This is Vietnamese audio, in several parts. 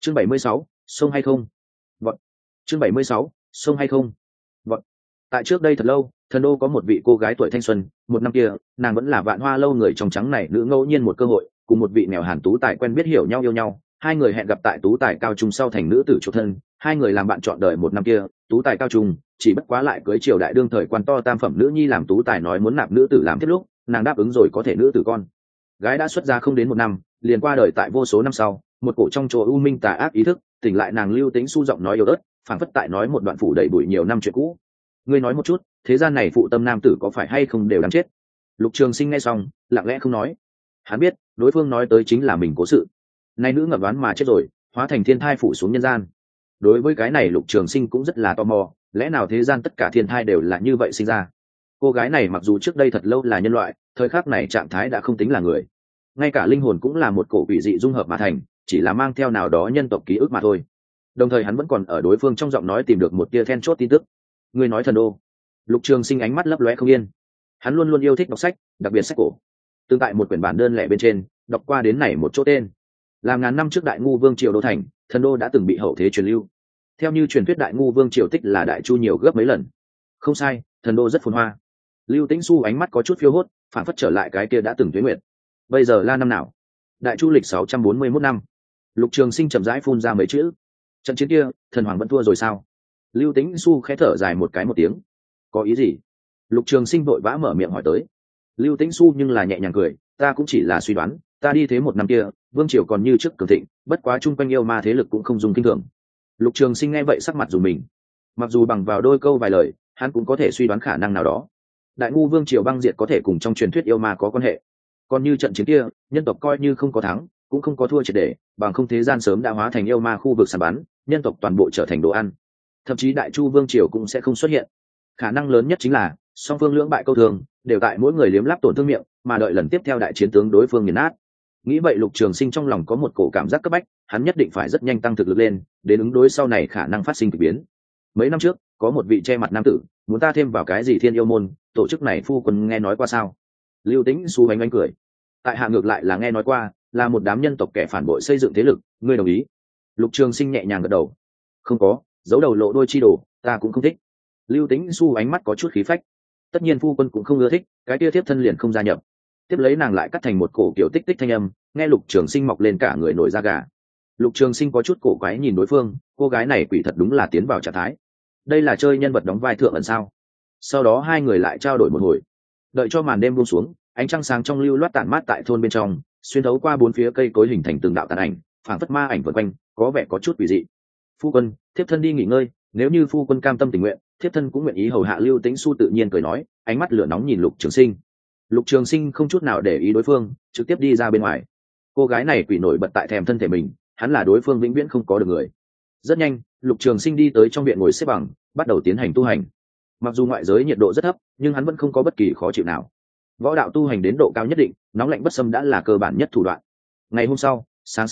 Chương 76, sông hay không? Vọt. Chương 76, sông hay không? Vọt. Tại trước đây thật lâu, thần đô có một vị cô gái tuổi thanh xuân, một năm kia, nàng vẫn là vạn hoa lâu người trong trắng này nữ ngẫu nhiên một cơ hội, cùng một vị nghèo hàn tú tài quen biết hiểu nhau yêu nhau, hai người hẹn gặp tại tú tài cao trung sau thành nữ tử chủ thân, hai người làm bạn trọn đời một năm kia, tú tài cao trung, chỉ bất quá lại cưới triều đại đương thời quan to tam phẩm nữ nhi làm tú tài nói muốn nạp nữ tử làm thiết lúc, nàng đáp ứng rồi có thể nữ tử con. Gái đã xuất gia không đến một năm, liền qua đời tại vô số năm sau, một cổ trong chỗ u minh tà ác ý thức, tỉnh lại nàng lưu tính su giọng nói yếu ớt, phảng phất tại nói một đoạn phủ đầy bụi nhiều năm chuyện cũ. Ngươi nói một chút, thế gian này phụ tâm nam tử có phải hay không đều đáng chết? Lục Trường Sinh nghe xong, lặng lẽ không nói. Hắn biết, đối phương nói tới chính là mình cố sự. Nay nữ ngập đoán mà chết rồi, hóa thành thiên thai phủ xuống nhân gian. Đối với cái này Lục Trường Sinh cũng rất là tò mò, lẽ nào thế gian tất cả thiên thai đều là như vậy sinh ra? Cô gái này mặc dù trước đây thật lâu là nhân loại, thời khắc này trạng thái đã không tính là người, ngay cả linh hồn cũng là một cổ quỷ dị dung hợp mà thành, chỉ là mang theo nào đó nhân tộc ký ức mà thôi. Đồng thời hắn vẫn còn ở đối phương trong giọng nói tìm được một tia then chốt tin tức. Ngươi nói thần đô? Lục Trường Sinh ánh mắt lấp lóe không yên. Hắn luôn luôn yêu thích đọc sách, đặc biệt sách cổ. Tương tại một quyển bản đơn lẻ bên trên, đọc qua đến này một chỗ tên. Làm ngàn năm trước Đại Ngu Vương triều đô thành, thần đô đã từng bị hậu thế truyền lưu. Theo như truyền thuyết Đại Ngu Vương triều tích là Đại Chu nhiều gấp mấy lần. Không sai, thần đô rất phồn hoa. Lưu Tĩnh Xu ánh mắt có chút phiêu hốt, phản phất trở lại cái kia đã từng tuế nguyệt. Bây giờ là năm nào? Đại Chu lịch 641 năm. Lục Trường Sinh chậm rãi phun ra mấy chữ. Trận chiến kia, thần hoàng vẫn thua rồi sao? Lưu Tĩnh Xu khẽ thở dài một tiếng. Có ý gì? Lục Trường Sinh vội vã mở miệng hỏi tới. Lưu Tĩnh Xu nhưng là nhẹ nhàng cười, ta cũng chỉ là suy đoán, ta đi thế một năm kia, vương triều còn như trước cường thịnh, bất quá chung quanh yêu ma thế lực cũng không dùng kinh thường. Lục Trường Sinh nghe vậy sắc mặt rùng mình. Mặc dù bằng vào đôi câu vài lời, hắn cũng có thể suy đoán khả năng nào đó. Đại Ngu Vương triều băng diệt có thể cùng trong truyền thuyết yêu ma có quan hệ. Còn như trận chiến kia, nhân tộc coi như không có thắng, cũng không có thua triệt để, bằng không thế gian sớm đã hóa thành yêu ma khu vực săn bắn, nhân tộc toàn bộ trở thành đồ ăn. Thậm chí Đại Chu Vương triều cũng sẽ không xuất hiện. Khả năng lớn nhất chính là song phương lưỡng bại câu thường, đều tại mỗi người liếm láp tổn thương miệng, mà đợi lần tiếp theo đại chiến tướng đối phương nghiền nát. Nghĩ vậy Lục Trường Sinh trong lòng có một cổ cảm giác cấp bách, hắn nhất định phải rất nhanh tăng thực lực lên, đến ứng đối sau này khả năng phát sinh kỳ biến. Mấy năm trước, có một vị che mặt nam tử, muốn ta thêm vào cái gì Thiên Yêu môn, tổ chức này phu quân nghe nói qua sao? Lưu Tĩnh Xu bánh cười. Tại hạ ngược lại là nghe nói qua, là một đám nhân tộc kẻ phản bội xây dựng thế lực, ngươi đồng ý? Lục Trường Sinh nhẹ nhàng gật đầu. Không có, giấu đầu lộ đôi chi đồ, ta cũng không thích. Lưu Tĩnh Xu ánh mắt có chút khí phách. Tất nhiên phu quân cũng không ưa thích, cái kia tiếp thân liền không gia nhập. Tiếp lấy nàng lại cắt thành một cổ kiểu tích tích thanh âm, nghe Lục Trường Sinh mọc lên cả người nổi da gà. Lục Trường Sinh có chút cổ quái nhìn đối phương, cô gái này quỷ thật đúng là tiến vào trạng thái. Đây là chơi nhân vật đóng vai thượng ẩn sao? Sau đó hai người lại trao đổi một hồi. Đợi cho màn đêm buông xuống, ánh trăng sáng trong lưu loát tản mát tại thôn bên trong, xuyên thấu qua bốn phía cây cối hình thành từng đạo tàn ảnh, phảng phất ma ảnh vần quanh, có vẻ có chút quỷ dị. Phu quân, thiếp thân đi nghỉ ngơi, nếu như phu quân cam tâm tình nguyện, thiếp thân cũng nguyện ý hầu hạ. Lưu Tĩnh Xu tự nhiên cười nói, ánh mắt lửa nóng nhìn Lục Trường Sinh. Lục Trường Sinh không chút nào để ý đối phương, trực tiếp đi ra bên ngoài. Cô gái này quỷ nổi bật tại thèm thân thể mình, hắn là đối phương vĩnh viễn không có được người. Rất nhanh, Lục Trường Sinh đi tới trong viện ngồi xếp bằng, bắt đầu tiến hành tu hành. Mặc dù ngoại giới nhiệt độ rất thấp, nhưng hắn vẫn không có bất kỳ khó chịu nào. Võ đạo tu hành đến độ cao nhất định, nóng lạnh bất xâm đã là cơ bản nhất thủ đoạn. Ngày hôm sau, sáng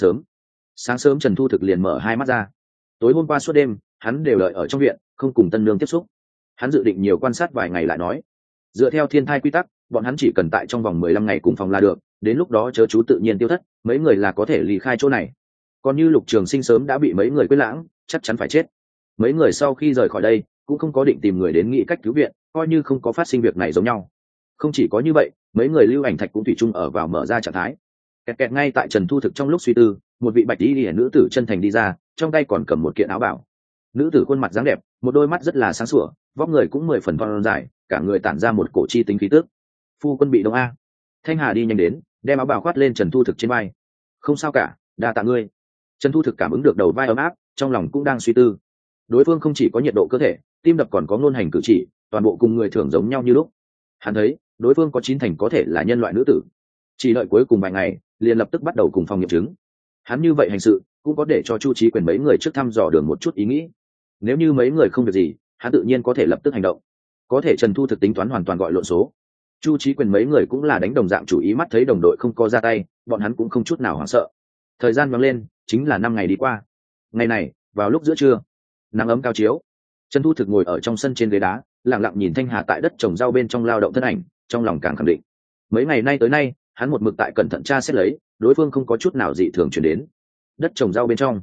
sớm Trần Thu Thực liền mở hai mắt ra. Tối hôm qua suốt đêm, hắn đều đợi ở trong viện, không cùng tân nương tiếp xúc. Hắn dự định nhiều quan sát vài ngày lại nói. Dựa theo thiên thai quy tắc, bọn hắn chỉ cần tại trong vòng 15 ngày cùng phòng là được, đến lúc đó chớ chú tự nhiên tiêu thất, mấy người là có thể ly khai chỗ này. Còn như Lục Trường Sinh sớm đã bị mấy người quên lãng, chắc chắn phải chết. Mấy người sau khi rời khỏi đây, cũng không có định tìm người đến nghĩ cách cứu viện, coi như không có phát sinh việc này giống nhau. Không chỉ có như vậy, mấy người Lưu Ảnh Thạch cũng thủy chung ở vào mở ra trạng thái. Kẹt ngay tại Trần Thu Thực trong lúc suy tư, một vị bạch y liễu nữ tử chân thành đi ra, trong tay còn cầm một kiện áo bào. Nữ tử khuôn mặt dáng đẹp, một đôi mắt rất là sáng sủa, vóc người cũng 10 phần thon dài, cả người tản ra một cổ chi tính khí tức. Phu quân bị đông a. Thanh Hà đi nhanh đến, đem áo bào khoát lên Trần Thu Thực trên vai. Không sao cả, đa tạ ngươi. Trần Thu Thực cảm ứng được đầu vai ấm áp, trong lòng cũng đang suy tư. Đối phương không chỉ có nhiệt độ cơ thể, tim đập còn có ngôn hành cử chỉ, toàn bộ cùng người thường giống nhau như lúc. Hắn thấy, đối phương có 9 thành có thể là nhân loại nữ tử. Chỉ đợi cuối cùng vài ngày, liền lập tức bắt đầu cùng phòng nghiệm chứng. Hắn như vậy hành sự, cũng có để cho Chu Chí Quyền mấy người trước thăm dò đường một chút ý nghĩ. Nếu như mấy người không việc gì, hắn tự nhiên có thể lập tức hành động. Có thể Trần Thu Thực tính toán hoàn toàn gọi lộn số. Chu Chí Quyền mấy người cũng là đánh đồng dạng chủ ý, mắt thấy đồng đội không có ra tay, bọn hắn cũng không chút nào hoảng sợ. Thời gian nhoáng lên, chính là 5 ngày đi qua. Ngày này, vào lúc giữa trưa, nắng ấm cao chiếu, Trần Thu Thực ngồi ở trong sân trên ghế đá, lặng lặng nhìn Thanh Hà tại đất trồng rau bên trong lao động thân ảnh, trong lòng càng khẳng định. Mấy ngày nay tới nay, hắn một mực tại cẩn thận tra xét lấy, đối phương không có chút nào dị thường truyền đến. Đất trồng rau bên trong,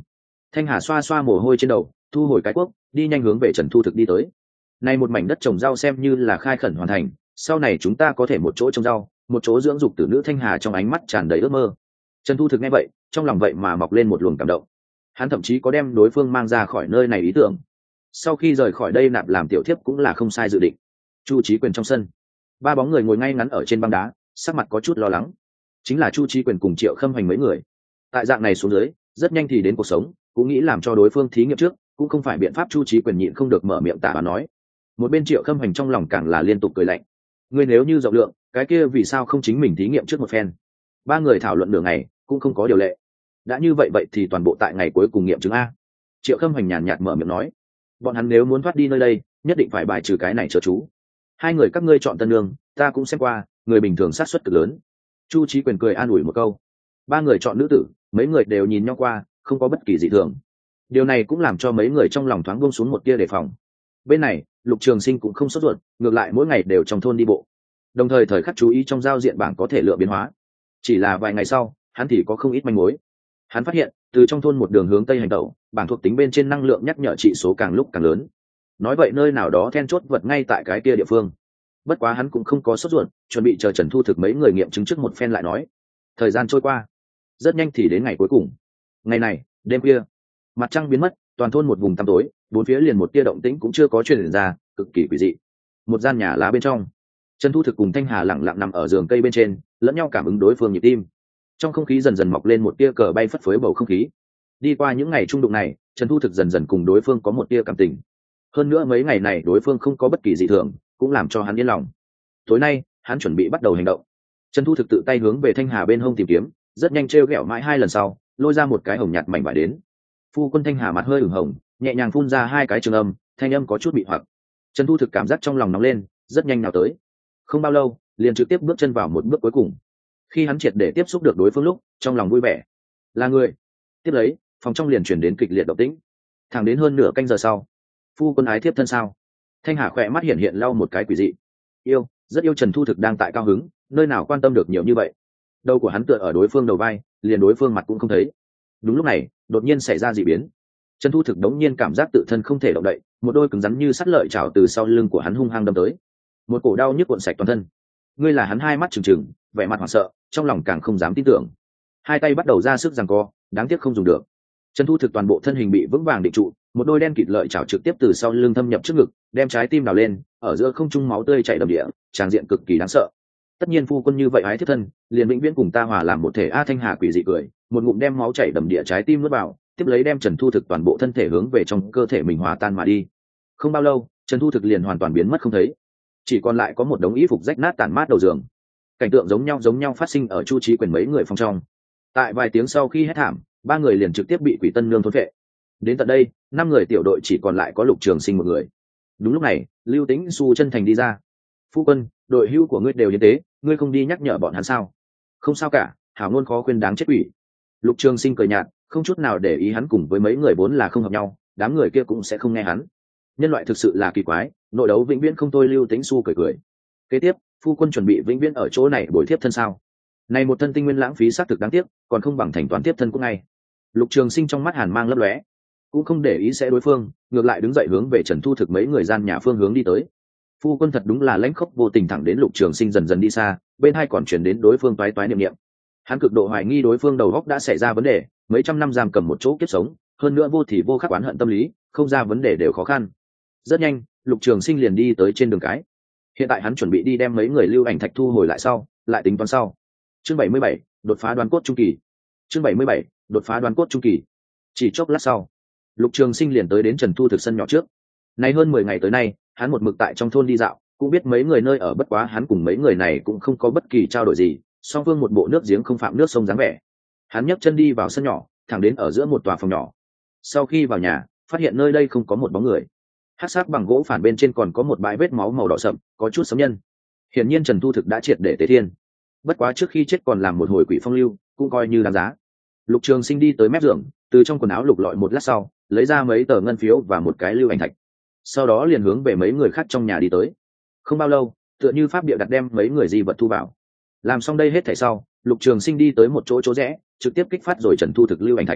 Thanh Hà xoa xoa mồ hôi trên đầu, thu hồi cái cuốc, đi nhanh hướng về Trần Thu Thực đi tới. Nay một mảnh đất trồng rau xem như là khai khẩn hoàn thành, sau này chúng ta có thể một chỗ trồng rau, một chỗ dưỡng dục tử nữ. Thanh Hà trong ánh mắt tràn đầy ước mơ. Trần Thu Thực nghe vậy, trong lòng vậy mà mọc lên một luồng cảm động. Hắn thậm chí có đem đối phương mang ra khỏi nơi này ý tưởng. Sau khi rời khỏi đây nạp làm tiểu thiếp cũng là không sai dự định. Chu Chí Quyền trong sân, ba bóng người ngồi ngay ngắn ở trên băng đá, sắc mặt có chút lo lắng. Chính là Chu Chí Quyền cùng Triệu Khâm Hoành mấy người. Tại dạng này xuống dưới, rất nhanh thì đến cuộc sống, cũng nghĩ làm cho đối phương thí nghiệm trước, cũng không phải biện pháp. Chu Chí Quyền nhịn không được mở miệng tả và nói. Một bên Triệu Khâm Hoành trong lòng càng là liên tục cười lạnh. Ngươi nếu như rộng lượng, cái kia vì sao không chính mình thí nghiệm trước một phen? Ba người thảo luận nửa ngày, cũng không có điều lệ. Đã như vậy thì toàn bộ tại ngày cuối cùng nghiệm chứng a. Triệu Khâm Hoành nhàn nhạt mở miệng nói. Bọn hắn nếu muốn thoát đi nơi đây, nhất định phải bài trừ cái này chớ chú. Hai người các ngươi chọn tân lương, ta cũng xem qua, người bình thường sát suất cực lớn. Chu Chí Quyền cười an ủi một câu. Ba người chọn nữ tử, mấy người đều nhìn nhau qua, không có bất kỳ dị thường. Điều này cũng làm cho mấy người trong lòng thoáng buông xuống một tia đề phòng. Bên này, Lục Trường Sinh cũng không sốt ruột, ngược lại mỗi ngày đều trong thôn đi bộ, đồng thời thời khắc chú ý trong giao diện bảng có thể lựa biến hóa. Chỉ là vài ngày sau, hắn thì có không ít manh mối. Hắn phát hiện, từ trong thôn một đường hướng tây hành tẩu, bảng thuộc tính bên trên năng lượng nhắc nhở trị số càng lúc càng lớn. Nói vậy nơi nào đó then chốt vật ngay tại cái kia địa phương. Bất quá hắn cũng không có sốt ruột, chuẩn bị chờ Trần Thu Thực mấy người nghiệm chứng trước một phen lại nói. Thời gian trôi qua, rất nhanh thì đến ngày cuối cùng. Ngày này, đêm khuya, mặt trăng biến mất, toàn thôn một vùng tăm tối, bốn phía liền một tia động tĩnh cũng chưa có truyền ra, cực kỳ quỷ dị. Một gian nhà lá bên trong, Trần Thu Thực cùng Thanh Hà lẳng lặng nằm ở giường cây bên trên, lẫn nhau cảm ứng đối phương nhịp tim. Trong không khí dần dần mọc lên một tia cờ bay phất phới bầu không khí. Đi qua những ngày trung đụng này, Trần Thu Thực dần dần cùng đối phương có một tia cảm tình. Hơn nữa mấy ngày này đối phương không có bất kỳ dị thường, cũng làm cho hắn yên lòng. Tối nay, hắn chuẩn bị bắt đầu hành động. Trần Thu Thực tự tay hướng về Thanh Hà bên hông tìm kiếm, rất nhanh trêu ghẹo mãi hai lần sau, lôi ra một cái hồng nhạt mảnh vải đến. Phu quân. Thanh Hà mặt hơi ửng hồng, nhẹ nhàng phun ra hai cái trường âm, thanh âm có chút bị hoặc. Trần Thu Thực cảm giác trong lòng nóng lên, rất nhanh nào tới. Không bao lâu, liền trực tiếp bước chân vào một bước cuối cùng. Khi hắn triệt để tiếp xúc được đối phương lúc, trong lòng vui vẻ. Là người. Tiếp lấy, phòng trong liền chuyển đến kịch liệt động tĩnh. Thẳng đến hơn nửa canh giờ sau, phu quân ái thiếp thân sao? Thanh Hà khỏe mắt hiện lau một cái quỷ dị. Yêu, rất yêu. Trần Thu Thực đang tại cao hứng, nơi nào quan tâm được nhiều như vậy. Đầu của hắn tựa ở đối phương đầu vai, liền đối phương mặt cũng không thấy. Đúng lúc này, đột nhiên xảy ra dị biến. Trần Thu Thực đống nhiên cảm giác tự thân không thể động đậy, một đôi cứng rắn như sắt lợi chảo từ sau lưng của hắn hung hăng đâm tới. Một cổ đau nhức cuộn sạch toàn thân. Ngươi là hắn hai mắt trừng trừng, vẻ mặt hoảng sợ, trong lòng càng không dám tin tưởng. Hai tay bắt đầu ra sức giằng co, đáng tiếc không dùng được. Trần Thu Thực toàn bộ thân hình bị vững vàng định trụ, một đôi đen kịt lợi chảo trực tiếp từ sau lưng thâm nhập trước ngực, đem trái tim đào lên, ở giữa không trung máu tươi chảy đầm địa, tràng diện cực kỳ đáng sợ. Tất nhiên phu quân như vậy ái thiết thân, liền vĩnh viễn cùng ta hòa làm một thể. A. Thanh Hà quỷ dị cười, một ngụm đem máu chảy đầm địa trái tim nuốt vào, tiếp lấy đem Trần Thu Thực toàn bộ thân thể hướng về trong cơ thể mình hòa tan mà đi. Không bao lâu, Trần Thu Thực liền hoàn toàn biến mất không thấy, chỉ còn lại có một đống y phục rách nát tàn mát đầu giường. Cảnh tượng giống nhau phát sinh ở Chu Chí Quyền mấy người phòng trong. Tại vài tiếng sau khi hét thảm, ba người liền trực tiếp bị quỷ tân nương thôn phệ. Đến tận đây, năm người tiểu đội chỉ còn lại có Lục Trường Sinh một người. Đúng lúc này, Lưu Tĩnh Xu chân thành đi ra. Phu quân, đội hữu của ngươi đều như thế, ngươi không đi nhắc nhở bọn hắn sao? Không sao cả, hảo ngôn khó khuyên đáng chết quỷ. Lục Trường Sinh cười nhạt, không chút nào để ý hắn cùng với mấy người vốn là không hợp nhau, đám người kia cũng sẽ không nghe hắn. Nhân loại thực sự là kỳ quái, nội đấu vĩnh viễn không thôi. Lưu Tĩnh Xu cười cười. Kế tiếp, phu quân chuẩn bị vĩnh viễn ở chỗ này bồi tiếp thân sao? Này một thân tinh nguyên lãng phí xác thực đáng tiếc, còn không bằng thành toán tiếp thân cũng ngay. Lục Trường Sinh trong mắt hàn mang lấp lóe, cũng không để ý sẽ đối phương, ngược lại đứng dậy hướng về Trần Thu Thực mấy người gian nhà phương hướng đi tới. Phu quân thật đúng là lãnh khốc vô tình. Thẳng đến Lục Trường Sinh dần dần đi xa, bên hai còn chuyển đến đối phương toái toái niệm niệm. Hắn cực độ hoài nghi đối phương đầu óc đã xảy ra vấn đề, mấy trăm năm giam cầm một chỗ kiếp sống, hơn nữa vô thì vô khắc oán hận tâm lý, không ra vấn đề đều khó khăn. Rất nhanh, Lục Trường Sinh liền đi tới trên đường cái. Hiện tại hắn chuẩn bị đi đem mấy người lưu ảnh thạch thu hồi lại sau, lại tính toán sau. Chương 77, đột phá đoán cốt trung kỳ. Chương 77, đột phá đoán cốt trung kỳ. Chỉ chốc lát sau, Lục Trường Sinh liền tới đến Trần Thu Thực sân nhỏ trước. Nay hơn 10 ngày tới nay, hắn một mực tại trong thôn đi dạo, cũng biết mấy người nơi ở, bất quá hắn cùng mấy người này cũng không có bất kỳ trao đổi gì, song phương một bộ nước giếng không phạm nước sông dáng vẻ. Hắn nhấc chân đi vào sân nhỏ, thẳng đến ở giữa một tòa phòng nhỏ. Sau khi vào nhà, phát hiện nơi đây không có một bóng người. Hắc sắc bằng gỗ phản bên trên còn có một bãi vết máu màu đỏ sậm, có chút xâm nhân. Hiển nhiên Trần Thu Thực đã triệt để tế thiên. Bất quá trước khi chết còn làm một hồi quỷ phong lưu, cũng coi như đáng giá. Lục Trường Sinh đi tới mép giường, từ trong quần áo lục lọi một lát sau, lấy ra mấy tờ ngân phiếu và một cái lưu ảnh thạch. Sau đó liền hướng về mấy người khác trong nhà đi tới. Không bao lâu, tựa như pháp địa đặt đem mấy người di vật thu vào. Làm xong đây hết thảy sau, Lục Trường Sinh đi tới một chỗ rẽ, trực tiếp kích phát rồi Trần Thu Thực lưu ảnh thạch.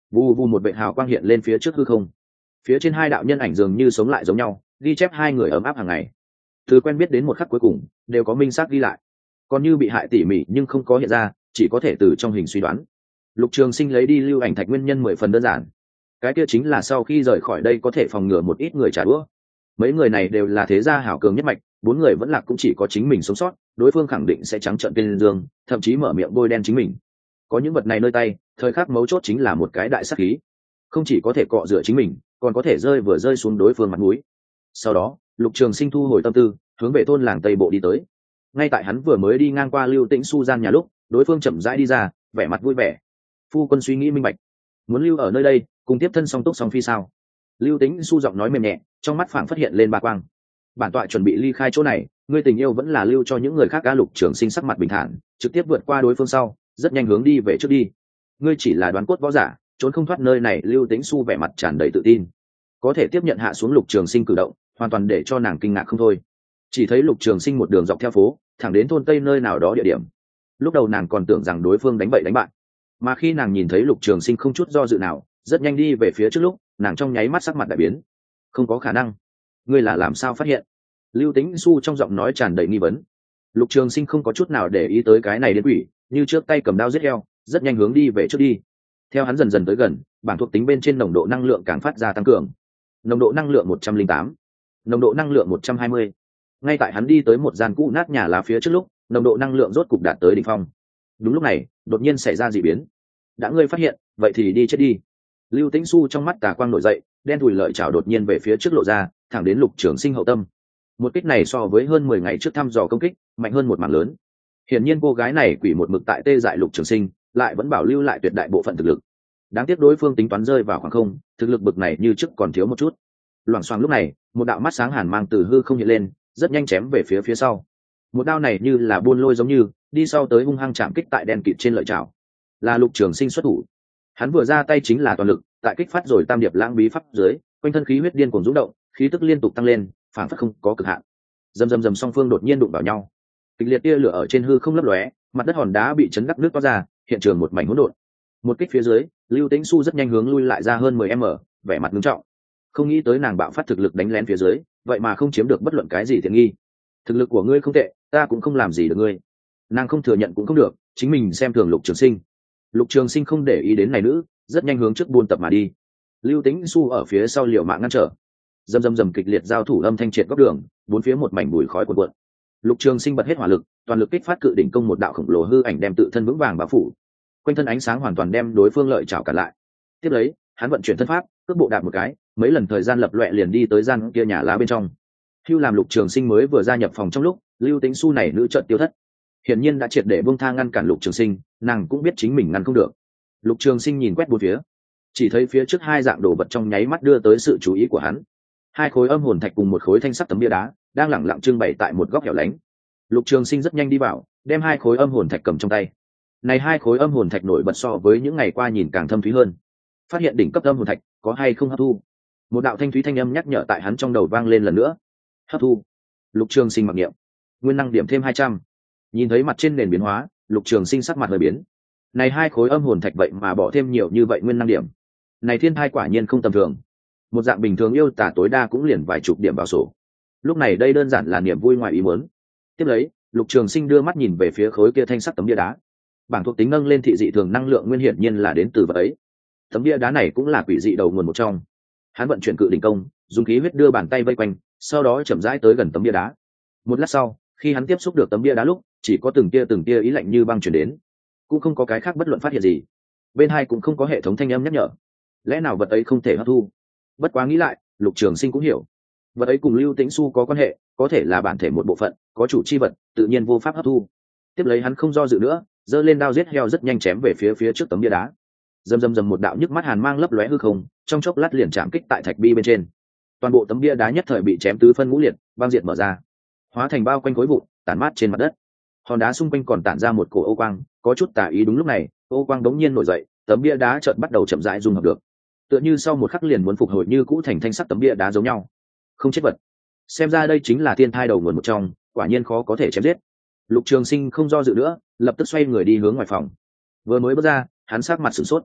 vù vù một vệt hào quang hiện lên phía trước hư không, phía trên hai đạo nhân ảnh dường như sống lại giống nhau, ghi chép hai người ấm áp hàng ngày, từ quen biết đến một khắc cuối cùng đều có minh xác ghi lại. Còn như bị hại tỉ mỉ nhưng không có hiện ra, chỉ có thể từ trong hình suy đoán. Lục Trường Sinh lấy đi lưu ảnh thạch nguyên nhân 10 phần đơn giản, cái kia chính là sau khi rời khỏi đây có thể phòng ngừa một ít người trả đũa. Mấy người này đều là thế gia hảo cường nhất mạch, bốn người vẫn lạc cũng chỉ có chính mình sống sót, đối phương khẳng định sẽ trắng trợn tên dương, thậm chí mở miệng bôi đen chính mình. Có những vật này nơi tay, thời khắc mấu chốt chính là một cái đại sát khí, không chỉ có thể cọ rửa chính mình, còn có thể rơi xuống đối phương mặt mũi. Sau đó, Lục Trường Sinh thu hồi tâm tư, hướng về thôn làng Tây Bộ đi tới. Ngay tại hắn vừa mới đi ngang qua Lưu Tĩnh Xu gian nhà lúc, đối phương chậm rãi đi ra, vẻ mặt vui vẻ. Phu quân suy nghĩ minh bạch, muốn lưu ở nơi đây, cùng tiếp thân song túc song phi sao? Lưu Tĩnh Xu giọng nói mềm nhẹ, trong mắt phảng phất hiện lên ba quang. Bản tọa chuẩn bị ly khai chỗ này, ngươi tình yêu vẫn là lưu cho những người khác. Á Lục Trường Sinh sắc mặt bình thản, trực tiếp vượt qua đối phương sau, rất nhanh hướng đi về trước đi. Ngươi chỉ là đoán cốt võ giả, trốn không thoát nơi này. Lưu Tĩnh Xu vẻ mặt tràn đầy tự tin, có thể tiếp nhận hạ xuống Lục Trường Sinh cử động, hoàn toàn để cho nàng kinh ngạc không thôi. Chỉ thấy Lục Trường Sinh một đường dọc theo phố, thẳng đến thôn Tây nơi nào đó địa điểm. Lúc đầu nàng còn tưởng rằng đối phương đánh bậy đánh bạn, mà khi nàng nhìn thấy Lục Trường Sinh không chút do dự nào, rất nhanh đi về phía trước lúc, nàng trong nháy mắt sắc mặt đại biến. Không có khả năng, ngươi là làm sao phát hiện? Lưu Tĩnh Xu trong giọng nói tràn đầy nghi vấn. Lục Trường Sinh không có chút nào để ý tới cái này đến quỷ, như trước tay cầm đao giết heo, rất nhanh hướng đi về trước đi. Theo hắn dần dần tới gần, bảng thuộc tính bên trên nồng độ năng lượng càng phát ra tăng cường. Nồng độ năng lượng 108, nồng độ năng lượng 120. Ngay tại hắn đi tới một gian cũ nát nhà lá phía trước lúc, nồng độ năng lượng rốt cục đạt tới đỉnh phong. Đúng lúc này, đột nhiên xảy ra dị biến. Đã ngươi phát hiện, vậy thì đi chết đi. Lưu Tĩnh Xu trong mắt tà quang nổi dậy, đen thùi lợi chảo đột nhiên về phía trước lộ ra, thẳng đến Lục Trường Sinh hậu tâm. Một kích này so với hơn 10 ngày trước thăm dò công kích, mạnh hơn một mảng lớn. Hiển nhiên cô gái này quỷ một mực tại tê dại Lục Trường Sinh, lại vẫn bảo lưu lại tuyệt đại bộ phận thực lực. Đáng tiếc đối phương tính toán rơi vào khoảng không, thực lực bực này như trước còn thiếu một chút. Loảng xoảng lúc này, một đạo mắt sáng hàn mang từ hư không hiện lên, rất nhanh chém về phía sau. Một đao này như là buôn lôi giống như, đi sau tới hung hăng chạm kích tại đen kịt trên lợi chảo. Là Lục Trường Sinh xuất thủ. Hắn vừa ra tay chính là toàn lực, tại kích phát rồi tam điệp lãng bí pháp dưới, quanh thân khí huyết điên cuồng rung động, khí tức liên tục tăng lên, phản phất không có cực hạn. Rầm song phương đột nhiên đụng vào nhau. Kịch liệt tia lửa ở trên hư không lấp lóe, mặt đất hòn đá bị chấn đắc nước toát ra, hiện trường một mảnh hỗn độn. Một kích phía dưới, Lưu Tĩnh Xu rất nhanh hướng lui lại ra hơn 10m, vẻ mặt nghiêm trọng. Không nghĩ tới nàng bạo phát thực lực đánh lén phía dưới, vậy mà không chiếm được bất luận cái gì tiện nghi. Thực lực của ngươi không tệ, ta cũng không làm gì được ngươi. Nàng không thừa nhận cũng không được, chính mình xem thường Lục Trường Sinh. Lục Trường Sinh không để ý đến này nữ, rất nhanh hướng trước buôn tập mà đi. Lưu Tĩnh Xu ở phía sau liều mạng ngăn trở. Rầm kịch liệt giao thủ âm thanh triệt góc đường, bốn phía một mảnh bụi khói cuồn cuộn. Lục Trường Sinh bật hết hỏa lực, toàn lực kích phát cự đỉnh công, một đạo khổng lồ hư ảnh đem tự thân vững vàng bao phủ. Quanh thân ánh sáng hoàn toàn đem đối phương lợi chảo cả lại. Tiếp lấy, hắn vận chuyển thân pháp, cước bộ đạp một cái, mấy lần thời gian lập loè liền đi tới gian kia nhà lá bên trong. Hưu làm Lục Trường Sinh mới vừa gia nhập phòng trong lúc, Lưu Tĩnh Xu này nữ chợt tiêu thất. Hiển nhiên đã triệt để buông tha ngăn cản Lục Trường Sinh, nàng cũng biết chính mình ngăn không được. Lục Trường Sinh nhìn quét bốn phía, chỉ thấy phía trước hai dạng đồ vật trong nháy mắt đưa tới sự chú ý của hắn. Hai khối âm hồn thạch cùng một khối thanh sắt tấm bia đá đang lẳng lặng trưng bày tại một góc hẻo lánh. Lục Trường Sinh rất nhanh đi vào, đem hai khối âm hồn thạch cầm trong tay. Này hai khối âm hồn thạch nổi bật so với những ngày qua nhìn càng thâm thúy hơn. Phát hiện đỉnh cấp âm hồn thạch có hay không hấp thu? Một đạo thanh thúy thanh âm nhắc nhở tại hắn trong đầu vang lên lần nữa. Hấp thu. Lục Trường Sinh mặc niệm. Nguyên năng điểm thêm 200. Nhìn thấy mặt trên nền biến hóa, Lục Trường Sinh sắc mặt hơi biến. Này hai khối âm hồn thạch vậy mà bỏ thêm nhiều như vậy nguyên năng điểm. Này thiên thai quả nhiên không tầm thường. Một dạng bình thường yêu tả tối đa cũng liền vài chục điểm vào sổ. Lúc này đây đơn giản là niềm vui ngoài ý muốn. Tiếp lấy, Lục Trường Sinh đưa mắt nhìn về phía khối kia thanh sắt tấm bia đá. Bảng thuộc tính nâng lên thị dị thường năng lượng nguyên hiển nhiên là đến từ vật ấy. Tấm bia đá này cũng là quỷ dị đầu nguồn một trong. Hắn vận chuyển cự đỉnh công, dùng khí huyết đưa bàn tay vây quanh, sau đó chậm rãi tới gần tấm bia đá. Một lát sau, khi hắn tiếp xúc được tấm bia đá lúc, chỉ có từng tia ý lạnh như băng truyền đến, cũng không có cái khác bất luận phát hiện gì. Bên hai cũng không có hệ thống thanh âm nhắc nhở. Lẽ nào vật ấy không thể hấp thu? Bất quá nghĩ lại, Lục Trường Sinh cũng hiểu, vật ấy cùng Lưu Tĩnh Xu có quan hệ, có thể là bản thể một bộ phận, có chủ chi vật, tự nhiên vô pháp hấp thu. Tiếp lấy hắn không do dự nữa, giơ lên đao giết heo rất nhanh chém về phía trước tấm bia đá. Rầm một đạo nhức mắt hàn mang lấp lóe hư không, trong chốc lát liền chạm kích tại thạch bi bên trên. Toàn bộ tấm bia đá nhất thời bị chém tứ phân ngũ liệt, băng diệt mở ra, hóa thành bao quanh khối vụn, tản mát trên mặt đất. Hòn đá xung quanh còn tản ra một cổ ô quang, có chút tà ý. Đúng lúc này, ô quang đống nhiên nổi dậy, tấm bia đá chợt bắt đầu chậm rãi dung hợp được, tựa như sau một khắc liền muốn phục hồi như cũ thành thanh sắc tấm bia đá giống nhau. Không chết vật, xem ra đây chính là thiên thai đầu nguồn một trong, quả nhiên khó có thể chém giết. Lục Trường Sinh không do dự nữa, lập tức xoay người đi hướng ngoài phòng. Vừa mới bước ra, hắn sắc mặt sửng sốt.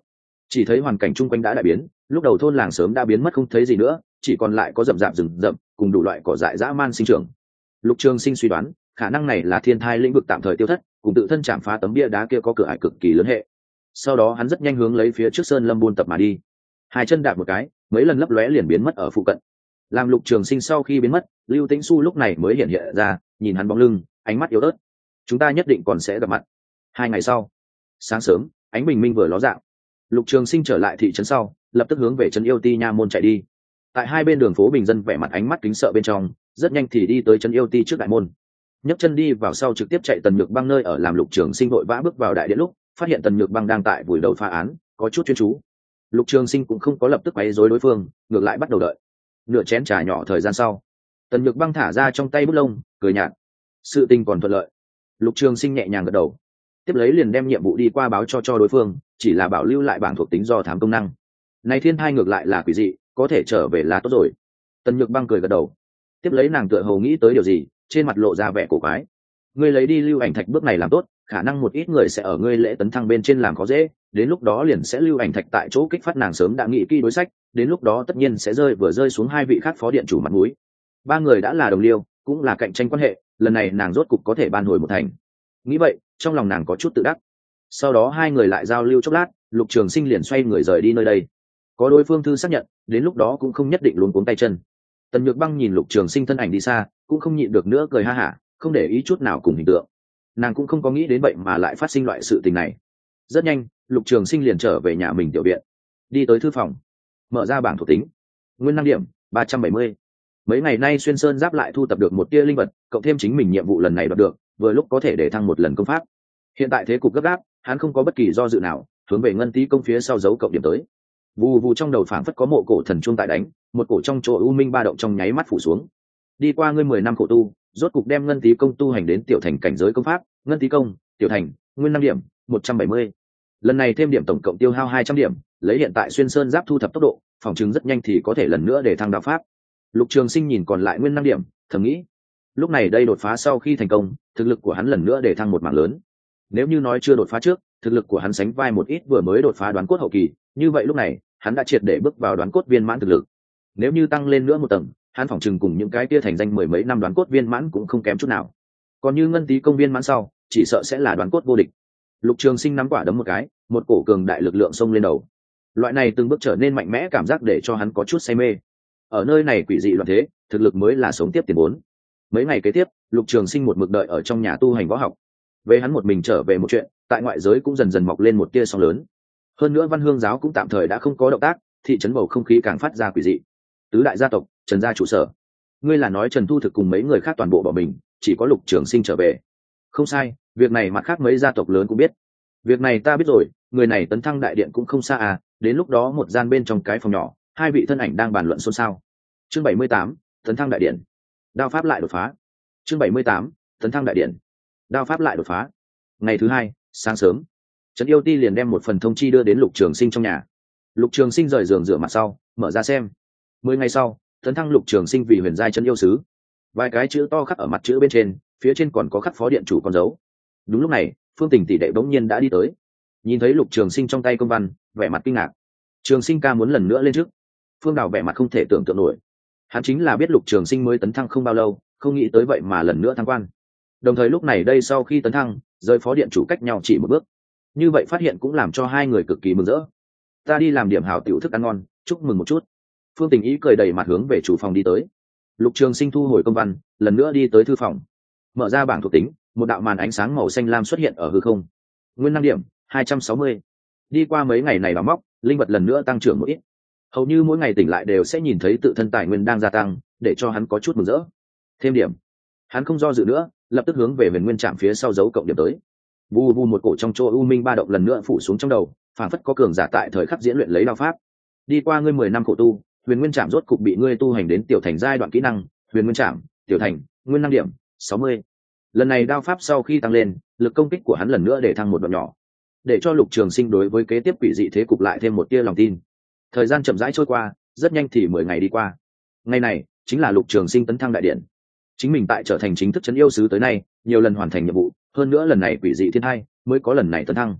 chỉ thấy hoàn cảnh chung quanh đã đại biến, lúc đầu thôn làng sớm đã biến mất không thấy gì nữa, chỉ còn lại có rậm rạp rừng rậm cùng đủ loại cỏ dại dã man sinh trưởng. Lục Trường Sinh suy đoán khả năng này là thiên thai lĩnh vực tạm thời tiêu thất, cùng tự thân chạm phá tấm bia đá kia có cửa ải cực kỳ lớn hệ. Sau đó hắn rất nhanh hướng lấy phía trước sơn lâm buôn tập mà đi, hai chân đạp một cái, mấy lần lấp lóe liền biến mất ở phụ cận. Làm Lục Trường Sinh sau khi biến mất, Lưu Tĩnh Xu lúc này mới hiện hiện ra, nhìn hắn bóng lưng, ánh mắt yếu ớt. Chúng ta nhất định còn sẽ gặp mặt. 2 ngày sau, sáng sớm, ánh bình minh vừa ló dạng, Lục Trường Sinh trở lại thị trấn sau, lập tức hướng về trấn Yêu Ti nha môn chạy đi. Tại hai bên đường phố bình dân vẻ mặt ánh mắt kính sợ bên trong, rất nhanh thì đi tới trấn Yêu Ti trước đại môn. Nhấc chân đi vào sau trực tiếp chạy Tần Nhược Băng nơi ở, làm Lục Trường Sinh vội vã bước vào đại điện lúc, phát hiện Tần Nhược Băng đang tại vùi đầu phá án, có chút chuyên chú. Lục Trường Sinh cũng không có lập tức quấy rối đối phương, ngược lại bắt đầu đợi. Nửa chén trà nhỏ thời gian sau, Tần Nhược Băng thả ra trong tay bút lông, cười nhạt. Sự tình còn thuận lợi. Lục Trường Sinh nhẹ nhàng gật đầu, tiếp lấy liền đem nhiệm vụ đi qua báo cho đối phương, chỉ là bảo lưu lại bảng thuộc tính do thám công năng. Này thiên thai ngược lại là quỷ dị, có thể trở về là tốt rồi. Tần Nhược Băng cười gật đầu, tiếp lấy nàng tựa hồ nghĩ tới điều gì, trên mặt lộ ra vẻ cổ quái. Ngươi lấy đi lưu ảnh thạch bước này làm tốt, khả năng một ít người sẽ ở ngươi lễ tấn thăng bên trên làm khó dễ, đến lúc đó liền sẽ lưu ảnh thạch tại chỗ kích phát. Nàng sớm đã nghĩ kỹ đối sách, đến lúc đó tất nhiên sẽ rơi xuống hai vị khác phó điện chủ mặt mũi. 3 người đã là đồng liêu, cũng là cạnh tranh quan hệ, lần này nàng rốt cục có thể ban hồi một thành. Nghĩ vậy, trong lòng nàng có chút tự đắc. Sau đó 2 người lại giao lưu chốc lát, Lục Trường Sinh liền xoay người rời đi nơi đây. Có đối phương thư xác nhận, đến lúc đó cũng không nhất định luống cuống tay chân. Tần Nhược Băng nhìn Lục Trường Sinh thân ảnh đi xa, cũng không nhịn được nữa cười ha hả, không để ý chút nào cùng hình tượng. Nàng cũng không có nghĩ đến vậy mà lại phát sinh loại sự tình này. Rất nhanh, Lục Trường Sinh liền trở về nhà mình tiểu viện, đi tới thư phòng, mở ra bảng thuộc tính. Nguyên năng điểm 370. Mấy ngày nay xuyên sơn giáp lại thu tập được một tia linh vật, cộng thêm chính mình nhiệm vụ lần này đoạt được, vừa lúc có thể để thăng một lần công pháp. Hiện tại thế cục gấp gáp, hắn không có bất kỳ do dự nào, hướng về ngân tí công phía sau dấu cộng điểm tới. Vù vù trong đầu phảng phất có mộ cổ thần chuông tại đánh, một cổ trong chỗ u minh ba động trong nháy mắt phủ xuống. Đi qua ngươi 10 năm khổ tu, rốt cục đem ngân tí công tu hành đến tiểu thành cảnh giới công pháp. Ngân tí công tiểu thành, nguyên năng điểm 170. Lần này thêm điểm tổng cộng tiêu hao 200 điểm, lấy hiện tại xuyên sơn giáp thu thập tốc độ, phòng chứng rất nhanh thì có thể lần nữa để thăng đạo pháp. Lục Trường Sinh nhìn còn lại nguyên năng điểm, thầm nghĩ, lúc này đây đột phá sau khi thành công, thực lực của hắn lần nữa để thăng một mảng lớn. Nếu như nói chưa đột phá trước, thực lực của hắn sánh vai một ít vừa mới đột phá đoán cốt hậu kỳ, như vậy lúc này hắn đã triệt để bước vào đoán cốt viên mãn thực lực. Nếu như tăng lên nữa một tầng, hắn phỏng chừng cùng những cái kia thành danh 10 mấy năm đoán cốt viên mãn cũng không kém chút nào. Còn như ngân tí công viên mãn sau, chỉ sợ sẽ là đoán cốt vô địch. Lục Trường Sinh nắm quả đấm một cái, một cổ cường đại lực lượng xông lên đầu. Loại này từng bước trở nên mạnh mẽ cảm giác để cho hắn có chút say mê. Ở nơi này quỷ dị loạn thế, thực lực mới là sống tiếp tiền vốn. Mấy ngày kế tiếp, Lục Trường Sinh một mực đợi ở trong nhà tu hành võ học. Về hắn một mình trở về một chuyện, tại ngoại giới cũng dần dần mọc lên một tia sóng lớn. Hơn nữa Văn Hương giáo cũng tạm thời đã không có động tác, thị trấn bầu không khí càng phát ra quỷ dị. Tứ đại gia tộc, Trần gia trụ sở. Ngươi là nói Trần Thu Thực cùng mấy người khác toàn bộ bỏ mình, chỉ có Lục Trường Sinh trở về? Không sai, việc này mặt khác mấy gia tộc lớn cũng biết. Việc này ta biết rồi, người này tấn thăng đại điện cũng không xa à, đến lúc đó một gian bên trong cái phòng nhỏ, 2 vị thân ảnh đang bàn luận xôn xao. Chương 78, tấn thăng đại điện. Đao pháp lại đột phá. Chương 78, tấn thăng đại điện. Đao pháp lại đột phá. Ngày thứ 2, sáng sớm, Trấn Yêu Ti liền đem một phần thông chi đưa đến Lục Trường Sinh trong nhà. Lục Trường Sinh rời giường rửa mặt sau, mở ra xem. 10 ngày sau, tấn thăng Lục Trường Sinh vì huyền giai Trấn Yêu sứ. Vài cái chữ to khắc ở mặt chữ bên trên, phía trên còn có khắc phó điện chủ con dấu. Đúng lúc này, Phương Tình tỷ đệ bỗng nhiên đã đi tới. Nhìn thấy Lục Trường Sinh trong tay công văn, vẻ mặt kinh ngạc. Trường Sinh ca muốn lần nữa lên trước. Phương Đào vẻ mặt không thể tưởng tượng nổi. Hắn chính là biết Lục Trường Sinh mới tấn thăng không bao lâu, không nghĩ tới vậy mà lần nữa thăng quan. Đồng thời lúc này đây sau khi tấn thăng, rời phó điện chủ cách nhau chỉ một bước. Như vậy phát hiện cũng làm cho hai người cực kỳ mừng rỡ. Ta đi làm điểm hảo tiểu thức ăn ngon, chúc mừng một chút. Phương Tình ý cười đầy mặt hướng về chủ phòng đi tới. Lục Trường Sinh thu hồi công văn, lần nữa đi tới thư phòng, mở ra bảng thuộc tính, một đạo màn ánh sáng màu xanh lam xuất hiện ở hư không. Nguyên năng điểm 260. Đi qua mấy ngày này đào móc, linh vật lần nữa tăng trưởng một ít. Hầu như mỗi ngày tỉnh lại đều sẽ nhìn thấy tự thân tài nguyên đang gia tăng, để cho hắn có chút mừng rỡ. Thêm điểm. Hắn không do dự nữa, lập tức hướng về Huyền Nguyên Trạm phía sau dấu cộng điểm tới. Vù vù một cổ trong chỗ u minh ba động lần nữa phủ xuống trong đầu, phảng phất có cường giả tại thời khắc diễn luyện lấy đao pháp. Đi qua ngươi 10 năm khổ tu, Huyền Nguyên Trạm rốt cục bị ngươi tu hành đến tiểu thành giai đoạn kỹ năng, Huyền Nguyên Trạm, tiểu thành, nguyên năng điểm 60. Lần này đao pháp sau khi tăng lên, lực công kích của hắn lần nữa để thăng một đoạn nhỏ, để cho Lục Trường Sinh đối với kế tiếp quỷ dị thế cục lại thêm một tia lòng tin. Thời gian chậm rãi trôi qua, rất nhanh thì 10 ngày đi qua. Ngày này chính là Lục Trường Sinh tấn thăng đại điện. Chính mình tại trở thành chính thức trấn yêu sứ tới nay, nhiều lần hoàn thành nhiệm vụ, hơn nữa lần này quỷ dị thiên hai mới có lần này tấn thăng.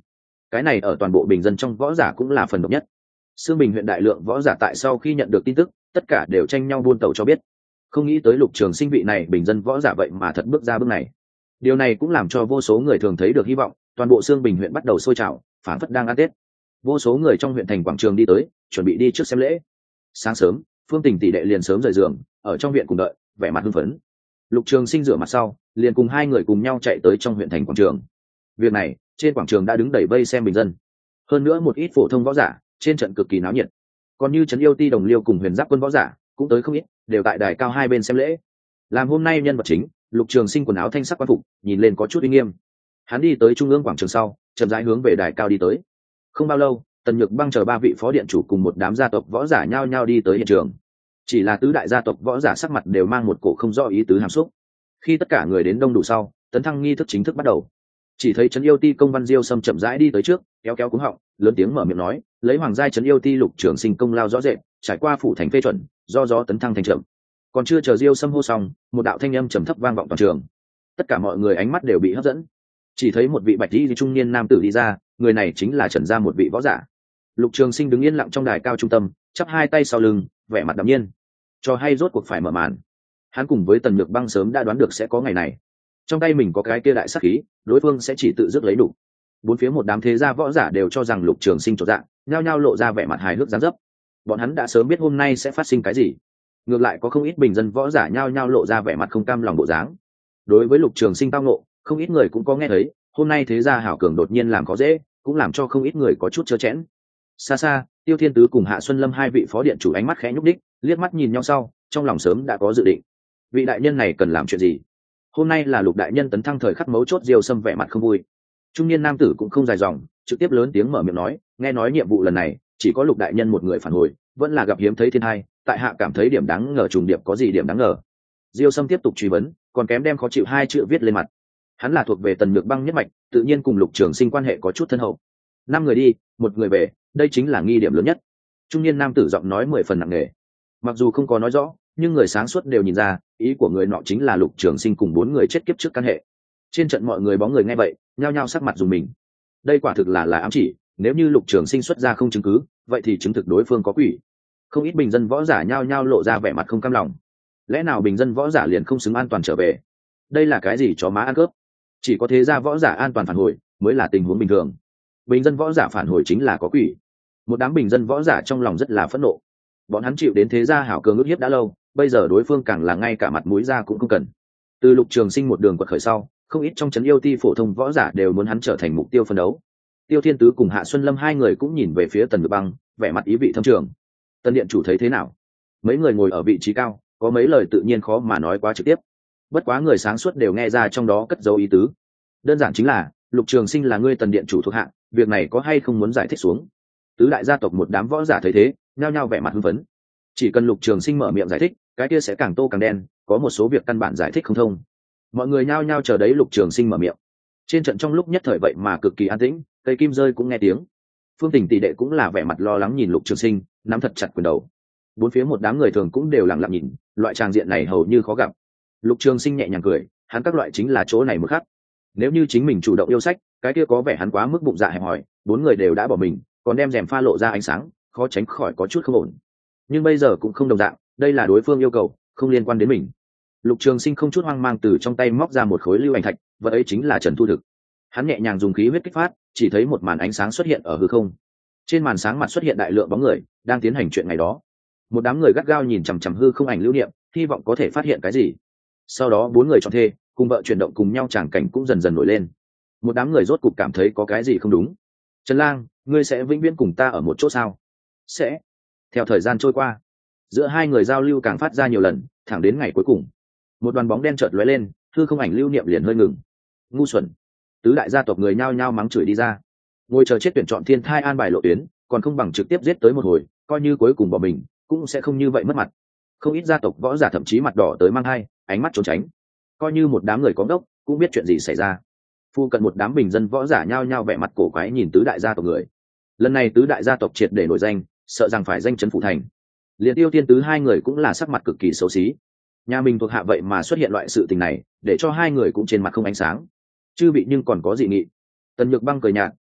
cái này ở toàn bộ bình dân trong võ giả cũng là phần độc nhất. Sương Bình huyện đại lượng võ giả tại sau khi nhận được tin tức, tất cả đều tranh nhau buôn tàu cho biết. Không nghĩ tới Lục Trường Sinh vị này bình dân võ giả vậy mà thật bước ra bước này. Điều này cũng làm cho vô số người thường thấy được hy vọng, toàn bộ Sương Bình huyện bắt đầu sôi trào, phảng phất đang ăn Tết. Vô số người trong huyện thành quảng trường đi tới, chuẩn bị đi trước xem lễ. Sáng sớm, Phương Tình tỷ đệ liền sớm rời giường, ở trong viện cùng đợi, vẻ mặt hưng phấn. Lục Trường Sinh rửa mặt sau, liền cùng hai người cùng nhau chạy tới trong huyện thành quảng trường. Việc này, trên quảng trường đã đứng đầy vây xem bình dân. Hơn nữa một ít phổ thông võ giả, trên trận cực kỳ náo nhiệt. Còn như trấn yêu ti Đồng Liêu cùng Huyền Giáp quân võ giả, cũng tới không ít, đều tại đài cao hai bên xem lễ. Làm hôm nay nhân vật chính, Lục Trường Sinh quần áo thanh sắc quan phục, nhìn lên có chút uy nghiêm. Hắn đi tới trung ương quảng trường sau, chậm rãi hướng về đài cao đi tới. Không bao lâu, Tần Nhược Băng chờ ba vị phó điện chủ cùng một đám gia tộc võ giả nhao nhao đi tới hiện trường. Chỉ là tứ đại gia tộc võ giả sắc mặt đều mang một cổ không rõ ý tứ hàm xúc. Khi tất cả người đến đông đủ sau, tấn thăng nghi thức chính thức bắt đầu. Chỉ thấy trấn yêu ti Công Văn Diêu Sâm chậm rãi đi tới trước, kéo kéo cuống họng, lớn tiếng mở miệng nói, lấy hoàng giai trấn yêu ti Lục Trường Sinh công lao rõ rệt, trải qua phủ thành phê chuẩn, do gió tấn thăng thành trưởng. Còn chưa chờ Diêu Sâm hô xong, một đạo thanh âm trầm thấp vang vọng toàn trường. Tất cả mọi người ánh mắt đều bị hấp dẫn. Chỉ thấy một vị bạch y trung niên nam tử đi ra, người này chính là Trần gia một vị võ giả. Lục Trường Sinh đứng yên lặng trong đài cao trung tâm, chắp hai tay sau lưng, vẻ mặt đạm nhiên. Cho hay rốt cuộc phải mở màn. Hắn cùng với Tần Nhược Băng sớm đã đoán được sẽ có ngày này. Trong tay mình có cái kia đại sát khí, đối phương sẽ chỉ tự dứt lấy đủ. Bốn phía một đám thế gia võ giả đều cho rằng Lục Trường Sinh trột dạng, nhao nhao lộ ra vẻ mặt hài hước dáng dấp. Bọn hắn đã sớm biết hôm nay sẽ phát sinh cái gì. Ngược lại có không ít bình dân võ giả nhao nhao lộ ra vẻ mặt không cam lòng bộ dáng. Đối với Lục Trường Sinh tao ngộ, không ít người cũng có nghe thấy, hôm nay thế gia hảo cường đột nhiên làm khó dễ, cũng làm cho không ít người có chút chớ chẽn. Xa xa, Tiêu Thiên Tứ cùng Hạ Xuân Lâm hai vị phó điện chủ ánh mắt khẽ nhúc đích, liếc mắt nhìn nhau sau, trong lòng sớm đã có dự định. Vị đại nhân này cần làm chuyện gì? Hôm nay là Lục đại nhân tấn thăng thời khắc mấu chốt, Diêu Sâm vẻ mặt không vui. Trung niên nam tử cũng không dài dòng, trực tiếp lớn tiếng mở miệng nói, nghe nói nhiệm vụ lần này chỉ có Lục đại nhân một người phản hồi, vẫn là gặp hiếm thấy thiên hai, tại hạ cảm thấy điểm đáng ngờ trùng điệp, có gì điểm đáng ngờ? Diêu Sâm tiếp tục truy vấn, còn kém đem khó chịu hai chữ viết lên mặt. Hắn là thuộc về Tần Nhược Băng nhất mạch, tự nhiên cùng Lục Trường Sinh quan hệ có chút thân hậu. 5 người đi, một người về, đây chính là nghi điểm lớn nhất. Trung niên nam tử giọng nói 10 phần nặng nề. Mặc dù không có nói rõ, nhưng người sáng suốt đều nhìn ra, ý của người nọ chính là Lục Trường Sinh cùng 4 người chết kiếp trước căn hệ. Trên trận mọi người bóng người nghe vậy, nhao nhao sắc mặt dùng mình. Đây quả thực là ám chỉ, nếu như Lục Trường Sinh xuất ra không chứng cứ, vậy thì chứng thực đối phương có quỷ. Không ít bình dân võ giả nhao nhao lộ ra vẻ mặt không cam lòng. Lẽ nào bình dân võ giả liền không xứng an toàn trở về? Đây là cái gì chó má ăn cướp? Chỉ có thế gia võ giả an toàn phản hồi mới là tình huống bình thường. Bình dân võ giả phản hồi chính là có quỷ. Một đám bình dân võ giả trong lòng rất là phẫn nộ. Bọn hắn chịu đến thế gia hảo cường ức hiếp đã lâu, bây giờ đối phương càng là ngay cả mặt mũi ra cũng không cần. Từ Lục Trường Sinh một đường quật khởi sau, không ít trong trấn yêu ti phổ thông võ giả đều muốn hắn trở thành mục tiêu phân đấu. Tiêu Thiên Tứ cùng Hạ Xuân Lâm hai người cũng nhìn về phía Tần Nhược Băng, vẻ mặt ý vị thâm trường. Tần điện chủ thấy thế nào? Mấy người ngồi ở vị trí cao, có mấy lời tự nhiên khó mà nói quá trực tiếp. Bất quá người sáng suốt đều nghe ra trong đó cất dấu ý tứ. Đơn giản chính là, Lục Trường Sinh là ngươi Tần điện chủ thuộc hạ, việc này có hay không muốn giải thích xuống? Tứ đại gia tộc một đám võ giả thấy thế, nhao nhao vẻ mặt hưng phấn. Chỉ cần Lục Trường Sinh mở miệng giải thích, cái kia sẽ càng tô càng đen, có một số việc căn bản giải thích không thông. Mọi người nhao nhao chờ đấy Lục Trường Sinh mở miệng. Trên trận trong lúc nhất thời vậy mà cực kỳ an tĩnh, cây kim rơi cũng nghe tiếng. Phương Tình tỷ đệ cũng là vẻ mặt lo lắng nhìn Lục Trường Sinh, nắm thật chặt quyền đầu. Bốn phía một đám người thường cũng đều lặng lặng nhìn, loại tràng diện này hầu như khó gặp. Lục Trường Sinh nhẹ nhàng cười, hắn các loại chính là chỗ này một khắc. Nếu như chính mình chủ động yêu sách, cái kia có vẻ hắn quá mức bụng dạ hẹp hòi, 4 người đều đã bỏ mình, còn đem rèm pha lộ ra ánh sáng, khó tránh khỏi có chút không ổn. Nhưng bây giờ cũng không đồng dạng, đây là đối phương yêu cầu, không liên quan đến mình. Lục Trường Sinh không chút hoang mang từ trong tay móc ra một khối lưu ảnh thạch, vật ấy chính là Trần Thu Thực. Hắn nhẹ nhàng dùng khí huyết kích phát, chỉ thấy một màn ánh sáng xuất hiện ở hư không. Trên màn sáng mặt xuất hiện đại lượng bóng người, đang tiến hành chuyện ngày đó. Một đám người gắt gao nhìn chằm chằm hư không ảnh lưu niệm, hy vọng có thể phát hiện cái gì. Sau đó 4 người chọn thê, cùng vợ chuyển động cùng nhau, tràng cảnh cũng dần dần nổi lên. Một đám người rốt cục cảm thấy có cái gì không đúng. Trần Lang, ngươi sẽ vĩnh viễn cùng ta ở một chỗ sao? Sẽ. Theo thời gian trôi qua, giữa hai người giao lưu càng phát ra nhiều lần, thẳng đến ngày cuối cùng, một đoàn bóng đen chợt lóe lên, hư không ảnh lưu niệm liền hơi ngừng. Ngu xuẩn! Tứ đại gia tộc người nhao nhao mắng chửi đi ra. Ngồi chờ chết tuyển chọn thiên thai an bài lộ tuyến, còn không bằng trực tiếp giết tới một hồi, coi như cuối cùng bỏ mình, cũng sẽ không như vậy mất mặt. Không ít gia tộc võ giả thậm chí mặt đỏ tới mang hai, ánh mắt trốn tránh. Coi như một đám người có đốc, cũng biết chuyện gì xảy ra. Phu cận một đám bình dân võ giả nhao nhao vẻ mặt cổ quái nhìn tứ đại gia tộc người. Lần này tứ đại gia tộc triệt để nổi danh, sợ rằng phải danh chấn phủ thành. Liên Tiêu Tiên Tứ hai người cũng là sắc mặt cực kỳ xấu xí. Nhà mình thuộc hạ vậy mà xuất hiện loại sự tình này, để cho hai người cũng trên mặt không ánh sáng. Chư bị nhưng còn có dị nghị. Tần Nhược Băng cười nhạt,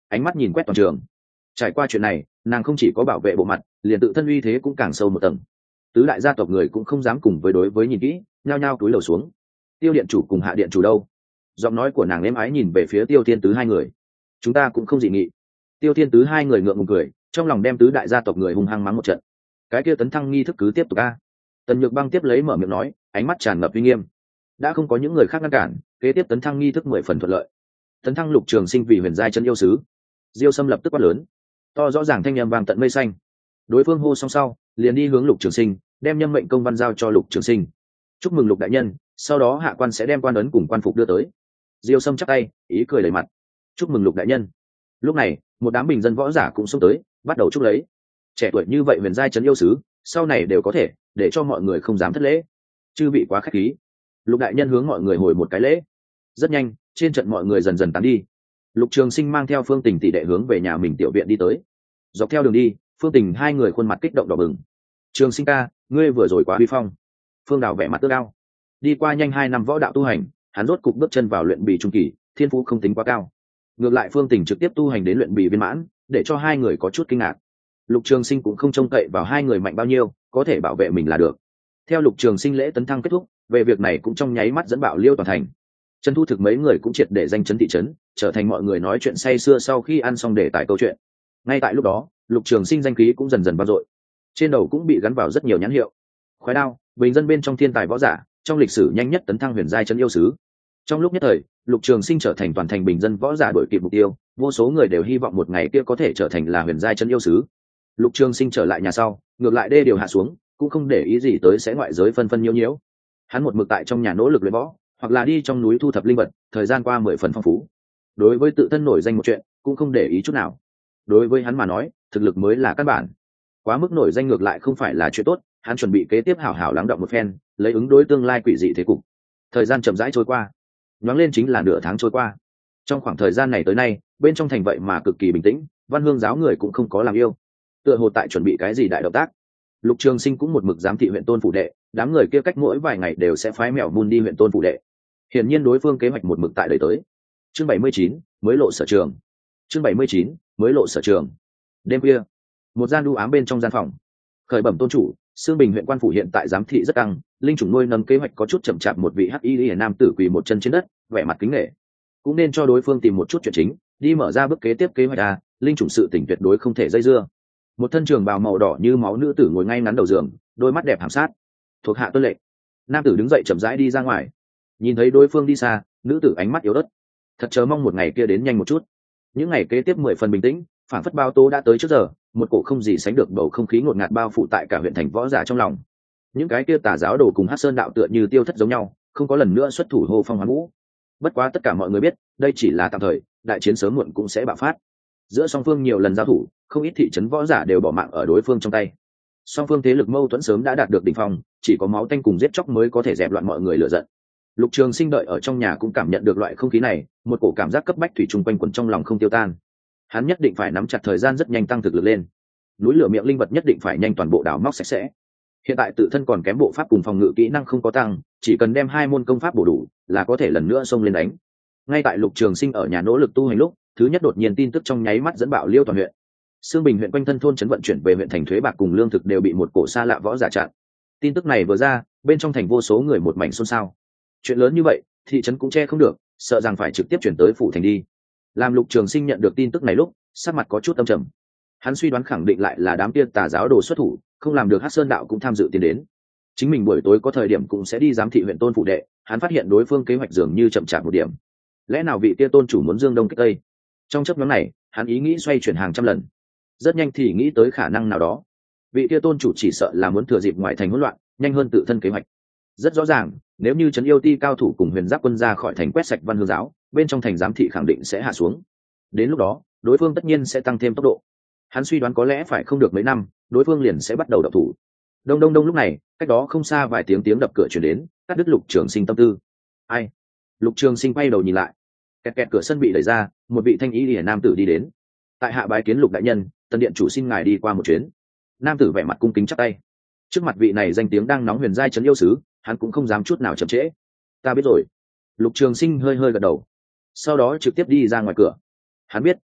ánh mắt nhìn quét toàn trường. Trải qua chuyện này, nàng không chỉ có bảo vệ bộ mặt, liền tự thân uy thế cũng càng sâu một tầng. Tứ đại gia tộc người cũng không dám cùng với đối với nhìn kỹ, nhao nhao cúi đầu xuống. Tiêu điện chủ cùng Hạ điện chủ đâu? Giọng nói của nàng êm ái nhìn về phía Tiêu Thiên Tứ hai người. Chúng ta cũng không dị nghị. Tiêu Thiên Tứ hai người ngượng ngùng cười, trong lòng đem tứ đại gia tộc người hung hăng mắng một trận. Cái kia tấn thăng nghi thức cứ tiếp tục a. Tần Nhược Băng tiếp lấy mở miệng nói, ánh mắt tràn ngập uy nghiêm. Đã không có những người khác ngăn cản, kế tiếp tấn thăng nghi thức 10 phần thuận lợi. Tấn thăng Lục Trường Sinh vì huyền giai chân yêu sứ. Diêu Sâm lập tức quát lớn, to rõ ràng thanh âm vang tận mây xanh. Đối phương hô xong sau, liền đi hướng Lục Trường Sinh, đem nhâm mệnh công văn giao cho Lục Trường Sinh. Chúc mừng Lục đại nhân, sau đó hạ quan sẽ đem quan ấn cùng quan phục đưa tới. Diêu Sâm chắp tay, ý cười đầy mặt. Chúc mừng Lục đại nhân. Lúc này, một đám bình dân võ giả cũng xông tới, bắt đầu chúc lấy. Trẻ tuổi như vậy huyền giai trấn yêu sứ, sau này đều có thể, để cho mọi người không dám thất lễ. Chư vị quá khách khí. Lục đại nhân hướng mọi người hồi một cái lễ. Rất nhanh, trên trận mọi người dần dần tán đi. Lục Trường Sinh mang theo Phương Tình tỷ đệ hướng về nhà mình tiểu viện đi tới. Dọc theo đường đi, Phương Tình hai người khuôn mặt kích động đỏ bừng. Trường Sinh ca, ngươi vừa rồi quá uy phong. Phương Đào vẻ mặt tươi cao. Đi qua nhanh 2 năm võ đạo tu hành, hắn rốt cục bước chân vào luyện bì trung kỳ, thiên phú không tính quá cao. Ngược lại Phương Tình trực tiếp tu hành đến luyện bì viên mãn, để cho hai người có chút kinh ngạc. Lục Trường Sinh cũng không trông cậy vào hai người mạnh bao nhiêu, có thể bảo vệ mình là được. Theo Lục Trường Sinh lễ tấn thăng kết thúc, về việc này cũng trong nháy mắt dẫn bạo liêu toàn thành. Trần Thu Thực mấy người cũng triệt để danh chấn thị trấn, trở thành mọi người nói chuyện say sưa sau khi ăn xong đề tài câu chuyện. Ngay tại lúc đó, Lục Trường Sinh danh khí cũng dần dần vang dội, trên đầu cũng bị gắn vào rất nhiều nhãn hiệu. Khoái đao, bình dân bên trong thiên tài võ giả, trong lịch sử nhanh nhất tấn thăng huyền giai trấn yêu sứ. Trong lúc nhất thời, Lục Trường Sinh trở thành toàn thành bình dân võ giả đuổi kịp mục tiêu, vô số người đều hy vọng một ngày kia có thể trở thành là huyền giai trấn yêu sứ. Lục Trường Sinh trở lại nhà sau, ngược lại đê điều hạ xuống, cũng không để ý gì tới sẽ ngoại giới phân phân nhiễu nhiễu. Hắn một mực tại trong nhà nỗ lực luyện võ, hoặc là đi trong núi thu thập linh vật, thời gian qua 10 phần phong phú. Đối với tự thân nổi danh một chuyện, cũng không để ý chút nào. Đối với hắn mà nói, thực lực mới là căn bản. Quá mức nổi danh ngược lại không phải là chuyện tốt, hắn chuẩn bị kế tiếp hảo hảo lắng đọng một phen, lấy ứng đối tương lai quỷ dị thế cục. Thời gian chậm rãi trôi qua, nhoáng lên chính là nửa tháng trôi qua. Trong khoảng thời gian này tới nay, bên trong thành vậy mà cực kỳ bình tĩnh, Văn Hương giáo người cũng không có làm yêu. Tựa hồ tại chuẩn bị cái gì đại động tác. Lục Trường Sinh cũng một mực giám thị huyện Tôn phủ đệ, đám người kia cách mỗi vài ngày đều sẽ phái mèo mun đi huyện Tôn phủ đệ. Hiển nhiên đối phương kế hoạch một mực tại đời tới. Chương 79, mới lộ sở trường. Chương 79, mới lộ sở trường. Đêm khuya, một gian u ám bên trong gian phòng. Khởi bẩm tôn chủ, Sương Bình huyện quan phủ hiện tại giám thị rất căng, linh chủng nuôi nấng kế hoạch có chút chậm chạp, một vị hắc y liễu nam tử quỳ một chân trên đất, vẻ mặt kính nể. Cũng nên cho đối phương tìm một chút chuyện chính, đi mở ra bước kế tiếp kế hoạch a, linh chủng sự tình tuyệt đối không thể dây dưa. Một thân trường bào màu đỏ như máu nữ tử ngồi ngay ngắn đầu giường, đôi mắt đẹp hàm sát. Thuộc hạ tuân lệnh. Nam tử đứng dậy chậm rãi đi ra ngoài. Nhìn thấy đối phương đi xa, nữ tử ánh mắt yếu ớt. Thật chờ mong một ngày kia đến nhanh một chút. Những ngày kế tiếp 10 phần bình tĩnh, phản phất bao tố đã tới trước giờ, một cổ không gì sánh được bầu không khí ngột ngạt bao phủ tại cả huyện thành võ giả trong lòng. Những cái kia tà giáo đồ cùng Hắc Sơn đạo tựa như tiêu thất giống nhau, không có lần nữa xuất thủ hô phong hoán vũ. Bất quá tất cả mọi người biết, đây chỉ là tạm thời, đại chiến sớm muộn cũng sẽ bạo phát. Giữa song phương nhiều lần giao thủ, không ít thị trấn võ giả đều bỏ mạng ở đối phương trong tay. Song phương thế lực mâu thuẫn sớm đã đạt được đỉnh phong, chỉ có máu tanh cùng giết chóc mới có thể dẹp loạn mọi người lửa giận. Lục Trường Sinh đợi ở trong nhà cũng cảm nhận được loại không khí này, một cổ cảm giác cấp bách thủy chung quanh quẩn trong lòng không tiêu tan. Hắn nhất định phải nắm chặt thời gian rất nhanh tăng thực lực lên. Núi lửa miệng linh vật nhất định phải nhanh toàn bộ đào móc sạch sẽ. Hiện tại tự thân còn kém bộ pháp cùng phòng ngự kỹ năng không có tăng, chỉ cần đem 2 môn công pháp bổ đủ, là có thể lần nữa xông lên đánh. Ngay tại Lục Trường Sinh ở nhà nỗ lực tu hành lúc, thứ nhất đột nhiên tin tức trong nháy mắt dẫn bạo liêu toàn huyện. Sương Bình huyện quanh thân thôn trấn vận chuyển về huyện thành thuế bạc cùng lương thực đều bị một cổ xa lạ võ giả chặn. Tin tức này vừa ra, bên trong thành vô số người một mảnh xôn xao. Chuyện lớn như vậy, thị trấn cũng che không được, sợ rằng phải trực tiếp chuyển tới phủ thành đi. Làm Lục Trường Sinh nhận được tin tức này lúc, sắc mặt có chút âm trầm. Hắn suy đoán khẳng định lại là đám kia tà giáo đồ xuất thủ, không làm được Hắc Sơn đạo cũng tham dự tiến đến. Chính mình buổi tối có thời điểm cũng sẽ đi giám thị huyện Tôn phủ đệ, hắn phát hiện đối phương kế hoạch dường như chậm chạp một điểm. Lẽ nào vị kia tôn chủ muốn dương đông kích tây? Trong chớp nhoáng này, hắn ý nghĩ xoay chuyển hàng trăm lần. Rất nhanh thì nghĩ tới khả năng nào đó. Vị kia tôn chủ chỉ sợ là muốn thừa dịp ngoại thành hỗn loạn, nhanh hơn tự thân kế hoạch. Rất rõ ràng, nếu như trấn yêu ti cao thủ cùng huyền giáp quân ra khỏi thành quét sạch Văn Hương giáo, bên trong thành giám thị khẳng định sẽ hạ xuống. Đến lúc đó, đối phương tất nhiên sẽ tăng thêm tốc độ. Hắn suy đoán có lẽ phải không được mấy năm, đối phương liền sẽ bắt đầu đập thủ. Đông đông đông lúc này, cách đó không xa vài tiếng đập cửa truyền đến, cắt đứt Lục Trường Sinh tâm tư. Ai? Lục Trường Sinh quay đầu nhìn lại, kẹt kẹt cửa sân bị đẩy ra, một vị thanh ý liễu nam tử đi đến. Tại hạ bái kiến Lục đại nhân, Tần điện chủ xin ngài đi qua một chuyến. Nam tử vẻ mặt cung kính chắp tay. Trước mặt vị này danh tiếng đang nóng huyền giai trấn yêu sứ, hắn cũng không dám chút nào chậm trễ. Ta biết rồi. Lục Trường Sinh hơi hơi gật đầu, sau đó trực tiếp đi ra ngoài cửa. Hắn biết,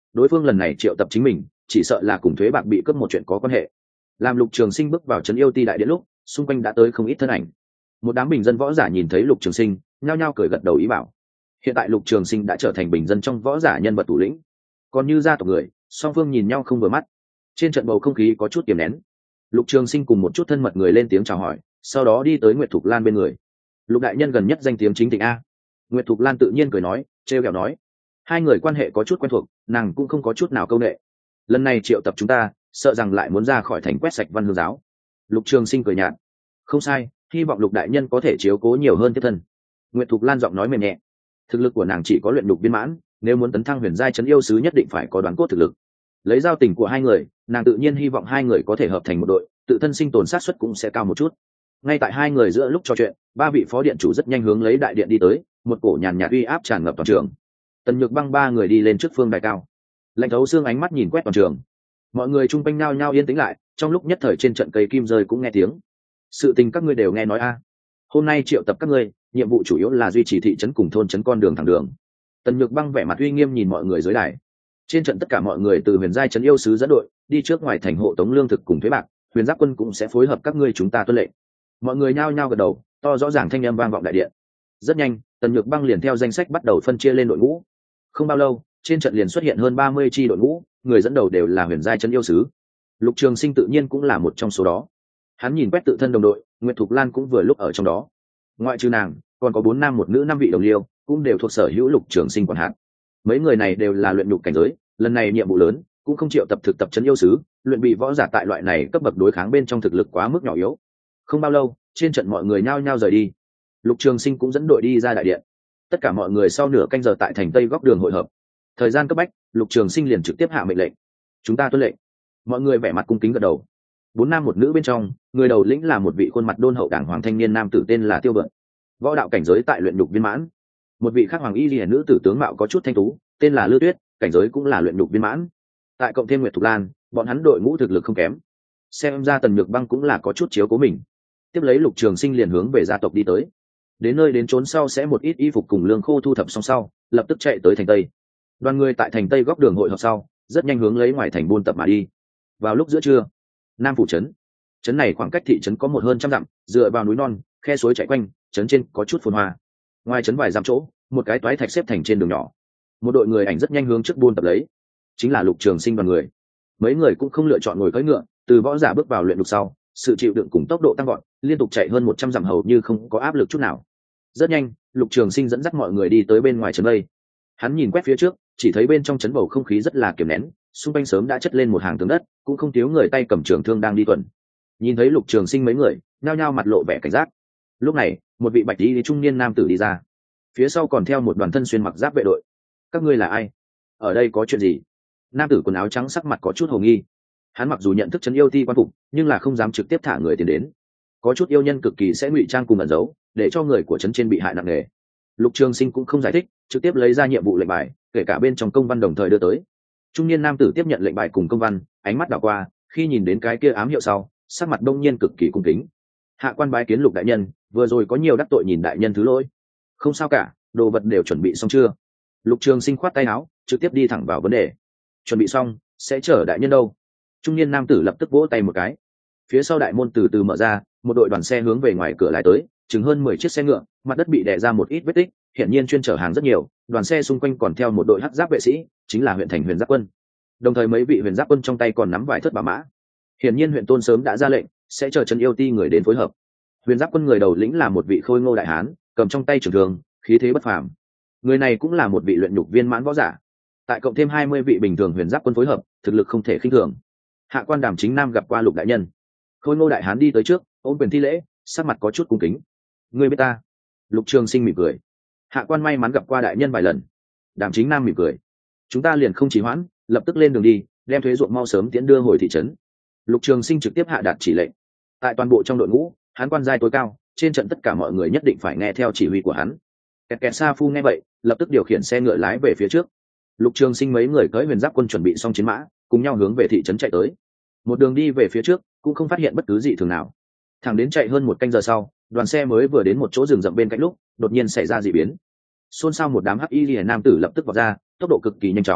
đối phương lần này triệu tập chính mình chỉ sợ là cùng thuế bạc bị cướp một chuyện có quan hệ. Làm Lục Trường Sinh bước vào trấn yêu ti đại điện lúc, xung quanh đã tới không ít thân ảnh. Một đám bình dân võ giả nhìn thấy Lục Trường Sinh, nhao nhao cười gật đầu ý bảo. Hiện tại Lục Trường Sinh đã trở thành bình dân trong võ giả nhân vật thủ lĩnh. Còn như gia tộc người, song phương nhìn nhau không vừa mắt. Trên trận bầu không khí có chút kiềm nén. Lục Trường Sinh cùng một chút thân mật người lên tiếng chào hỏi, sau đó đi tới Nguyệt Thục Lan bên người. Lục đại nhân gần nhất danh tiếng chính thịnh a. Nguyệt Thục Lan tự nhiên cười nói, trêu ghẹo nói, hai người quan hệ có chút quen thuộc, nàng cũng không có chút nào câu nệ. Lần này triệu tập chúng ta, sợ rằng lại muốn ra khỏi thành quét sạch Văn Hương giáo. Lục Trường Sinh cười nhạt, không sai, hy vọng Lục đại nhân có thể chiếu cố nhiều hơn tiếp thân. Nguyệt Thục Lan giọng nói mềm nhẹ, thực lực của nàng chỉ có luyện nhục viên mãn, nếu muốn tấn thăng huyền giai trấn yêu sứ nhất định phải có đoán cốt thực lực. Lấy giao tình của hai người, nàng tự nhiên hy vọng hai người có thể hợp thành một đội, tự thân sinh tồn sát suất cũng sẽ cao một chút. Ngay tại hai người giữa lúc trò chuyện, ba vị phó điện chủ rất nhanh hướng lấy đại điện đi tới, một cổ nhàn nhạt uy áp tràn ngập toàn trường. Tần Nhược Băng ba người đi lên trước phương đài cao, lạnh thấu xương ánh mắt nhìn quét toàn trường. Mọi người chung quanh nao nhao yên tĩnh lại, trong lúc nhất thời trên trận cây kim rơi cũng nghe tiếng. Sự tình các ngươi đều nghe nói a. Hôm nay triệu tập các ngươi, nhiệm vụ chủ yếu là duy trì thị trấn cùng thôn trấn con đường thẳng đường. Tần Nhược Băng vẻ mặt uy nghiêm nhìn mọi người dưới đài. Trên trận tất cả mọi người từ huyền giai trấn yêu sứ dẫn đội đi trước ngoài thành hộ tống lương thực cùng thuế bạc, huyền giáp quân cũng sẽ phối hợp các ngươi chúng ta tuân lệnh. Mọi người nhao nhao gật đầu, to rõ ràng thanh âm vang vọng đại điện. Rất nhanh, Tần Nhược Băng liền theo danh sách bắt đầu phân chia lên đội ngũ. Không bao lâu, trên trận liền xuất hiện hơn 30 chi đội ngũ, người dẫn đầu đều là huyền giai trấn yêu sứ. Lục Trường Sinh tự nhiên cũng là một trong số đó. Hắn nhìn quét tự thân đồng đội, Nguyệt Thục Lan cũng vừa lúc ở trong đó. Ngoại trừ nàng, còn có 4 nam một nữ 5 vị đồng liêu, cũng đều thuộc sở hữu Lục Trường Sinh quản hạt. Mấy người này đều là luyện nhục cảnh giới, lần này nhiệm vụ lớn, cũng không chịu tập thực tập trấn yêu sứ, luyện bị võ giả tại loại này cấp bậc đối kháng bên trong thực lực quá mức nhỏ yếu. Không bao lâu, trên trận mọi người nhao nhao rời đi. Lục Trường Sinh cũng dẫn đội đi ra đại điện. Tất cả mọi người sau nửa canh giờ tại thành tây góc đường hội hợp. Thời gian cấp bách, Lục Trường Sinh liền trực tiếp hạ mệnh lệnh. Chúng ta tuân lệnh. Mọi người vẻ mặt cung kính gật đầu. 4 nam một nữ bên trong, người đầu lĩnh là một vị khuôn mặt đôn hậu đàng hoàng thanh niên nam tử tên là Tiêu Vượng, võ đạo cảnh giới tại luyện nhục viên mãn. Một vị khác hoàng y liễu nữ tử tướng mạo có chút thanh tú, tên là Lư Tuyết, cảnh giới cũng là luyện nhục viên mãn. Tại cộng thêm Nguyệt Thục Lan, bọn hắn đội ngũ thực lực không kém. Xem ra Tần Nhược Băng cũng là có chút chiếu cố mình. Tiếp lấy Lục Trường Sinh liền hướng về gia tộc đi tới. Đến nơi đến trốn sau sẽ một ít y phục cùng lương khô thu thập xong sau, lập tức chạy tới thành tây. Đoàn người tại thành tây góc đường hội họp sau, rất nhanh hướng lấy ngoài thành buôn tập mà đi. Vào lúc giữa trưa, Nam phủ trấn. Trấn này khoảng cách thị trấn có hơn 100 dặm, dựa vào núi non, khe suối chảy quanh, trấn trên có chút phồn hoa. Ngoài trấn vài dặm chỗ, một cái toái thạch xếp thành trên đường nhỏ. Một đội người ảnh rất nhanh hướng trước buôn tập lấy, chính là Lục Trường Sinh đoàn người. Mấy người cũng không lựa chọn ngồi cưỡi ngựa, từ võ giả bước vào luyện đục sau, sự chịu đựng cùng tốc độ tăng vọt, liên tục chạy hơn 100 dặm hầu như không có áp lực chút nào. Rất nhanh, Lục Trường Sinh dẫn dắt mọi người đi tới bên ngoài trấn vây. Hắn nhìn quét phía trước, chỉ thấy bên trong trấn bầu không khí rất là kiềm nén, xung quanh sớm đã chất lên một hàng tường đất, cũng không thiếu người tay cầm trường thương đang đi tuần. Nhìn thấy Lục Trường Sinh mấy người, nhao nhao mặt lộ vẻ cảnh giác. Lúc này, một vị bạch y trung niên nam tử đi ra, phía sau còn theo một đoàn thân xuyên mặc giáp vệ đội. Các ngươi là ai? Ở đây có chuyện gì? Nam tử quần áo trắng sắc mặt có chút hồ nghi. Hắn mặc dù nhận thức trấn yêu ti quan phục, nhưng là không dám trực tiếp thả người tiến đến. Có chút yêu nhân cực kỳ sẽ ngụy trang cùng ẩn giấu, để cho người của trấn trên bị hại nặng nề. Lục Trường Sinh cũng không giải thích, trực tiếp lấy ra nhiệm vụ lệnh bài, kể cả bên trong công văn đồng thời đưa tới. Trung niên nam tử tiếp nhận lệnh bài cùng công văn, ánh mắt đảo qua, khi nhìn đến cái kia ám hiệu sau, sắc mặt đông nhiên cực kỳ cung kính. Hạ quan bái kiến Lục đại nhân, vừa rồi có nhiều đắc tội nhìn đại nhân thứ lỗi. Không sao cả, đồ vật đều chuẩn bị xong chưa? Lục Trường Sinh khoát tay áo, trực tiếp đi thẳng vào vấn đề. Chuẩn bị xong, sẽ chở đại nhân đâu? Trung niên nam tử lập tức vỗ tay một cái. Phía sau đại môn từ từ mở ra, một đội đoàn xe hướng về ngoài cửa lái tới, chừng hơn 10 chiếc xe ngựa, mặt đất bị đè ra một ít vết tích, hiển nhiên chuyên chở hàng rất nhiều. Đoàn xe xung quanh còn theo một đội hắc giáp vệ sĩ, chính là huyện thành huyền giáp quân. Đồng thời mấy vị huyền giáp quân trong tay còn nắm vài thớt bảo mã. Hiển nhiên huyện Tôn sớm đã ra lệnh, sẽ chờ trấn yêu ti người đến phối hợp. Huyền giáp quân người đầu lĩnh là một vị khôi ngô đại hán, cầm trong tay trường thương, khí thế bất phàm. Người này cũng là một vị luyện nhục viên mãn võ giả. Tại cộng thêm 20 vị bình thường huyền giáp quân phối hợp, thực lực không thể khinh thường. Hạ quan Đàm Chính Nam gặp qua Lục đại nhân. Khôi ngô đại hán đi tới trước, ôm quyền thi lễ, sắc mặt có chút cung kính. Ngươi biết ta? Lục Trường Sinh mỉm cười. Hạ quan may mắn gặp qua đại nhân vài lần. Đàm Chính Nam mỉm cười. Chúng ta liền không trì hoãn, lập tức lên đường đi, đem thuế ruộng mau sớm tiễn đưa hồi thị trấn. Lục Trường Sinh trực tiếp hạ đạt chỉ lệnh. Tại toàn bộ trong đội ngũ, hắn quan giai tối cao, trên trận tất cả mọi người nhất định phải nghe theo chỉ huy của hắn. Kẹt kẹt Sa Phu nghe vậy, lập tức điều khiển xe ngựa lái về phía trước. Lục Trường Sinh mấy người cưỡi huyền giáp quân chuẩn bị xong chiến mã, cùng nhau hướng về thị trấn chạy tới. Một đường đi về phía trước, cũng không phát hiện bất cứ gì thường nào. Thẳng đến chạy hơn một canh giờ sau, đoàn xe mới vừa đến một chỗ rừng rậm bên cạnh lúc, đột nhiên xảy ra dị biến. Xôn xao một đám hắc y liễu nam tử lập tức vọt ra, tốc độ cực kỳ nhanh chóng,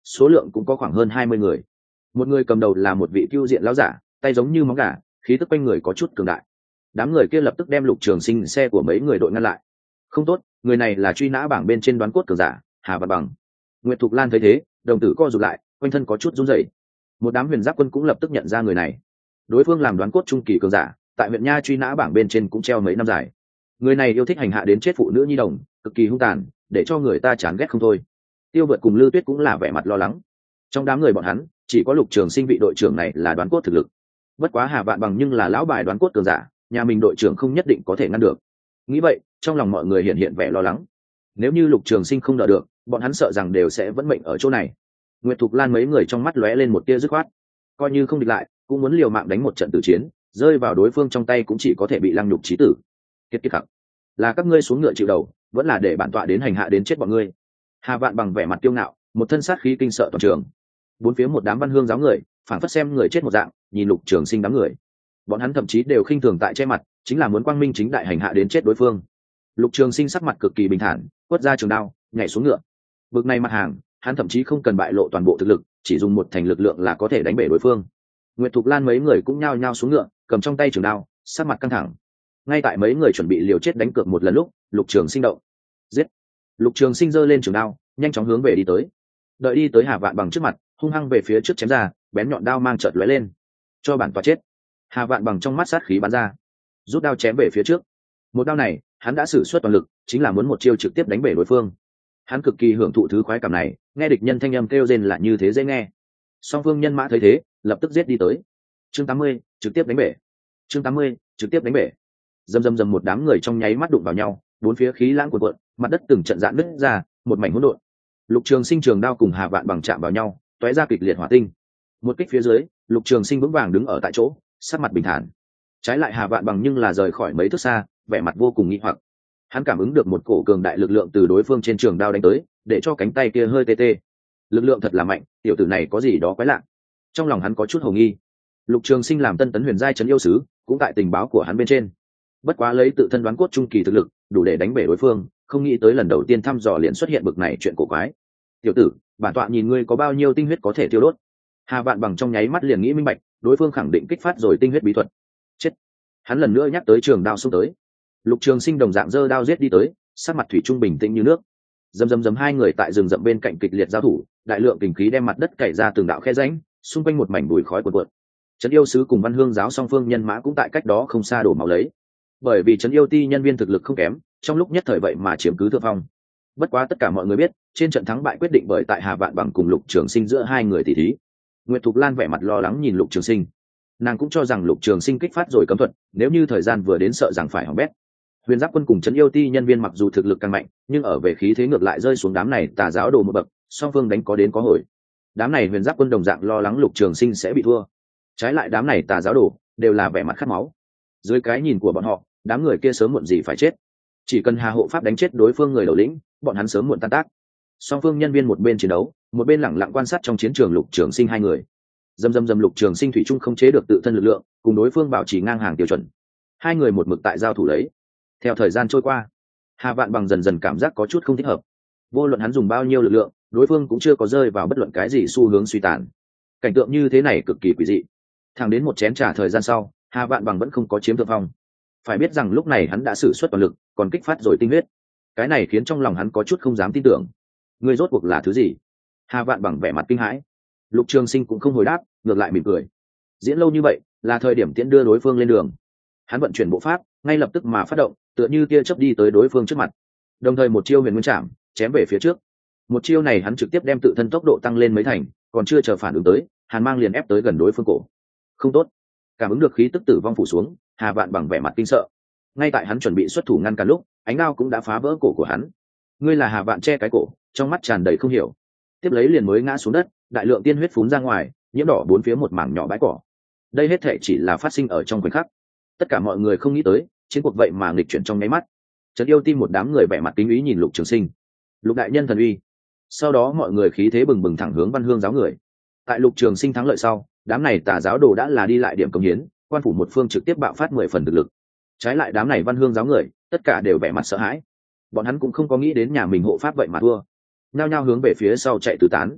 số lượng cũng có khoảng hơn 20 người. Một người cầm đầu là một vị cưu diện lão giả, tay giống như móng gà, khí tức quanh người có chút cường đại. Đám người kia lập tức đem Lục Trường Sinh xe của mấy người đội ngăn lại. Không tốt, người này là truy nã bảng bên trên đoán cốt cường giả Hà Vạn Bằng. Nguyệt Thục Lan thấy thế, đồng tử co rụt lại, quanh thân có chút run rẩy. Một đám huyền giáp quân cũng lập tức nhận ra người này. Đối phương làm đoán cốt trung kỳ cường giả, tại huyện nha truy nã bảng bên trên cũng treo mấy năm dài. Người này yêu thích hành hạ đến chết phụ nữ nhi đồng, cực kỳ hung tàn, để cho người ta chán ghét không thôi. Tiêu Vượt cùng Lư Tuyết cũng là vẻ mặt lo lắng. Trong đám người bọn hắn, chỉ có Lục Trường Sinh vị đội trưởng này là đoán cốt thực lực. Bất quá Hà Vạn Bằng nhưng là lão bài đoán cốt cường giả, nhà mình đội trưởng không nhất định có thể ngăn được. Nghĩ vậy, trong lòng mọi người hiện vẻ lo lắng. Nếu như Lục Trường Sinh không đỡ được, bọn hắn sợ rằng đều sẽ vẫn mệnh ở chỗ này. Nguyệt Thục Lan mấy người trong mắt lóe lên một tia dứt khoát, coi như không địch lại, cũng muốn liều mạng đánh một trận tử chiến, rơi vào đối phương trong tay cũng chỉ có thể bị lăng nhục chí tử. Kiệt kiệt khắc, là các ngươi xuống ngựa chịu đầu, vẫn là để bản tọa đến hành hạ đến chết bọn ngươi. Hà Vạn Bằng vẻ mặt kiêu ngạo, một thân sát khí kinh sợ toàn trường. Bốn phía một đám văn hương giáo người, phản phất xem người chết một dạng, nhìn Lục Trường Sinh đám người. Bọn hắn thậm chí đều khinh thường tại che mặt, chính là muốn quang minh chính đại hành hạ đến chết đối phương. Lục Trường Sinh sắc mặt cực kỳ bình thản, quất ra trường đao, nhảy xuống ngựa. Bực này mặt hàng, hắn thậm chí không cần bại lộ toàn bộ thực lực, chỉ dùng một thành lực lượng là có thể đánh bể đối phương. Nguyệt Thục Lan mấy người cũng nhao nhao xuống ngựa, cầm trong tay trường đao, sắc mặt căng thẳng. Ngay tại mấy người chuẩn bị liều chết đánh cược một lần lúc, Lục Trường Sinh động. Giết! Lục Trường Sinh giơ lên trường đao, nhanh chóng hướng về đi tới. Đợi đi tới Hà Vạn Bằng trước mặt, hung hăng về phía trước chém ra, bén nhọn đao mang chợt lóe lên. Cho bản tọa chết! Hà Vạn Bằng trong mắt sát khí bắn ra, rút đao chém về phía trước. Một đao này, hắn đã sử xuất toàn lực, chính là muốn một chiêu trực tiếp đánh bể đối phương. Hắn cực kỳ hưởng thụ thứ khoái cảm này, nghe địch nhân thanh âm kêu rên là như thế dễ nghe. Song phương nhân mã thấy thế, lập tức giết đi tới. Chương 80, trực tiếp đánh bể. Chương 80, trực tiếp đánh bể. Dầm một đám người trong nháy mắt đụng vào nhau, bốn phía khí lãng cuộn cuộn, mặt đất từng trận rạn nứt ra, một mảnh hỗn độn. Lục Trường Sinh trường đao cùng Hà Vạn Bằng chạm vào nhau, tóe ra kịch liệt hỏa tinh. Một kích phía dưới, Lục Trường Sinh vững vàng đứng ở tại chỗ, sắc mặt bình thản. Trái lại Hà Vạn Bằng nhưng là rời khỏi mấy thước xa, vẻ mặt vô cùng nghi hoặc. Hắn cảm ứng được một cổ cường đại lực lượng từ đối phương trên trường đao đánh tới, để cho cánh tay kia hơi tê tê. Lực lượng thật là mạnh, tiểu tử này có gì đó quái lạ. Trong lòng hắn có chút hồ nghi. Lục Trường Sinh làm Tân Tấn Huyền giai trấn yêu sứ, cũng tại tình báo của hắn bên trên. Bất quá lấy tự thân đoán cốt trung kỳ thực lực, đủ để đánh bể đối phương, không nghĩ tới lần đầu tiên thăm dò liền xuất hiện bực này chuyện cổ quái. Tiểu tử, bản tọa nhìn ngươi có bao nhiêu tinh huyết có thể tiêu đốt. Hà Vạn Bằng trong nháy mắt liền nghĩ minh bạch, đối phương khẳng định kích phát rồi tinh huyết bí thuật. Chết! Hắn lần nữa nhắc tới trường đao xông tới. Lục Trường Sinh đồng dạng giơ đao giết đi tới, sắc mặt thủy trung bình tĩnh như nước. Dầm hai người tại rừng rậm bên cạnh kịch liệt giao thủ, đại lượng kình khí đem mặt đất cày ra từng đạo khe rãnh, xung quanh một mảnh bụi khói cuồn cuộn. Trấn yêu sứ cùng Văn Hương giáo song phương nhân mã cũng tại cách đó không xa đổ máu lấy. Bởi vì trấn yêu ti nhân viên thực lực không kém, trong lúc nhất thời vậy mà chiếm cứ thượng phong. Bất quá tất cả mọi người biết, trên trận thắng bại quyết định bởi tại Hà Vạn Bằng cùng Lục Trường Sinh giữa hai người tỷ thí. Nguyệt Thục Lan vẻ mặt lo lắng nhìn Lục Trường Sinh. Nàng cũng cho rằng Lục Trường Sinh kích phát rồi cấm thuật, nếu như thời gian vừa đến sợ rằng phải hỏng bét. Huyền Giáp quân cùng trấn yêu ti nhân viên mặc dù thực lực càng mạnh, nhưng ở về khí thế ngược lại rơi xuống đám này tà giáo đồ một bậc, song phương đánh có đến có hồi. Đám này Huyền Giáp quân đồng dạng lo lắng Lục Trường Sinh sẽ bị thua. Trái lại đám này tà giáo đồ đều là vẻ mặt khát máu. Dưới cái nhìn của bọn họ, đám người kia sớm muộn gì phải chết. Chỉ cần Hà hộ pháp đánh chết đối phương người đầu lĩnh, bọn hắn sớm muộn tan tác. Song phương nhân viên một bên chiến đấu, một bên lẳng lặng quan sát trong chiến trường Lục Trường Sinh hai người. Dầm Lục Trường Sinh thủy chung không chế được tự thân lực lượng, cùng đối phương bảo trì ngang hàng tiêu chuẩn. Hai người một mực tại giao thủ lấy. Theo thời gian trôi qua, Hà Vạn Bằng dần dần cảm giác có chút không thích hợp. Vô luận hắn dùng bao nhiêu lực lượng, đối phương cũng chưa có rơi vào bất luận cái gì xu hướng suy tàn. Cảnh tượng như thế này cực kỳ quỷ dị. Thẳng đến một chén trà thời gian sau, Hà Vạn Bằng vẫn không có chiếm thượng phong. Phải biết rằng lúc này hắn đã sử xuất toàn lực, còn kích phát rồi tinh huyết. Cái này khiến trong lòng hắn có chút không dám tin tưởng. Người rốt cuộc là thứ gì? Hà Vạn Bằng vẻ mặt kinh hãi. Lục Trường Sinh cũng không hồi đáp, ngược lại mỉm cười. Diễn lâu như vậy, là thời điểm tiễn đưa đối phương lên đường. Hắn vận chuyển bộ pháp, ngay lập tức mà phát động, tựa như tia chớp đi tới đối phương trước mặt. Đồng thời một chiêu Huyền Nguyên Trảm chém về phía trước. Một chiêu này hắn trực tiếp đem tự thân tốc độ tăng lên mấy thành, còn chưa chờ phản ứng tới, hàn mang liền ép tới gần đối phương cổ. Không tốt! Cảm ứng được khí tức tử vong phủ xuống, Hà Vạn Bằng vẻ mặt kinh sợ. Ngay tại hắn chuẩn bị xuất thủ ngăn cản lúc, ánh đao cũng đã phá vỡ cổ của hắn. Ngươi là Hà Vạn che cái cổ, trong mắt tràn đầy không hiểu. Tiếp lấy liền mới ngã xuống đất, đại lượng tiên huyết phún ra ngoài, nhiễm đỏ bốn phía một mảng nhỏ bãi cỏ. Đây hết thể chỉ là phát sinh ở trong khoảnh khắc. Tất cả mọi người không nghĩ tới, chiến cuộc vậy mà nghịch chuyển trong nháy mắt. Trấn yêu tim một đám người vẻ mặt kính ý nhìn Lục Trường Sinh. Lục đại nhân thần uy. Sau đó mọi người khí thế bừng bừng thẳng hướng Văn Hương giáo người. Tại Lục Trường Sinh thắng lợi sau, đám này tà giáo đồ đã là đi lại điểm công hiến, quan phủ một phương trực tiếp bạo phát 10 phần thực lực. Trái lại đám này Văn Hương giáo người, tất cả đều vẻ mặt sợ hãi. Bọn hắn cũng không có nghĩ đến nhà mình hộ pháp vậy mà thua, nhao nhao hướng về phía sau chạy tứ tán.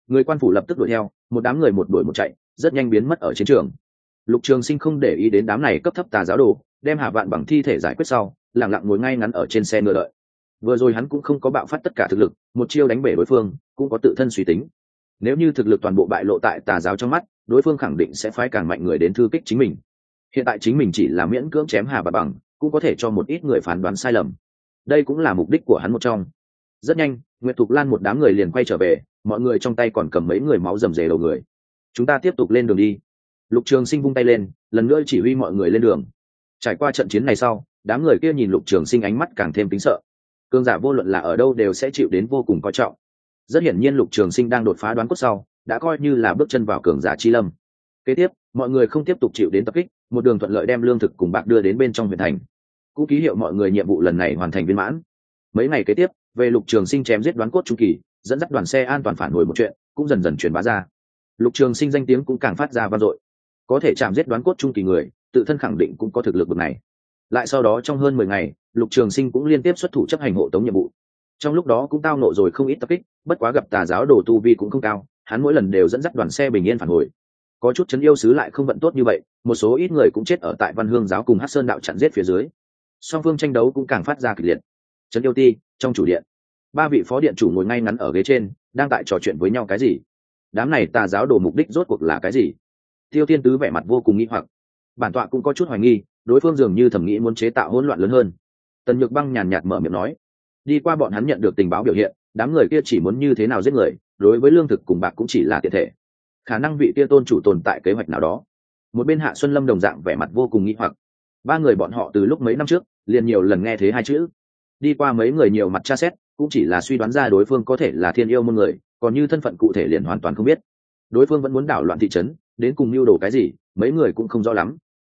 Người quan phủ lập tức đuổi theo, một đám người một đuổi một chạy, rất nhanh biến mất ở chiến trường. Lục Trường Sinh không để ý đến đám này cấp thấp tà giáo đồ, đem Hà Vạn bằng thi thể giải quyết sau, lặng lặng ngồi ngay ngắn ở trên xe ngựa đợi. Vừa rồi hắn cũng không có bạo phát tất cả thực lực, một chiêu đánh bể đối phương, cũng có tự thân suy tính. Nếu như thực lực toàn bộ bại lộ tại tà giáo trong mắt, đối phương khẳng định sẽ phái càng mạnh người đến thư kích chính mình. Hiện tại chính mình chỉ là miễn cưỡng chém Hà Vạn bằng, cũng có thể cho một ít người phán đoán sai lầm. Đây cũng là mục đích của hắn một trong. Rất nhanh, Nguyệt Thục Lan một đám người liền quay trở về, mọi người trong tay còn cầm mấy người máu rầm rề đầu người. Chúng ta tiếp tục lên đường đi. Lục Trường Sinh vung tay lên, lần nữa chỉ huy mọi người lên đường. Trải qua trận chiến này sau, đám người kia nhìn Lục Trường Sinh ánh mắt càng thêm kính sợ. Cường giả vô luận là ở đâu đều sẽ chịu đến vô cùng coi trọng. Rất hiển nhiên Lục Trường Sinh đang đột phá đoán cốt sau, đã coi như là bước chân vào cường giả chi lâm. Kế tiếp, mọi người không tiếp tục chịu đến tập kích, một đường thuận lợi đem lương thực cùng bạc đưa đến bên trong huyện thành. Cũng ký hiệu mọi người nhiệm vụ lần này hoàn thành viên mãn. Mấy ngày kế tiếp, về Lục Trường Sinh chém giết đoán cốt trung kỳ, dẫn dắt đoàn xe an toàn phản hồi một chuyện, cũng dần dần truyền bá ra. Lục Trường Sinh danh tiếng cũng càng phát ra vang dội. Có thể chạm giết đoán cốt trung kỳ người, tự thân khẳng định cũng có thực lực bậc này. Lại sau đó trong hơn 10 ngày, Lục Trường Sinh cũng liên tiếp xuất thủ chấp hành hộ tống nhiệm vụ. Trong lúc đó cũng tao nộ rồi không ít tập kích, bất quá gặp tà giáo đồ tu vi cũng không cao, hắn mỗi lần đều dẫn dắt đoàn xe bình yên phản hồi. Có chút trấn yêu sứ lại không vận tốt như vậy, một số ít người cũng chết ở tại Văn Hương giáo cùng Hắc Sơn đạo chặn giết phía dưới. Song phương tranh đấu cũng càng phát ra kịch liệt. Trấn yêu ti, trong chủ điện, ba vị phó điện chủ ngồi ngay ngắn ở ghế trên, đang tại trò chuyện với nhau cái gì. Đám này tà giáo đồ mục đích rốt cuộc là cái gì? Tiêu Tiên Tứ vẻ mặt vô cùng nghi hoặc. Bản tọa cũng có chút hoài nghi, đối phương dường như thẩm nghĩ muốn chế tạo hỗn loạn lớn hơn. Tần Nhược Băng nhàn nhạt mở miệng nói, đi qua bọn hắn nhận được tình báo biểu hiện, đám người kia chỉ muốn như thế nào giết người, đối với lương thực cùng bạc cũng chỉ là tiện thể. Khả năng vị kia tôn chủ tồn tại kế hoạch nào đó. Một bên Hạ Xuân Lâm đồng dạng vẻ mặt vô cùng nghi hoặc. Ba người bọn họ từ lúc mấy năm trước liền nhiều lần nghe thấy hai chữ. Đi qua mấy người nhiều mặt tra xét, cũng chỉ là suy đoán ra đối phương có thể là Thiên Yêu môn người, còn như thân phận cụ thể liền hoàn toàn không biết. Đối phương vẫn muốn đảo loạn thị trấn, đến cùng mưu đồ cái gì, mấy người cũng không rõ lắm.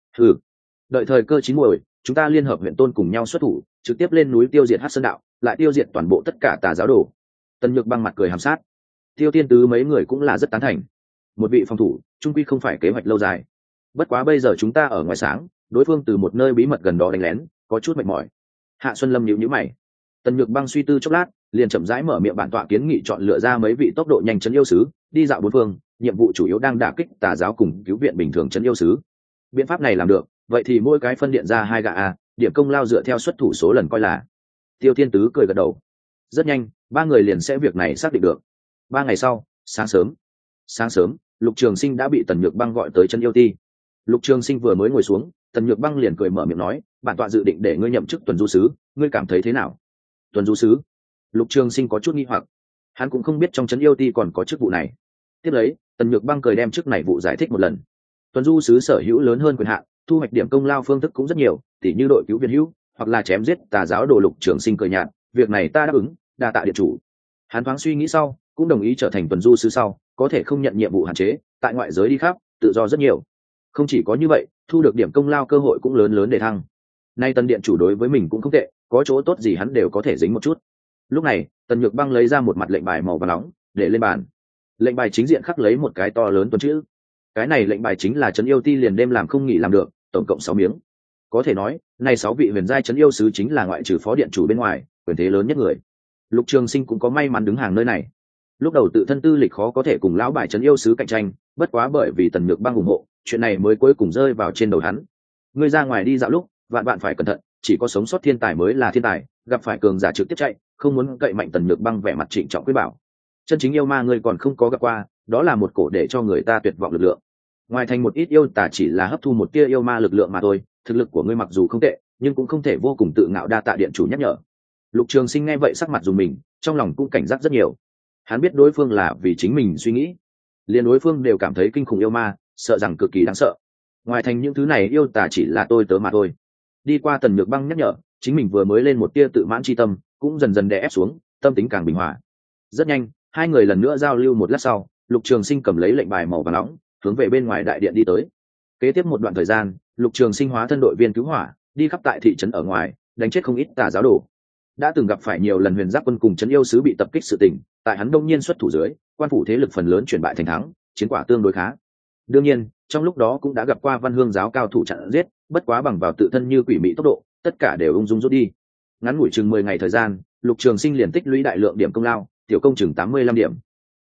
Đợi thời cơ chín muồi, chúng ta liên hợp huyện tôn cùng nhau xuất thủ, trực tiếp lên núi tiêu diệt Hắc Sơn đạo, lại tiêu diệt toàn bộ tất cả tà giáo đồ. Tần Nhược Băng mặt cười hàm sát. Tiêu Tiên Tứ mấy người cũng là rất tán thành. Một vị phòng thủ, trung quy không phải kế hoạch lâu dài. Bất quá bây giờ chúng ta ở ngoài sáng, đối phương từ một nơi bí mật gần đó đánh lén, có chút mệt mỏi. Hạ Xuân Lâm nhíu nhíu mày. Tần Nhược Băng suy tư chốc lát, liền chậm rãi mở miệng bản tọa kiến nghị chọn lựa ra mấy vị tốc độ nhanh trấn yêu sứ, đi dạo bốn phương, nhiệm vụ chủ yếu đang đả kích tà giáo cùng cứu viện bình thường trấn yêu sứ. Biện pháp này làm được, vậy thì mỗi cái phân điện ra 2 gạ a, điểm công lao dựa theo xuất thủ số lần coi là. Tiêu Thiên Tứ cười gật đầu. Rất nhanh, ba người liền sẽ việc này xác định được. 3 ngày sau, sáng sớm, Lục Trường Sinh đã bị Tần Nhược Băng gọi tới trấn yêu ti. Lục Trường Sinh vừa mới ngồi xuống, Tần Nhược Băng liền cười mở miệng nói, bản tọa dự định để ngươi nhậm chức tuần du sứ, ngươi cảm thấy thế nào? Tuần du sứ? Lục Trường Sinh có chút nghi hoặc, hắn cũng không biết trong trấn yêu ti còn có chức vụ này. Tiếp lấy, Tần Nhược Băng cười đem chức này vụ giải thích một lần. Tuần du sứ sở hữu lớn hơn quyền hạn, thu hoạch điểm công lao phương thức cũng rất nhiều, tỉ như đội cứu viện hữu, hoặc là chém giết tà giáo đồ. Lục Trường Sinh cười nhạt, việc này ta đáp ứng, đa tạ điện chủ. Hắn thoáng suy nghĩ sau, cũng đồng ý trở thành tuần du sứ sau, có thể không nhận nhiệm vụ hạn chế, tại ngoại giới đi khắp, tự do rất nhiều. Không chỉ có như vậy, thu được điểm công lao cơ hội cũng lớn để thăng. Nay Tần điện chủ đối với mình cũng không tệ, có chỗ tốt gì hắn đều có thể dính một chút. Lúc này, Tần Nhược Băng lấy ra một mặt lệnh bài màu vàng nóng, để lên bàn. Lệnh bài chính diện khắc lấy một cái to lớn tuần chữ. Cái này lệnh bài chính là trấn yêu ti liền đêm làm không nghỉ làm được, tổng cộng 6 miếng. Có thể nói, này 6 vị huyền giai trấn yêu sứ chính là ngoại trừ phó điện chủ bên ngoài, quyền thế lớn nhất người. Lục Trường Sinh cũng có may mắn đứng hàng nơi này. Lúc đầu tự thân tư lịch khó có thể cùng lão bài trấn yêu sứ cạnh tranh, bất quá bởi vì Tần Nhược Băng ủng hộ, chuyện này mới cuối cùng rơi vào trên đầu hắn. Ngươi ra ngoài đi dạo lúc, vạn bạn phải cẩn thận, chỉ có sống sót thiên tài mới là thiên tài, gặp phải cường giả trực tiếp chạy, không muốn cậy mạnh. Tần Nhược Băng vẻ mặt trịnh trọng quyết bảo. Chân chính yêu ma ngươi còn không có gặp qua, đó là một cổ để cho người ta tuyệt vọng lực lượng. Ngoài thành một ít yêu tà chỉ là hấp thu một tia yêu ma lực lượng mà thôi, thực lực của ngươi mặc dù không tệ, nhưng cũng không thể vô cùng tự ngạo. Đa tạ điện chủ nhắc nhở. Lục Trường Sinh nghe vậy sắc mặt dùng mình, trong lòng cũng cảnh giác rất nhiều. Hắn biết đối phương là vì chính mình suy nghĩ, liền đối phương đều cảm thấy kinh khủng yêu ma, sợ rằng cực kỳ đáng sợ. Ngoài thành những thứ này yêu tà chỉ là tôi tớ mà thôi. Đi qua Tần Nhược Băng nhắc nhở, chính mình vừa mới lên một tia tự mãn chi tâm, cũng dần dần đè ép xuống, tâm tính càng bình hòa. Rất nhanh, hai người lần nữa giao lưu một lát sau, Lục Trường Sinh cầm lấy lệnh bài màu vàng nóng, hướng về bên ngoài đại điện đi tới. Kế tiếp một đoạn thời gian, Lục Trường Sinh hóa thân đội viên cứu hỏa, đi khắp tại thị trấn ở ngoài, đánh chết không ít tà giáo đồ. Đã từng gặp phải nhiều lần huyền giáp quân cùng trấn yêu sứ bị tập kích sự tình, tại hắn đông nhiên xuất thủ dưới, quan phủ thế lực phần lớn chuyển bại thành thắng, chiến quả tương đối khá. Đương nhiên, trong lúc đó cũng đã gặp qua Văn Hương giáo cao thủ chặn giết, bất quá bằng vào tự thân như quỷ mị tốc độ, tất cả đều ung dung rút đi. Ngắn ngủi chừng 10 ngày thời gian, Lục Trường Sinh liền tích lũy đại lượng điểm công lao, tiểu công chừng 85 điểm.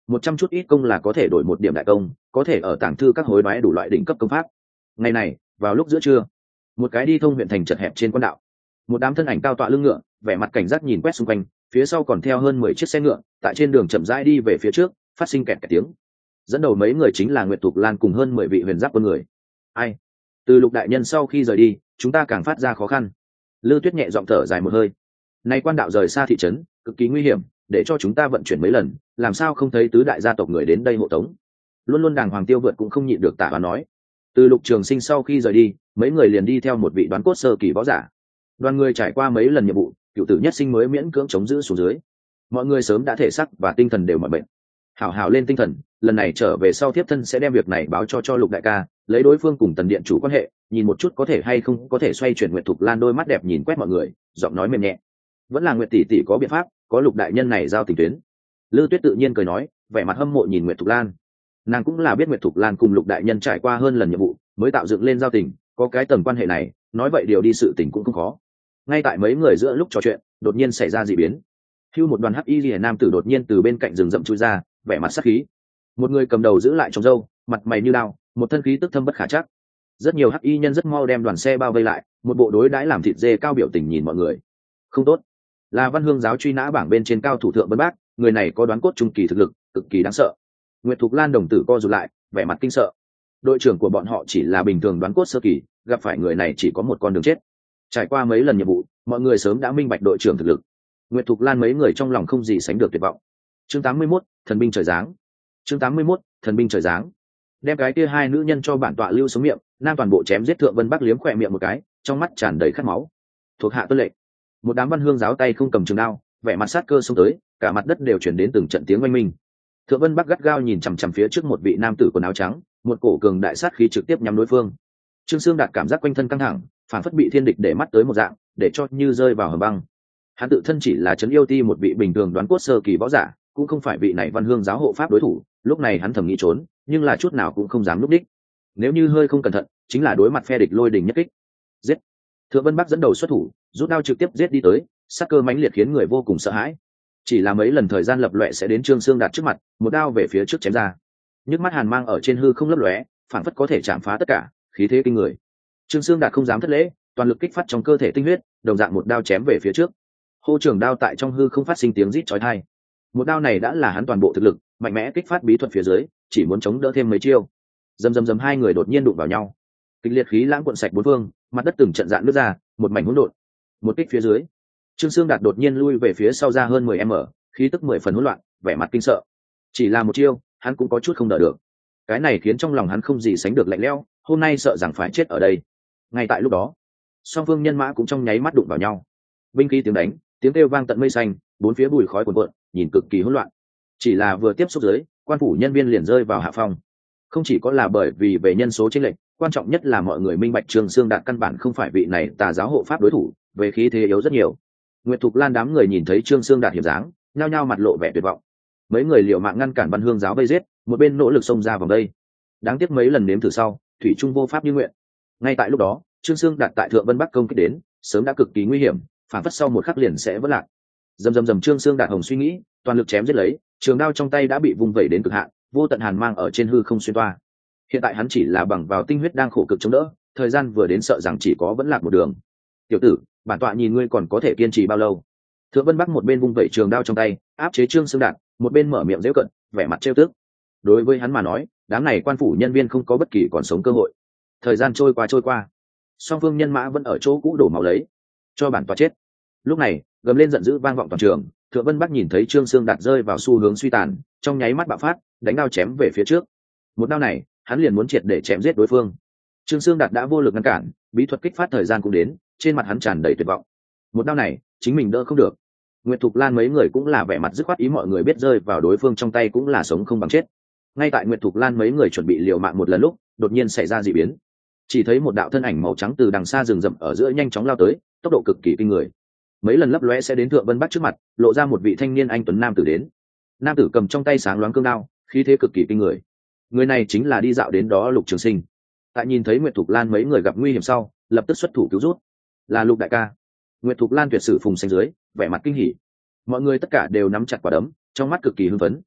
100 chút ít công là có thể đổi 1 điểm đại công, có thể ở tàng thư các hối đoái đủ loại đỉnh cấp công pháp. Ngày này, vào lúc giữa trưa, một cái đi thông huyện thành chật hẹp trên quan đạo, một đám thân ảnh cao tọa lưng ngựa, vẻ mặt cảnh giác nhìn quét xung quanh, phía sau còn theo hơn 10 chiếc xe ngựa, tại trên đường chậm rãi đi về phía trước, phát sinh kẹt kẹt tiếng. Dẫn đầu mấy người chính là Nguyệt Thục Lan cùng hơn 10 vị huyền giáp quân người. Ai? Từ Lục đại nhân sau khi rời đi, chúng ta càng phát ra khó khăn. Lư Tuyết nhẹ giọng thở dài một hơi. Nay quan đạo rời xa thị trấn, cực kỳ nguy hiểm, để cho chúng ta vận chuyển mấy lần, làm sao không thấy tứ đại gia tộc người đến đây hộ tống. Luôn luôn đàng hoàng Tiêu Vượt cũng không nhịn được tả và nói. Từ Lục Trường Sinh sau khi rời đi, mấy người liền đi theo một vị đoán cốt sơ kỳ võ giả. Đoàn người trải qua mấy lần nhiệm vụ, cựu tử nhất sinh mới miễn cưỡng chống giữ xuống dưới. Mọi người sớm đã thể xác và tinh thần đều mỏi bệnh. Hảo hảo lên tinh thần, lần này trở về sau tiếp thân sẽ đem việc này báo cho Lục đại ca, lấy đối phương cùng Tần điện chủ quan hệ, nhìn một chút có thể hay không có thể xoay chuyển. Nguyệt Thục Lan đôi mắt đẹp nhìn quét mọi người, giọng nói mềm nhẹ. Vẫn là Nguyệt tỷ tỷ có biện pháp, có Lục đại nhân này giao tình tuyến. Lư Tuyết tự nhiên cười nói, vẻ mặt hâm mộ nhìn Nguyệt Thục Lan. Nàng cũng là biết Nguyệt Thục Lan cùng Lục đại nhân trải qua hơn lần nhiệm vụ, mới tạo dựng lên giao tình, có cái tầng quan hệ này, nói vậy điều đi sự tình cũng không khó. Ngay tại mấy người giữa lúc trò chuyện, đột nhiên xảy ra dị biến. Hưu một đoàn hắc y liễu nam tử đột nhiên từ bên cạnh rừng rậm chui ra, vẻ mặt sắc khí. Một người cầm đầu giữ lại trong râu, mặt mày như đao, một thân khí tức thâm bất khả trắc. Rất nhiều hắc y nhân rất mau đem đoàn xe bao vây lại, một bộ đối đãi làm thịt dê cao biểu tình nhìn mọi người. Không tốt, là Văn Hương giáo truy nã bảng bên trên cao thủ thượng Vân Bác, người này có đoán cốt trung kỳ thực lực, cực kỳ đáng sợ. Nguyệt Thục Lan đồng tử co rụt lại, vẻ mặt kinh sợ. Đội trưởng của bọn họ chỉ là bình thường đoán cốt sơ kỳ, gặp phải người này chỉ có một con đường chết. Trải qua mấy lần nhiệm vụ, mọi người sớm đã minh bạch đội trưởng thực lực. Nguyệt Thục Lan mấy người trong lòng không gì sánh được tuyệt vọng. Chương 81, thần binh trời giáng. Chương 81, thần binh trời giáng. Đem cái kia hai nữ nhân cho bản tọa lưu sống miệng, nam toàn bộ chém giết. Thượng Vân Bắc liếm khỏe miệng một cái, trong mắt tràn đầy khát máu. Thuộc hạ tuân lệnh. Một đám Văn Hương giáo tay không cầm trường đao, vẻ mặt sát cơ xông tới, cả mặt đất đều chuyển đến từng trận tiếng oanh minh. Thượng Vân Bắc gắt gao nhìn chằm chằm phía trước một vị nam tử quần áo trắng, một cổ cường đại sát khí trực tiếp nhắm đối phương. Trương Sương Đạt cảm giác quanh thân căng thẳng, phản phất bị thiên địch để mắt tới một dạng, để cho như rơi vào hầm băng. Hắn tự thân chỉ là trấn yêu ti một vị bình thường đoán cốt sơ kỳ võ giả, cũng không phải vị này Văn Hương giáo hộ pháp đối thủ. Lúc này hắn thầm nghĩ trốn, nhưng là chút nào cũng không dám núp đích. Nếu như hơi không cẩn thận, chính là đối mặt phe địch lôi đình nhất kích. Giết! Thượng Vân Bắc dẫn đầu xuất thủ, rút đao trực tiếp giết đi tới, sát cơ mãnh liệt khiến người vô cùng sợ hãi. Chỉ là mấy lần thời gian lập loè sẽ đến Trương Sương Đạt trước mặt, một đao về phía trước chém ra. Nhức mắt hàn mang ở trên hư không lấp lóe, phản phất có thể chạm phá tất cả, khí thế kinh người. Trương Sương Đạt không dám thất lễ, toàn lực kích phát trong cơ thể tinh huyết, đồng dạng một đao chém về phía trước. Hô trường đao tại trong hư không phát sinh tiếng rít chói tai. Một đao này đã là hắn toàn bộ thực lực, mạnh mẽ kích phát bí thuật phía dưới, chỉ muốn chống đỡ thêm mấy chiêu. Dầm hai người đột nhiên đụng vào nhau. Kịch liệt khí lãng cuộn sạch bốn phương, mặt đất từng trận dạn nứt ra, một mảnh hỗn độn. Một kích phía dưới, Trương Sương Đạt đột nhiên lui về phía sau ra hơn 10m, khí tức 10 phần hỗn loạn, vẻ mặt kinh sợ. Chỉ là một chiêu, hắn cũng có chút không đỡ được. Cái này khiến trong lòng hắn không gì sánh được lạnh lẽo, hôm nay sợ rằng phải chết ở đây. Ngay tại lúc đó, song phương nhân mã cũng trong nháy mắt đụng vào nhau. Binh khí tiếng đánh, tiếng kêu vang tận mây xanh, bốn phía bụi khói cuồn cuộn, nhìn cực kỳ hỗn loạn. Chỉ là vừa tiếp xúc dưới, quan phủ nhân viên liền rơi vào hạ phong. Không chỉ có là bởi vì về nhân số chênh lệch, quan trọng nhất là mọi người minh bạch Trương Sương Đạt căn bản không phải vị này tà giáo hộ pháp đối thủ, về khí thế yếu rất nhiều. Nguyệt Thục Lan đám người nhìn thấy Trương Sương Đạt hiểm dáng, nhao nhao mặt lộ vẻ tuyệt vọng. Mấy người liều mạng ngăn cản Văn Hương giáo vây giết, một bên nỗ lực xông ra vòng đây. Đáng tiếc mấy lần nếm thử sau, thủy trung vô pháp như nguyện. Ngay tại lúc đó, Trương Sương Đạt tại Thượng Vân Bắc công kích đến, sớm đã cực kỳ nguy hiểm, phản phất sau một khắc liền sẽ vỡ lạc. Dầm Trương Sương Đạt hồng suy nghĩ, toàn lực chém giết lấy, trường đao trong tay đã bị vung vẩy đến cực hạn, vô tận hàn mang ở trên hư không xuyên toa. Hiện tại hắn chỉ là bằng vào tinh huyết đang khổ cực chống đỡ, thời gian vừa đến sợ rằng chỉ có vẫn lạc một đường. Tiểu tử, bản tọa nhìn ngươi còn có thể kiên trì bao lâu? Thượng Vân Bắc một bên vung vẩy trường đao trong tay, áp chế Trương Sương Đạt, một bên mở miệng giễu cận, vẻ mặt trêu tức. Đối với hắn mà nói, đám này quan phủ nhân viên không có bất kỳ còn sống cơ hội. Thời gian trôi qua, song phương nhân mã vẫn ở chỗ cũ đổ máu lấy, cho bản tọa chết. Lúc này, gầm lên giận dữ vang vọng toàn trường. Thượng Vân Bắc nhìn thấy Trương Sương Đạt rơi vào xu hướng suy tàn, trong nháy mắt bạo phát, đánh đao chém về phía trước. Một đao này, hắn liền muốn triệt để chém giết đối phương. Trương Sương Đạt đã vô lực ngăn cản, bí thuật kích phát thời gian cũng đến, trên mặt hắn tràn đầy tuyệt vọng. Một đao này, chính mình đỡ không được. Nguyệt Thục Lan mấy người cũng là vẻ mặt dứt khoát, ý mọi người biết rơi vào đối phương trong tay cũng là sống không bằng chết. Ngay tại Nguyệt Thục Lan mấy người chuẩn bị liều mạng một lần lúc, đột nhiên xảy ra dị biến. Chỉ thấy một đạo thân ảnh màu trắng từ đằng xa rừng rậm ở giữa nhanh chóng lao tới, tốc độ cực kỳ kinh người. Mấy lần lấp lóe sẽ đến Thượng Vân Bắc trước mặt, lộ ra một vị thanh niên anh tuấn nam tử đến. Nam tử cầm trong tay sáng loáng cương đao, khí thế cực kỳ kinh người. Người này chính là đi dạo đến đó Lục Trường Sinh. Tại nhìn thấy Nguyệt Thục Lan mấy người gặp nguy hiểm sau, lập tức xuất thủ cứu rút. Là Lục đại ca. Nguyệt Thục Lan tuyệt sử phùng xanh dưới, vẻ mặt kinh hỉ. Mọi người tất cả đều nắm chặt quả đấm, trong mắt cực kỳ hưng phấn.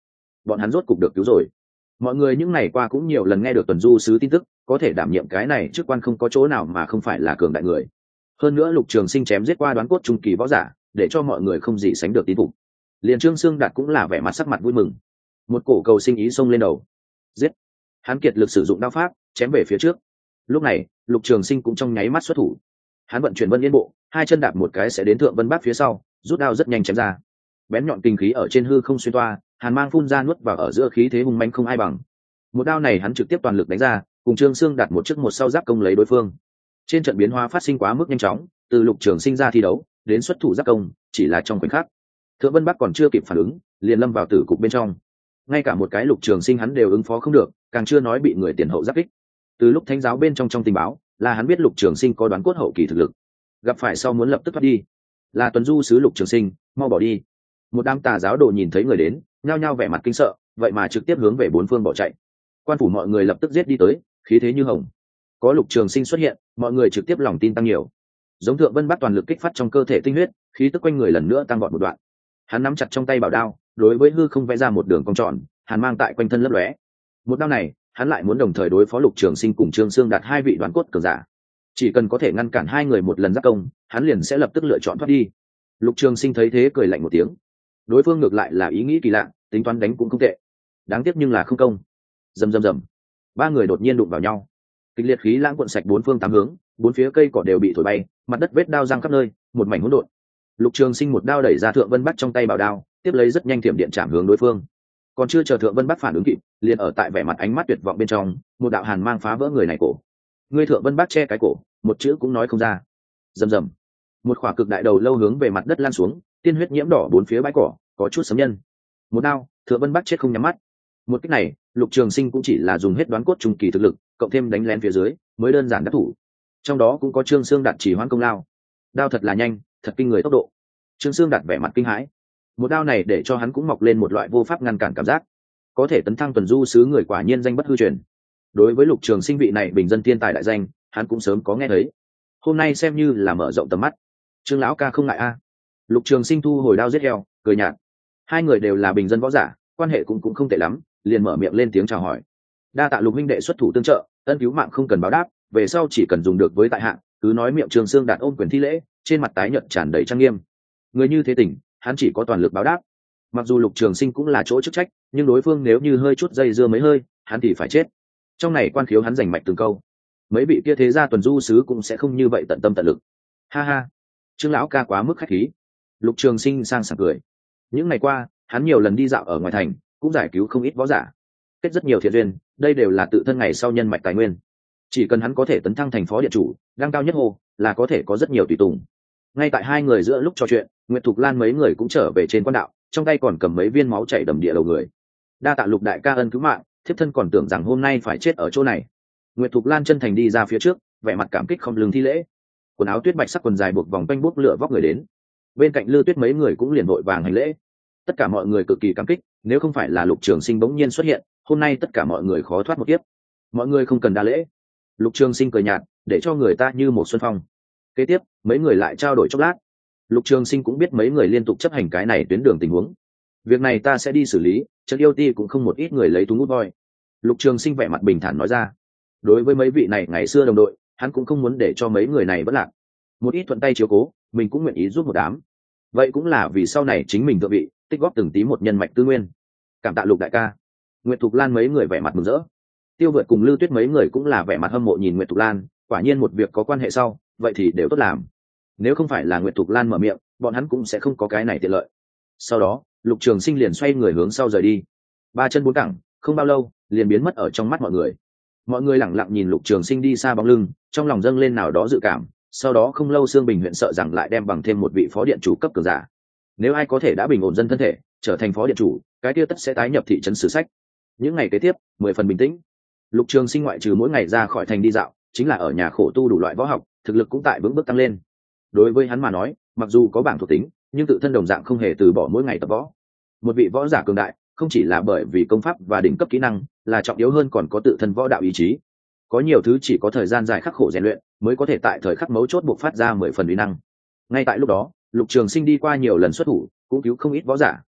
bọn hắn rốt cục được cứu rồi. Mọi người những ngày qua cũng nhiều lần nghe được tuần du sứ tin tức, có thể đảm nhiệm cái này chức quan không có chỗ nào mà không phải là cường đại người. Hơn nữa Lục Trường Sinh chém giết qua đoán cốt trung kỳ võ giả, để cho mọi người không gì sánh được tín phục. Liền Trương Sương Đạt cũng là vẻ mặt sắc mặt vui mừng, một cổ cầu sinh ý xông lên đầu. Giết! Hắn kiệt lực sử dụng đao pháp chém về phía trước. Lúc này Lục Trường Sinh cũng trong nháy mắt xuất thủ. Hắn vận chuyển Vân Yên Bộ, hai chân đạp một cái sẽ đến Thượng Vân Bác phía sau, rút đao rất nhanh chém ra. Bén nhọn kinh khí ở trên hư không xuyên toa, hàn mang phun ra nuốt vào ở giữa khí thế hùng mãnh không ai bằng. Một đao này hắn trực tiếp toàn lực đánh ra, cùng Trương Sương Đạt một trước một sau giáp công lấy đối phương. Trên trận biến hóa phát sinh quá mức nhanh chóng, từ Lục Trường Sinh ra thi đấu đến xuất thủ giáp công chỉ là trong khoảnh khắc. Thượng Vân Bắc còn chưa kịp phản ứng, liền lâm vào tử cục bên trong. Ngay cả một cái Lục Trường Sinh hắn đều ứng phó không được, càng chưa nói bị người tiền hậu giáp kích. Từ lúc thánh giáo bên trong tình báo là hắn biết Lục Trường Sinh có đoán cốt hậu kỳ thực lực, gặp phải sau muốn lập tức thoát đi. Là tuần du sứ Lục Trường Sinh, mau bỏ đi. Một đám tà giáo đồ nhìn thấy người đến, nhao nhao vẻ mặt kinh sợ, vậy mà trực tiếp hướng về bốn phương bỏ chạy. Quan phủ mọi người lập tức giết đi tới, khí thế như hồng. Có Lục Trường Sinh xuất hiện, mọi người trực tiếp lòng tin tăng nhiều. Giống Thượng Vân Bắc toàn lực kích phát trong cơ thể tinh huyết, khí tức quanh người lần nữa tăng vọt một đoạn. Hắn nắm chặt trong tay bảo đao, đối với hư không vẽ ra một đường cong tròn, hàn mang tại quanh thân lấp lóe. Một đao này, hắn lại muốn đồng thời đối phó Lục Trường Sinh cùng Trương Sương Đạt hai vị đoán cốt cường giả. Chỉ cần có thể ngăn cản hai người một lần giáp công, hắn liền sẽ lập tức lựa chọn thoát đi. Lục Trường Sinh thấy thế cười lạnh một tiếng. Đối phương ngược lại là ý nghĩ kỳ lạ, tính toán đánh cũng không tệ. Đáng tiếc nhưng là không công. Rầm rầm rầm. Ba người đột nhiên đụng vào nhau. Kịch liệt khí lãng cuộn sạch bốn phương tám hướng, bốn phía cây cỏ đều bị thổi bay, mặt đất vết đao giăng khắp nơi, một mảnh hỗn độn. Lục Trường Sinh một đao đẩy ra Thượng Vân Bắc trong tay bảo đao, tiếp lấy rất nhanh thiểm điện chạm hướng đối phương. Còn chưa chờ Thượng Vân Bắc phản ứng kịp, liền ở tại vẻ mặt ánh mắt tuyệt vọng bên trong, một đạo hàn mang phá vỡ người này cổ. Người Thượng Vân Bắc che cái cổ, một chữ cũng nói không ra. Rầm rầm. Một khỏa cực đại đầu lâu hướng về mặt đất lan xuống, tiên huyết nhiễm đỏ bốn phía bãi cỏ, có chút sấm nhân. Một đao, Thượng Vân Bắc chết không nhắm mắt. Một cách này, Lục Trường Sinh cũng chỉ là dùng hết đoán cốt trung kỳ thực lực, cộng thêm đánh lén phía dưới, mới đơn giản đắc thủ. Trong đó cũng có Trương Sương Đạt chỉ hoãn công lao. Đao thật là nhanh, thật kinh người tốc độ. Trương Sương Đạt vẻ mặt kinh hãi. Một đao này để cho hắn cũng mọc lên một loại vô pháp ngăn cản cảm giác. Có thể tấn thăng tuần du sứ người quả nhiên danh bất hư truyền. Đối với Lục Trường Sinh vị này bình dân thiên tài đại danh, hắn cũng sớm có nghe thấy. Hôm nay xem như là mở rộng tầm mắt. Trương lão ca không ngại a. Lục Trường Sinh thu hồi đao giết heo, cười nhạt. Hai người đều là bình dân võ giả, quan hệ cũng không tệ lắm, liền mở miệng lên tiếng chào hỏi. Đa tạ Lục huynh đệ xuất thủ tương trợ, ân cứu mạng không cần báo đáp, về sau chỉ cần dùng được với tại hạ, cứ nói miệng Trương Sương Đạt ôm quyền thi lễ, trên mặt tái nhợt tràn đầy trang nghiêm. Người như thế tình, hắn chỉ có toàn lực báo đáp. Mặc dù Lục Trường Sinh cũng là chỗ chức trách, nhưng đối phương nếu như hơi chút dây dưa mấy hơi, hắn thì phải chết. Trong này quan khiếu hắn giành mạch từng câu. Mấy vị kia thế gia tuần du sứ cũng sẽ không như vậy tận tâm tận lực. Ha ha, Trương lão ca quá mức khách khí. Lục Trường Sinh sang sảng cười. Những ngày qua, hắn nhiều lần đi dạo ở ngoài thành, cũng giải cứu không ít võ giả, kết rất nhiều thiện duyên, đây đều là tự thân ngày sau nhân mạch tài nguyên. Chỉ cần hắn có thể tấn thăng thành phó điện chủ, đăng cao nhất hồ, là có thể có rất nhiều tùy tùng. Ngay tại hai người giữa lúc trò chuyện, Nguyệt Thục Lan mấy người cũng trở về trên quan đạo, trong tay còn cầm mấy viên máu chảy đầm địa đầu người. Đa tạ Lục đại ca ân cứu mạng, thiếp thân còn tưởng rằng hôm nay phải chết ở chỗ này. Nguyệt Thục Lan chân thành đi ra phía trước, vẻ mặt cảm kích không lưng thi lễ. Quần áo tuyết bạch sắc quần dài buộc vòng quanh bút lửa vóc người đến. Bên cạnh Lư Tuyết mấy người cũng liền vội vàng hành lễ. Tất cả mọi người cực kỳ cảm kích, nếu không phải là Lục Trường Sinh bỗng nhiên xuất hiện, hôm nay tất cả mọi người khó thoát một kiếp. Mọi người không cần đa lễ. Lục Trường Sinh cười nhạt, để cho người ta như một xuân phong. Kế tiếp, mấy người lại trao đổi chốc lát. Lục Trường Sinh cũng biết mấy người liên tục chấp hành cái này tuyến đường tình huống. Việc này ta sẽ đi xử lý, Trấn Yêu Ti cũng không một ít người lấy thú ngút voi. Lục Trường Sinh vẻ mặt bình thản nói ra. Đối với mấy vị này ngày xưa đồng đội, hắn cũng không muốn để cho mấy người này vất lạc. Một ít thuận tay chiếu cố, mình cũng nguyện ý giúp một đám. Vậy cũng là vì sau này chính mình thượng vị, tích góp từng tí một nhân mạch tư nguyên. Cảm tạ Lục đại ca. Nguyệt Thục Lan mấy người vẻ mặt mừng rỡ. Tiêu Vượt cùng Lưu Tuyết mấy người cũng là vẻ mặt hâm mộ nhìn Nguyệt Thục Lan, quả nhiên một việc có quan hệ sau, vậy thì đều tốt làm. Nếu không phải là Nguyệt Thục Lan mở miệng, bọn hắn cũng sẽ không có cái này tiện lợi. Sau đó, Lục Trường Sinh liền xoay người hướng sau rời đi. Ba chân bốn cẳng, không bao lâu, liền biến mất ở trong mắt mọi người. Mọi người lẳng lặng nhìn Lục Trường Sinh đi xa bóng lưng, trong lòng dâng lên nào đó dự cảm. Sau đó không lâu Sương Bình huyện sợ rằng lại đem bằng thêm một vị phó điện chủ cấp cường giả. Nếu ai có thể đã bình ổn dân thân thể, trở thành phó điện chủ, cái kia tất sẽ tái nhập thị trấn sử sách. Những ngày kế tiếp, 10 phần bình tĩnh. Lục Trường Sinh ngoại trừ mỗi ngày ra khỏi thành đi dạo, chính là ở nhà khổ tu đủ loại võ học, thực lực cũng tại vững bước tăng lên. Đối với hắn mà nói, mặc dù có bảng thuộc tính, nhưng tự thân đồng dạng không hề từ bỏ mỗi ngày tập võ. Một vị võ giả cường đại, không chỉ là bởi vì công pháp và đỉnh cấp kỹ năng, là trọng yếu hơn còn có tự thân võ đạo ý chí. Có nhiều thứ chỉ có thời gian dài khắc khổ rèn luyện, mới có thể tại thời khắc mấu chốt bộc phát ra 10 phần uy năng. Ngay tại lúc đó, Lục Trường Sinh đi qua nhiều lần xuất thủ, cũng cứu không ít võ giả,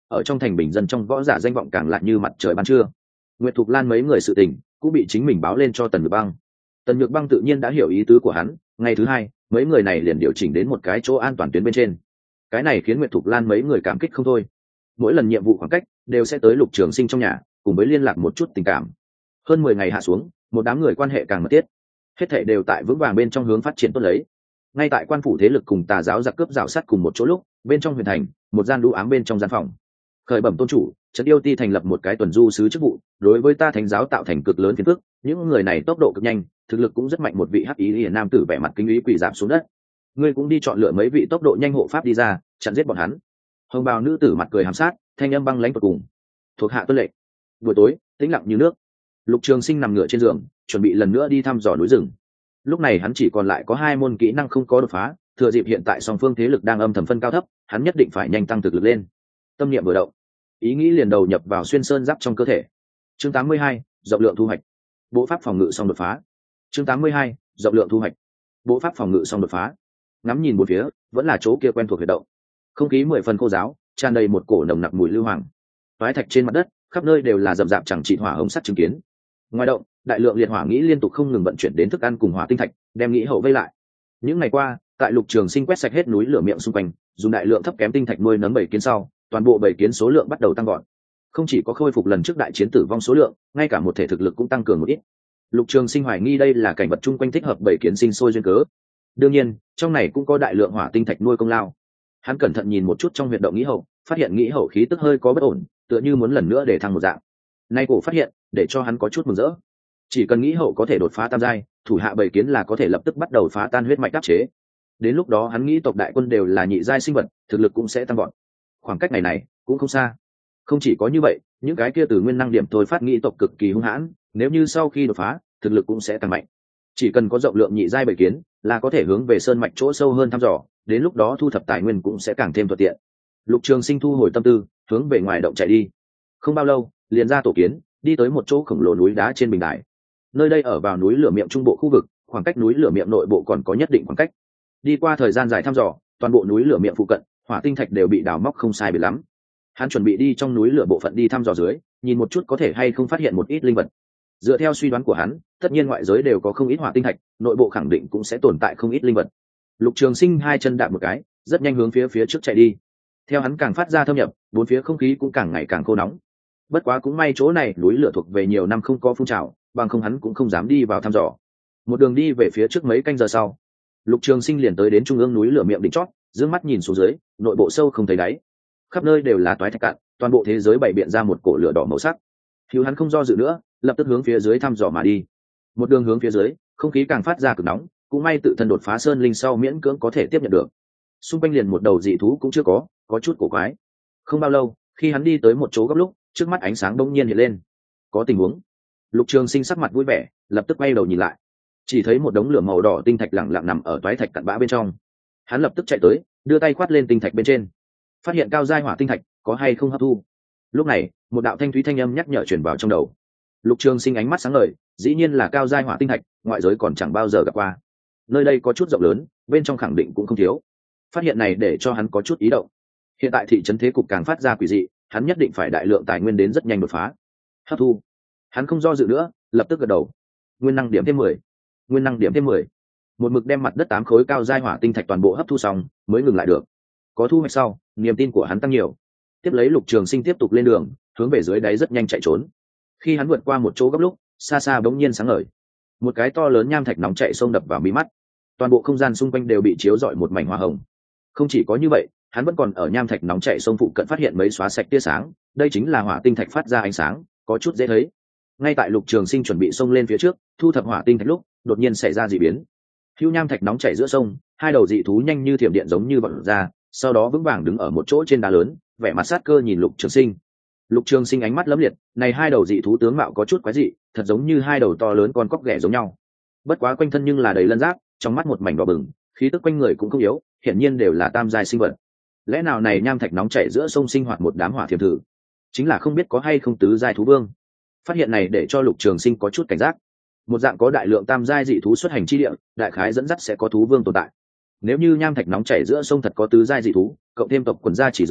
ở trong thành bình dân trong võ giả danh vọng càng lại như mặt trời ban trưa. Nguyệt Thục Lan mấy người sự tình cũng bị chính mình báo lên cho Tần Nhược Băng. Tần Nhược Băng tự nhiên đã hiểu ý tứ của hắn, ngày thứ hai mấy người này liền điều chỉnh đến một cái chỗ an toàn tuyến bên trên. Cái này khiến Nguyệt Thục Lan mấy người cảm kích không thôi. Mỗi lần nhiệm vụ khoảng cách đều sẽ tới Lục Trường Sinh trong nhà, cùng với liên lạc một chút tình cảm. Hơn 10 ngày hạ xuống, một đám người quan hệ càng mật thiết, hết thảy đều tại vững vàng bên trong hướng phát triển tốt lấy. Ngay tại quan phủ thế lực cùng tà giáo giặc cướp rào sát cùng một chỗ lúc, bên trong huyền thành, một gian đũ ám bên trong gian phòng, khởi bẩm tôn chủ, trấn yêu ti thành lập một cái tuần du sứ chức vụ, đối với ta thánh giáo tạo thành cực lớn phiền phức. Những người này tốc độ cực nhanh, thực lực cũng rất mạnh. Một vị hắc ý liễu nam tử vẻ mặt kính ý quỳ giảm xuống đất. Ngươi cũng đi chọn lựa mấy vị tốc độ nhanh hộ pháp đi ra, chặn giết bọn hắn. Hồng bào nữ tử mặt cười hàm sát, thanh âm băng lãnh tột cùng. Thuộc hạ tuân lệnh. Buổi tối tĩnh lặng như nước. Lục Trường Sinh nằm ngửa trên giường, chuẩn bị lần nữa đi thăm dò núi rừng. Lúc này hắn chỉ còn lại có 2 môn kỹ năng không có đột phá, thừa dịp hiện tại song phương thế lực đang âm thầm phân cao thấp, hắn nhất định phải nhanh tăng thực lực lên. Tâm niệm vừa động, ý nghĩ liền đầu nhập vào xuyên sơn giáp trong cơ thể. Chương 82, rộng lượng thu hoạch. Bộ pháp phòng ngự xong đột phá. Chương 82, rộng lượng thu hoạch. Bộ pháp phòng ngự xong đột phá. Ngắm nhìn bốn phía, vẫn là chỗ kia quen thuộc huyệt động. Không khí 10 phần khô giáo, tràn đầy một cổ nồng nặc mùi lưu hoàng. Toái thạch trên mặt đất, khắp nơi đều là rậm rạp chẳng trị hỏa hồng sắt chứng kiến. Ngoài động, đại lượng liệt hỏa nghĩ liên tục không ngừng vận chuyển đến thức ăn cùng hỏa tinh thạch, đem nghĩ hậu vây lại. Những ngày qua, tại Lục Trường Sinh quét sạch hết núi lửa miệng xung quanh, dùng đại lượng thấp kém tinh thạch nuôi nấng bầy kiến sau, toàn bộ bầy kiến số lượng bắt đầu tăng gọn. Không chỉ có khôi phục lần trước đại chiến tử vong số lượng, ngay cả một thể thực lực cũng tăng cường một ít. Lục Trường Sinh hoài nghi đây là cảnh vật chung quanh thích hợp bầy kiến sinh sôi duyên cớ. Đương nhiên, trong này cũng có đại lượng hỏa tinh thạch nuôi công lao. Hắn cẩn thận nhìn một chút trong huyệt động nghĩ hậu, phát hiện nghĩ hậu khí tức hơi có bất ổn, tựa như muốn lần nữa để thăng một dạng. Nay cổ phát hiện, để cho hắn có chút mừng rỡ. Chỉ cần nghĩ hậu có thể đột phá tam giai, thủ hạ bầy kiến là có thể lập tức bắt đầu phá tan huyết mạch đắc chế. Đến lúc đó hắn nghĩ tộc đại quân đều là nhị giai sinh vật, thực lực cũng sẽ tăng gọn. Khoảng cách này cũng không xa. Không chỉ có như vậy, những cái kia từ nguyên năng điểm thôi phát nghĩ tộc cực kỳ hung hãn, nếu như sau khi đột phá, thực lực cũng sẽ tăng mạnh. Chỉ cần có rộng lượng nhị giai bầy kiến, là có thể hướng về sơn mạch chỗ sâu hơn thăm dò, đến lúc đó thu thập tài nguyên cũng sẽ càng thêm thuận tiện. Lục Trường Sinh thu hồi tâm tư, hướng về ngoài động chạy đi. Không bao lâu, liền ra tổ kiến, đi tới một chỗ khổng lồ núi đá trên bình đài. Nơi đây ở vào núi lửa miệng trung bộ khu vực, khoảng cách núi lửa miệng nội bộ còn có nhất định khoảng cách. Đi qua thời gian dài thăm dò, toàn bộ núi lửa miệng phụ cận, hỏa tinh thạch đều bị đào móc không sai biệt lắm. Hắn chuẩn bị đi trong núi lửa bộ phận đi thăm dò dưới, nhìn một chút có thể hay không phát hiện một ít linh vật. Dựa theo suy đoán của hắn, tất nhiên ngoại giới đều có không ít hỏa tinh thạch, nội bộ khẳng định cũng sẽ tồn tại không ít linh vật. Lục Trường Sinh 2 chân đạp một cái, rất nhanh hướng phía trước chạy đi. Theo hắn càng phát ra thâm nhập, bốn phía không khí cũng càng ngày càng khô nóng. Bất quá cũng may chỗ này núi lửa thuộc về nhiều năm không có phun trào, bằng không hắn cũng không dám đi vào thăm dò. Một đường đi về phía trước mấy canh giờ sau, Lục Trường Sinh liền tới đến trung ương núi lửa miệng đỉnh chót, dương mắt nhìn xuống dưới, nội bộ sâu không thấy đáy, khắp nơi đều là toái thạch cạn, toàn bộ thế giới bày biện ra một cổ lửa đỏ màu sắc. Hữu hắn không do dự nữa, lập tức hướng phía dưới thăm dò mà đi. Một đường hướng phía dưới, không khí càng phát ra cực nóng, cũng may tự thân đột phá sơn linh sau miễn cưỡng có thể tiếp nhận được. Xung quanh liền một đầu dị thú cũng chưa có chút cổ quái. Không bao lâu, khi hắn đi tới một chỗ góc lúc, trước mắt ánh sáng đông nhiên hiện lên. Có tình huống. Lục Trường Sinh sắc mặt vui vẻ, lập tức quay đầu nhìn lại, chỉ thấy một đống lửa màu đỏ tinh thạch lẳng lặng nằm ở toái thạch cặn bã bên trong. Hắn lập tức chạy tới, đưa tay quát lên tinh thạch bên trên, phát hiện cao giai hỏa tinh thạch có hay không hấp thu. Lúc này, một đạo thanh thúy thanh âm nhắc nhở truyền vào trong đầu. Lục Trường Sinh ánh mắt sáng ngời, dĩ nhiên là cao giai hỏa tinh thạch, ngoại giới còn chẳng bao giờ gặp qua. Nơi đây có chút rộng lớn, bên trong khẳng định cũng không thiếu. Phát hiện này để cho hắn có chút ý động. Hiện tại thị trấn thế cục càng phát ra quỷ dị, hắn nhất định phải đại lượng tài nguyên đến rất nhanh đột phá. Hấp thu. Hắn không do dự nữa, lập tức gật đầu. Nguyên năng điểm thêm 10. Nguyên năng điểm thêm 10. Một mực đem mặt đất 8 khối cao giai hỏa tinh thạch toàn bộ hấp thu xong, mới ngừng lại được. Có thu hoạch sau, niềm tin của hắn tăng nhiều. Tiếp lấy Lục Trường Sinh tiếp tục lên đường, hướng về dưới đáy rất nhanh chạy trốn. Khi hắn vượt qua một chỗ góc lúc, xa xa bỗng nhiên sáng ngời. Một cái to lớn nham thạch nóng chảy xông đập vào mi mắt. Toàn bộ không gian xung quanh đều bị chiếu rọi một mảnh hoa hồng. Không chỉ có như vậy, hắn vẫn còn ở nham thạch nóng chảy sông phụ cận phát hiện mấy xóa sạch tia sáng, đây chính là hỏa tinh thạch phát ra ánh sáng, có chút dễ thấy. Ngay tại Lục Trường Sinh chuẩn bị xông lên phía trước, thu thập hỏa tinh thạch lúc, đột nhiên xảy ra dị biến. Hưu nham thạch nóng chảy giữa sông, 2 đầu dị thú nhanh như thiểm điện giống như vọt ra, sau đó vững vàng đứng ở một chỗ trên đá lớn, vẻ mặt sát cơ nhìn Lục Trường Sinh. Lục Trường Sinh ánh mắt lấm liệt, này 2 đầu dị thú tướng mạo có chút quái dị, thật giống như 2 đầu to lớn con cóc ghẻ giống nhau. Bất quá quanh thân nhưng là đầy lân giáp, trong mắt một mảnh đỏ bừng, khí tức quanh người cũng không yếu, hiển nhiên đều là tam giai sinh vật. Lẽ nào này nham thạch nóng chảy giữa sông sinh hoạt một đám hỏa thiềm thử, chính là không biết có hay không tứ giai thú vương. Phát hiện này để cho Lục Trường Sinh có chút cảnh giác. Một dạng có đại lượng tam giai dị thú xuất hành chi địa, đại khái dẫn dắt sẽ có thú vương tồn tại. Nếu như nham thạch nóng chảy giữa sông thật có tứ giai dị thú, cộng thêm tộc quần gia chỉ dưới,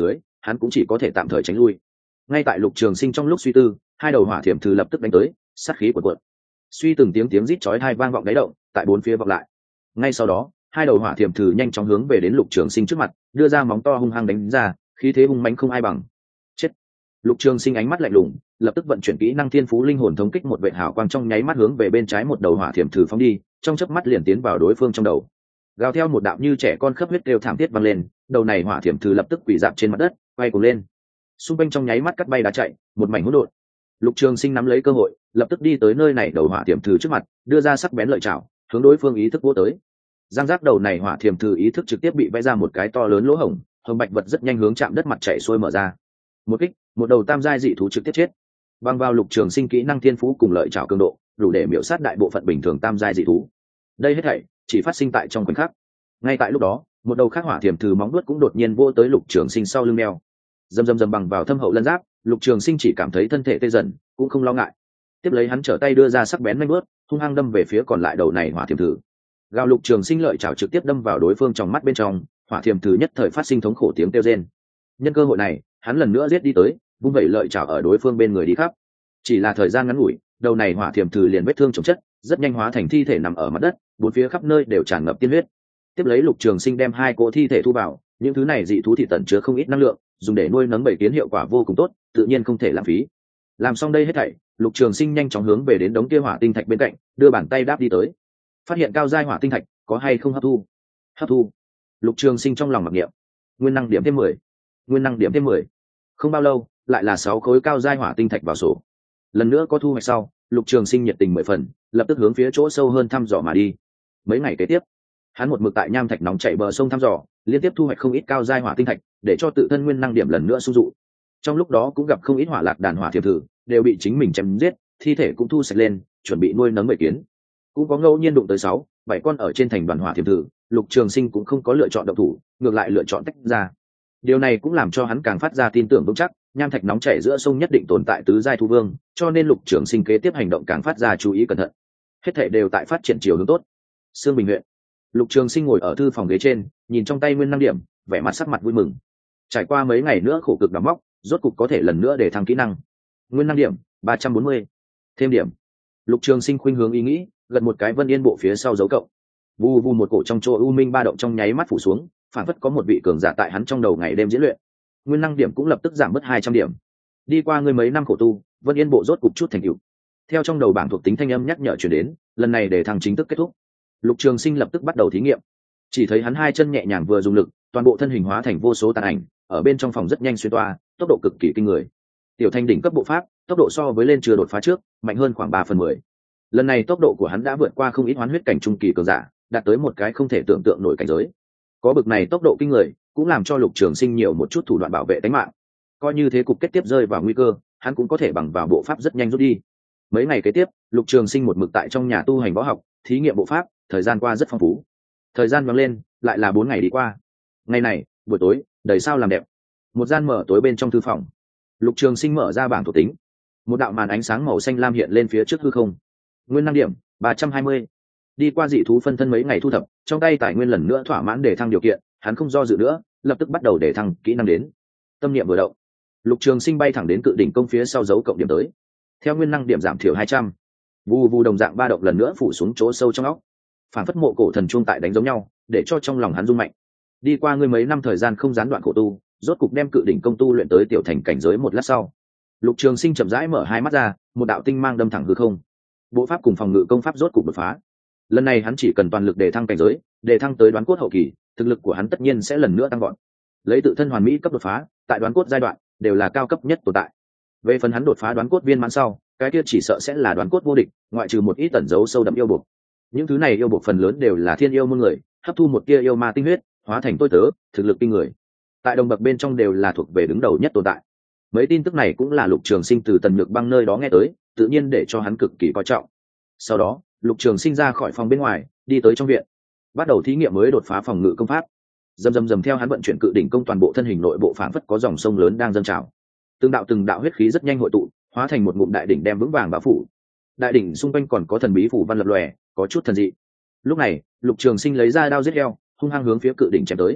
hắn cũng chỉ có thể tạm thời tránh lui. Ngay tại Lục Trường Sinh trong lúc suy tư, hai đầu hỏa thiểm thử lập tức đánh tới, sát khí cuộn cuộn. Suy từng tiếng rít chói tai vang vọng đáy động, tại bốn phía vọng lại. Ngay sau đó, hai đầu hỏa thiểm thử nhanh chóng hướng về đến Lục Trường Sinh trước mặt, đưa ra móng to hung hăng đánh ra, khí thế hung mãnh không ai bằng. Chết! Lục Trường Sinh ánh mắt lạnh lùng, lập tức vận chuyển kỹ năng Thiên Phú Linh Hồn thống kích một vệt hào quang trong nháy mắt hướng về bên trái một đầu hỏa thiểm thử phóng đi, trong chớp mắt liền tiến vào đối phương trong đầu. Gào theo một đạo như trẻ con khớp huyết kêu thảm thiết vang lên, đầu này hỏa thiểm thử lập tức quỳ rạp trên mặt đất, quay cuồng lên. Xung quanh trong nháy mắt cắt bay đá chạy, một mảnh hỗn độn. Lục Trường Sinh nắm lấy cơ hội, lập tức đi tới nơi này đầu hỏa thiểm thử trước mặt, đưa ra sắc bén lợi chảo, hướng đối phương ý thức vỗ tới. Giang giác đầu này hỏa thiểm thử ý thức trực tiếp bị vẽ ra một cái to lớn lỗ hổng, hồng bạch vật rất nhanh hướng chạm đất mặt chảy xuôi mở ra. Một kích, một đầu tam giai dị thú trực tiếp chết. Bằng vào Lục Trường Sinh kỹ năng thiên phú cùng lợi chảo cường độ, đủ để miểu sát đại bộ phận bình thường tam giai dị thú. Đây hết thảy chỉ phát sinh tại trong khoảnh khắc. Ngay tại lúc đó, một đầu khác hỏa thiểm thử móng vuốt cũng đột nhiên vô tới Lục Trường Sinh sau lưng mèo. Dầm bằng vào thâm hậu lân giáp, Lục Trường Sinh chỉ cảm thấy thân thể tê dần, cũng không lo ngại. Tiếp lấy hắn trở tay đưa ra sắc bén nhanh bước, hung hăng đâm về phía còn lại đầu này hỏa thiểm thử. Gào Lục Trường Sinh lợi chảo trực tiếp đâm vào đối phương trong mắt bên trong, hỏa thiểm thử nhất thời phát sinh thống khổ tiếng kêu rên. Nhân cơ hội này, hắn lần nữa giết đi tới, vung vẩy lợi chảo ở đối phương bên người đi khắp. Chỉ là thời gian ngắn ngủi, đầu này hỏa thiểm thử liền vết thương chồng chất, rất nhanh hóa thành thi thể nằm ở mặt đất, bốn phía khắp nơi đều tràn ngập tiên huyết. Tiếp lấy Lục Trường Sinh đem hai cỗ thi thể thu vào, những thứ này dị thú thị tận chứa không ít năng lượng, dùng để nuôi nấng bầy kiến hiệu quả vô cùng tốt, tự nhiên không thể lãng phí. Làm xong đây hết thảy, Lục Trường Sinh nhanh chóng hướng về đến đống kia hỏa tinh thạch bên cạnh, đưa bàn tay đáp đi tới. Phát hiện cao giai hỏa tinh thạch, có hay không hấp thu? Hấp thu. Lục Trường Sinh trong lòng mặc niệm. Nguyên năng điểm thêm 10. Nguyên năng điểm thêm 10. Không bao lâu, lại là 6 khối cao giai hỏa tinh thạch vào sổ. Lần nữa có thu hoạch sau, Lục Trường Sinh nhiệt tình 10 phần, lập tức hướng phía chỗ sâu hơn thăm dò mà đi. Mấy ngày kế tiếp, hắn một mực tại nham thạch nóng chảy bờ sông thăm dò, liên tiếp thu hoạch không ít cao giai hỏa tinh thạch, để cho tự thân nguyên năng điểm lần nữa sung dụ. Trong lúc đó cũng gặp không ít hỏa lạc đàn hỏa thiểm thử, đều bị chính mình chém giết, thi thể cũng thu sạch lên, chuẩn bị nuôi nấng bầy kiến. Cũng có ngẫu nhiên đụng tới 6, 7 con ở trên thành đoàn hỏa thiểm thử, Lục Trường Sinh cũng không có lựa chọn động thủ, ngược lại lựa chọn tách ra. Điều này cũng làm cho hắn càng phát ra tin tưởng vững chắc, nham thạch nóng chảy giữa sông nhất định tồn tại tứ giai thú vương, cho nên Lục Trường Sinh kế tiếp hành động càng phát ra chú ý cẩn thận. Hết thảy đều tại phát triển chiều hướng tốt. Sương Bình huyện, Lục Trường Sinh ngồi ở thư phòng ghế trên, nhìn trong tay nguyên năng điểm, vẻ mặt sắc mặt vui mừng. Trải qua mấy ngày nữa khổ cực đào móc, rốt cục có thể lần nữa để thăng kỹ năng. Nguyên năng điểm 340. Thêm điểm. Lục Trường Sinh khuynh hướng ý nghĩ, gật một cái Vân Yên bộ phía sau dấu cộng. Vù vù một cổ trong chỗ u minh ba động trong nháy mắt phủ xuống, phản phất có một vị cường giả tại hắn trong đầu ngày đêm diễn luyện. Nguyên năng điểm cũng lập tức giảm mất 200 điểm. Đi qua người mấy năm khổ tu, Vân Yên bộ rốt cục chút thành tựu. Theo trong đầu bảng thuộc tính thanh âm nhắc nhở truyền đến, lần này để thăng chính thức kết thúc. Lục Trường Sinh lập tức bắt đầu thí nghiệm. Chỉ thấy hắn hai chân nhẹ nhàng vừa dùng lực, toàn bộ thân hình hóa thành vô số tàn ảnh, ở bên trong phòng rất nhanh xuyên toa, tốc độ cực kỳ kinh người. Tiểu Thanh đỉnh cấp bộ pháp, tốc độ so với lên chưa đột phá trước, mạnh hơn khoảng 3/10. Lần này tốc độ của hắn đã vượt qua không ít hoán huyết cảnh trung kỳ cường giả, đạt tới một cái không thể tưởng tượng nổi cảnh giới. Có bực này tốc độ kinh người, cũng làm cho Lục Trường Sinh nhiều một chút thủ đoạn bảo vệ tính mạng. Coi như thế cục kết tiếp rơi vào nguy cơ, hắn cũng có thể bằng vào bộ pháp rất nhanh rút đi. Mấy ngày kế tiếp, Lục Trường Sinh một mực tại trong nhà tu hành võ học, thí nghiệm bộ pháp, thời gian qua rất phong phú. Thời gian vắng lên, lại là 4 ngày đi qua. Ngày này, buổi tối, đầy sao làm đẹp. Một gian mở tối bên trong thư phòng. Lục Trường Sinh mở ra bảng thuộc tính. Một đạo màn ánh sáng màu xanh lam hiện lên phía trước hư không. Nguyên năng điểm 320. Đi qua dị thú phân thân mấy ngày thu thập, trong tay tài nguyên lần nữa thỏa mãn để thăng điều kiện, hắn không do dự nữa, lập tức bắt đầu để thăng kỹ năng đến. Tâm niệm vừa động, Lục Trường Sinh bay thẳng đến cự đỉnh công phía sau dấu cộng điểm tới. Theo nguyên năng điểm giảm thiểu 200, vù vù đồng dạng ba động lần nữa phủ xuống chỗ sâu trong óc. Phản phất mộ cổ thần chuông tại đánh giống nhau, để cho trong lòng hắn rung mạnh. Đi qua ngươi mấy năm thời gian không gián đoạn khổ tu, rốt cục đem cự đỉnh công tu luyện tới tiểu thành cảnh giới một lát sau. Lục Trường Sinh chậm rãi mở hai mắt ra, một đạo tinh mang đâm thẳng hư không. Bộ pháp cùng phòng ngự công pháp rốt cục đột phá. Lần này hắn chỉ cần toàn lực để thăng cảnh giới, để thăng tới đoán cốt hậu kỳ, thực lực của hắn tất nhiên sẽ lần nữa tăng gọn. Lấy tự thân hoàn mỹ cấp đột phá, tại đoán cốt giai đoạn đều là cao cấp nhất tồn tại. Về phần hắn đột phá đoán cốt viên mãn sau, cái kia chỉ sợ sẽ là đoán cốt vô địch, ngoại trừ một ít tẩn giấu sâu đậm yêu buộc. Những thứ này yêu buộc phần lớn đều là thiên yêu môn người, hấp thu một tia yêu ma tinh huyết, hóa thành tôi tớ, thực lực kinh người. Tại đồng bậc bên trong đều là thuộc về đứng đầu nhất tồn tại. Mấy tin tức này cũng là Lục Trường Sinh từ Tần Nhược Băng nơi đó nghe tới, tự nhiên để cho hắn cực kỳ coi trọng. Sau đó, Lục Trường Sinh ra khỏi phòng bên ngoài, đi tới trong viện, bắt đầu thí nghiệm mới đột phá phòng ngự công pháp. Dầm theo hắn vận chuyển cự đỉnh công, toàn bộ thân hình nội bộ phảng phất có dòng sông lớn đang dâng trào. Từng đạo huyết khí rất nhanh hội tụ, hóa thành một ngụm đại đỉnh đem vững vàng bao phủ. Đại đỉnh xung quanh còn có thần bí phủ văn lập lòe, có chút thần dị. Lúc này, Lục Trường Sinh lấy ra đao giết heo, hung hăng hướng phía cự đỉnh chém tới.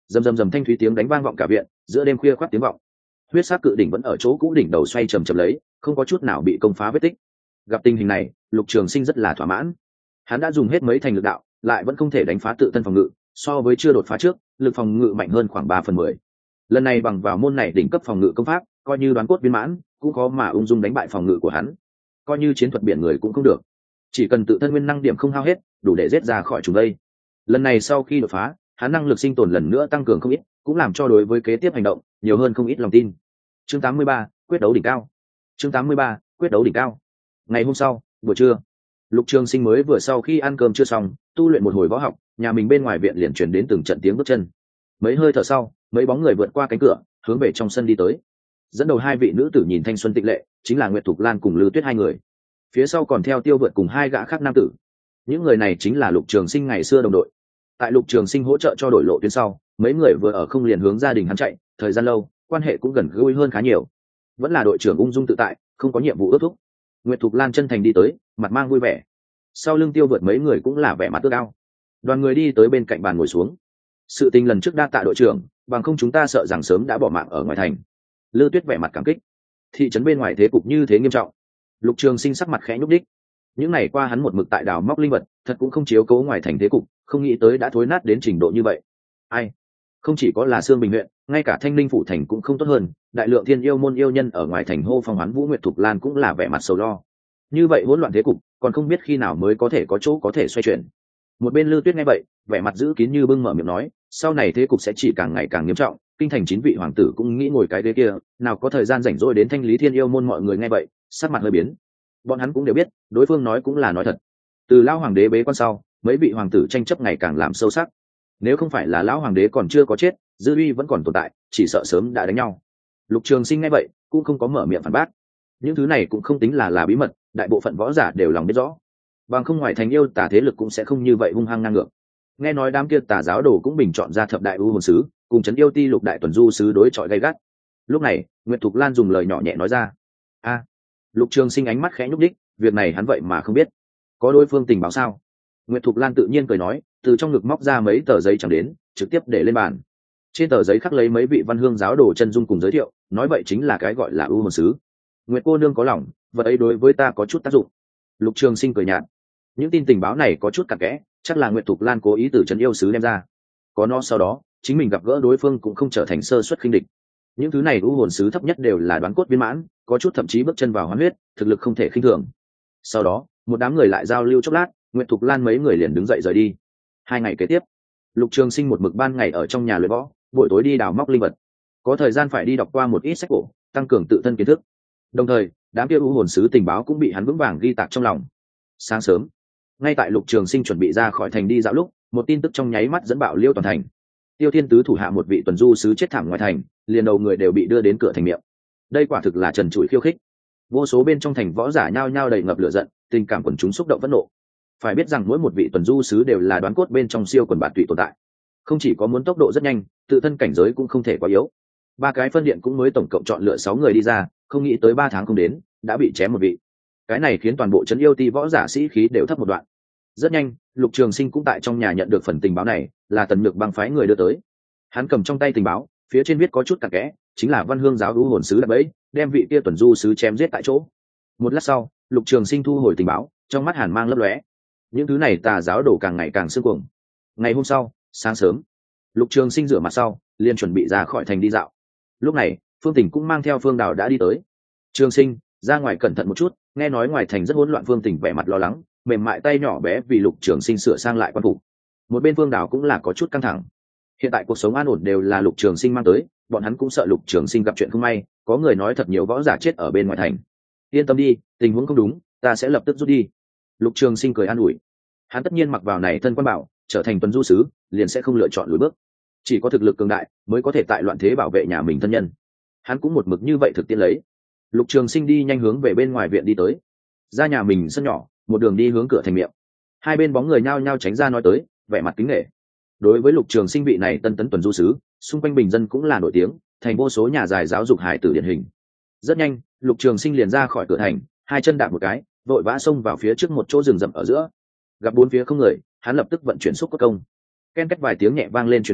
Rầm rầm rầm thanh thúy tiếng đánh vang vọng cả viện, giữa đêm khuya khoắt tiếng vọng. Huyết sắc cự đỉnh vẫn ở chỗ cũ đỉnh đầu xoay chầm chầm lấy, không có chút nào bị công phá vết tích. Gặp tình hình này, Lục Trường Sinh rất là thỏa mãn. Hắn đã dùng hết mấy thành lực đạo, lại vẫn không thể đánh phá tự thân phòng ngự, so với chưa đột phá trước, lực phòng ngự mạnh hơn khoảng 3/10. Lần này bằng vào môn này đỉnh cấp phòng ngự công pháp, coi như đoán cốt viên mãn, cũng khó mà ung dung đánh bại phòng ngự của hắn. Coi như chiến thuật biển người cũng không được. Chỉ cần tự thân nguyên năng điểm không hao hết, đủ để giết ra khỏi chúng đây. Lần này sau khi đột phá, hắn năng lực sinh tồn lần nữa tăng cường không ít, cũng làm cho đối với kế tiếp hành động nhiều hơn không ít lòng tin. Chương 83, quyết đấu đỉnh cao. Chương 83, quyết đấu đỉnh cao. Ngày hôm sau, buổi trưa, Lục Trường Sinh mới vừa sau khi ăn cơm chưa xong, tu luyện một hồi võ học, nhà mình bên ngoài viện liền truyền đến từng trận tiếng bước chân. Mấy hơi thở sau, mấy bóng người vượt qua cánh cửa, hướng về trong sân đi tới. Dẫn đầu hai vị nữ tử nhìn thanh xuân tịnh lệ, chính là Nguyệt Thục Lan cùng Lư Tuyết hai người. Phía sau còn theo Tiêu Vượt cùng hai gã khác nam tử. Những người này chính là Lục Trường Sinh ngày xưa đồng đội. Tại Lục Trường Sinh hỗ trợ cho đổi lộ tuyến sau, mấy người vừa ở không liền hướng gia đình hắn chạy, thời gian lâu, quan hệ cũng gần gũi hơn khá nhiều. Vẫn là đội trưởng ung dung tự tại, không có nhiệm vụ ước thúc. Nguyệt Thục Lan chân thành đi tới, mặt mang vui vẻ. Sau lưng Tiêu Vượt mấy người cũng là vẻ mặt ước ao. Đoàn người đi tới bên cạnh bàn ngồi xuống. Sự tình lần trước đa tạ đội trưởng, bằng không chúng ta sợ rằng sớm đã bỏ mạng ở ngoài thành. Lư Tuyết vẻ mặt cảm kích. Thị trấn bên ngoài thế cục như thế nghiêm trọng. Lục Trường Sinh sắc mặt khẽ nhúc đích. Những ngày qua hắn một mực tại đào móc linh vật, thật cũng không chiếu cố ngoài thành thế cục, không nghĩ tới đã thối nát đến trình độ như vậy. Ai? Không chỉ có là Sương Bình huyện, ngay cả Thanh Linh phủ thành cũng không tốt hơn. Đại lượng thiên yêu môn yêu nhân ở ngoài thành hô phong hoán vũ, Nguyệt Thục Lan cũng là vẻ mặt sầu lo. Như vậy hỗn loạn thế cục, còn không biết khi nào mới có thể có chỗ có thể xoay chuyển. Một bên Lư Tuyết nghe vậy, vẻ mặt giữ kín như bưng mở miệng nói, sau này thế cục sẽ chỉ càng ngày càng nghiêm trọng, kinh thành 9 vị hoàng tử cũng nghĩ ngồi cái ghế kia, nào có thời gian rảnh rỗi đến thanh lý thiên yêu môn. Mọi người nghe vậy, sắc mặt hơi biến. Bọn hắn cũng đều biết, đối phương nói cũng là nói thật. Từ lão hoàng đế bế quan sau, mấy vị hoàng tử tranh chấp ngày càng làm sâu sắc. Nếu không phải là lão hoàng đế còn chưa có chết, dư uy vẫn còn tồn tại, chỉ sợ sớm đã đánh nhau. Lục Trường Sinh nghe vậy, cũng không có mở miệng phản bác. Những thứ này cũng không tính là bí mật, đại bộ phận võ giả đều lòng biết rõ. Bằng không ngoài thành yêu tà thế lực cũng sẽ không như vậy hung hăng ngang ngược. Nghe nói đám kia tà giáo đồ cũng bình chọn ra thập đại u hồn sứ, cùng trấn yêu ti lục đại tuần du sứ đối chọi gay gắt. Lúc này, Nguyệt Thục Lan dùng lời nhỏ nhẹ nói ra. Lục Trường Sinh ánh mắt khẽ nhúc đích, việc này hắn vậy mà không biết. Có đối phương tình báo sao? Nguyệt Thục Lan tự nhiên cười nói, từ trong ngực móc ra mấy tờ giấy chẳng đến, trực tiếp để lên bàn. Trên tờ giấy khắc lấy mấy vị văn hương giáo đồ chân dung cùng giới thiệu, nói vậy chính là cái gọi là u hồn sứ. Nguyệt cô nương có lòng, vật ấy đối với ta có chút tác dụng. Lục Trường Sinh cười nhạt. Những tin tình báo này có chút cặn kẽ, chắc là Nguyệt Thục Lan cố ý từ trấn yêu sứ đem ra. Có nó sau đó, chính mình gặp gỡ đối phương cũng không trở thành sơ suất khinh địch. Những thứ này u hồn sứ thấp nhất đều là đoán cốt viên mãn, có chút thậm chí bước chân vào hoán huyết, thực lực không thể khinh thường. Sau đó, một đám người lại giao lưu chốc lát, Nguyệt Thục Lan mấy người liền đứng dậy rời đi. 2 ngày kế tiếp, Lục Trường Sinh một mực ban ngày ở trong nhà luyện võ, buổi tối đi đào móc linh vật. Có thời gian phải đi đọc qua một ít sách cổ, tăng cường tự thân kiến thức. Đồng thời, đám kia u hồn sứ tình báo cũng bị hắn vững vàng ghi tạc trong lòng. Sáng sớm, ngay tại Lục Trường Sinh chuẩn bị ra khỏi thành đi dạo lúc, một tin tức trong nháy mắt dẫn bạo liêu toàn thành. Tiêu Thiên Tứ thủ hạ một vị tuần du sứ chết thảm ngoài thành, liền đầu người đều bị đưa đến cửa thành miệng. Đây quả thực là trần trụi khiêu khích. Vô số bên trong thành võ giả nhao nhao đầy ngập lửa giận, tình cảm quần chúng xúc động phẫn nộ. Phải biết rằng mỗi một vị tuần du sứ đều là đoán cốt bên trong siêu quần bạt tụy tồn tại. Không chỉ có muốn tốc độ rất nhanh, tự thân cảnh giới cũng không thể quá yếu. 3 cái phân điện cũng mới tổng cộng chọn lựa 6 người đi ra, không nghĩ tới 3 tháng không đến, đã bị chém một vị. Cái này khiến toàn bộ trấn yêu ti võ giả sĩ khí đều thấp một đoạn. Rất nhanh, Lục Trường Sinh cũng tại trong nhà nhận được phần tình báo này, là Tần Nhược Bang phái người đưa tới. Hắn cầm trong tay tình báo, phía trên viết có chút cặn kẽ, chính là Văn Hương giáo u hồn sứ đã bẫy, đem vị kia tuần du sứ chém giết tại chỗ. Một lát sau, Lục Trường Sinh thu hồi tình báo, trong mắt hàn mang lấp lóe. Những thứ này tà giáo đổ càng ngày càng sương cuồng. Ngày hôm sau, sáng sớm, Lục Trường Sinh rửa mặt sau, liền chuẩn bị ra khỏi thành đi dạo. Lúc này, Phương Tình cũng mang theo Phương Đào đã đi tới. Trường Sinh, ra ngoài cẩn thận một chút, nghe nói ngoài thành rất hỗn loạn. Phương Tình vẻ mặt lo lắng, mềm mại tay nhỏ bé vì Lục Trường Sinh sửa sang lại quan phục. Một bên Phương Đào cũng là có chút căng thẳng. Hiện tại cuộc sống an ổn đều là Lục Trường Sinh mang tới, bọn hắn cũng sợ Lục Trường Sinh gặp chuyện không may, có người nói thật nhiều võ giả chết ở bên ngoài thành. Yên tâm đi, tình huống không đúng, ta sẽ lập tức rút đi. Lục Trường Sinh cười an ủi. Hắn tất nhiên mặc vào này thân quan bảo, trở thành tuần du sứ, liền sẽ không lựa chọn lùi bước. Chỉ có thực lực cường đại mới có thể tại loạn thế bảo vệ nhà mình thân nhân. Hắn cũng một mực như vậy thực tiễn lấy. Lục Trường Sinh đi nhanh hướng về bên ngoài viện đi tới. Ra nhà mình sân nhỏ, một đường đi hướng cửa thành miệng. Hai bên bóng người nhao nhao tránh ra nói tới, vẻ mặt kính nể. Đối với Lục Trường Sinh vị này tân tấn tuần du sứ, xung quanh bình dân cũng là nổi tiếng, thành vô số nhà dài giáo dục hải tử điển hình. Rất nhanh, Lục Trường Sinh liền ra khỏi cửa thành, hai chân đạp một cái, vội vã xông vào phía trước một chỗ rừng rậm ở giữa. Gặp bốn phía không người, hắn lập tức vận chuyển xúc cốt công. Ken két vài tiếng nhẹ vang lên truyền đến,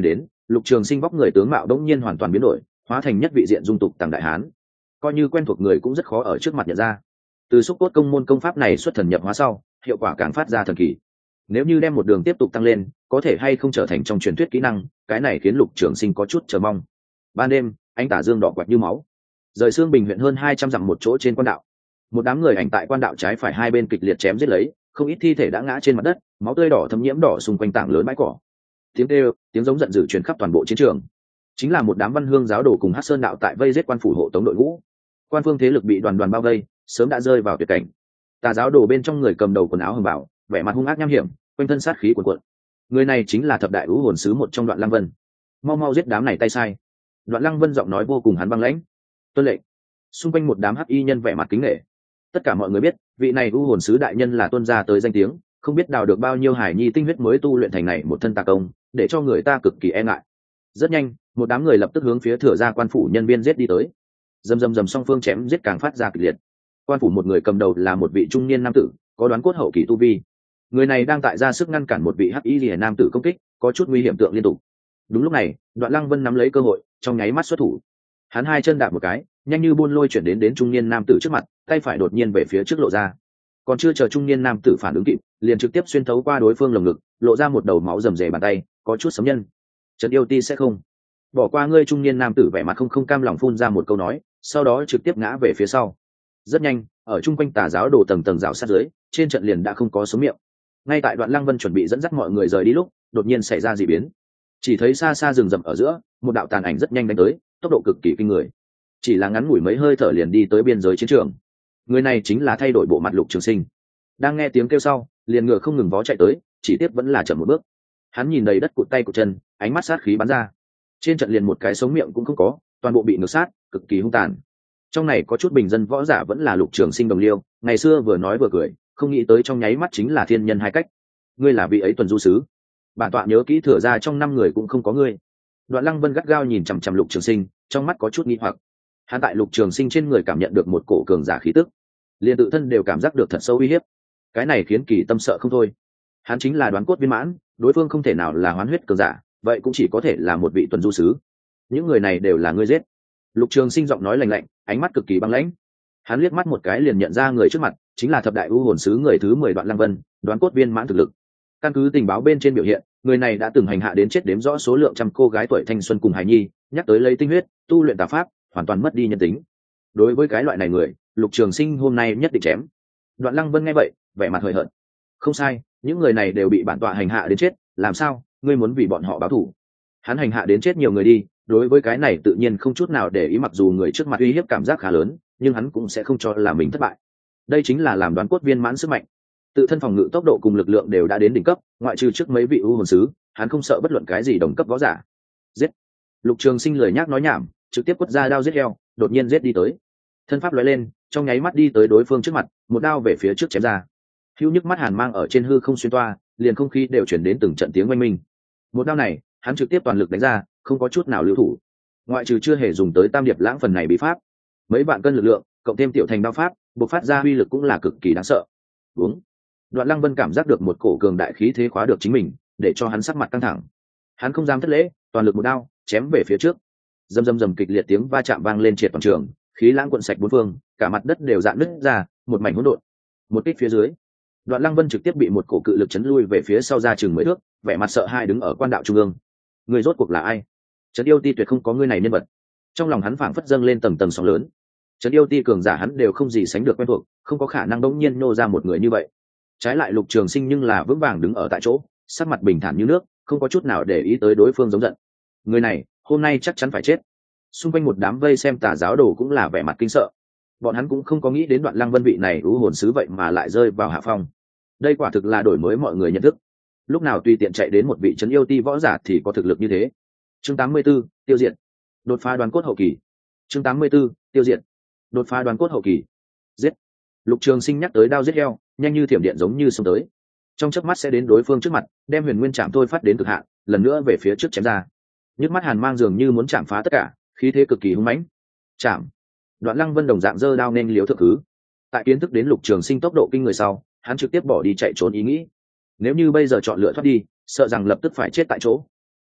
Lục Trường Sinh vóc người tướng mạo đống nhiên hoàn toàn biến đổi, hóa thành nhất vị diện dung tục tàng đại hán, coi như quen thuộc người cũng rất khó ở trước mặt nhận ra. Từ xúc cốt công môn công pháp này xuất thần nhập hóa sau, hiệu quả càng phát ra thần kỳ. Nếu như đem một đường tiếp tục tăng lên, có thể hay không trở thành trong truyền thuyết kỹ năng, cái này khiến Lục Trường Sinh có chút chờ mong. Ban đêm, ánh tà dương đỏ quạch như máu, rời xương bình huyện hơn 200 dặm một chỗ trên quan đạo. Một đám người ảnh tại quan đạo trái phải hai bên kịch liệt chém giết lấy, không ít thi thể đã ngã trên mặt đất, máu tươi đỏ thấm nhiễm đỏ xung quanh tảng lớn bãi cỏ. Tiếng kêu, tiếng giống giận dữ truyền khắp toàn bộ chiến trường. Chính là một đám Văn Hương giáo đồ cùng Hắc Sơn đạo tại vây giết quan phủ hộ tống đội ngũ. Quan phương thế lực bị đoàn đoàn bao vây, sớm đã rơi vào tuyệt cảnh. Tà giáo đồ bên trong người cầm đầu quần áo hồng bào, vẻ mặt hung ác nham hiểm, quanh thân sát khí cuồn cuộn. Người này chính là thập đại vũ hồn sứ một trong Đoạn Lăng Vân. Mau mau giết đám này tay sai. Đoạn Lăng Vân giọng nói vô cùng hắn băng lãnh. Tuân lệnh. Xung quanh một đám hắc y nhân vẻ mặt kính nể. Tất cả mọi người biết, vị này vũ hồn sứ đại nhân là tuân gia tới danh tiếng, không biết đào được bao nhiêu hải nhi tinh huyết mới tu luyện thành này một thân tà công, để cho người ta cực kỳ e ngại. Rất nhanh, một đám người lập tức hướng phía Thừa Gia quan phủ nhân viên giết đi tới. Rầm song phương chém giết càng phát ra kịch liệt. Quan phủ một người cầm đầu là một vị trung niên nam tử, có đoán cốt hậu kỳ tu vi. Người này đang tại ra sức ngăn cản một vị hắc y liễu nam tử công kích, có chút nguy hiểm tượng liên tục. Đúng lúc này, Đoạn Lăng Vân nắm lấy cơ hội, trong nháy mắt xuất thủ. Hắn hai chân đạp một cái, nhanh như buôn lôi chuyển đến trung niên nam tử trước mặt, tay phải đột nhiên về phía trước lộ ra. Còn chưa chờ trung niên nam tử phản ứng kịp, liền trực tiếp xuyên thấu qua đối phương lồng ngực, lộ ra một đầu máu rầm rề bàn tay, có chút sấm nhân. Trấn Yêu Ti sẽ không bỏ qua ngươi. Trung niên nam tử vẻ mặt không cam lòng phun ra một câu nói, sau đó trực tiếp ngã về phía sau. Rất nhanh, ở chung quanh tà giáo đồ tầng tầng rào sát dưới, trên trận liền đã không có số miệng. Ngay tại Đoạn Lăng Vân chuẩn bị dẫn dắt mọi người rời đi lúc, đột nhiên xảy ra dị biến. Chỉ thấy xa xa rừng rậm ở giữa, một đạo tàn ảnh rất nhanh đánh tới, tốc độ cực kỳ kinh người. Chỉ là ngắn ngủi mấy hơi thở liền đi tới biên giới chiến trường. Người này chính là thay đổi bộ mặt Lục Trường Sinh. Đang nghe tiếng kêu sau, liền ngựa không ngừng vó chạy tới, chỉ tiếc vẫn là chậm một bước. Hắn nhìn đầy đất cụt tay cụt chân, ánh mắt sát khí bắn ra. Trên trận liền một cái sống miệng cũng không có, toàn bộ bị ngược sát, cực kỳ hung tàn. Trong này có chút bình dân võ giả vẫn là Lục Trường Sinh đồng liêu, ngày xưa vừa nói vừa cười, không nghĩ tới trong nháy mắt chính là thiên nhân hai cách. Ngươi là vị ấy tuần du sứ? Bản tọa nhớ kỹ Thừa Ra trong 5 người cũng không có ngươi. Đoạn Lăng Vân gắt gao nhìn chằm chằm Lục Trường Sinh, trong mắt có chút nghi hoặc. Hắn tại Lục Trường Sinh trên người cảm nhận được một cổ cường giả khí tức, liền tự thân đều cảm giác được thật sâu uy hiếp. Cái này khiến Kỳ Tâm sợ không thôi. Hắn chính là đoán cốt viên mãn, đối phương không thể nào là hoán huyết cường giả, vậy cũng chỉ có thể là một vị tuần du sứ. Những người này đều là ngươi giết. Lục Trường Sinh giọng nói lạnh lạnh, ánh mắt cực kỳ băng lãnh. Hắn liếc mắt một cái liền nhận ra người trước mặt chính là thập đại u hồn sứ người thứ 10 Đoạn Lăng Vân, đoán cốt viên mãn thực lực. Căn cứ tình báo bên trên biểu hiện, người này đã từng hành hạ đến chết đếm rõ số lượng trăm cô gái tuổi thanh xuân cùng hài nhi, nhắc tới lấy tinh huyết tu luyện tà pháp, hoàn toàn mất đi nhân tính. Đối với cái loại này người, Lục Trường Sinh hôm nay nhất định chém. Đoạn Lăng Vân nghe vậy, vẻ mặt hời hợt. Không sai, những người này đều bị bản tọa hành hạ đến chết, làm sao ngươi muốn vì bọn họ báo thù? Hắn hành hạ đến chết nhiều người đi, đối với cái này tự nhiên không chút nào để ý, mặc dù người trước mặt uy hiếp cảm giác khá lớn, nhưng hắn cũng sẽ không cho là mình thất bại. Đây chính là làm đoán cốt viên mãn sức mạnh. Tự thân phòng ngự tốc độ cùng lực lượng đều đã đến đỉnh cấp, ngoại trừ trước mấy vị u hồn sứ, hắn không sợ bất luận cái gì đồng cấp võ giả. Giết! Lục Trường Sinh lười nhác nói nhảm, trực tiếp quất ra đao giết heo, đột nhiên giết đi tới. Thân pháp lóe lên, trong nháy mắt đi tới đối phương trước mặt, một đao về phía trước chém ra. Hưu nhức mắt hàn mang ở trên hư không xuyên toa, liền không khí đều chuyển đến từng trận tiếng oanh minh. Một đao này, hắn trực tiếp toàn lực đánh ra, không có chút nào lưu thủ. Ngoại trừ chưa hề dùng tới Tam Điệp Lãng phần này bí pháp, mấy vạn cân lực lượng, cộng thêm tiểu thành đao pháp, bộc phát ra uy lực cũng là cực kỳ đáng sợ. Đúng. Đoạn Lăng Vân cảm giác được một cổ cường đại khí thế khóa được chính mình, để cho hắn sắc mặt căng thẳng. Hắn không dám thất lễ, toàn lực một đao chém về phía trước. Rầm kịch liệt tiếng va chạm vang lên triệt toàn trường, khí lãng cuộn sạch bốn phương, cả mặt đất đều rạn nứt ra, một mảnh hỗn độn. Một kích phía dưới, Đoạn Lăng Vân trực tiếp bị một cổ cự lực chấn lui về phía sau ra chừng 10 thước, vẻ mặt sợ hãi đứng ở quan đạo trung ương. Người rốt cuộc là ai? Trấn Yêu Ti tuyệt không có người này nhân vật. Trong lòng hắn phảng phất dâng lên tầng tầng sóng lớn. Trấn Yêu Ti cường giả hắn đều không gì sánh được quen thuộc, không có khả năng đống nhiên nô ra một người như vậy. Trái lại Lục Trường Sinh nhưng là vững vàng đứng ở tại chỗ, sắc mặt bình thản như nước, không có chút nào để ý tới đối phương giống giận. Người này hôm nay chắc chắn phải chết. Xung quanh một đám vây xem tà giáo đồ cũng là vẻ mặt kinh sợ. Bọn hắn cũng không có nghĩ đến Đoạn Lăng Vân vị này u hồn sứ vậy mà lại rơi vào hạ phong. Đây quả thực là đổi mới mọi người nhận thức. Lúc nào tùy tiện chạy đến một vị Trấn Yêu Ti võ giả thì có thực lực như thế. Chương 84, tiêu diệt. Đột phá đoán cốt hậu kỳ. Chương 84, tiêu diệt. Đột phá đoán cốt hậu kỳ. Giết. Lục Trường Sinh nhắc tới đao giết heo, nhanh như thiểm điện giống như xông tới. Trong chớp mắt sẽ đến đối phương trước mặt, đem Huyền Nguyên Trảm thôi phát đến cực hạn, lần nữa về phía trước chém ra. Nhức mắt hàn mang dường như muốn chạm phá tất cả, khí thế cực kỳ hung mãnh. Chạm. Đoạn Lăng Vân đồng dạng giơ đao nên liếu thượng thứ. Tại kiến thức đến Lục Trường Sinh tốc độ kinh người sau, hắn trực tiếp bỏ đi chạy trốn ý nghĩ. Nếu như bây giờ chọn lựa thoát đi, sợ rằng lập tức phải chết tại chỗ.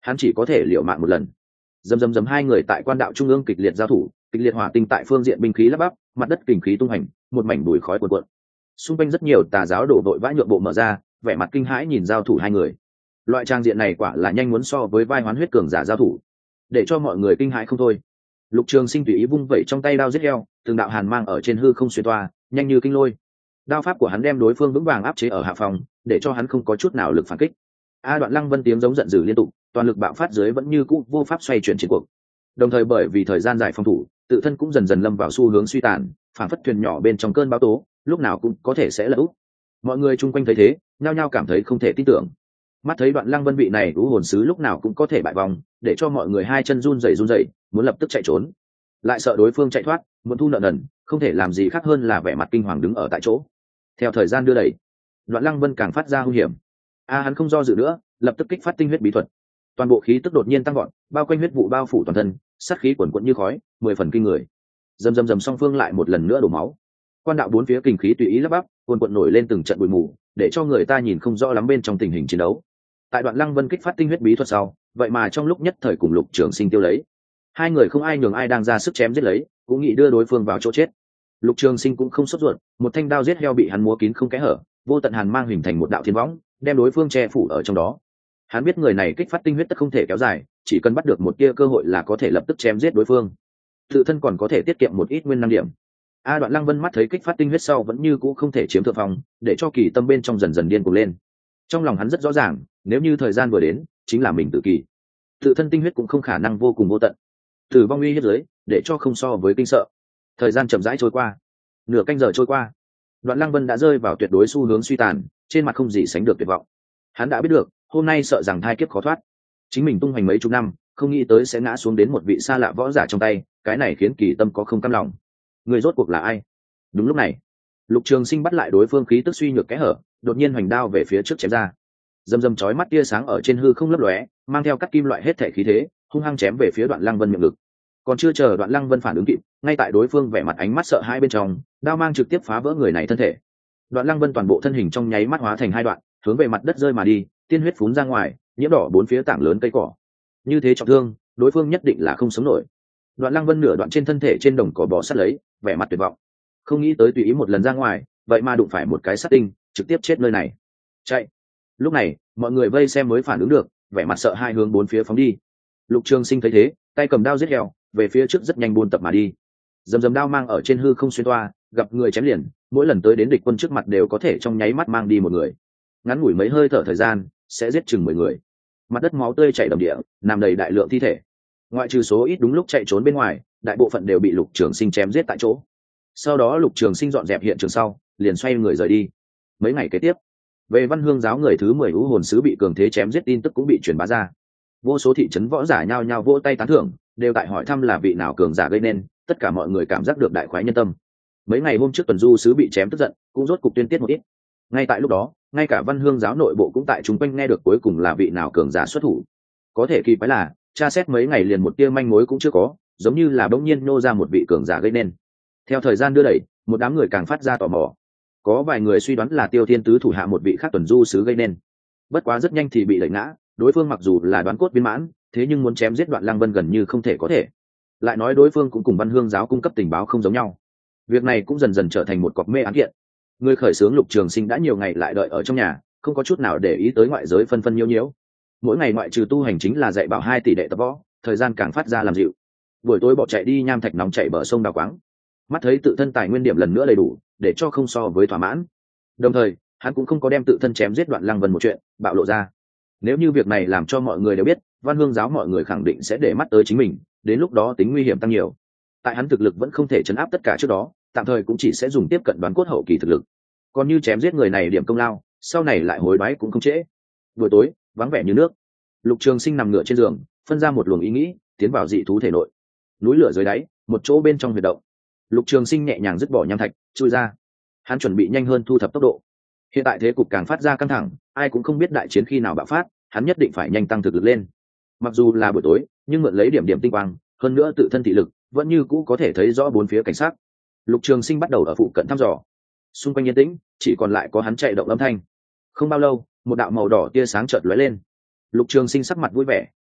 hắn chỉ có thể liều mạng một lần. Dầm hai người tại quan đạo trung ương kịch liệt giao thủ, kịch liệt hỏa tinh tại phương diện binh khí lắp bắp, mặt đất kình khí tung hành, một mảnh bụi khói cuồn cuộn. Xung quanh rất nhiều tà giáo đổ đội vã nhượng bộ mở ra, vẻ mặt kinh hãi nhìn giao thủ hai người. Loại trang diện này quả là nhanh muốn so với vai hoán huyết cường giả giao thủ, để cho mọi người kinh hãi không thôi. Lục Trường Sinh tùy ý vung vẩy trong tay đao giết heo, từng đạo hàn mang ở trên hư không xuyên toa, nhanh như kinh lôi. Đao pháp của hắn đem đối phương vững vàng áp chế ở hạ phòng, để cho hắn không có chút nào lực phản kích. Đoạn Lăng Vân tiếng giống giận dữ liên tục, toàn lực bạo phát dưới vẫn như cũ vô pháp xoay chuyển chiến cuộc. Đồng thời bởi vì thời gian dài phòng thủ, tự thân cũng dần dần lâm vào xu hướng suy tàn, phản phất thuyền nhỏ bên trong cơn bão tố, lúc nào cũng có thể sẽ lật úp. Mọi người chung quanh thấy thế, nhao nhao cảm thấy không thể tin tưởng. Mắt thấy Đoạn Lăng Vân vị này u hồn sứ lúc nào cũng có thể bại vòng, để cho mọi người hai chân run rẩy, muốn lập tức chạy trốn, lại sợ đối phương chạy thoát, muốn thu nợ nần, không thể làm gì khác hơn là vẻ mặt kinh hoàng đứng ở tại chỗ. Theo thời gian đưa đẩy, Đoạn Lăng Vân càng phát ra hung hiểm. Hắn không do dự nữa, lập tức kích phát tinh huyết bí thuật. Toàn bộ khí tức đột nhiên tăng gọn, bao quanh huyết vụ bao phủ toàn thân, sát khí quần quẫn như khói, 10 phần kinh người. Dầm song phương lại một lần nữa đổ máu. Quan đạo bốn phía kinh khí tùy ý lấp bắp, cuồn cuộn nổi lên từng trận bụi mù, để cho người ta nhìn không rõ lắm bên trong tình hình chiến đấu. Tại Đoạn Lăng Vân kích phát tinh huyết bí thuật sau, vậy mà trong lúc nhất thời cùng Lục Trường Sinh tiêu lấy. Hai người không ai nhường ai đang ra sức chém giết lấy, cũng nghĩ đưa đối phương vào chỗ chết. Lục Trường Sinh cũng không sốt ruột, một thanh đao giết heo bị hắn múa kín không kẽ hở, vô tận hàn mang hình thành một đạo thiên võng, đem đối phương che phủ ở trong đó. Hắn biết người này kích phát tinh huyết tất không thể kéo dài, chỉ cần bắt được một tia cơ hội là có thể lập tức chém giết đối phương. Tự thân còn có thể tiết kiệm một ít nguyên năng điểm. Đoạn Lăng Vân mắt thấy kích phát tinh huyết sau vẫn như cũ không thể chiếm thượng phong, để cho kỳ tâm bên trong dần dần điên cuồng lên. Trong lòng hắn rất rõ ràng, nếu như thời gian vừa đến, chính là mình tự kỳ. Tự thân tinh huyết cũng không khả năng vô cùng vô tận. Tử vong uy hiếp dưới, để cho không so với kinh sợ. Thời gian chậm rãi trôi qua, nửa canh giờ trôi qua, Đoạn Lăng Vân đã rơi vào tuyệt đối xu hướng suy tàn, trên mặt không gì sánh được tuyệt vọng. Hắn đã biết được, hôm nay sợ rằng thai kiếp khó thoát. Chính mình tung hoành mấy chục năm, không nghĩ tới sẽ ngã xuống đến một vị xa lạ võ giả trong tay, cái này khiến kỳ tâm có không cam lòng. Người rốt cuộc là ai? Đúng lúc này, Lục Trường Sinh bắt lại đối phương khí tức suy nhược kẽ hở, đột nhiên hoành đao về phía trước chém ra. Dầm chói mắt tia sáng ở trên hư không lấp lóe, mang theo cắt kim loại hết thể khí thế, hung hăng chém về phía Đoạn Lăng Vân miệng ngực. Còn chưa chờ Đoạn Lăng Vân phản ứng kịp, ngay tại đối phương vẻ mặt ánh mắt sợ hãi bên trong, đao mang trực tiếp phá vỡ người này thân thể. Đoạn Lăng Vân toàn bộ thân hình trong nháy mắt hóa thành hai đoạn, hướng về mặt đất rơi mà đi, tiên huyết phún ra ngoài, nhiễm đỏ bốn phía tảng lớn cây cỏ. Như thế trọng thương, đối phương nhất định là không sống nổi. Đoạn Lăng Vân nửa đoạn trên thân thể trên đồng cỏ bò sát lấy, vẻ mặt tuyệt vọng. Không nghĩ tới tùy ý một lần ra ngoài, vậy mà đụng phải một cái sát tinh, trực tiếp chết nơi này. Chạy. Lúc này, mọi người vây xem mới phản ứng được, vẻ mặt sợ hai hướng bốn phía phóng đi. Lục Trường Sinh thấy thế, tay cầm đao giết heo, về phía trước rất nhanh buôn tập mà đi. Dầm đao mang ở trên hư không xuyên toa, gặp người chém liền, mỗi lần tới đến địch quân trước mặt đều có thể trong nháy mắt mang đi một người. Ngắn ngủi mấy hơi thở thời gian, sẽ giết chừng 10 người. Mặt đất máu tươi chảy đầm địa, nằm đầy đại lượng thi thể. Ngoại trừ số ít đúng lúc chạy trốn bên ngoài, đại bộ phận đều bị Lục Trường Sinh chém giết tại chỗ. Sau đó Lục Trường Sinh dọn dẹp hiện trường sau, liền xoay người rời đi. Mấy ngày kế tiếp, về Văn Hương giáo người thứ 10 u hồn sứ bị cường thế chém giết tin tức cũng bị truyền bá ra. Vô số thị trấn võ giả nhao nhao vỗ tay tán thưởng, đều tại hỏi thăm là vị nào cường giả gây nên, tất cả mọi người cảm giác được đại khoái nhân tâm. Mấy ngày hôm trước tuần du sứ bị chém tức giận, cũng rốt cục tuyên tiết một ít. Ngay tại lúc đó, ngay cả Văn Hương giáo nội bộ cũng tại chúng quanh nghe được cuối cùng là vị nào cường giả xuất thủ. Có thể kỳ quái là, tra xét mấy ngày liền một tia manh mối cũng chưa có, giống như là bỗng nhiên nô ra một vị cường giả gây nên. Theo thời gian đưa đẩy, một đám người càng phát ra tò mò. Có vài người suy đoán là Tiêu Thiên Tứ thủ hạ một vị khác tuần du sứ gây nên. Bất quá rất nhanh thì bị đẩy ngã, đối phương mặc dù là đoán cốt viên mãn, thế nhưng muốn chém giết Đoạn Lăng Vân gần như không thể có thể. Lại nói đối phương cũng cùng Văn Hương giáo cung cấp tình báo không giống nhau. Việc này cũng dần dần trở thành một cọc mê án kiện. Người khởi xướng Lục Trường Sinh đã nhiều ngày lại đợi ở trong nhà, không có chút nào để ý tới ngoại giới phân phân nhiễu nhiễu. Mỗi ngày ngoại trừ tu hành chính là dạy bảo 2 tỷ đệ tập võ, thời gian càng phát ra làm dịu. Buổi tối bỏ chạy đi nham thạch nóng chảy bờ sông đào quáng. Mắt thấy tự thân tài nguyên điểm lần nữa đầy đủ, để cho không so với thỏa mãn. Đồng thời, hắn cũng không có đem tự thân chém giết Đoạn Lăng Vân một chuyện bạo lộ ra. Nếu như việc này làm cho mọi người đều biết, Văn Hương giáo mọi người khẳng định sẽ để mắt tới chính mình, đến lúc đó tính nguy hiểm tăng nhiều. Tại hắn thực lực vẫn không thể chấn áp tất cả trước đó, tạm thời cũng chỉ sẽ dùng tiếp cận đoán cốt hậu kỳ thực lực. Còn như chém giết người này điểm công lao, sau này lại hối đoái cũng không trễ. Buổi tối, vắng vẻ như nước. Lục Trường Sinh nằm ngửa trên giường, phân ra một luồng ý nghĩ, tiến vào dị thú thể nội. Núi lửa dưới đáy, một chỗ bên trong huyệt động. Lục Trường Sinh nhẹ nhàng dứt bỏ nham thạch, chui ra. Hắn chuẩn bị nhanh hơn thu thập tốc độ. Hiện tại thế cục càng phát ra căng thẳng, ai cũng không biết đại chiến khi nào bạo phát, hắn nhất định phải nhanh tăng thực lực lên. Mặc dù là buổi tối, nhưng mượn lấy điểm điểm tinh quang, hơn nữa tự thân thị lực, vẫn như cũ có thể thấy rõ bốn phía cảnh sát. Lục Trường Sinh bắt đầu ở phụ cận thăm dò. Xung quanh yên tĩnh, chỉ còn lại có hắn chạy động âm thanh. Không bao lâu, một đạo màu đỏ tia sáng chợt lóe lên. Lục Trường Sinh sắc mặt vui vẻ,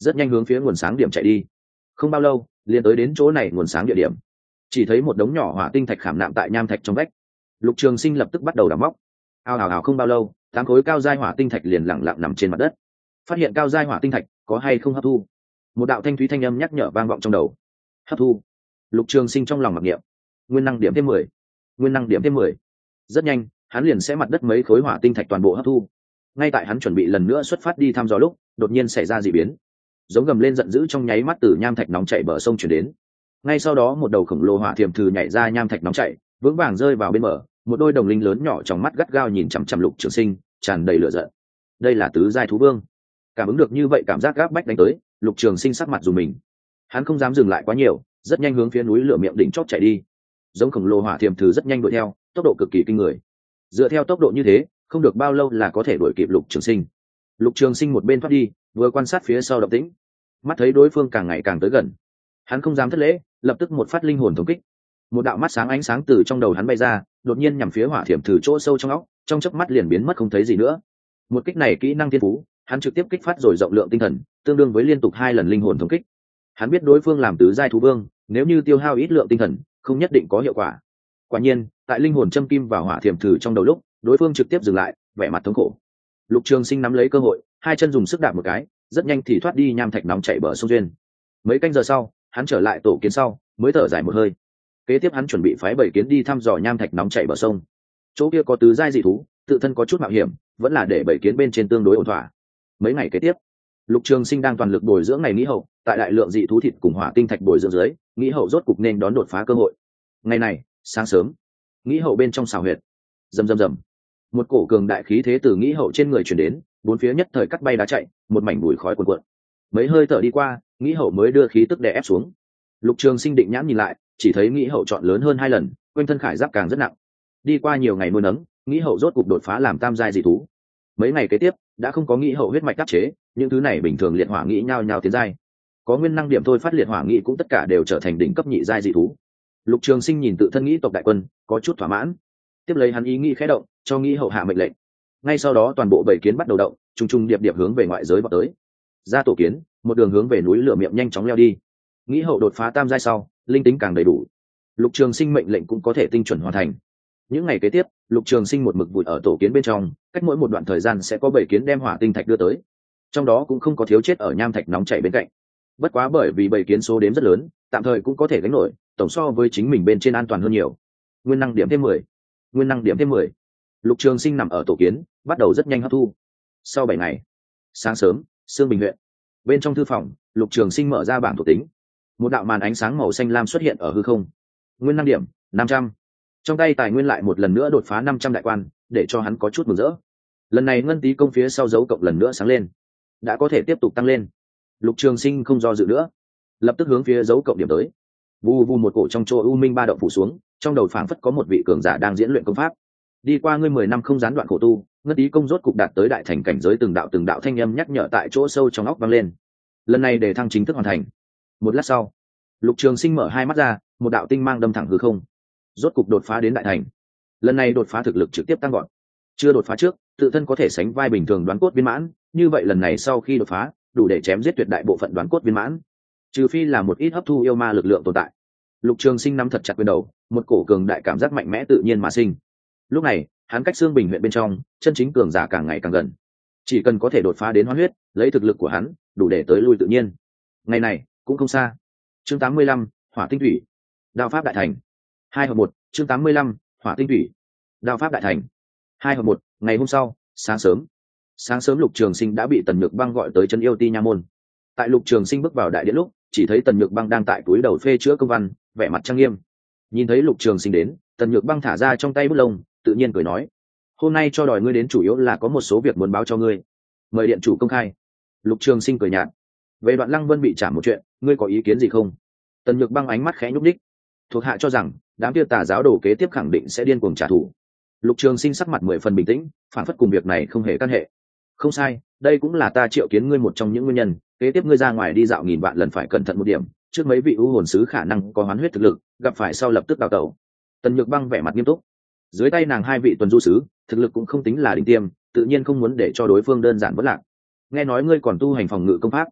rất nhanh hướng phía nguồn sáng điểm chạy đi. Không bao lâu liền tới đến chỗ này nguồn sáng địa điểm, chỉ thấy một đống nhỏ hỏa tinh thạch khảm nạm tại nham thạch trong vách. Lục Trường Sinh lập tức bắt đầu đào móc. Ao ào ào, không bao lâu 8 khối cao giai hỏa tinh thạch liền lặng lặng nằm trên mặt đất. Phát hiện cao giai hỏa tinh thạch có hay không hấp thu, một đạo thanh thúy thanh âm nhắc nhở vang vọng trong đầu. Hấp thu. Lục Trường Sinh trong lòng mặc niệm, nguyên năng điểm thêm 10, nguyên năng điểm thêm 10. Rất nhanh hắn liền sẽ mặt đất mấy khối hỏa tinh thạch toàn bộ hấp thu. Ngay tại hắn chuẩn bị lần nữa xuất phát đi thăm dò lúc, đột nhiên xảy ra dị biến. Giống gầm lên giận dữ trong nháy mắt từ nham thạch nóng chảy bờ sông chuyển đến. Ngay sau đó một đầu khổng lồ hỏa thiềm thử nhảy ra nham thạch nóng chảy, vững vàng rơi vào bên bờ. Một đôi đồng linh lớn nhỏ trong mắt gắt gao nhìn chằm chằm Lục Trường Sinh, tràn đầy lửa giận. Đây là tứ giai thú vương. Cảm ứng được như vậy cảm giác gáp bách đánh tới, Lục Trường Sinh sắc mặt rùng mình. Hắn không dám dừng lại quá nhiều, rất nhanh hướng phía núi lửa miệng đỉnh chót chạy đi. Giống khổng lồ hỏa thiềm thử rất nhanh đuổi theo, tốc độ cực kỳ kinh người. Dựa theo tốc độ như thế, không được bao lâu là có thể đuổi kịp Lục Trường Sinh. Lục Trường Sinh một bên thoát đi, vừa quan sát phía sau động tĩnh. Mắt thấy đối phương càng ngày càng tới gần, hắn không dám thất lễ, lập tức một phát linh hồn thống kích. Một đạo mắt sáng ánh sáng từ trong đầu hắn bay ra, đột nhiên nhằm phía hỏa thiểm thử chỗ sâu trong óc, trong chớp mắt liền biến mất không thấy gì nữa. Một kích này kỹ năng thiên phú, hắn trực tiếp kích phát rồi rộng lượng tinh thần, tương đương với liên tục 2 lần linh hồn thống kích. Hắn biết đối phương làm tứ giai thú vương, nếu như tiêu hao ít lượng tinh thần, không nhất định có hiệu quả. Quả nhiên, tại linh hồn châm kim vào hỏa thiểm thử trong đầu lúc, đối phương trực tiếp dừng lại, vẻ mặt thống khổ. Lục Trường Sinh nắm lấy cơ hội, hai chân dùng sức đạp một cái, rất nhanh thì thoát đi nham thạch nóng chảy bờ sông duyên. Mấy canh giờ sau, hắn trở lại tổ kiến sau, mới thở dài một hơi. Kế tiếp hắn chuẩn bị phái 7 kiến đi thăm dò nham thạch nóng chảy bờ sông. Chỗ kia có tứ giai dị thú, tự thân có chút mạo hiểm, vẫn là để 7 kiến bên trên tương đối ổn thỏa. Mấy ngày kế tiếp, Lục Trường Sinh đang toàn lực bồi dưỡng ngày nghĩ hậu, tại đại lượng dị thú thịt cùng hỏa tinh thạch bồi dưỡng dưới, nghĩ hậu rốt cục nên đón đột phá cơ hội. Ngày này, sáng sớm, nghĩ hậu bên trong xào huyệt, rầm rầm rầm, một cổ cường đại khí thế từ nghĩ hậu trên người truyền đến, bốn phía nhất thời cắt bay đá chạy, một mảnh bụi khói cuồn cuộn. Mấy hơi thở đi qua, nghĩ hậu mới đưa khí tức đè ép xuống. Lục Trường Sinh định nhãn nhìn lại, chỉ thấy nghĩ hậu chọn lớn hơn 2 lần, quanh thân khải giáp càng rất nặng. Đi qua nhiều ngày nuôi nấng, nghĩ hậu rốt cục đột phá làm tam giai dị thú. Mấy ngày kế tiếp, đã không có nghĩ hậu huyết mạch đắc chế, những thứ này bình thường liệt hỏa nghĩ nhao nhao tiến giai. Có nguyên năng điểm thôi phát liệt hỏa nghĩ cũng tất cả đều trở thành đỉnh cấp nhị giai dị thú. Lục Trường Sinh nhìn tự thân nghĩ tộc đại quân, có chút thỏa mãn. Tiếp lấy hắn ý nghĩ khẽ động, cho nghĩ hậu hạ mệnh lệnh. Ngay sau đó toàn bộ 7 kiến bắt đầu động, trùng trùng điệp điệp hướng về ngoại giới vọt tới. Ra tổ kiến, một đường hướng về núi lửa miệng nhanh chóng leo đi. Nghĩ hậu đột phá tam giai sau, linh tính càng đầy đủ. Lục Trường Sinh mệnh lệnh cũng có thể tinh chuẩn hoàn thành. Những ngày kế tiếp, Lục Trường Sinh một mực vùi ở tổ kiến bên trong, cách mỗi một đoạn thời gian sẽ có 7 kiến đem hỏa tinh thạch đưa tới. Trong đó cũng không có thiếu chết ở nham thạch nóng chảy bên cạnh. Bất quá bởi vì 7 kiến số đếm rất lớn, tạm thời cũng có thể gánh nổi, tổng so với chính mình bên trên an toàn hơn nhiều. Nguyên năng điểm thêm 10, nguyên năng điểm thêm 10. Lục Trường Sinh nằm ở tổ kiến, bắt đầu rất nhanh hấp thu. Sau 7 ngày, sáng sớm, Sương Bình huyện, bên trong thư phòng, Lục Trường Sinh mở ra bảng thuộc tính. Một đạo màn ánh sáng màu xanh lam xuất hiện ở hư không. Nguyên năng điểm 500. Trong tay tài nguyên lại một lần nữa đột phá 500 đại quan, để cho hắn có chút mừng rỡ. Lần này ngân tý công phía sau dấu cộng lần nữa sáng lên, đã có thể tiếp tục tăng lên. Lục Trường Sinh không do dự nữa, lập tức hướng phía dấu cộng điểm tới. Vù vù một cổ trong chỗ u minh ba động phủ xuống, trong đầu phảng phất có một vị cường giả đang diễn luyện công pháp. Đi qua ngươi 10 năm không gián đoạn khổ tu, ngân tý công rốt cục đạt tới đại thành cảnh giới, từng đạo thanh âm nhắc nhở tại chỗ sâu trong óc vang lên. Lần này đề thăng chính thức hoàn thành. Một lát sau, Lục Trường Sinh mở hai mắt ra, một đạo tinh mang đâm thẳng hư không. Rốt cục đột phá đến đại thành. Lần này đột phá thực lực trực tiếp tăng gọn. Chưa đột phá trước, tự thân có thể sánh vai bình thường đoán cốt viên mãn, như vậy lần này sau khi đột phá, đủ để chém giết tuyệt đại bộ phận đoán cốt viên mãn. Trừ phi là một ít hấp thu yêu ma lực lượng tồn tại. Lục Trường Sinh nắm thật chặt quyền đầu, một cổ cường đại cảm giác mạnh mẽ tự nhiên mà sinh. Lúc này, hắn cách Sương Bình huyện bên trong, chân chính cường giả càng ngày càng gần. Chỉ cần có thể đột phá đến hoán huyết, lấy thực lực của hắn, đủ để tới lui tự nhiên. Ngày này cũng không xa. Chương 85, Hỏa tinh thủy. Đao pháp đại thành. 2 hợp 1, chương 85, Hỏa tinh thủy. Đao pháp đại thành. 2 hợp 1, ngày hôm sau, sáng sớm. Sáng sớm Lục Trường Sinh đã bị Tần Nhược Băng gọi tới Trấn Yêu Ti nha môn. Tại Lục Trường Sinh bước vào đại điện lúc, chỉ thấy Tần Nhược Băng đang tại túi đầu phê chữa công văn, vẻ mặt trang nghiêm. Nhìn thấy Lục Trường Sinh đến, Tần Nhược Băng thả ra trong tay bút lông, tự nhiên cười nói: "Hôm nay cho đòi ngươi đến chủ yếu là có một số việc muốn báo cho ngươi, mời điện chủ công khai." Lục Trường Sinh cười nhạt: "Về Đoạn Lăng Vân bị trả một chuyện, ngươi có ý kiến gì không?" Tần Nhược Băng ánh mắt khẽ nhúc nhích. Thuộc hạ cho rằng, đám kia tà giáo đồ kế tiếp khẳng định sẽ điên cuồng trả thù. Lục Trường Sinh sắc mặt 10 phần bình tĩnh, phản phất cùng việc này không hề can hệ. "Không sai, đây cũng là ta triệu kiến ngươi một trong những nguyên nhân, kế tiếp ngươi ra ngoài đi dạo nghìn vạn lần phải cẩn thận một điểm, trước mấy vị u hồn sứ khả năng có hoán huyết thực lực, gặp phải sau lập tức đào tẩu." Tần Nhược Băng vẻ mặt nghiêm túc. Dưới tay nàng 2 vị tuần du sứ, thực lực cũng không tính là đỉnh tiêm, tự nhiên không muốn để cho đối phương đơn giản vỡ lạc. "Nghe nói ngươi còn tu hành phòng ngự công pháp."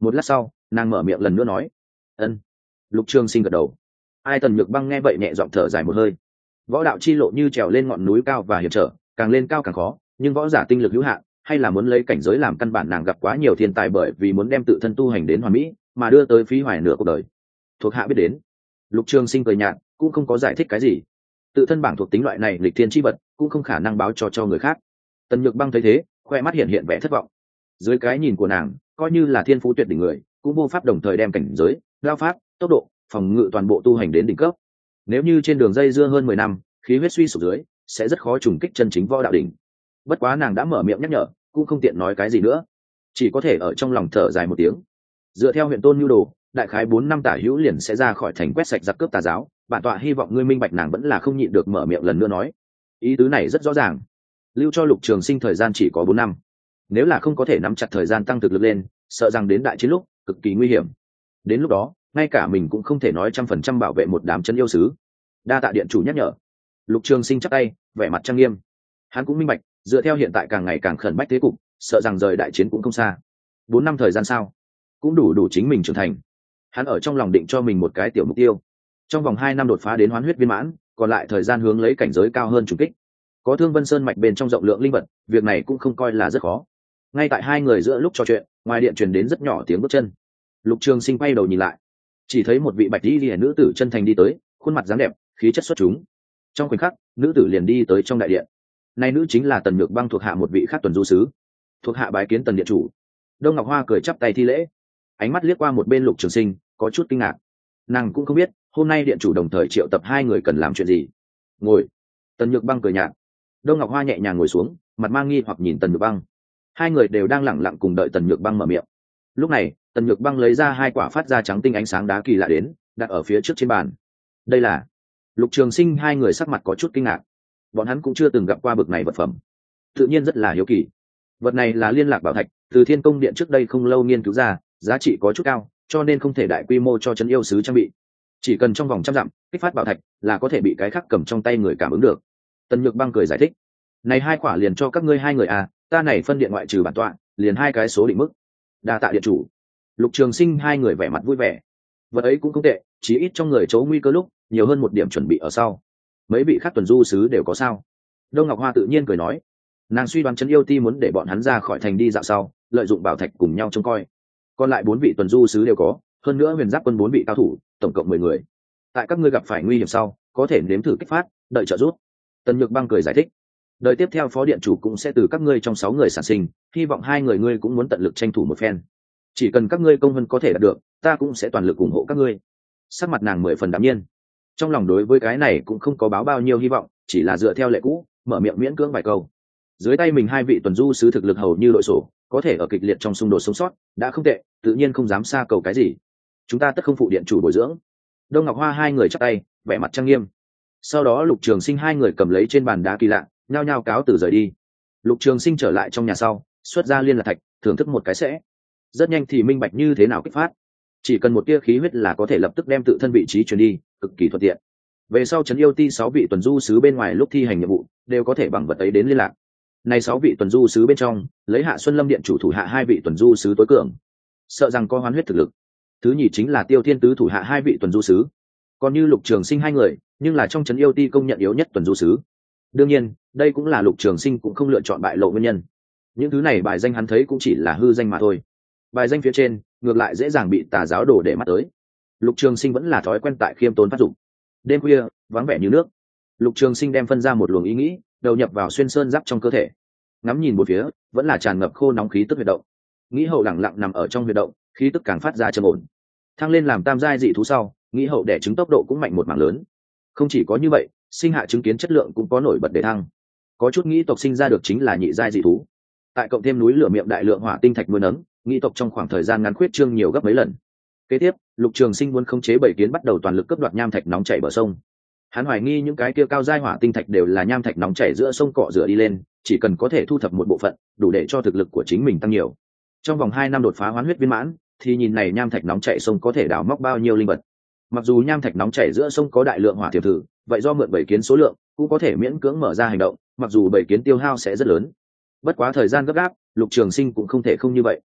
Một lát sau nàng mở miệng lần nữa nói: ân. Lục Trường Sinh gật đầu. Ai Tần Nhược Băng nghe vậy nhẹ giọng thở dài một hơi. Võ đạo chi lộ như trèo lên ngọn núi cao và hiểm trở, càng lên cao càng khó, nhưng võ giả tinh lực hữu hạn, hay là muốn lấy cảnh giới làm căn bản, nàng gặp quá nhiều thiên tài bởi vì muốn đem tự thân tu hành đến hoàn mỹ mà đưa tới phí hoài nửa cuộc đời. Thuộc hạ biết đến. Lục Trường Sinh cười nhạt, cũng không có giải thích cái gì. Tự thân bảng thuộc tính loại này lịch thiên chi vật, cũng không khả năng báo cho người khác. Tần Nhược Băng thấy thế, khoe mắt hiện hiện vẻ thất vọng. Dưới cái nhìn của nàng, coi như là thiên phú tuyệt đỉnh người, cũng vô pháp đồng thời đem cảnh giới, lao pháp, tốc độ, phòng ngự toàn bộ tu hành đến đỉnh cấp. Nếu như trên đường dây dưa hơn 10 năm, khí huyết suy sụp dưới, sẽ rất khó trùng kích chân chính võ đạo đỉnh. Bất quá nàng đã mở miệng nhắc nhở, cũng không tiện nói cái gì nữa, chỉ có thể ở trong lòng thở dài một tiếng. Dựa theo huyện Tôn nhu đồ, đại khái 4 năm tả hữu liền sẽ ra khỏi thành quét sạch giặc cướp tà giáo, bản tọa hy vọng ngươi minh bạch. Nàng vẫn là không nhịn được mở miệng lần nữa nói. Ý tứ này rất rõ ràng, lưu cho Lục Trường Sinh thời gian chỉ có 4 năm. Nếu là không có thể nắm chặt thời gian tăng thực lực lên, sợ rằng đến đại chiến lúc cực kỳ nguy hiểm. Đến lúc đó, ngay cả mình cũng không thể nói 100% bảo vệ một đám chân yêu sứ. Đa tạ điện chủ nhắc nhở. Lục Trường Sinh chắp tay, vẻ mặt trang nghiêm. Hắn cũng minh bạch, dựa theo hiện tại càng ngày càng khẩn bách thế cục, sợ rằng rời đại chiến cũng không xa. 4 năm thời gian sao, cũng đủ chính mình trưởng thành. Hắn ở trong lòng định cho mình một cái tiểu mục tiêu, trong vòng 2 năm đột phá đến hoán huyết viên mãn, còn lại thời gian hướng lấy cảnh giới cao hơn trùng kích. Có Thương Vân Sơn mạch bên trong rộng lượng linh vật, việc này cũng không coi là rất khó. Ngay tại hai người giữa lúc trò chuyện, ngoài điện truyền đến rất nhỏ tiếng bước chân. Lục Trường Sinh quay đầu nhìn lại, chỉ thấy một vị bạch y liễu nữ tử chân thành đi tới, khuôn mặt dáng đẹp, khí chất xuất chúng. Trong khoảnh khắc, nữ tử liền đi tới trong đại điện. Này nữ chính là Tần Nhược Băng thuộc hạ một vị khác tuần du sứ. Thuộc hạ bái kiến Tần điện chủ. Đông Ngọc Hoa cười chắp tay thi lễ, ánh mắt liếc qua một bên Lục Trường Sinh, có chút kinh ngạc. Nàng cũng không biết hôm nay điện chủ đồng thời triệu tập hai người cần làm chuyện gì. Ngồi. Tần Nhược Băng cười nhạt. Đông Ngọc Hoa nhẹ nhàng ngồi xuống, mặt mang nghi hoặc nhìn Tần Nhược Băng. Hai người đều đang lẳng lặng cùng đợi Tần Nhược Băng mở miệng. Lúc này, Tần Nhược Băng lấy ra 2 quả phát ra trắng tinh ánh sáng đá kỳ lạ đến, đặt ở phía trước trên bàn. Đây là... Lục Trường Sinh hai người sắc mặt có chút kinh ngạc. Bọn hắn cũng chưa từng gặp qua bực này vật phẩm, tự nhiên rất là hiếu kỳ. Vật này là liên lạc bảo thạch, từ Thiên Công Điện trước đây không lâu nghiên cứu ra, giá trị có chút cao, cho nên không thể đại quy mô cho trấn yêu sứ trang bị. Chỉ cần trong vòng trăm dặm kích phát bảo thạch là có thể bị cái khác cầm trong tay người cảm ứng được. Tần Nhược Băng cười giải thích. Này 2 quả liền cho các ngươi 2 người à, ta này phân điện ngoại trừ bản tọa, liền 2 cái số định mức. Đa tạ điện chủ. Lục Trường Sinh hai người vẻ mặt vui vẻ. Vật ấy cũng không tệ, chí ít trong người chỗ nguy cơ lúc nhiều hơn một điểm chuẩn bị ở sau. Mấy vị khác tuần du sứ đều có sao? Đông Ngọc Hoa tự nhiên cười nói. Nàng suy đoán trấn yêu ti muốn để bọn hắn ra khỏi thành đi dạo sau, lợi dụng bảo thạch cùng nhau trông coi. Còn lại 4 vị tuần du sứ đều có, hơn nữa Huyền Giáp quân 4 vị cao thủ, tổng cộng 10 người. Tại các ngươi gặp phải nguy hiểm sau, có thể nếm thử kích phát, đợi trợ giúp. Tần Nhược Băng cười giải thích. Đợi tiếp theo phó điện chủ cũng sẽ từ các ngươi trong 6 người sản sinh, hy vọng 2 người ngươi cũng muốn tận lực tranh thủ một phen. Chỉ cần các ngươi công vân có thể đạt được, ta cũng sẽ toàn lực ủng hộ các ngươi. Sắc mặt nàng 10 phần đạm nhiên. Trong lòng đối với cái này cũng không có báo bao nhiêu hy vọng, chỉ là dựa theo lệ cũ, mở miệng miễn cưỡng vài câu. Dưới tay mình 2 vị tuần du sứ thực lực hầu như đội sổ, có thể ở kịch liệt trong xung đột sống sót, đã không tệ, tự nhiên không dám xa cầu cái gì. Chúng ta tất không phụ điện chủ bồi dưỡng. Đông Ngọc Hoa 2 người chắp tay, vẻ mặt trang nghiêm. Sau đó Lục Trường Sinh 2 người cầm lấy trên bàn đá kỳ lạ, nhao nhao cáo từ rời đi. Lục Trường Sinh trở lại trong nhà sau, xuất ra liên lạc thạch, thưởng thức một cái sẽ. Rất nhanh thì minh bạch như thế nào kích phát. Chỉ cần một tia khí huyết là có thể lập tức đem tự thân vị trí truyền đi, cực kỳ thuận tiện. Về sau trấn yêu ti 6 vị tuần du sứ bên ngoài lúc thi hành nhiệm vụ đều có thể bằng vật ấy đến liên lạc. Này 6 vị tuần du sứ bên trong, lấy Hạ Xuân Lâm điện chủ thủ hạ 2 vị tuần du sứ tối cường, sợ rằng có hoán huyết thực lực. Thứ nhì chính là Tiêu Thiên Tứ thủ hạ 2 vị tuần du sứ. Còn như Lục Trường Sinh 2 người, nhưng là trong trấn yêu ti công nhận yếu nhất tuần du sứ. Đương nhiên, đây cũng là Lục Trường Sinh cũng không lựa chọn bại lộ nguyên nhân. Những thứ này bài danh hắn thấy cũng chỉ là hư danh mà thôi. Bài danh phía trên, ngược lại dễ dàng bị tà giáo đổ để mắt tới. Lục Trường Sinh vẫn là thói quen tại khiêm tốn phát dụng. Đêm khuya, vắng vẻ như nước. Lục Trường Sinh đem phân ra một luồng ý nghĩ, đầu nhập vào xuyên sơn giáp trong cơ thể. Ngắm nhìn một phía, vẫn là tràn ngập khô nóng khí tức huyệt động. Nghĩ hậu lẳng lặng nằm ở trong huyệt động, khí tức càng phát ra trầm ổn. Thăng lên làm tam giai dị thú sau, nghĩ hậu đẻ trứng tốc độ cũng mạnh một mảng lớn. Không chỉ có như vậy, sinh hạ chứng kiến chất lượng cũng có nổi bật để thăng. Có chút nghĩ tộc sinh ra được chính là nhị giai dị thú. Tại cộng thêm núi lửa miệng đại lượng hỏa tinh thạch nuôi nấng, nghĩ tộc trong khoảng thời gian ngắn khuyết trương nhiều gấp mấy lần. Kế tiếp, Lục Trường Sinh muốn khống chế bảy kiến bắt đầu toàn lực cướp đoạt nham thạch nóng chảy bờ sông. Hắn hoài nghi những cái kia cao giai hỏa tinh thạch đều là nham thạch nóng chảy giữa sông cọ rửa đi lên, chỉ cần có thể thu thập một bộ phận, đủ để cho thực lực của chính mình tăng nhiều. Trong vòng 2 năm đột phá hoán huyết viên mãn, thì nhìn này nham thạch nóng chảy sông có thể đào móc bao nhiêu linh vật. Mặc dù nham thạch nóng chảy giữa sông có đại lượng hỏa thiểm thử, vậy do mượn bảy kiến số lượng, cũng có thể miễn cưỡng mở ra hành động, mặc dù bảy kiến tiêu hao sẽ rất lớn. Bất quá thời gian gấp gáp, Lục Trường Sinh cũng không thể không như vậy.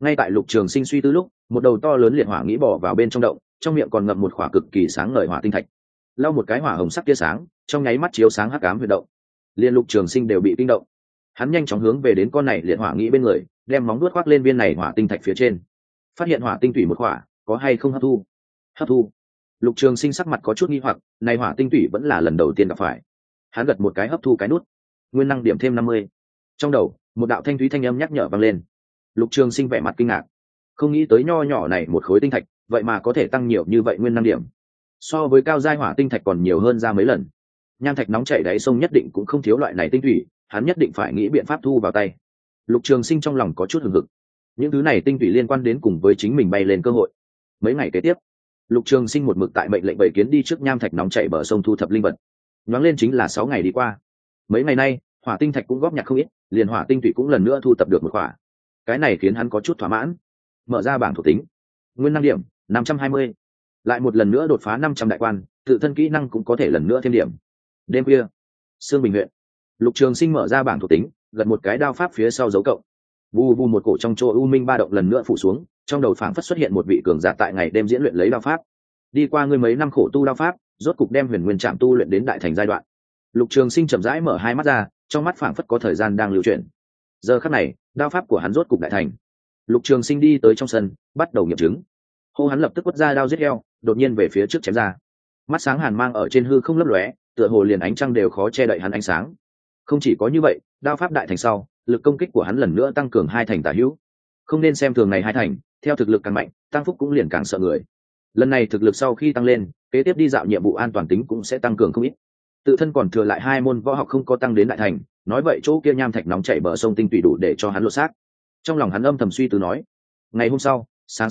Ngay tại Lục Trường Sinh suy tư lúc, một đầu to lớn liệt hỏa nghĩ bỏ vào bên trong động, trong miệng còn ngậm một khỏa cực kỳ sáng ngời hỏa tinh thạch. Lau một cái hỏa hồng sắc tia sáng, trong nháy mắt chiếu sáng hắc ám huyệt động. Liên Lục Trường Sinh đều bị kinh động. Hắn nhanh chóng hướng về đến con này liệt hỏa nghĩ bên người, đem móng vuốt khoác lên viên này hỏa tinh thạch phía trên. Phát hiện hỏa tinh thủy một khỏa, có hay không hấp thu? Hấp thu. Lục Trường Sinh sắc mặt có chút nghi hoặc, này hỏa tinh thủy vẫn là lần đầu tiên gặp phải. Hắn gật một cái hấp thu cái nút. Nguyên năng điểm thêm 50. Trong đầu, một đạo thanh thúy thanh âm nhắc nhở vang lên. Lục Trường Sinh vẻ mặt kinh ngạc, không nghĩ tới nho nhỏ này một khối tinh thạch, vậy mà có thể tăng nhiều như vậy nguyên năng điểm. So với cao giai hỏa tinh thạch còn nhiều hơn ra mấy lần. Nham thạch nóng chảy đáy sông nhất định cũng không thiếu loại này tinh thủy, hắn nhất định phải nghĩ biện pháp thu vào tay. Lục Trường Sinh trong lòng có chút hừng hực. Những thứ này tinh thủy liên quan đến cùng với chính mình bay lên cơ hội. Mấy ngày kế tiếp, Lục Trường Sinh một mực tại mệnh lệnh bảy kiến đi trước nham thạch nóng chảy bờ sông thu thập linh vật. Nhoáng lên chính là 6 ngày đi qua. Mấy ngày nay, hỏa tinh thạch cũng góp nhặt không ít, liền hỏa tinh thủy cũng lần nữa thu thập được một khỏa. Cái này khiến hắn có chút thỏa mãn. Mở ra bảng thuộc tính, nguyên năng điểm 520, lại một lần nữa đột phá 500 đại quan, tự thân kỹ năng cũng có thể lần nữa thêm điểm. Đêm khuya, Sương Bình huyện. Lục Trường Sinh mở ra bảng thuộc tính, gật một cái đao pháp phía sau dấu cộng. Vù vù một cổ trong chỗ u minh ba động lần nữa phủ xuống, trong đầu phảng phất xuất hiện một vị cường giả tại ngày đêm diễn luyện lấy đao pháp. Đi qua ngươi mấy năm khổ tu đao pháp, rốt cục đem Huyền Nguyên Trạm tu luyện đến đại thành giai đoạn. Lục Trường Sinh chậm rãi mở hai mắt ra, trong mắt phảng phất có thời gian đang lưu chuyển. Giờ khắc này, đao pháp của hắn rốt cục đại thành. Lục Trường Sinh đi tới trong sân, bắt đầu nghiệm chứng. Hô hắn lập tức quất ra đao giết heo, đột nhiên về phía trước chém ra. Mắt sáng hàn mang ở trên hư không lấp lóe, tựa hồ liền ánh trăng đều khó che đậy hắn ánh sáng. Không chỉ có như vậy, đao pháp đại thành sau, lực công kích của hắn lần nữa tăng cường 2 thành tả hữu. Không nên xem thường này 2 thành, theo thực lực càng mạnh, tăng phúc cũng liền càng sợ người. Lần này thực lực sau khi tăng lên, kế tiếp đi dạo nhiệm vụ an toàn tính cũng sẽ tăng cường không ít. Tự thân còn thừa lại 2 môn võ học không có tăng đến đại thành, nói vậy chỗ kia nham thạch nóng chảy bờ sông tinh tùy đủ để cho hắn lột xác. Trong lòng hắn âm thầm suy tư nói. Ngày hôm sau, sáng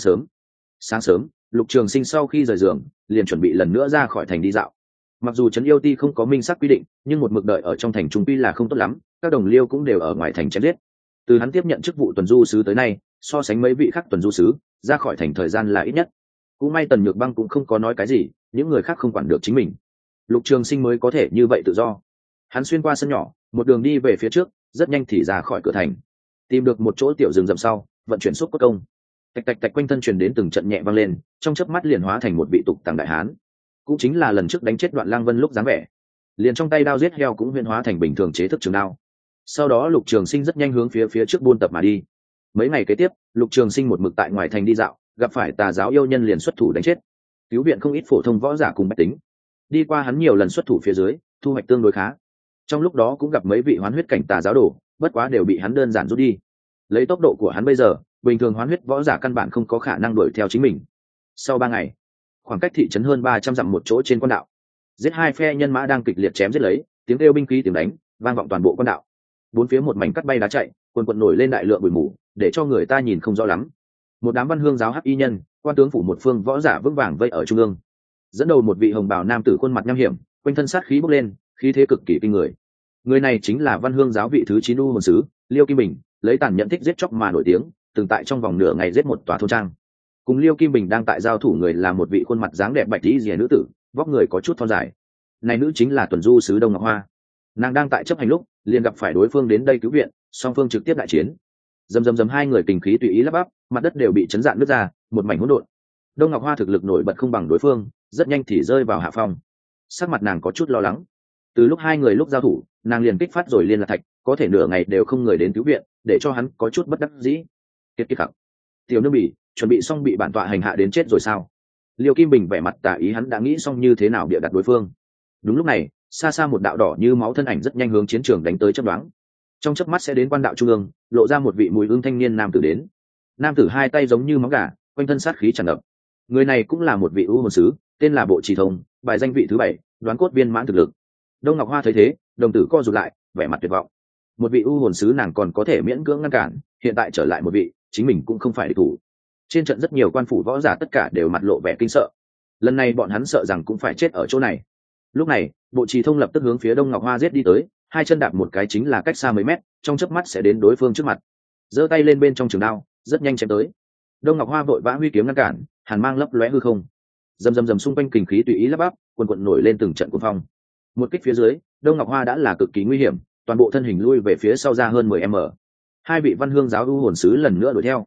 sớm, Lục Trường Sinh sau khi rời giường, liền chuẩn bị lần nữa ra khỏi thành đi dạo. Mặc dù trấn yêu ti không có minh xác quy định, nhưng một mực đợi ở trong thành trung quy là không tốt lắm, các đồng liêu cũng đều ở ngoài thành chém giết. Từ hắn tiếp nhận chức vụ tuần du sứ tới nay, so sánh mấy vị khác tuần du sứ, ra khỏi thành thời gian là ít nhất. Cũng may Tần Nhược Băng cũng không có nói cái gì, những người khác không quản được chính mình. Lục Trường Sinh mới có thể như vậy tự do. Hắn xuyên qua sân nhỏ, một đường đi về phía trước, rất nhanh thì ra khỏi cửa thành. Tìm được một chỗ tiểu rừng rậm sau, vận chuyển xúc cốt công. Tạch tạch tạch quanh thân truyền đến từng trận nhẹ vang lên, trong chớp mắt liền hóa thành một vị tục tàng đại hán. Cũng chính là lần trước đánh chết Đoạn Lang Vân lúc dáng vẻ. Liền trong tay đao giết heo cũng huyễn hóa thành bình thường chế thức trường đao. Sau đó Lục Trường Sinh rất nhanh hướng phía trước buôn tập mà đi. Mấy ngày kế tiếp, Lục Trường Sinh một mực tại ngoài thành đi dạo, gặp phải tà giáo yêu nhân liền xuất thủ đánh chết, cứu viện không ít phổ thông võ giả cùng bách tính. Đi qua hắn nhiều lần xuất thủ phía dưới, thu hoạch tương đối khá. Trong lúc đó cũng gặp mấy vị hoán huyết cảnh tà giáo đồ, bất quá đều bị hắn đơn giản rút đi. Lấy tốc độ của hắn bây giờ, bình thường hoán huyết võ giả căn bản không có khả năng đuổi theo chính mình. Sau 3 ngày, khoảng cách thị trấn hơn 300 dặm một chỗ trên quan đạo, giết 2 phe nhân mã đang kịch liệt chém giết lấy, tiếng kêu binh khí tiếng đánh vang vọng toàn bộ quan đạo. Bốn phía một mảnh cắt bay đá chạy, quần quần nổi lên đại lượng bụi mù, để cho người ta nhìn không rõ lắm. Một đám Văn Hương giáo hắc y nhân, quan tướng phủ một phương võ giả vững vàng vây ở trung ương. Dẫn đầu một vị hồng bào nam tử khuôn mặt nham hiểm, quanh thân sát khí bốc lên, khí thế cực kỳ kinh người. Người này chính là Văn Hương giáo vị thứ 9 u hồn sứ, Liêu Kim Bình, lấy tàn nhẫn thích giết chóc mà nổi tiếng, từng tại trong vòng nửa ngày giết một tòa thôn trang. Cùng Liêu Kim Bình đang tại giao thủ người là một vị khuôn mặt dáng đẹp bạch tí rìa nữ tử, vóc người có chút thon dài. Này nữ chính là tuần du sứ Đông Ngọc Hoa. Nàng đang tại chấp hành lúc, liền gặp phải đối phương đến đây cứu viện, song phương trực tiếp đại chiến. Dầm 2 người kình khí tùy ý lắp bắp, mặt đất đều bị chấn dạn nứt ra, một mảnh hỗn độn. Đông Ngọc Hoa thực lực nổi bật không bằng đối phương, rất nhanh thì rơi vào hạ phong. Sắc mặt nàng có chút lo lắng. Từ lúc 2 người lúc giao thủ, nàng liền kích phát rồi liên lạc thạch, có thể nửa ngày đều không người đến cứu viện, để cho hắn có chút bất đắc dĩ. Kiệt khắc. Tiểu Nương Bỉ, chuẩn bị xong bị bản tọa hành hạ đến chết rồi sao? Liêu Kim Bình vẻ mặt tà ý, hắn đã nghĩ xong như thế nào bịa đặt đối phương. Đúng lúc này, xa xa một đạo đỏ như máu thân ảnh rất nhanh hướng chiến trường đánh tới chớp đoán. Trong chớp mắt sẽ đến quan đạo trung ương, lộ ra một vị mùi hương thanh niên nam tử đến. Nam tử 2 tay giống như móng gà, quanh thân sát khí tràn ngập. Người này cũng là một vị u hồn sứ, tên là Bộ Trì Thông, bài danh vị thứ 7, đoán cốt viên mãn thực lực. Đông Ngọc Hoa thấy thế, đồng tử co rụt lại, vẻ mặt tuyệt vọng. Một vị u hồn sứ nàng còn có thể miễn cưỡng ngăn cản, hiện tại trở lại một vị, chính mình cũng không phải địch thủ. Trên trận rất nhiều quan phủ võ giả tất cả đều mặt lộ vẻ kinh sợ. Lần này bọn hắn sợ rằng cũng phải chết ở chỗ này. Lúc này, Bộ Trì Thông lập tức hướng phía Đông Ngọc Hoa giết đi tới, 2 chân đạp một cái chính là cách xa mấy mét, trong chớp mắt sẽ đến đối phương trước mặt. Giơ tay lên bên trong trường đao, rất nhanh chém tới. Đông Ngọc Hoa vội vã huy kiếm ngăn cản, hàn mang lấp lóe hư không. Rầm xung quanh kình khí tùy ý lắp bắp, quần quần nổi lên từng trận cuồng phong. Một kích phía dưới, Đông Ngọc Hoa đã là cực kỳ nguy hiểm, toàn bộ thân hình lui về phía sau ra hơn 10m. 2 vị Văn Hương giáo u hồn sứ lần nữa đuổi theo.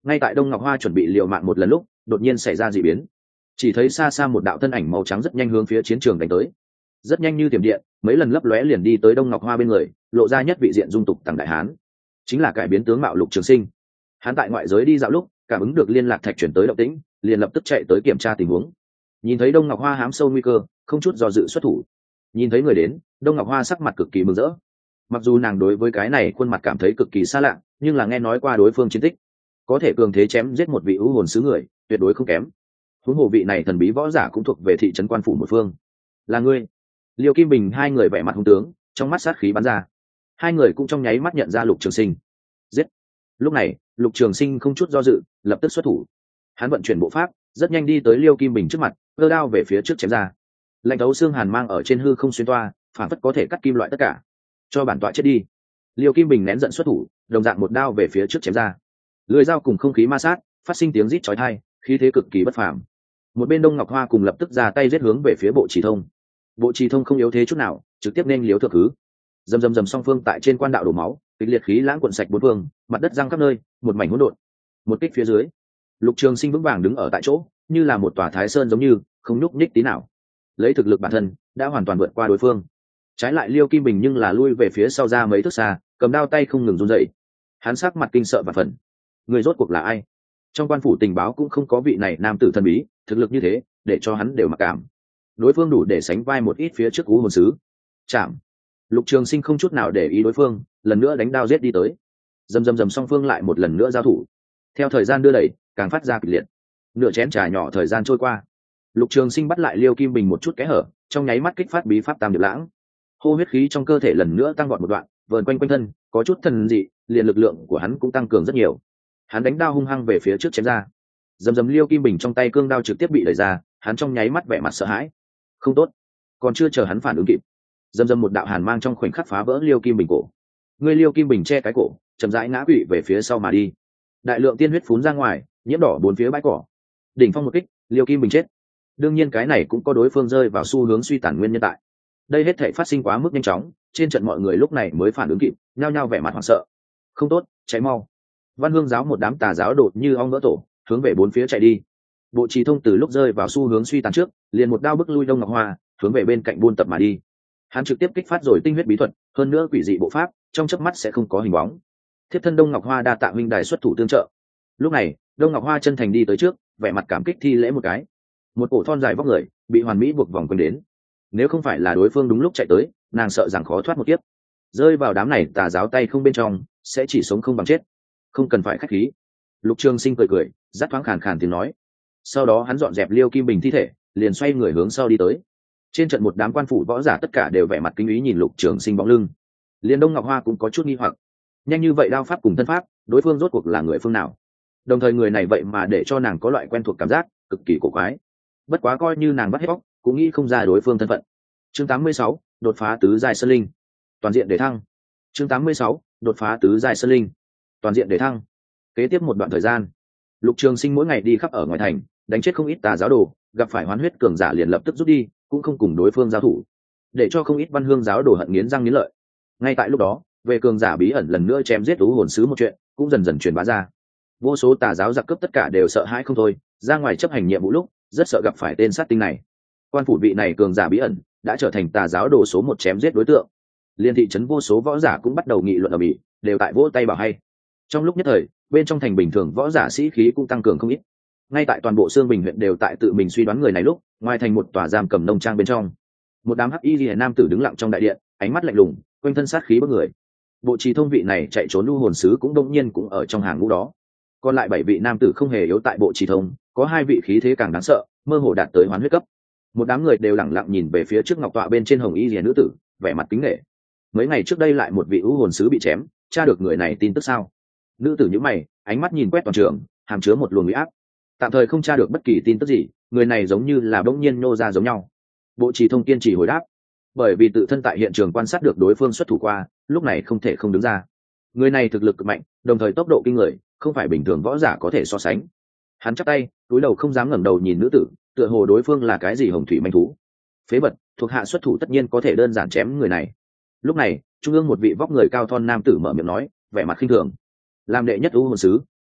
Ngay tại Đông Ngọc Hoa chuẩn bị liều mạng một lần lúc đột nhiên xảy ra dị biến, chỉ thấy xa xa một đạo thân ảnh màu trắng rất nhanh hướng phía chiến trường đánh tới, rất nhanh như tiềm điện, mấy lần lấp lóe liền đi tới Đông Ngọc Hoa bên người, lộ ra nhất vị diện dung tục tằng đại hán, chính là cải biến tướng mạo Lục Trường Sinh. Hắn tại ngoại giới đi dạo lúc cảm ứng được liên lạc thạch chuyển tới động tĩnh, liền lập tức chạy tới kiểm tra tình huống. Nhìn thấy Đông Ngọc Hoa hám sâu nguy cơ, không chút do dự xuất thủ. Nhìn thấy người đến, Đông Ngọc Hoa sắc mặt cực kỳ mừng rỡ. Mặc dù nàng đối với cái này khuôn mặt cảm thấy cực kỳ xa lạ, nhưng là nghe nói qua đối phương chiến tích, có thể cường thế chém giết một vị ưu hồn sứ người, tuyệt đối không kém. Huống hồ vị này thần bí võ giả cũng thuộc về thị trấn Quan phủ một phương. Là ngươi? Liêu Kim Bình hai người vẻ mặt hung tướng, trong mắt sát khí bắn ra. Hai người cũng trong nháy mắt nhận ra Lục Trường Sinh. Giết! Lúc này, Lục Trường Sinh không chút do dự, lập tức xuất thủ. Hắn vận chuyển bộ pháp, rất nhanh đi tới Liêu Kim Bình trước mặt, giơ đao về phía trước chém ra. Lạnh thấu xương hàn mang ở trên hư không xuyên toa, phản phất có thể cắt kim loại tất cả. Cho bản tọa chết đi! Liêu Kim Bình nén giận xuất thủ, đồng dạng một đao về phía trước chém ra. Lưỡi dao cùng không khí ma sát, phát sinh tiếng rít chói tai, khí thế cực kỳ bất phàm. Một bên Đông Ngọc Hoa cùng lập tức ra tay giết hướng về phía Bộ Chỉ Thông. Bộ Chỉ Thông không yếu thế chút nào, trực tiếp nên liếu thượng thứ. Dầm song phương tại trên quan đạo đổ máu, kịch liệt khí lãng cuộn sạch bốn phương, mặt đất giăng khắp nơi, một mảnh hỗn độn. Một kích phía dưới, Lục Trường Sinh vững vàng đứng ở tại chỗ, như là một tòa Thái Sơn giống như, không nhúc nhích tí nào. Lấy thực lực bản thân, đã hoàn toàn vượt qua đối phương. Trái lại Liêu Kim Bình nhưng là lui về phía sau ra mấy thước xa, cầm đao tay không ngừng run rẩy. Hắn sắc mặt kinh sợ và phần. Người rốt cuộc là ai? Trong quan phủ tình báo cũng không có vị này nam tử thần bí, thực lực như thế, để cho hắn đều mặc cảm. Đối phương đủ để sánh vai một ít phía trước cú hồn sứ. Chạm. Lục Trường Sinh không chút nào để ý đối phương, lần nữa đánh đao giết đi tới. Dầm song phương lại một lần nữa giao thủ. Theo thời gian đưa đẩy, càng phát ra kịch liệt. Nửa chén trà nhỏ thời gian trôi qua, Lục Trường Sinh bắt lại Liêu Kim Bình một chút kẽ hở, trong nháy mắt kích phát bí pháp Tam Điệp Lãng. Hô huyết khí trong cơ thể lần nữa tăng vọt một đoạn, vờn quanh quanh thân, có chút thần dị, liền lực lượng của hắn cũng tăng cường rất nhiều. Hắn đánh đao hung hăng về phía trước chém ra. Dầm Liêu Kim Bình trong tay cương đao trực tiếp bị đẩy ra, hắn trong nháy mắt vẻ mặt sợ hãi. Không tốt. Còn chưa chờ hắn phản ứng kịp, dầm một đạo hàn mang trong khoảnh khắc phá vỡ Liêu Kim Bình cổ. Người Liêu Kim Bình che cái cổ, chậm rãi ngã quỵ về phía sau mà đi. Đại lượng tiên huyết phún ra ngoài, nhiễm đỏ bốn phía bãi cỏ. Đỉnh phong một kích, Liêu Kim Bình chết. Đương nhiên cái này cũng có đối phương rơi vào xu hướng suy tàn nguyên nhân tại. Đây hết thảy phát sinh quá mức nhanh chóng, trên trận mọi người lúc này mới phản ứng kịp, nhao nhao vẻ mặt hoảng sợ. Không tốt, cháy mau! Văn Hương giáo một đám tà giáo đột như ong vỡ tổ, hướng về bốn phía chạy đi. Bộ Chỉ Thông từ lúc rơi vào xu hướng suy tàn trước, liền một đao bức lui Đông Ngọc Hoa, hướng về bên cạnh buôn tập mà đi. Hắn trực tiếp kích phát rồi tinh huyết bí thuật, hơn nữa quỷ dị bộ pháp, trong chớp mắt sẽ không có hình bóng. Thiếp thân Đông Ngọc Hoa đa tạ huynh đài xuất thủ tương trợ. Lúc này, Đông Ngọc Hoa chân thành đi tới trước, vẻ mặt cảm kích thi lễ một cái. Một cổ thon dài vóc người, bị hoàn mỹ buộc vòng quanh đến. Nếu không phải là đối phương đúng lúc chạy tới, nàng sợ rằng khó thoát một kiếp. Rơi vào đám này tà giáo tay không bên trong, sẽ chỉ sống không bằng chết. Không cần phải khách khí. Lục Trường Sinh cười cười, dắt thoáng khàn khàn tiếng nói. Sau đó hắn dọn dẹp Liêu Kim Bình thi thể, liền xoay người hướng sau đi tới. Trên trận một đám quan phủ võ giả tất cả đều vẻ mặt kinh ý nhìn Lục Trường Sinh bóng lưng. Liên Đông Ngọc Hoa cũng có chút nghi hoặc. Nhanh như vậy đao pháp cùng thân pháp, đối phương rốt cuộc là người phương nào? Đồng thời người này vậy mà để cho nàng có loại quen thuộc cảm giác, cực kỳ cổ quái. Bất quá coi như nàng bắt hết bóc, cũng nghĩ không ra đối phương thân phận. Chương 86, đột phá tứ giai sơn linh. Toàn diện để thăng. Chương 86, đột phá tứ giai sơn linh. Toàn diện để thăng. Kế tiếp một đoạn thời gian, Lục Trường Sinh mỗi ngày đi khắp ở ngoài thành, đánh chết không ít tà giáo đồ, gặp phải hoán huyết cường giả liền lập tức rút đi, cũng không cùng đối phương giao thủ, để cho không ít Văn Hương giáo đồ hận nghiến răng nghiến lợi. Ngay tại lúc đó, về cường giả bí ẩn lần nữa chém giết ú hồn sứ một chuyện, cũng dần dần truyền bá ra. Vô số tà giáo giặc cướp tất cả đều sợ hãi không thôi, ra ngoài chấp hành nhiệm vụ lúc, rất sợ gặp phải tên sát tinh này. Quan phủ vị này cường giả bí ẩn đã trở thành tà giáo đồ số một chém giết đối tượng. Liên thị trấn vô số võ giả cũng bắt đầu nghị luận ở mỹ, đều tại vỗ tay bảo hay. Trong lúc nhất thời, bên trong thành bình thường võ giả sĩ khí cũng tăng cường không ít. Ngay tại toàn bộ Xương Bình huyện đều tại tự mình suy đoán người này lúc, ngoài thành một tòa giam cầm nông trang bên trong, một đám hắc y liễu nam tử đứng lặng trong đại điện, ánh mắt lạnh lùng, quanh thân sát khí bức người. Bộ Chỉ Thông vị này chạy trốn lưu hồn sứ cũng đông nhiên cũng ở trong hàng ngũ đó. Còn lại 7 vị nam tử không hề yếu tại Bộ Chỉ Thông, có 2 vị khí thế càng đáng sợ, mơ hồ đạt tới hoán huyết cấp. Một đám người đều lặng lặng nhìn về phía trước ngọc tọa bên trên hồng y liễu nữ tử, vẻ mặt kính nể. Mấy ngày trước đây lại một vị u hồn sứ bị chém, tra được người này tin tức sao? Nữ tử nhíu mày, ánh mắt nhìn quét toàn trường, hàm chứa một luồng uy áp. Tạm thời không tra được bất kỳ tin tức gì, người này giống như là bỗng nhiên nô ra giống nhau. Bộ Chỉ Thông kiên trì hồi đáp, bởi vì tự thân tại hiện trường quan sát được đối phương xuất thủ qua, lúc này không thể không đứng ra. Người này thực lực cực mạnh, đồng thời tốc độ kinh người, không phải bình thường võ giả có thể so sánh. Hắn chắp tay, cúi đầu không dám ngẩng đầu nhìn nữ tử, tựa hồ đối phương là cái gì hồng thủy manh thú. Phế vật, thuộc hạ xuất thủ tất nhiên có thể đơn giản chém người này. Lúc này, trung ương một vị vóc người cao thon nam tử mở miệng nói, vẻ mặt khinh thường. Làm đệ nhất u hồn sứ,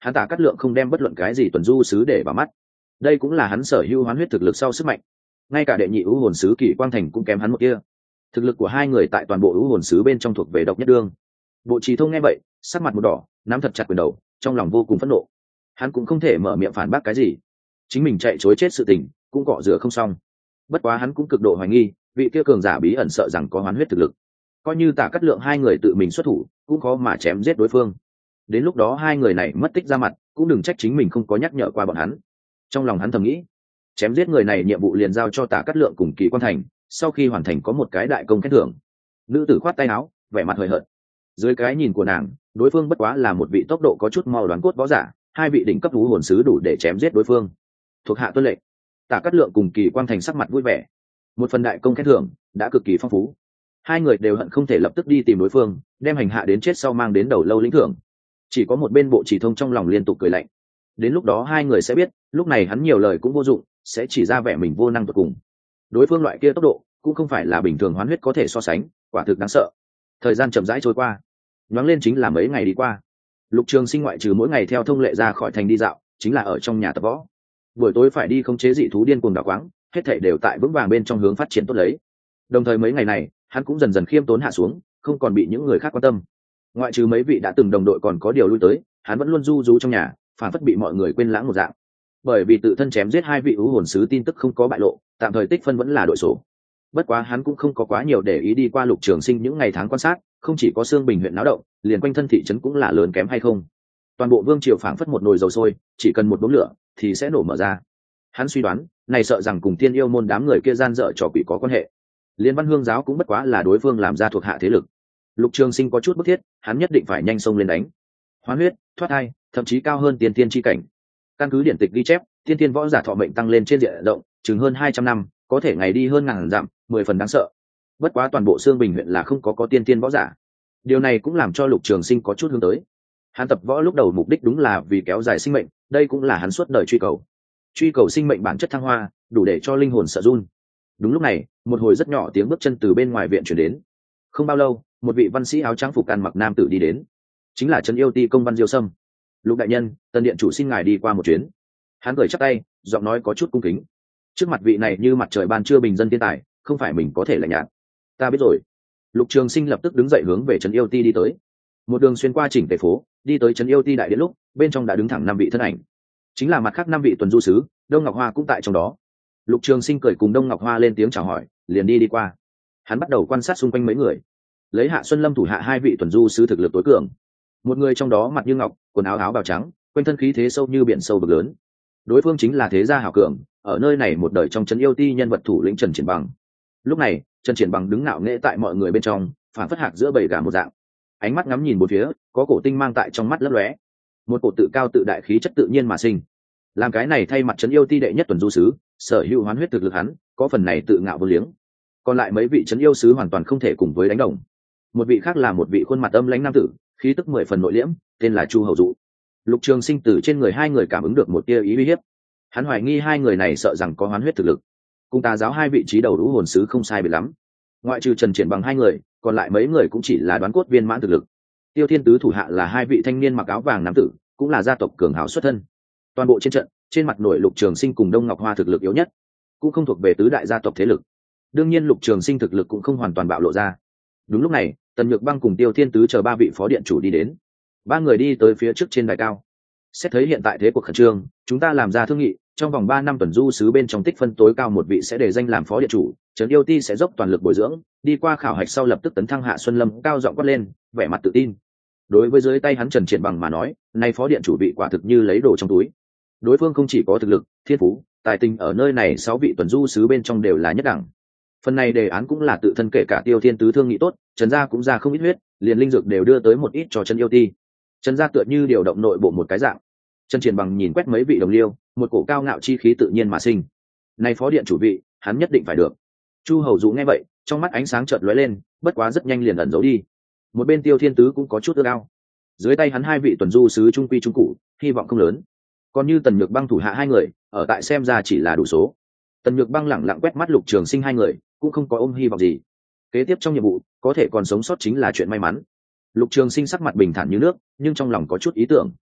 hắn Tả Cát Lượng không đem bất luận cái gì tuần du sứ để vào mắt. Đây cũng là hắn sở hữu hoán huyết thực lực sau sức mạnh. Ngay cả đệ nhị ưu hồn sứ Kỷ Quang Thành cũng kém hắn một kia. Thực lực của hai người tại toàn bộ ưu hồn sứ bên trong thuộc về độc nhất đương. Bộ Trì Thông nghe vậy, sắc mặt một đỏ, nắm thật chặt quyền đầu, trong lòng vô cùng phẫn nộ. Hắn cũng không thể mở miệng phản bác cái gì, chính mình chạy chối chết sự tình cũng cọ rửa không xong. Bất quá hắn cũng cực độ hoài nghi, vị kia cường giả bí ẩn sợ rằng có hoán huyết thực lực. Coi như Tả Cát Lượng hai người tự mình xuất thủ, cũng khó mà chém giết đối phương. Đến lúc đó hai người này mất tích ra mặt, cũng đừng trách chính mình không có nhắc nhở qua bọn hắn. Trong lòng hắn thầm nghĩ, chém giết người này nhiệm vụ liền giao cho Tả Cát Lượng cùng Kỷ Quan Thành, sau khi hoàn thành có một cái đại công khen thưởng. Nữ tử khoát tay áo, vẻ mặt hời hợt. Dưới cái nhìn của nàng, đối phương bất quá là một vị tốc độ có chút mau đoán cốt võ giả, hai vị đỉnh cấp thú hồn sứ đủ để chém giết đối phương. Thuộc hạ tuân lệnh. Tả Cát Lượng cùng Kỷ Quan Thành sắc mặt vui vẻ. Một phần đại công khen thưởng đã cực kỳ phong phú. Hai người đều hận không thể lập tức đi tìm đối phương, đem hành hạ đến chết sau mang đến đầu lâu lĩnh thưởng. Chỉ có một bên Bộ Chỉ Thông trong lòng liên tục cười lạnh. Đến lúc đó hai người sẽ biết, lúc này hắn nhiều lời cũng vô dụng, sẽ chỉ ra vẻ mình vô năng tột cùng. Đối phương loại kia tốc độ cũng không phải là bình thường hoán huyết có thể so sánh, quả thực đáng sợ. Thời gian chậm rãi trôi qua, nhoáng lên chính là mấy ngày đi qua. Lục Trường Sinh ngoại trừ mỗi ngày theo thông lệ ra khỏi thành đi dạo, chính là ở trong nhà tập võ. Buổi tối phải đi khống chế dị thú điên cuồng đảo quáng, hết thảy đều tại vững vàng bên trong hướng phát triển tốt lấy. Đồng thời mấy ngày này, hắn cũng dần dần khiêm tốn hạ xuống, không còn bị những người khác quan tâm. Ngoại trừ mấy vị đã từng đồng đội còn có điều lui tới, hắn vẫn luôn du rú trong nhà, phản phất bị mọi người quên lãng một dạng. Bởi vì tự thân chém giết hai vị ưu hồn sứ tin tức không có bại lộ, tạm thời tích phân vẫn là đội sổ. Bất quá hắn cũng không có quá nhiều để ý đi qua Lục Trường Sinh những ngày tháng quan sát, không chỉ có Sương Bình huyện náo động, liền quanh thân thị trấn cũng là lớn kém hay không. Toàn bộ vương triều phảng phất một nồi dầu sôi, chỉ cần một đốm lửa thì sẽ nổ mở ra. Hắn suy đoán, này sợ rằng cùng Tiên Yêu môn đám người kia gian dở trò quỷ có quan hệ. Liên Văn Hương giáo cũng bất quá là đối phương làm ra thuộc hạ thế lực. Lục Trường Sinh có chút bức thiết, hắn nhất định phải nhanh xông lên đánh. Hoán huyết, thoát thai, thậm chí cao hơn tiên tiên chi cảnh. Căn cứ điển tịch ghi chép, tiên tiên võ giả thọ mệnh tăng lên trên diện rộng, chừng hơn 200 năm, có thể ngày đi hơn ngàn dặm, 10 phần đáng sợ. Bất quá toàn bộ Sương Bình huyện là không có tiên tiên võ giả. Điều này cũng làm cho Lục Trường Sinh có chút hướng tới. Hắn tập võ lúc đầu mục đích đúng là vì kéo dài sinh mệnh, đây cũng là hắn suốt đời truy cầu sinh mệnh bản chất thăng hoa, đủ để cho linh hồn sợ run. Đúng lúc này, một hồi rất nhỏ tiếng bước chân từ bên ngoài viện truyền đến. Không bao lâu, một vị văn sĩ áo trắng phục ăn mặc nam tử đi đến, chính là Trấn Yêu Ti công văn Diêu Sâm. Lục đại nhân, Tần điện chủ xin ngài đi qua một chuyến. Hắn cười chắp tay, giọng nói có chút cung kính. Trước mặt vị này như mặt trời ban trưa bình dân thiên tài, không phải mình có thể lạnh nhạt. Ta biết rồi. Lục Trường Sinh lập tức đứng dậy hướng về Trấn Yêu Ti đi tới. Một đường xuyên qua chỉnh tề phố, đi tới Trấn Yêu Ti đại điện lúc, bên trong đã đứng thẳng 5 vị thân ảnh, chính là mặt khác 5 vị tuần du sứ, Đông Ngọc Hoa cũng tại trong đó. Lục Trường Sinh cười cùng Đông Ngọc Hoa lên tiếng chào hỏi, liền đi qua. Hắn bắt đầu quan sát xung quanh mấy người, lấy Hạ Xuân Lâm thủ hạ 2 vị tuần du sứ thực lực tối cường. Một người trong đó mặt như ngọc, quần áo bào trắng, quanh thân khí thế sâu như biển sâu vực lớn. Đối phương chính là thế gia hảo cường, ở nơi này một đời trong Trấn Yêu Ti nhân vật thủ lĩnh Trần Triển Bằng. Lúc này, Trần Triển Bằng đứng ngạo nghễ tại mọi người bên trong, phản phất hạc giữa bầy gà một dạng. Ánh mắt ngắm nhìn bốn phía, có cổ tinh mang tại trong mắt lấp lóe. Một cổ tự cao tự đại khí chất tự nhiên mà sinh. Làm cái này thay mặt Trấn Yêu Ti đệ nhất tuần du sứ, sở hữu hoán huyết thực lực hắn, có phần này tự ngạo vô liếng. Còn lại mấy vị Trấn Yêu sứ hoàn toàn không thể cùng với đánh đồng. Một vị khác là một vị khuôn mặt âm lãnh nam tử, khí tức 10 phần nội liễm, tên là Chu Hầu Dụ. Lục Trường Sinh từ trên người hai người cảm ứng được một tia ý uy hiếp. Hắn hoài nghi hai người này sợ rằng có hoán huyết thực lực. Cùng Tà giáo 2 vị trí đầu đũ hồn sứ không sai biệt lắm. Ngoại trừ Trần Triển Bằng 2 người, còn lại mấy người cũng chỉ là đoán cốt viên mãn thực lực. Tiêu Thiên Tứ thủ hạ là 2 vị thanh niên mặc áo vàng nam tử, cũng là gia tộc cường hào xuất thân. Toàn bộ trên trận, trên mặt nổi Lục Trường Sinh cùng Đông Ngọc Hoa thực lực yếu nhất, cũng không thuộc về tứ đại gia tộc thế lực. Đương nhiên Lục Trường Sinh thực lực cũng không hoàn toàn bạo lộ ra. Đúng lúc này, Tần Nhược Băng cùng Tiêu Thiên Tứ chờ 3 vị phó điện chủ đi đến. 3 người đi tới phía trước trên đài cao. Xét thấy hiện tại thế cuộc khẩn trương, chúng ta làm ra thương nghị, trong vòng 3 năm tuần du sứ bên trong tích phân tối cao một vị sẽ để danh làm phó điện chủ, Trấn Yêu Ti sẽ dốc toàn lực bồi dưỡng, đi qua khảo hạch sau lập tức tấn thăng. Hạ Xuân Lâm cao giọng quát lên, vẻ mặt tự tin. Đối với dưới tay hắn Trần Triển Bằng mà nói, nay phó điện chủ vị quả thực như lấy đồ trong túi. Đối phương không chỉ có thực lực, thiên phú, tài tình ở nơi này 6 vị tuần du sứ bên trong đều là nhất đẳng. Phần này đề án cũng là tự thân kể cả Tiêu Thiên Tứ thương nghị tốt, Trần gia cũng ra không ít huyết, liền linh dược đều đưa tới một ít cho Trấn Yêu Ti. Trần gia tựa như điều động nội bộ một cái dạng. Trần Triển Bằng nhìn quét mấy vị đồng liêu, một cổ cao ngạo chi khí tự nhiên mà sinh. Nay phó điện chủ vị, hắn nhất định phải được. Chu Hầu Dụ nghe vậy, trong mắt ánh sáng chợt lóe lên, bất quá rất nhanh liền ẩn giấu đi. Một bên Tiêu Thiên Tứ cũng có chút ước ao. Dưới tay hắn 2 vị tuần du sứ trung quy trung cụ, hy vọng không lớn. Còn như Tần Nhược Băng thủ hạ 2 người, ở tại xem ra chỉ là đủ số. Tần Nhược Băng lẳng lặng quét mắt Lục Trường Sinh 2 người, cũng không có ôm hy vọng gì. Kế tiếp trong nhiệm vụ, có thể còn sống sót chính là chuyện may mắn. Lục Trường Sinh sắc mặt bình thản như nước, nhưng trong lòng có chút ý tưởng.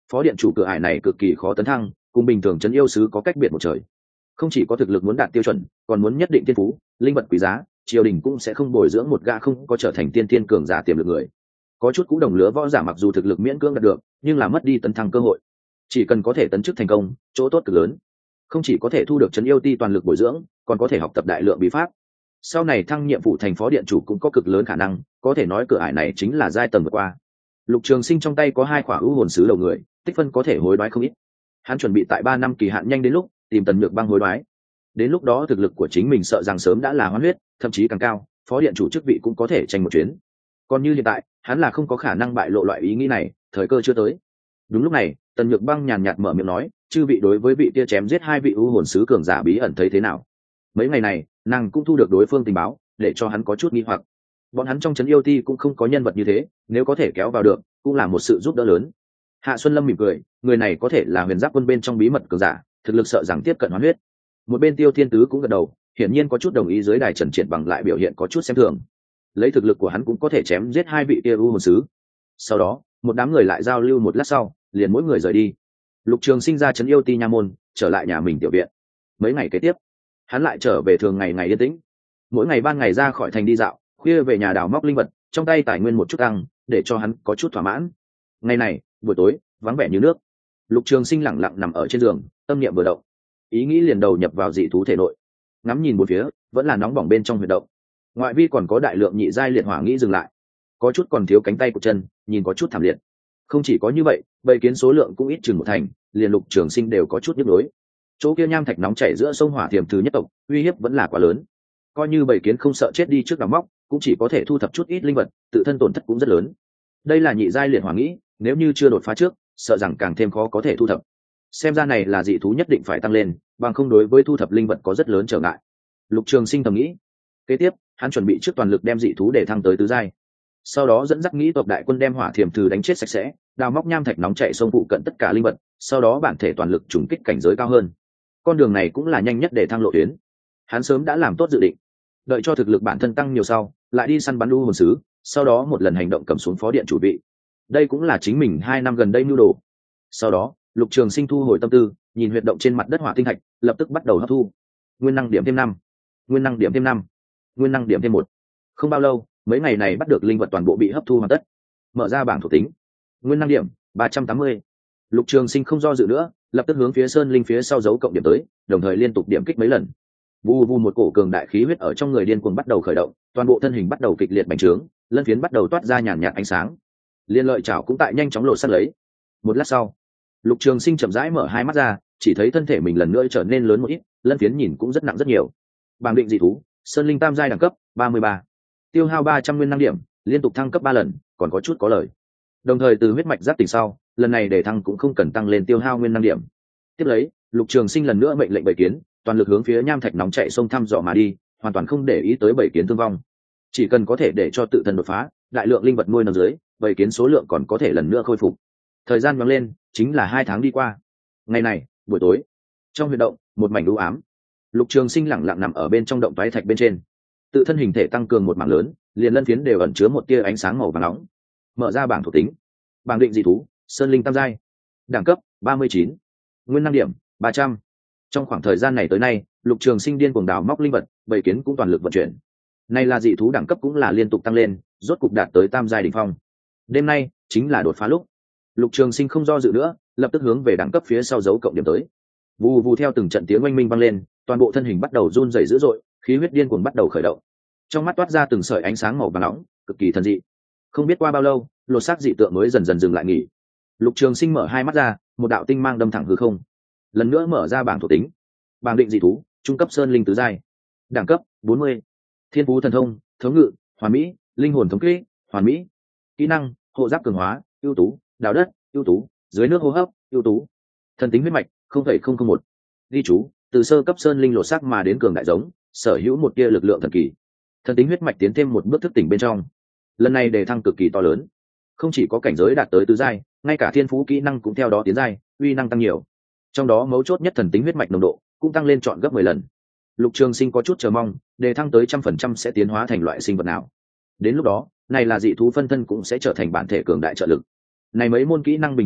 phó điện chủ cửa ải này cực kỳ khó tấn thăng, cùng bình thường trấn yêu sứ có cách biệt một trời. Không chỉ có thực lực muốn đạt tiêu chuẩn, còn muốn nhất định thiên phú, linh vật quý giá, triều đình cũng sẽ không bồi dưỡng một gã không có trở thành tiên tiên cường giả tiềm lực người. Có chút cũ đồng lứa võ giả mặc dù thực lực miễn cưỡng đạt được, nhưng là mất đi tấn thăng cơ hội. Chỉ cần có thể tấn chức thành công, chỗ tốt cực lớn. Không chỉ có thể thu được trấn yêu ti toàn lực bồi dưỡng, còn có thể học tập đại lượng bí pháp. Sau này thăng nhiệm vụ thành phó điện chủ cũng có cực lớn khả năng, có thể nói cửa ải này chính là giai tầng vượt qua. Lục Trường Sinh trong tay có 2 khỏa ưu hồn sứ đầu người, tích phân có thể hối đoái không ít. Hắn chuẩn bị tại 3 năm kỳ hạn nhanh đến lúc tìm Tần Nhược Băng hối đoái. Đến lúc đó thực lực của chính mình sợ rằng sớm đã là hoán huyết, thậm chí càng cao, phó điện chủ chức vị cũng có thể tranh một chuyến. Còn như hiện tại, hắn là không có khả năng bại lộ loại ý nghĩ này, thời cơ chưa tới. Đúng lúc này, Tần Nhược Băng nhàn nhạt mở miệng nói, chư vị đối với vị kia chém giết 2 vị ưu hồn sứ cường giả bí ẩn thấy thế nào? Mấy ngày này, nàng cũng thu được đối phương tình báo, để cho hắn có chút nghi hoặc. Bọn hắn trong trấn yêu ti cũng không có nhân vật như thế, nếu có thể kéo vào được, cũng là một sự giúp đỡ lớn. Hạ Xuân Lâm mỉm cười, người này có thể là Huyền Giáp quân bên trong bí mật cường giả, thực lực sợ rằng tiếp cận hoán huyết. Một bên Tiêu Thiên Tứ cũng gật đầu, hiển nhiên có chút đồng ý dưới đài Trần Triệt bằng lại biểu hiện có chút xem thường. Lấy thực lực của hắn cũng có thể chém giết 2 vị kia u hồn sứ. Sau đó, một đám người lại giao lưu một lát sau, liền mỗi người rời đi. Lục Trường Sinh ra trấn yêu ti nha môn, trở lại nhà mình tiểu viện. Mấy ngày kế tiếp, hắn lại trở về thường ngày ngày yên tĩnh. Mỗi ngày ban ngày ra khỏi thành đi dạo, khuya về nhà đào móc linh vật, trong tay tài nguyên một chút tăng, để cho hắn có chút thỏa mãn. Ngày này, buổi tối, vắng vẻ như nước. Lục Trường Sinh lặng lặng nằm ở trên giường, tâm niệm vừa động, ý nghĩ liền đầu nhập vào dị thú thể nội. Ngắm nhìn bốn phía, vẫn là nóng bỏng bên trong huyệt động. Ngoại vi còn có đại lượng nhị giai liệt hỏa nghĩ dừng lại, có chút còn thiếu cánh tay của chân, nhìn có chút thảm liệt. Không chỉ có như vậy, bầy kiến số lượng cũng ít chừng một thành, liền Lục Trường Sinh đều có chút nhức nhối. Chỗ kia nham thạch nóng chảy giữa sông hỏa thiềm thứ nhất tộc, uy hiếp vẫn là quá lớn. Coi như bầy kiến không sợ chết đi trước đào móc, cũng chỉ có thể thu thập chút ít linh vật, tự thân tổn thất cũng rất lớn. Đây là nhị giai liệt hỏa nghĩ, nếu như chưa đột phá trước, sợ rằng càng thêm khó có thể thu thập. Xem ra này là dị thú nhất định phải tăng lên, bằng không đối với thu thập linh vật có rất lớn trở ngại. Lục Trường Sinh thầm nghĩ. Kế tiếp, hắn chuẩn bị trước toàn lực đem dị thú để thăng tới tứ giai. Sau đó dẫn dắt nghĩ tộc đại quân đem hỏa thiềm thử đánh chết sạch sẽ, đào móc nham thạch nóng chảy sông phụ cận tất cả linh vật, sau đó bản thể toàn lực trùng kích cảnh giới cao hơn. Con đường này cũng là nhanh nhất để thăng lộ tuyến. Hắn sớm đã làm tốt dự định, đợi cho thực lực bản thân tăng nhiều sau, lại đi săn bắn u hồn sứ, sau đó một lần hành động cầm xuống phó điện chủ vị. Đây cũng là chính mình 2 năm gần đây mưu đồ. Sau đó, Lục Trường Sinh thu hồi tâm tư, nhìn huyệt động trên mặt đất hỏa tinh thạch, lập tức bắt đầu hấp thu. Nguyên năng điểm thêm 5, nguyên năng điểm thêm 5, nguyên năng điểm thêm 1. Không bao lâu, mấy ngày này bắt được linh vật toàn bộ bị hấp thu hoàn tất. Mở ra bảng thuộc tính. Nguyên năng điểm 380. Lục Trường Sinh không do dự nữa, lập tức hướng phía sơn linh phía sau dấu cộng điểm tới, đồng thời liên tục điểm kích mấy lần. Vù vù một cổ cường đại khí huyết ở trong người điên cuồng bắt đầu khởi động, toàn bộ thân hình bắt đầu kịch liệt bành trướng, lân phiến bắt đầu toát ra nhàn nhạt ánh sáng. Liên lợi chảo cũng tại nhanh chóng lộ sát lấy. Một lát sau, Lục Trường Sinh chậm rãi mở hai mắt ra, chỉ thấy thân thể mình lần nữa trở nên lớn một ít, lân phiến nhìn cũng rất nặng rất nhiều. Bảng định dị thú, sơn linh tam giai đẳng cấp 33. Tiêu hao 300 nguyên năng điểm, liên tục thăng cấp 3 lần, còn có chút có lời. Đồng thời từ huyết mạch giáp tỉnh sau, lần này để thăng cũng không cần tăng lên tiêu hao nguyên năng điểm. Tiếp lấy, Lục Trường Sinh lần nữa mệnh lệnh bầy kiến, toàn lực hướng phía nham thạch nóng chảy sông thăm dò mà đi, hoàn toàn không để ý tới bầy kiến thương vong. Chỉ cần có thể để cho tự thân đột phá, đại lượng linh vật nuôi nâng dưới, bầy kiến số lượng còn có thể lần nữa khôi phục. Thời gian nhoáng lên, chính là 2 tháng đi qua. Ngày này, buổi tối, trong huyệt động, một mảnh u ám. Lục Trường Sinh lặng lặng nằm ở bên trong động toái thạch bên trên, tự thân hình thể tăng cường một mảng lớn, liền lân phiến đều ẩn chứa một tia ánh sáng màu vàng nóng. Mở ra bảng thuộc tính. Bảng định dị thú, sơn linh tam giai, đẳng cấp 39, nguyên năng điểm 300. Trong khoảng thời gian này tới nay, Lục Trường Sinh điên cuồng đào móc linh vật, bầy kiến cũng toàn lực vận chuyển. Này là dị thú đẳng cấp cũng là liên tục tăng lên, rốt cục đạt tới tam giai đỉnh phong. Đêm nay chính là đột phá lúc. Lục Trường Sinh không do dự nữa, lập tức hướng về đẳng cấp phía sau dấu cộng điểm tới. Vù vù theo từng trận tiếng oanh minh vang lên, toàn bộ thân hình bắt đầu run rẩy dữ dội, khí huyết điên cuồng bắt đầu khởi động. Trong mắt toát ra từng sợi ánh sáng màu vàng nóng, cực kỳ thần dị. Không biết qua bao lâu, lột xác dị tượng mới dần dần dừng lại nghỉ. Lục Trường Sinh mở hai mắt ra, một đạo tinh mang đâm thẳng hư không. Lần nữa mở ra bảng thuộc tính. Bảng định dị thú, trung cấp sơn linh tứ giai, đẳng cấp 40. Thiên phú thần thông, thống ngự, hoàn mỹ, linh hồn thống kỹ, hoàn mỹ. Kỹ năng, hộ giáp cường hóa, ưu tú, đào đất, ưu tú, dưới nước hô hấp, ưu tú. Thần tính huyết mạch 0,001. Ghi chú, từ sơ cấp sơn linh lột xác mà đến cường đại giống, sở hữu một tia lực lượng thần kỳ. Thần tính huyết mạch tiến thêm một bước thức tỉnh bên trong. Lần này đề thăng cực kỳ to lớn, không chỉ có cảnh giới đạt tới tứ giai, ngay cả thiên phú kỹ năng cũng theo đó tiến giai, uy năng tăng nhiều. Trong đó mấu chốt nhất thần tính huyết mạch nồng độ cũng tăng lên trọn gấp 10 lần. Lục Trường Sinh có chút chờ mong, đề thăng tới 100% sẽ tiến hóa thành loại sinh vật nào. Đến lúc đó, này là dị thú phân thân cũng sẽ trở thành bản thể cường đại trợ lực. Này mấy môn kỹ năng bình thường,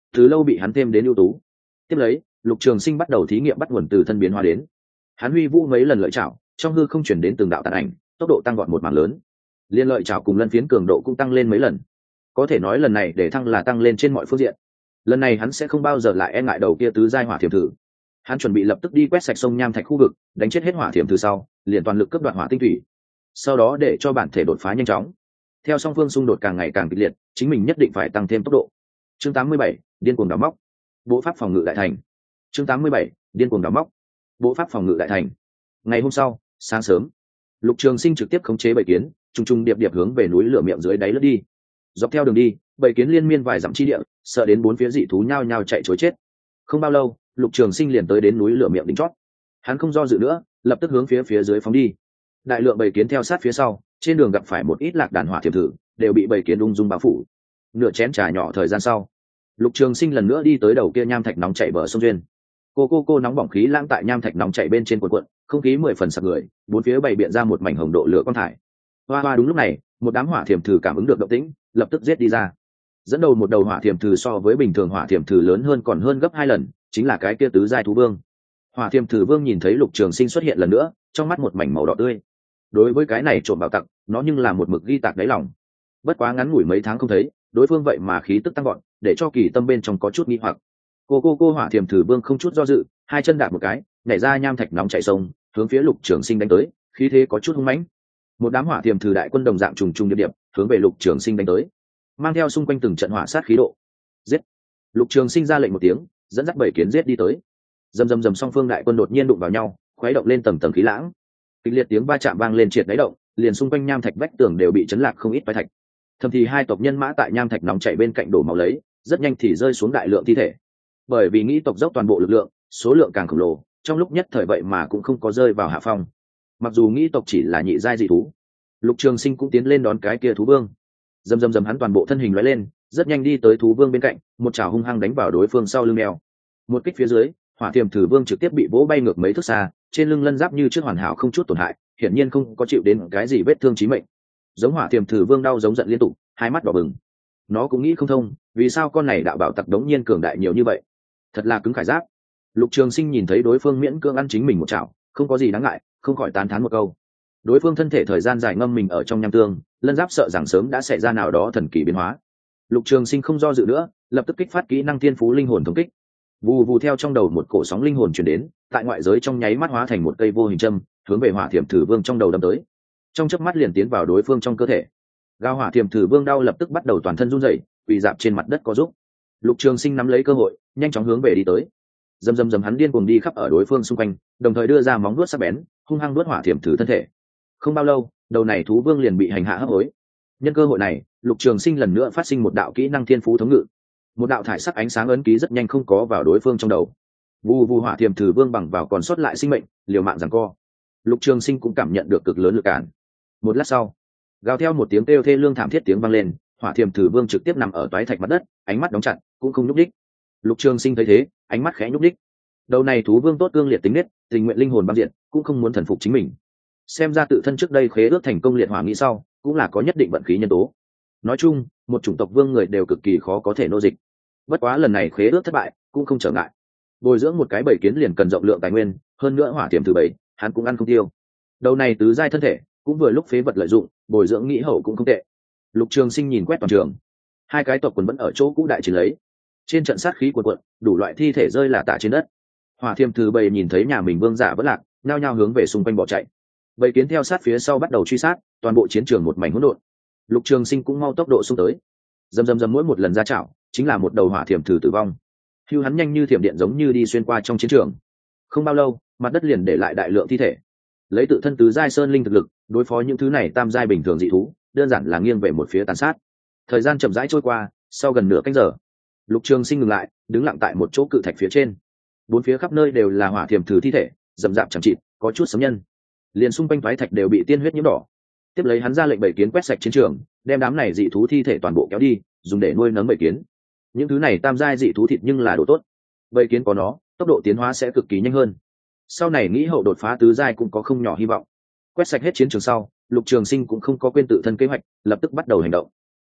từ lâu bị hắn thêm đến ưu tú. Tiếp lấy, Lục Trường Sinh bắt đầu thí nghiệm bắt nguồn từ thân biến hóa đến. Hắn huy vũ mấy lần lợi chảo, trong hư không chuyển đến từng đạo tàn ảnh, tốc độ tăng gọn một mảng lớn. Liên lợi chảo cùng lân phiến cường độ cũng tăng lên mấy lần. Có thể nói lần này để thăng là tăng lên trên mọi phương diện. Lần này hắn sẽ không bao giờ lại e ngại đầu kia tứ giai hỏa thiểm thử. Hắn chuẩn bị lập tức đi quét sạch sông nham thạch khu vực, đánh chết hết hỏa thiểm thử sau, liền toàn lực cướp đoạt hỏa tinh thủy. Sau đó để cho bản thể đột phá nhanh chóng. Theo song phương xung đột càng ngày càng kịch liệt, chính mình nhất định phải tăng thêm tốc độ. Chương 87, điên cuồng đào móc. Bộ pháp phòng ngự đại thành. Chương 87, điên cuồng đào móc. Bộ pháp phòng ngự đại thành. Ngày hôm sau, sáng sớm, Lục Trường Sinh trực tiếp khống chế bầy kiến, trùng trùng điệp điệp hướng về núi lửa miệng dưới đáy lướt đi. Dọc theo đường đi, bầy kiến liên miên vài dặm chi địa, sợ đến bốn phía dị thú nhao nhao chạy trối chết. Không bao lâu, Lục Trường Sinh liền tới đến núi lửa miệng đỉnh chót. Hắn không do dự nữa, lập tức hướng phía dưới phóng đi. Đại lượng bầy kiến theo sát phía sau, trên đường gặp phải một ít lạc đàn hỏa thiểm thử, đều bị bầy kiến ung dung bao phủ. Nửa chén trà nhỏ thời gian sau, Lục Trường Sinh lần nữa đi tới đầu kia nham thạch nóng chảy bờ sông duyên. Cô nóng bỏng khí lãng tại nham thạch nóng chảy bên trên cuộn cuộn, không khí 10 phần sặc người, bốn phía bày biện ra một mảnh hồng độ lửa quang thải. Hoa đúng lúc này, một đám hỏa thiểm thử cảm ứng được động tĩnh, lập tức giết đi ra. Dẫn đầu một đầu hỏa thiểm thử so với bình thường hỏa thiểm thử lớn hơn còn hơn gấp 2 lần, chính là cái kia tứ giai thú vương. Hỏa thiểm thử vương nhìn thấy Lục Trường Sinh xuất hiện lần nữa, trong mắt một mảnh màu đỏ tươi. Đối với cái này trộm bảo tặc, nó nhưng là một mực ghi tạc đáy lòng. Bất quá ngắn ngủi mấy tháng không thấy, đối phương vậy mà khí tức tăng vọt, để cho Kỳ Tâm bên trong có chút nghi hoặc. Cô hỏa thiểm thử vương không chút do dự, hai chân đạp một cái, nhảy ra nham thạch nóng chảy sông, hướng phía Lục Trường Sinh đánh tới, khí thế có chút hung mãnh. Một đám hỏa thiểm thử đại quân đồng dạng trùng trùng điệp điệp, hướng về Lục Trường Sinh đánh tới, mang theo xung quanh từng trận hỏa sát khí độ. Giết! Lục Trường Sinh ra lệnh một tiếng, dẫn dắt bảy kiến giết đi tới. Rầm song phương đại quân đột nhiên đụng vào nhau, khuấy động lên tầng tầng khí lãng. Kịch liệt tiếng va chạm vang lên triệt đáy động, liền xung quanh nham thạch vách tường đều bị chấn lạc không ít phái thạch. Thậm thì hai tộc nhân mã tại nham thạch nóng chảy bên cạnh đổ máu lấy, rất nhanh thì rơi xuống đại lượng thi thể. Bởi vì nghĩ tộc dốc toàn bộ lực lượng, số lượng càng khổng lồ, trong lúc nhất thời vậy mà cũng không có rơi vào hạ phong. Mặc dù nghĩ tộc chỉ là nhị giai dị thú, Lục Trường Sinh cũng tiến lên đón cái kia thú vương. Dầm hắn toàn bộ thân hình lóe lên, rất nhanh đi tới thú vương bên cạnh, một chảo hung hăng đánh vào đối phương sau lưng đeo. Một kích phía dưới, hỏa thiểm thử vương trực tiếp bị vỗ bay ngược mấy thước xa, trên lưng lân giáp như trước hoàn hảo không chút tổn hại, hiển nhiên không có chịu đến cái gì vết thương chí mệnh. Giống hỏa thiểm thử vương đau giống giận liên tục, hai mắt đỏ bừng. Nó cũng nghĩ không thông, vì sao con này đạo bảo tặc đống nhiên cường đại nhiều như vậy. Thật là cứng khải giáp. Lục Trường Sinh nhìn thấy đối phương miễn cưỡng ăn chính mình một chảo, không có gì đáng ngại, không khỏi tán thán một câu. Đối phương thân thể thời gian dài ngâm mình ở trong nham tương, lân giáp sợ rằng sớm đã xảy ra nào đó thần kỳ biến hóa. Lục Trường Sinh không do dự nữa, lập tức kích phát kỹ năng thiên phú linh hồn thống kích. Vù theo trong đầu một cổ sóng linh hồn truyền đến, tại ngoại giới trong nháy mắt hóa thành một cây vô hình châm, hướng về hỏa thiểm thử vương trong đầu đâm tới. Trong chớp mắt liền tiến vào đối phương trong cơ thể. Gao hỏa thiểm thử vương đau lập tức bắt đầu toàn thân run rẩy, quỳ dạp trên mặt đất có giúp. Lục Trường Sinh nắm lấy cơ hội, nhanh chóng hướng về đi tới. Dầm hắn điên cuồng đi khắp ở đối phương xung quanh, đồng thời đưa ra móng vuốt sắc bén, hung hăng nuốt hỏa thiểm thử thân thể. Không bao lâu, đầu này thú vương liền bị hành hạ hấp hối. Nhân cơ hội này, Lục Trường Sinh lần nữa phát sinh một đạo kỹ năng thiên phú thống ngự. Một đạo thải sắc ánh sáng ấn ký rất nhanh không có vào đối phương trong đầu. Vù hỏa thiểm thử vương bằng vào còn sót lại sinh mệnh, liều mạng giằng co. Lục Trường Sinh cũng cảm nhận được cực lớn lực cản. Một lát sau, gào theo một tiếng kêu thê lương thảm thiết tiếng vang lên, hỏa thiểm thử vương trực tiếp nằm ở toái thạch mặt đất, ánh mắt đóng chặt, cũng không nhúc đích. Lục Trường Sinh thấy thế, ánh mắt khẽ nhúc đích. Đầu này thú vương tốt cương liệt tính nết, tình nguyện linh hồn băng diện, cũng không muốn thần phục chính mình. Xem ra tự thân trước đây khế ước thành công liệt hỏa nghĩ sau, cũng là có nhất định vận khí nhân tố. Nói chung, một chủng tộc vương người đều cực kỳ khó có thể nô dịch. Bất quá lần này khế ước thất bại, cũng không trở ngại. Bồi dưỡng một cái bầy kiến liền cần rộng lượng tài nguyên, hơn nữa hỏa tiềm từ bầy, hắn cũng ăn không tiêu. Đầu này tứ giai thân thể, cũng vừa lúc phế vật lợi dụng, bồi dưỡng nghĩ hậu cũng không tệ. Lục Trường Sinh nhìn quét toàn trường, hai cái tộc quần vẫn ở chỗ cũ đại chiến lấy. Trên trận sát khí cuồn cuộn, đủ loại thi thể rơi lả tả trên đất. Hỏa thiềm từ bầy nhìn thấy nhà mình vương giả vẫn lạc, nhao nhao hướng về xung quanh bỏ chạy. Bầy kiến theo sát phía sau bắt đầu truy sát, toàn bộ chiến trường một mảnh hỗn độn. Lục Trường Sinh cũng mau tốc độ xung tới. Dầm mỗi một lần ra chảo, chính là một đầu hỏa thiểm thử tử vong. Hưu hắn nhanh như thiểm điện giống như đi xuyên qua trong chiến trường. Không bao lâu, mặt đất liền để lại đại lượng thi thể. Lấy tự thân tứ giai sơn linh thực lực, đối phó những thứ này tam giai bình thường dị thú, đơn giản là nghiêng về một phía tàn sát. Thời gian chậm rãi trôi qua, sau gần nửa canh giờ, Lục Trường Sinh ngừng lại, đứng lặng tại một chỗ cự thạch phía trên. Bốn phía khắp nơi đều là hỏa thiểm thử thi thể, rậm rạp chẳng chịt, có chút sấm nhân. Liền xung quanh phái thạch đều bị tiên huyết nhiễm đỏ. Tiếp lấy hắn ra lệnh bầy kiến quét sạch chiến trường, đem đám này dị thú thi thể toàn bộ kéo đi, dùng để nuôi nấng bầy kiến. Những thứ này tam giai dị thú thịt nhưng là đồ tốt. Bầy kiến có nó, tốc độ tiến hóa sẽ cực kỳ nhanh hơn. Sau này nghĩ hậu đột phá tứ giai cũng có không nhỏ hy vọng. Quét sạch hết chiến trường sau, Lục Trường Sinh cũng không có quên tự thân kế hoạch, lập tức bắt đầu hành động.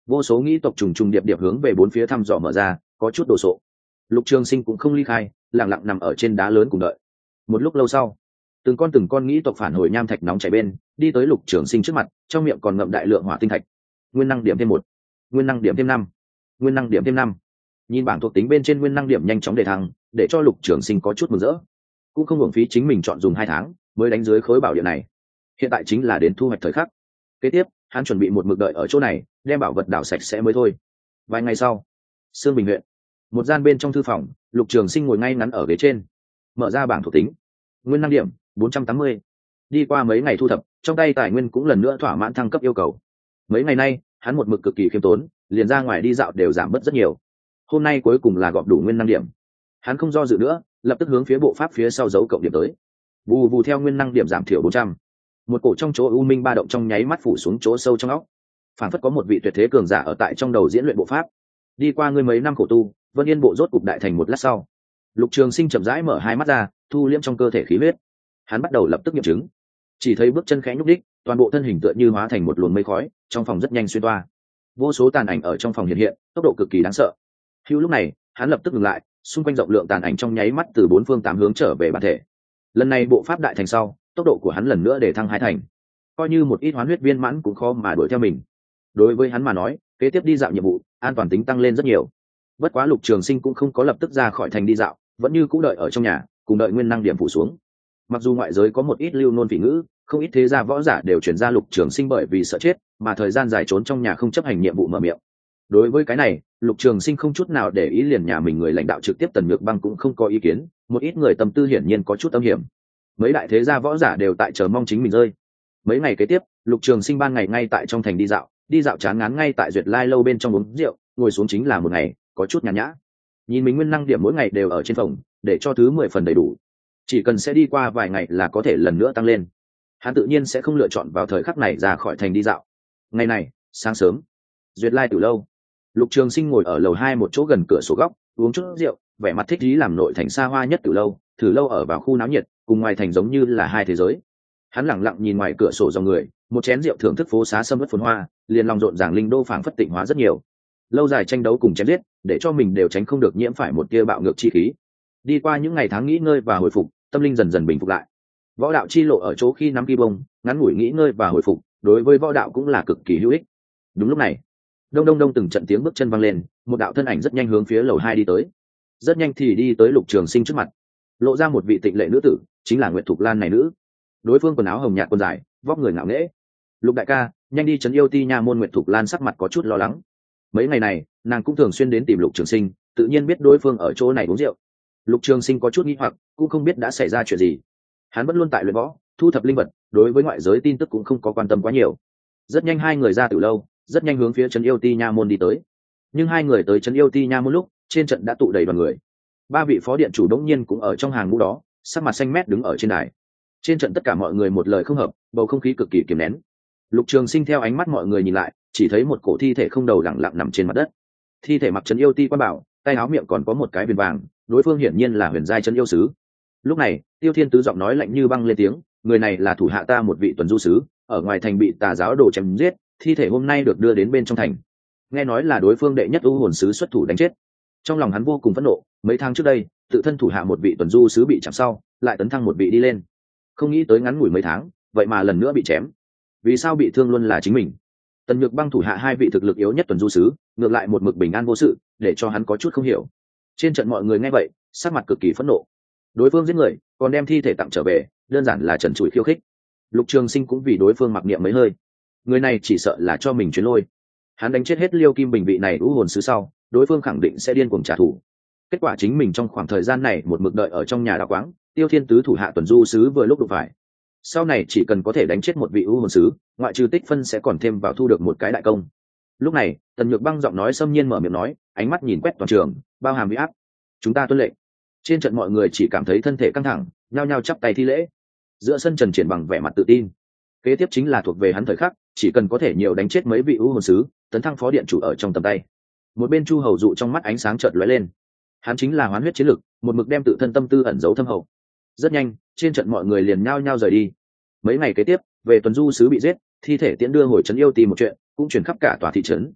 vô số nghĩ tộc trùng trùng điệp điệp hướng về bốn phía thăm dò mở ra, có chút đồ sộ. Lục Trường Sinh cũng không ly khai, lặng lặng nằm ở trên đá lớn cùng đợi. Một lúc lâu sau, từng con nghĩ tộc phản hồi nham thạch nóng chảy bên, đi tới Lục Trường Sinh trước mặt, trong miệng còn ngậm đại lượng hỏa tinh thạch. Nguyên năng điểm thêm 1, nguyên năng điểm thêm 5, nguyên năng điểm thêm 5. Nhìn bảng thuộc tính bên trên nguyên năng điểm nhanh chóng đề thăng, để cho Lục Trường Sinh có chút mừng rỡ. Cũng không uổng phí chính mình chọn dùng 2 tháng mới đánh dưới khối bảo địa này. Hiện tại chính là đến thu hoạch thời khắc. Kế tiếp, hắn chuẩn bị một mực đợi ở chỗ này, đem bảo vật đảo sạch sẽ mới thôi. Vài ngày sau, Sương Bình huyện, một gian bên trong thư phòng, Lục Trường Sinh ngồi ngay ngắn ở ghế trên, mở ra bảng thuộc tính. Nguyên năng điểm 480. Đi qua mấy ngày thu thập, trong tay tài nguyên cũng lần nữa thỏa mãn thăng cấp yêu cầu. Mấy ngày nay, hắn một mực cực kỳ khiêm tốn, liền ra ngoài đi dạo đều giảm bớt rất nhiều. Hôm nay cuối cùng là gọp đủ nguyên năng điểm. Hắn không do dự nữa, lập tức hướng phía bộ pháp phía sau dấu cộng điểm tới. Vù vù theo nguyên năng điểm giảm thiểu 400. Một cổ trong chỗ u minh ba động trong nháy mắt phủ xuống chỗ sâu trong óc. Phản phất có một vị tuyệt thế cường giả ở tại trong đầu diễn luyện bộ pháp. Đi qua ngươi mấy năm khổ tu, Vân Yên bộ rốt cục đại thành một lát sau. Lục Trường Sinh chậm rãi mở hai mắt ra, thu liễm trong cơ thể khí huyết. Hắn bắt đầu lập tức nghiệm chứng. Chỉ thấy bước chân khẽ nhúc đích, toàn bộ thân hình tựa như hóa thành một luồng mây khói, trong phòng rất nhanh xuyên toa. Vô số tàn ảnh ở trong phòng hiện hiện, tốc độ cực kỳ đáng sợ. Hữu lúc này, hắn lập tức ngừng lại, xung quanh rộng lượng tàn ảnh trong nháy mắt từ bốn phương tám hướng trở về bản thể. Lần này bộ pháp đại thành sau, tốc độ của hắn lần nữa để thăng 2 thành. Coi như một ít hoán huyết viên mãn cũng khó mà đuổi theo mình. Đối với hắn mà nói, kế tiếp đi dạo nhiệm vụ, an toàn tính tăng lên rất nhiều. Bất quá Lục Trường Sinh cũng không có lập tức ra khỏi thành đi dạo, vẫn như cũ đợi ở trong nhà, cùng đợi nguyên năng điểm phủ xuống. Mặc dù ngoại giới có một ít lưu nôn phỉ ngữ, không ít thế gia võ giả đều chuyển ra Lục Trường Sinh bởi vì sợ chết, mà thời gian dài trốn trong nhà không chấp hành nhiệm vụ mở miệng. Đối với cái này, Lục Trường Sinh không chút nào để ý, liền nhà mình người lãnh đạo trực tiếp Tần Nhược Băng cũng không có ý kiến, một ít người tâm tư hiển nhiên có chút âm hiểm. Mấy đại thế gia võ giả đều tại chờ mong chính mình rơi. Mấy ngày kế tiếp, Lục Trường Sinh ban ngày ngay tại trong thành đi dạo chán ngán ngay tại Duyệt Lai lâu bên trong uống rượu, ngồi xuống chính là một ngày, có chút nhàn nhã. Nhìn mình nguyên năng điểm mỗi ngày đều ở trên phòng, để cho thứ 10 phần đầy đủ. Chỉ cần sẽ đi qua vài ngày là có thể lần nữa tăng lên. Hắn tự nhiên sẽ không lựa chọn vào thời khắc này ra khỏi thành đi dạo. Ngày này, sáng sớm, Duyệt Lai Tử lâu, Lục Trường Sinh ngồi ở lầu 2 một chỗ gần cửa sổ góc, uống chút rượu, vẻ mặt thích ý làm nội thành xa hoa nhất Tử lâu, thử lâu ở vào khu náo nhiệt, cùng ngoài thành giống như là hai thế giới. Hắn lặng lặng nhìn ngoài cửa sổ dòng người, một chén rượu thưởng thức phố xá sâm uất phồn hoa, liền lòng rộn ràng linh đô phảng phất tịnh hóa rất nhiều. Lâu dài tranh đấu cùng chém giết, để cho mình đều tránh không được nhiễm phải một tia bạo ngược chi khí. Đi qua những ngày tháng nghỉ ngơi và hồi phục, tâm linh dần dần bình phục lại. Võ đạo chi lộ ở chỗ khi nắm kỳ bông, ngắn ngủi nghỉ ngơi và hồi phục, đối với võ đạo cũng là cực kỳ hữu ích. Đúng lúc này, đông đông đông từng trận tiếng bước chân vang lên, một đạo thân ảnh rất nhanh hướng phía lầu 2 đi tới. Rất nhanh thì đi tới Lục Trường Sinh trước mặt, lộ ra một vị tịnh lệ nữ tử, chính là Nguyệt Thục Lan này nữ. Đối phương quần áo hồng nhạt quần dài, vóc người ngạo nghễ. Lục đại ca, nhanh đi trấn yêu ti nha môn. Nguyệt Thục Lan sắc mặt có chút lo lắng. Mấy ngày này, nàng cũng thường xuyên đến tìm Lục Trường Sinh, tự nhiên biết đối phương ở chỗ này uống rượu. Lục Trường Sinh có chút nghi hoặc, cũng không biết đã xảy ra chuyện gì. Hắn vẫn luôn tại luyện võ, thu thập linh vật, đối với ngoại giới tin tức cũng không có quan tâm quá nhiều. Rất nhanh hai người ra từ lâu, rất nhanh hướng phía trấn yêu ti nha môn đi tới. Nhưng hai người tới trấn yêu ti nha môn lúc, trên trận đã tụ đầy đoàn người. 3 vị phó điện chủ đống nhiên cũng ở trong hàng ngũ đó, sắc mặt xanh mét đứng ở trên đài. Trên trận tất cả mọi người một lời không hợp, bầu không khí cực kỳ kiềm nén. Lục Trường Sinh theo ánh mắt mọi người nhìn lại, chỉ thấy một cổ thi thể không đầu lẳng lặng nằm trên mặt đất. Thi thể mặc trấn yêu ti quan bảo, tay áo miệng còn có một cái viền vàng, đối phương hiển nhiên là huyền giai trấn yêu sứ. Lúc này, Tiêu Thiên Tứ giọng nói lạnh như băng lên tiếng, người này là thủ hạ ta một vị tuần du sứ, ở ngoài thành bị tà giáo đồ chém giết, thi thể hôm nay được đưa đến bên trong thành. Nghe nói là đối phương đệ nhất u hồn sứ xuất thủ đánh chết. Trong lòng hắn vô cùng phẫn nộ, mấy tháng trước đây, tự thân thủ hạ một vị tuần du sứ bị chạm sau, lại tấn thăng một vị đi lên. Không nghĩ tới ngắn ngủi mấy tháng, vậy mà lần nữa bị chém. Vì sao bị thương luôn là chính mình? Tần Nhược Băng thủ hạ 2 vị thực lực yếu nhất tuần du sứ, ngược lại một mực bình an vô sự, để cho hắn có chút không hiểu. Trên trận mọi người nghe vậy, sắc mặt cực kỳ phẫn nộ. Đối phương giết người, còn đem thi thể tặng trở về, đơn giản là trần trụi khiêu khích. Lục Trường Sinh cũng vì đối phương mặc niệm mấy hơi. Người này chỉ sợ là cho mình chuyến lôi. Hắn đánh chết hết Liêu Kim Bình vị này u hồn sứ sau, đối phương khẳng định sẽ điên cuồng trả thù. Kết quả chính mình trong khoảng thời gian này một mực đợi ở trong nhà đạo quáng, Tiêu Thiên Tứ thủ hạ tuần du sứ vừa lúc đụng phải. Sau này chỉ cần có thể đánh chết một vị u hồn sứ, ngoại trừ tích phân sẽ còn thêm vào thu được một cái đại công. Lúc này, Tần Nhược Băng giọng nói xâm nhiên mở miệng nói, ánh mắt nhìn quét toàn trường, bao hàm uy áp. Chúng ta tuân lệnh. Trên trận mọi người chỉ cảm thấy thân thể căng thẳng, nhao nhao chắp tay thi lễ. Giữa sân Trần Triển bằng vẻ mặt tự tin. Kế tiếp chính là thuộc về hắn thời khắc, chỉ cần có thể nhiều đánh chết mấy vị u hồn sứ, tấn thăng phó điện chủ ở trong tầm tay. Một bên Chu Hầu dụ trong mắt ánh sáng chợt lóe lên. Hắn chính là hoán huyết chiến lực, một mực đem tự thân tâm tư ẩn giấu thâm hậu. Rất nhanh, trên trận mọi người liền nhao nhao rời đi. Mấy ngày kế tiếp, về tuần du sứ bị giết, thi thể tiễn đưa hồi trấn yêu ti một chuyện, cũng truyền khắp cả tòa thị trấn.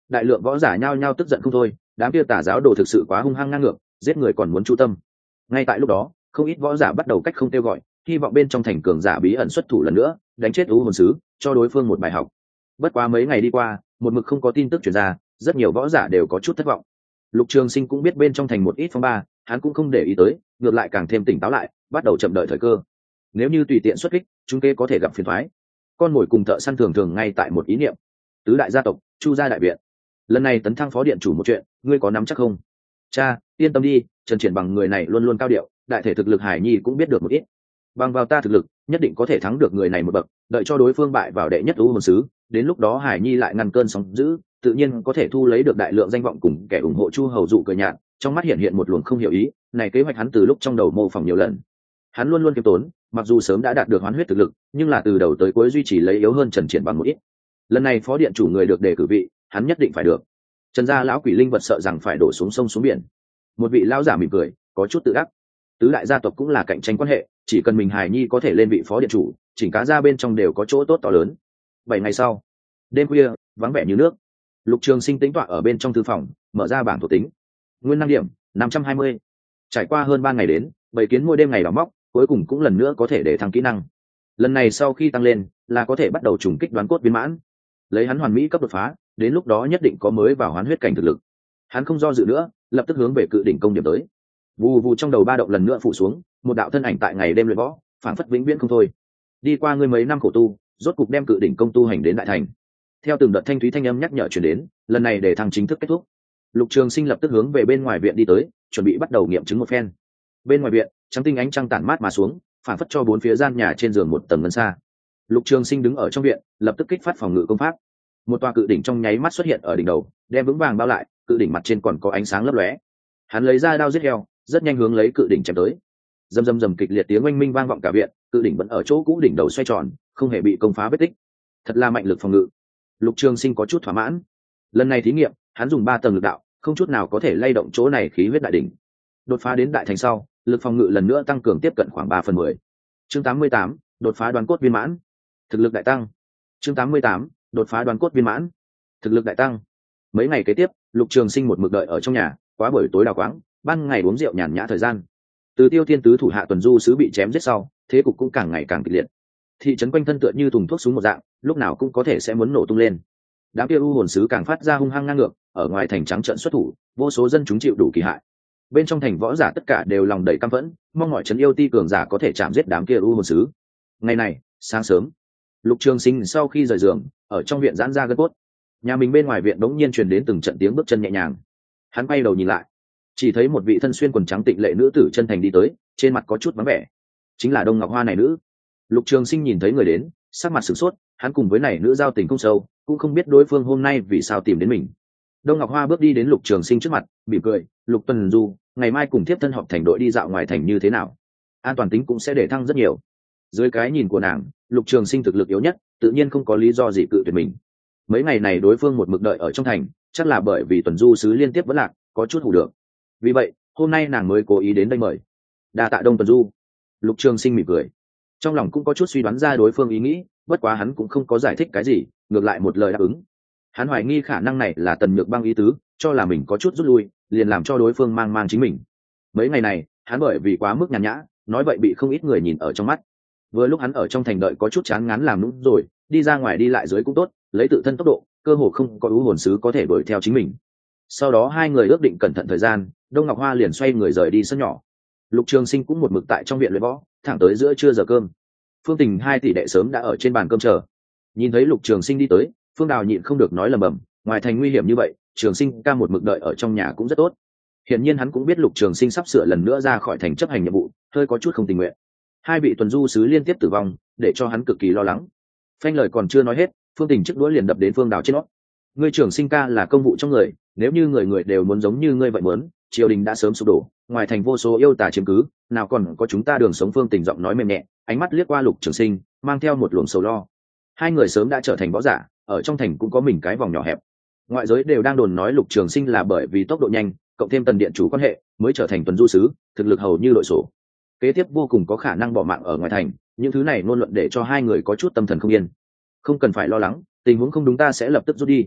đại lượng võ giả nhao nhao tức giận không thôi, đám kia tà giáo đồ thực sự quá hung hăng ngang ngược, giết người còn muốn chu tâm. Ngay tại lúc đó, không ít võ giả bắt đầu cách không kêu gọi, hy vọng bên trong thành cường giả bí ẩn xuất thủ lần nữa, đánh chết u hồn sứ, cho đối phương một bài học. Bất quá mấy ngày đi qua, một mực không có tin tức truyền ra, rất nhiều võ giả đều có chút thất vọng. Lục Trường Sinh cũng biết bên trong thành một ít phong ba, hắn cũng không để ý tới, ngược lại càng thêm tỉnh táo lại, bắt đầu chậm đợi thời cơ. Nếu như tùy tiện xuất kích, chúng kế có thể gặp phiền toái. Con mồi cùng thợ săn thường thường ngay tại một ý niệm. Tứ đại gia tộc, Chu gia đại viện. Lần này tấn thăng phó điện chủ một chuyện, ngươi có nắm chắc không? Cha, yên tâm đi, Trần Triển bằng người này luôn luôn cao điệu, đại thể thực lực Hải Nhi cũng biết được một ít. Bằng vào ta thực lực, nhất định có thể thắng được người này một bậc, đợi cho đối phương bại vào đệ nhất u hồn sứ, đến lúc đó Hải Nhi lại ngăn cơn sóng dữ, tự nhiên có thể thu lấy được đại lượng danh vọng cùng kẻ ủng hộ Chu Hầu dụ cười nhạt, trong mắt hiện một luồng không hiểu ý, này kế hoạch hắn từ lúc trong đầu mô phỏng nhiều lần. Hắn luôn luôn kiêm tốn, mặc dù sớm đã đạt được hoán huyết thực lực, nhưng là từ đầu tới cuối duy trì lấy yếu hơn Trần Triển bằng một ít. Lần này phó điện chủ người được đề cử vị, hắn nhất định phải được. Trần gia lão quỷ linh vật sợ rằng phải đổ xuống sông xuống biển. Một vị lão giả mỉm cười, có chút tự đắc. Tứ đại gia tộc cũng là cạnh tranh quan hệ, chỉ cần mình Hải Nhi có thể lên vị phó điện chủ, chỉnh cá gia bên trong đều có chỗ tốt to lớn. 7 ngày sau, đêm khuya, vắng vẻ như nước. Lục Trường Sinh tĩnh tọa ở bên trong thư phòng, mở ra bảng thuộc tính. Nguyên năng điểm 520. Trải qua hơn 3 ngày đến, bảy kiến mỗi đêm ngày đóng móc, cuối cùng cũng lần nữa có thể để thăng kỹ năng. Lần này sau khi tăng lên, là có thể bắt đầu trùng kích đoán cốt viên mãn. Lấy hắn hoàn mỹ cấp đột phá, đến lúc đó nhất định có mới vào hoán huyết cảnh thực lực. Hắn không do dự nữa, lập tức hướng về cự đỉnh công điểm tới. Vù vù trong đầu ba động lần nữa phủ xuống, một đạo thân ảnh tại ngày đêm luyện võ, phảng phất vĩnh viễn không thôi. Đi qua ngươi mấy năm khổ tu, rốt cục đem cự đỉnh công tu hành đến đại thành. Theo từng đợt thanh thúy thanh âm nhắc nhở truyền đến, lần này để thăng chính thức kết thúc. Lục Trường Sinh lập tức hướng về bên ngoài viện đi tới, chuẩn bị bắt đầu nghiệm chứng một phen. Bên ngoài viện, trắng tinh ánh trăng tản mát mà xuống, phảng phất cho bốn phía gian nhà trên giường một tầng ngân xa. Lục Trường Sinh đứng ở trong viện, lập tức kích phát phòng ngự công pháp. Một tòa cự đỉnh trong nháy mắt xuất hiện ở đỉnh đầu, đem vững vàng bao lại, cự đỉnh mặt trên còn có ánh sáng lấp lóe. Hắn lấy ra đao giết heo, rất nhanh hướng lấy cự đỉnh chém tới. Rầm rầm rầm kịch liệt tiếng oanh minh vang vọng cả viện, cự đỉnh vẫn ở chỗ cũ đỉnh đầu xoay tròn, không hề bị công phá vết tích. Thật là mạnh lực phòng ngự. Lục Trường Sinh có chút thỏa mãn. Lần này thí nghiệm, hắn dùng 3 tầng lực đạo, không chút nào có thể lay động chỗ này khí huyết đại đỉnh. Đột phá đến đại thành sau, lực phòng ngự lần nữa tăng cường tiếp cận khoảng 3/10. Chương 88, đột phá đoán cốt viên mãn. Thực lực đại tăng. Chương 88, đột phá đoán cốt viên mãn. Thực lực đại tăng. Mấy ngày kế tiếp, Lục Trường Sinh một mực đợi ở trong nhà, quá buổi tối đào quáng, ban ngày uống rượu nhàn nhã thời gian. Từ Tiêu Thiên tứ thủ hạ tuần du sứ bị chém giết sau, thế cục cũng càng ngày càng kịch liệt. Thị trấn quanh thân tựa như thùng thuốc súng một dạng, lúc nào cũng có thể sẽ muốn nổ tung lên. Đám kia u hồn sứ càng phát ra hung hăng ngang ngược, ở ngoài thành trắng trợn xuất thủ, vô số dân chúng chịu đủ kỳ hại. Bên trong thành võ giả tất cả đều lòng đầy căm phẫn, mong mọi trấn yêu ti cường giả có thể chạm giết đám kia u hồn sứ. Ngày này, sáng sớm, Lục Trường Sinh sau khi rời giường, ở trong viện giãn ra gân cốt. Nhà mình bên ngoài viện đống nhiên truyền đến từng trận tiếng bước chân nhẹ nhàng. Hắn quay đầu nhìn lại, chỉ thấy một vị thân xuyên quần trắng tịnh lệ nữ tử chân thành đi tới, trên mặt có chút vắng vẻ. Chính là Đông Ngọc Hoa này nữ. Lục Trường Sinh nhìn thấy người đến, sắc mặt sửng sốt, hắn cùng với này nữ giao tình không sâu, cũng không biết đối phương hôm nay vì sao tìm đến mình. Đông Ngọc Hoa bước đi đến Lục Trường Sinh trước mặt, mỉm cười, "Lục Tuần Du, ngày mai cùng tiếp thân họp thành đội đi dạo ngoài thành như thế nào? An toàn tính cũng sẽ để thăng rất nhiều." Dưới cái nhìn của nàng, Lục Trường Sinh thực lực yếu nhất, tự nhiên không có lý do gì cự tuyệt mình. Mấy ngày này đối phương một mực đợi ở trong thành, chắc là bởi vì tuần du sứ liên tiếp vẫn lạc, có chút hù được. Vì vậy, hôm nay nàng mới cố ý đến đây mời. Đa tạ Đông Tuần Du. Lục Trường Sinh mỉm cười. Trong lòng cũng có chút suy đoán ra đối phương ý nghĩ, bất quá hắn cũng không có giải thích cái gì, ngược lại một lời đáp ứng. Hắn hoài nghi khả năng này là Tần Nhược Băng ý tứ, cho là mình có chút rút lui, liền làm cho đối phương mang mang chính mình. Mấy ngày này, hắn bởi vì quá mức nhàn nhã, nói vậy bị không ít người nhìn ở trong mắt. Vừa lúc hắn ở trong thành đợi có chút chán ngán làm nũng rồi, đi ra ngoài đi lại dưới cũng tốt, lấy tự thân tốc độ, cơ hồ không có ưu hồn sứ có thể đuổi theo chính mình. Sau đó hai người ước định cẩn thận thời gian, Đông Ngọc Hoa liền xoay người rời đi sân nhỏ. Lục Trường Sinh cũng một mực tại trong viện luyện võ, thẳng tới giữa trưa giờ cơm. Phương Tình 2 tỷ đệ sớm đã ở trên bàn cơm chờ. Nhìn thấy Lục Trường Sinh đi tới, Phương Đào nhịn không được nói lầm bầm, ngoài thành nguy hiểm như vậy, Trường Sinh ca một mực đợi ở trong nhà cũng rất tốt. Hiển nhiên hắn cũng biết Lục Trường Sinh sắp sửa lần nữa ra khỏi thành chấp hành nhiệm vụ, hơi có chút không tình nguyện. Hai vị tuần du sứ liên tiếp tử vong, để cho hắn cực kỳ lo lắng. Phanh lời còn chưa nói hết, Phương Tình chiếc đũa liền đập đến Phương Đào trên nót. Ngươi Trường Sinh ca là công vụ trong người, nếu như người người đều muốn giống như ngươi vậy muốn, triều đình đã sớm sụp đổ, ngoài thành vô số yêu tà chiếm cứ, nào còn có chúng ta đường sống. Phương Tình giọng nói mềm nhẹ, ánh mắt liếc qua Lục Trường Sinh, mang theo một luồng sầu lo. Hai người sớm đã trở thành võ giả, ở trong thành cũng có mình cái vòng nhỏ hẹp. Ngoại giới đều đang đồn nói Lục Trường Sinh là bởi vì tốc độ nhanh, cộng thêm Tần điện chủ quan hệ, mới trở thành tuần du sứ, thực lực hầu như đội sổ. Kế tiếp vô cùng có khả năng bỏ mạng ở ngoài thành, những thứ này ngôn luận để cho hai người có chút tâm thần không yên. Không cần phải lo lắng, tình huống không đúng ta sẽ lập tức rút đi.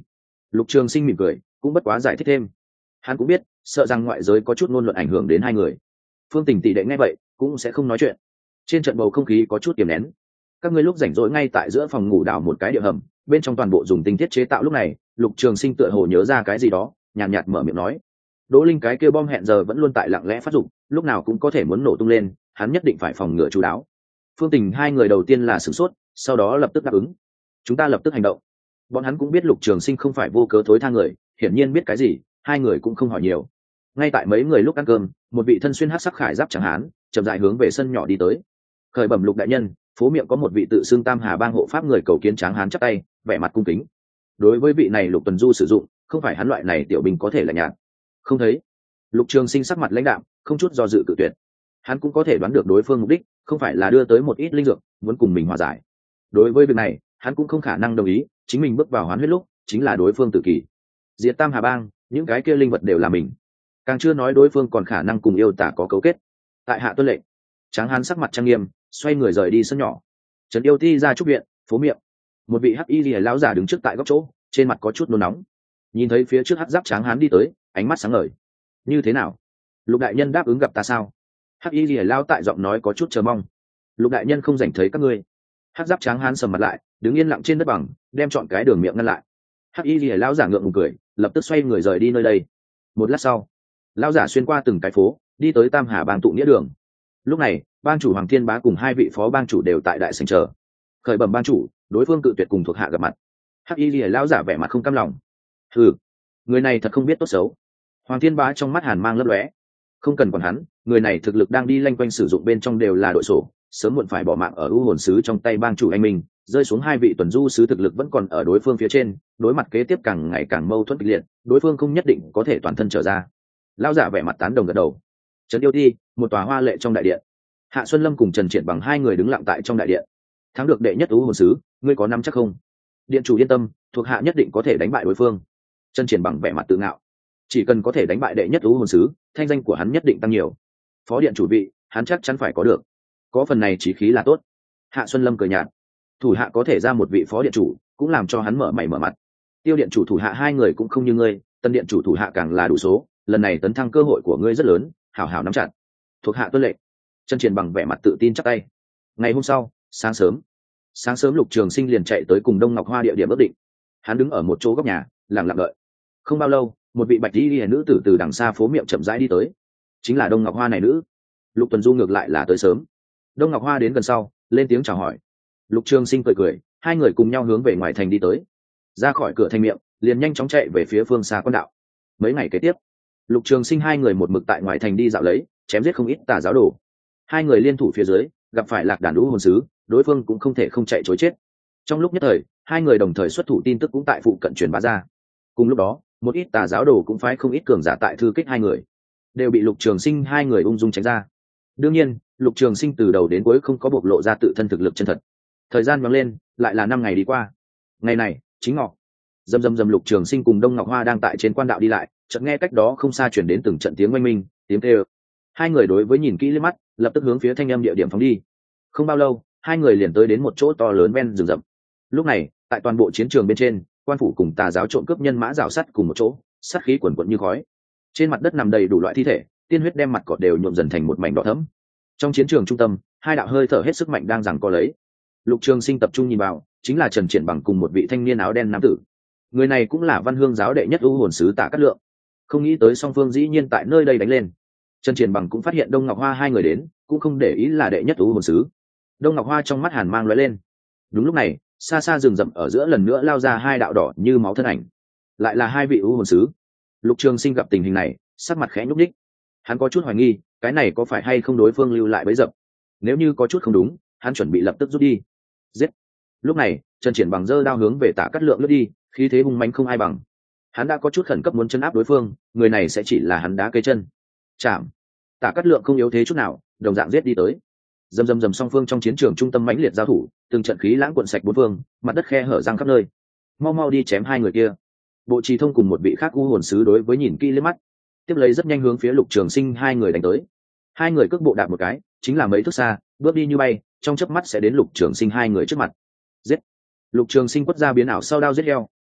Lục Trường Sinh mỉm cười, cũng bất quá giải thích thêm. Hắn cũng biết, sợ rằng ngoại giới có chút ngôn luận ảnh hưởng đến hai người. Phương Tình tỷ đệ nghe vậy, cũng sẽ không nói chuyện. Trên trận bầu không khí có chút kiềm nén. Các ngươi lúc rảnh rỗi ngay tại giữa phòng ngủ đào một cái địa hầm, bên trong toàn bộ dùng tinh thiết chế tạo. Lúc này, Lục Trường Sinh tựa hồ nhớ ra cái gì đó, nhàn nhạt mở miệng nói: Đỗ Linh cái kia bom hẹn giờ vẫn luôn tại lặng lẽ phát dụng, lúc nào cũng có thể muốn nổ tung lên, hắn nhất định phải phòng ngừa chú đáo. Phương Tình hai người đầu tiên là sửng sốt, sau đó lập tức đáp ứng. Chúng ta lập tức hành động. Bọn hắn cũng biết Lục Trường Sinh không phải vô cớ thối tha người, hiển nhiên biết cái gì, hai người cũng không hỏi nhiều. Ngay tại mấy người lúc ăn cơm, một vị thân xuyên hắc sắc khải giáp trắng hán chậm rãi hướng về sân nhỏ đi tới. Khởi bẩm Lục đại nhân, phố miệng có một vị tự xưng Tam Hà bang hộ pháp người cầu kiến tráng hán chắp tay, vẻ mặt cung kính. Đối với vị này Lục Tuần Du sử dụng, không phải hắn loại này tiểu binh có thể là nhạt. Không thấy. Lục Trường Sinh sắc mặt lãnh đạm, không chút do dự cự tuyệt. Hắn cũng có thể đoán được đối phương mục đích, không phải là đưa tới một ít linh dược, muốn cùng mình hòa giải. Đối với việc này, hắn cũng không khả năng đồng ý, chính mình bước vào hoán huyết lúc, chính là đối phương tự kỷ. Diệt Tam Hà bang, những cái kia linh vật đều là mình. Càng chưa nói đối phương còn khả năng cùng yêu tả có cấu kết. Tại hạ tuân lệnh. Tráng hán sắc mặt trang nghiêm, xoay người rời đi sân nhỏ. Trấn Yêu Ti ra trúc viện, phố miệng. Một vị hắc y liễu lão giả đứng trước tại góc chỗ, trên mặt có chút nôn nóng. Nhìn thấy phía trước hắc giáp tráng hán đi tới, ánh mắt sáng ngời. Như thế nào? Lục đại nhân đáp ứng gặp ta sao? Hắc y liễu lão tại giọng nói có chút chờ mong. Lục đại nhân không rảnh thấy các ngươi. Hắc giáp tráng hán sầm mặt lại, đứng yên lặng trên đất bằng, đem chọn cái đường miệng ngăn lại. Hắc y liễu lão giả ngượng ngùng cười, lập tức xoay người rời đi nơi đây. Một lát sau, lão giả xuyên qua từng cái phố, đi tới Tam Hà bang tụ nghĩa đường. Lúc này, bang chủ Hoàng Thiên Bá cùng hai vị phó bang chủ đều tại đại sảnh chờ. Khởi bẩm bang chủ, đối phương cự tuyệt cùng thuộc hạ gặp mặt. Hắc y liễu lão giả vẻ mặt không cam lòng. Hừ, người này thật không biết tốt xấu. Hoàng Thiên Bá trong mắt hàn mang lấp lóe. Không cần quản hắn, người này thực lực đang đi lanh quanh sử dụng bên trong đều là đội sổ, sớm muộn phải bỏ mạng ở u hồn sứ trong tay bang chủ anh minh, rơi xuống hai vị tuần du sứ thực lực vẫn còn ở đối phương phía trên, đối mặt kế tiếp càng ngày càng mâu thuẫn kịch liệt, đối phương không nhất định có thể toàn thân trở ra. Lão giả vẻ mặt tán đồng gật đầu. Trấn Yêu Ti, một tòa hoa lệ trong đại điện. Hạ Xuân Lâm cùng Trần Triển Bằng hai người đứng lặng tại trong đại điện. Thắng được đệ nhất u hồn sứ, ngươi có nắm chắc không? Điện chủ yên tâm, thuộc hạ nhất định có thể đánh bại đối phương. Trần Triển Bằng vẻ mặt tự ngạo. Chỉ cần có thể đánh bại đệ nhất u hồn sứ, thanh danh của hắn nhất định tăng nhiều. Phó điện chủ vị, hắn chắc chắn phải có được. Có phần này chí khí là tốt. Hạ Xuân Lâm cười nhạt. Thủ hạ có thể ra một vị phó điện chủ, cũng làm cho hắn mở mày mở mặt. Tiêu điện chủ thủ hạ hai người cũng không như ngươi, Tân điện chủ thủ hạ càng là đủ số, lần này tấn thăng cơ hội của ngươi rất lớn, hảo hảo nắm chặt. Thuộc hạ tuân lệnh. Trần Triển Bằng vẻ mặt tự tin chắp tay. Ngày hôm sau, sáng sớm Lục Trường Sinh liền chạy tới cùng Đông Ngọc Hoa địa điểm ước định. Hắn đứng ở một chỗ góc nhà, lặng lặng đợi. Không bao lâu, một vị bạch y nữ tử từ đằng xa phố miệng chậm rãi đi tới. Chính là Đông Ngọc Hoa này nữ. Lục Tuần Du ngược lại là tới sớm. Đông Ngọc Hoa đến gần sau, lên tiếng chào hỏi. Lục Trường Sinh cười cười, hai người cùng nhau hướng về ngoài thành đi tới. Ra khỏi cửa thành miệng, liền nhanh chóng chạy về phía phương xa quan đạo. Mấy ngày kế tiếp, Lục Trường Sinh hai người một mực tại ngoài thành đi dạo lấy, chém giết không ít tà giáo đồ. Hai người liên thủ phía dưới, gặp phải Lạc Đàn Lũ hồn sứ, đối phương cũng không thể không chạy trối chết. Trong lúc nhất thời, hai người đồng thời xuất thủ, tin tức cũng tại phụ cận truyền bá ra. Cùng lúc đó, một ít tà giáo đồ cũng phái không ít cường giả tại thư kích hai người, đều bị Lục Trường Sinh hai người ung dung tránh ra. Đương nhiên, Lục Trường Sinh từ đầu đến cuối không có bộc lộ ra tự thân thực lực chân thật. Thời gian nhoáng lên, lại là 5 ngày đi qua. Ngày này, chính ngọ. Dầm Lục Trường Sinh cùng Đông Ngọc Hoa đang tại trên quan đạo đi lại, chợt nghe cách đó không xa truyền đến từng trận tiếng oanh minh, tiếng kêu. Hai người đối với nhìn kỹ liếc mắt, lập tức hướng phía thanh âm địa điểm phóng đi. Không bao lâu, hai người liền tới đến một chỗ to lớn ven rừng rậm. Lúc này, tại toàn bộ chiến trường bên trên, quan phủ cùng tà giáo trộm cướp nhân mã rào sắt cùng một chỗ, sát khí quần quật như khói. Trên mặt đất nằm đầy đủ loại thi thể, tiên huyết đem mặt cỏ đều nhuộm dần thành một mảnh đỏ thẫm. Trong chiến trường trung tâm, hai đạo hơi thở hết sức mạnh đang giằng co lấy. Lục Trường Sinh tập trung nhìn vào, chính là Trần Triển Bằng cùng một vị thanh niên áo đen nam tử. Người này cũng là Văn Hương giáo đệ nhất u hồn sứ Tạ Cát Lượng. Không nghĩ tới song phương dĩ nhiên tại nơi đây đánh lên. Trần Triển Bằng cũng phát hiện Đông Ngọc Hoa hai người đến, cũng không để ý là đệ nhất u hồn sứ. Đông Ngọc Hoa trong mắt hàn mang lóe lên. Đúng lúc này, xa xa rừng rậm ở giữa lần nữa lao ra hai đạo đỏ như máu thân ảnh. Lại là hai vị u hồn sứ. Lục Trường Sinh gặp tình hình này, sắc mặt khẽ nhúc nhích. Hắn có chút hoài nghi, cái này có phải hay không đối phương lưu lại bẫy dập? Nếu như có chút không đúng, hắn chuẩn bị lập tức rút đi. Giết! Lúc này, Trần Triển Bằng giơ đao hướng về Tạ Cát Lượng lướt đi, khí thế hung mãnh không ai bằng. Hắn đã có chút khẩn cấp muốn chấn áp đối phương, người này sẽ chỉ là hắn đá cây chân. Chạm! Tạ Cát Lượng không yếu thế chút nào, đồng dạng giết đi tới. Dầm song phương trong chiến trường trung tâm mãnh liệt giao thủ, từng trận khí lãng cuộn sạch bốn phương, mặt đất khe hở răng khắp nơi. Mau đi chém hai người kia. Bộ Trì Thông cùng một vị khác u hồn sứ đối với nhìn kỹ liếc mắt, tiếp lấy rất nhanh hướng phía Lục Trường Sinh hai người đánh tới. Hai người cước bộ đạp một cái, chính là mấy thước xa, bước đi như bay, trong chớp mắt sẽ đến Lục Trường Sinh hai người trước mặt. Giết! Lục Trường Sinh quất ra biến ảo sau đao giết heo,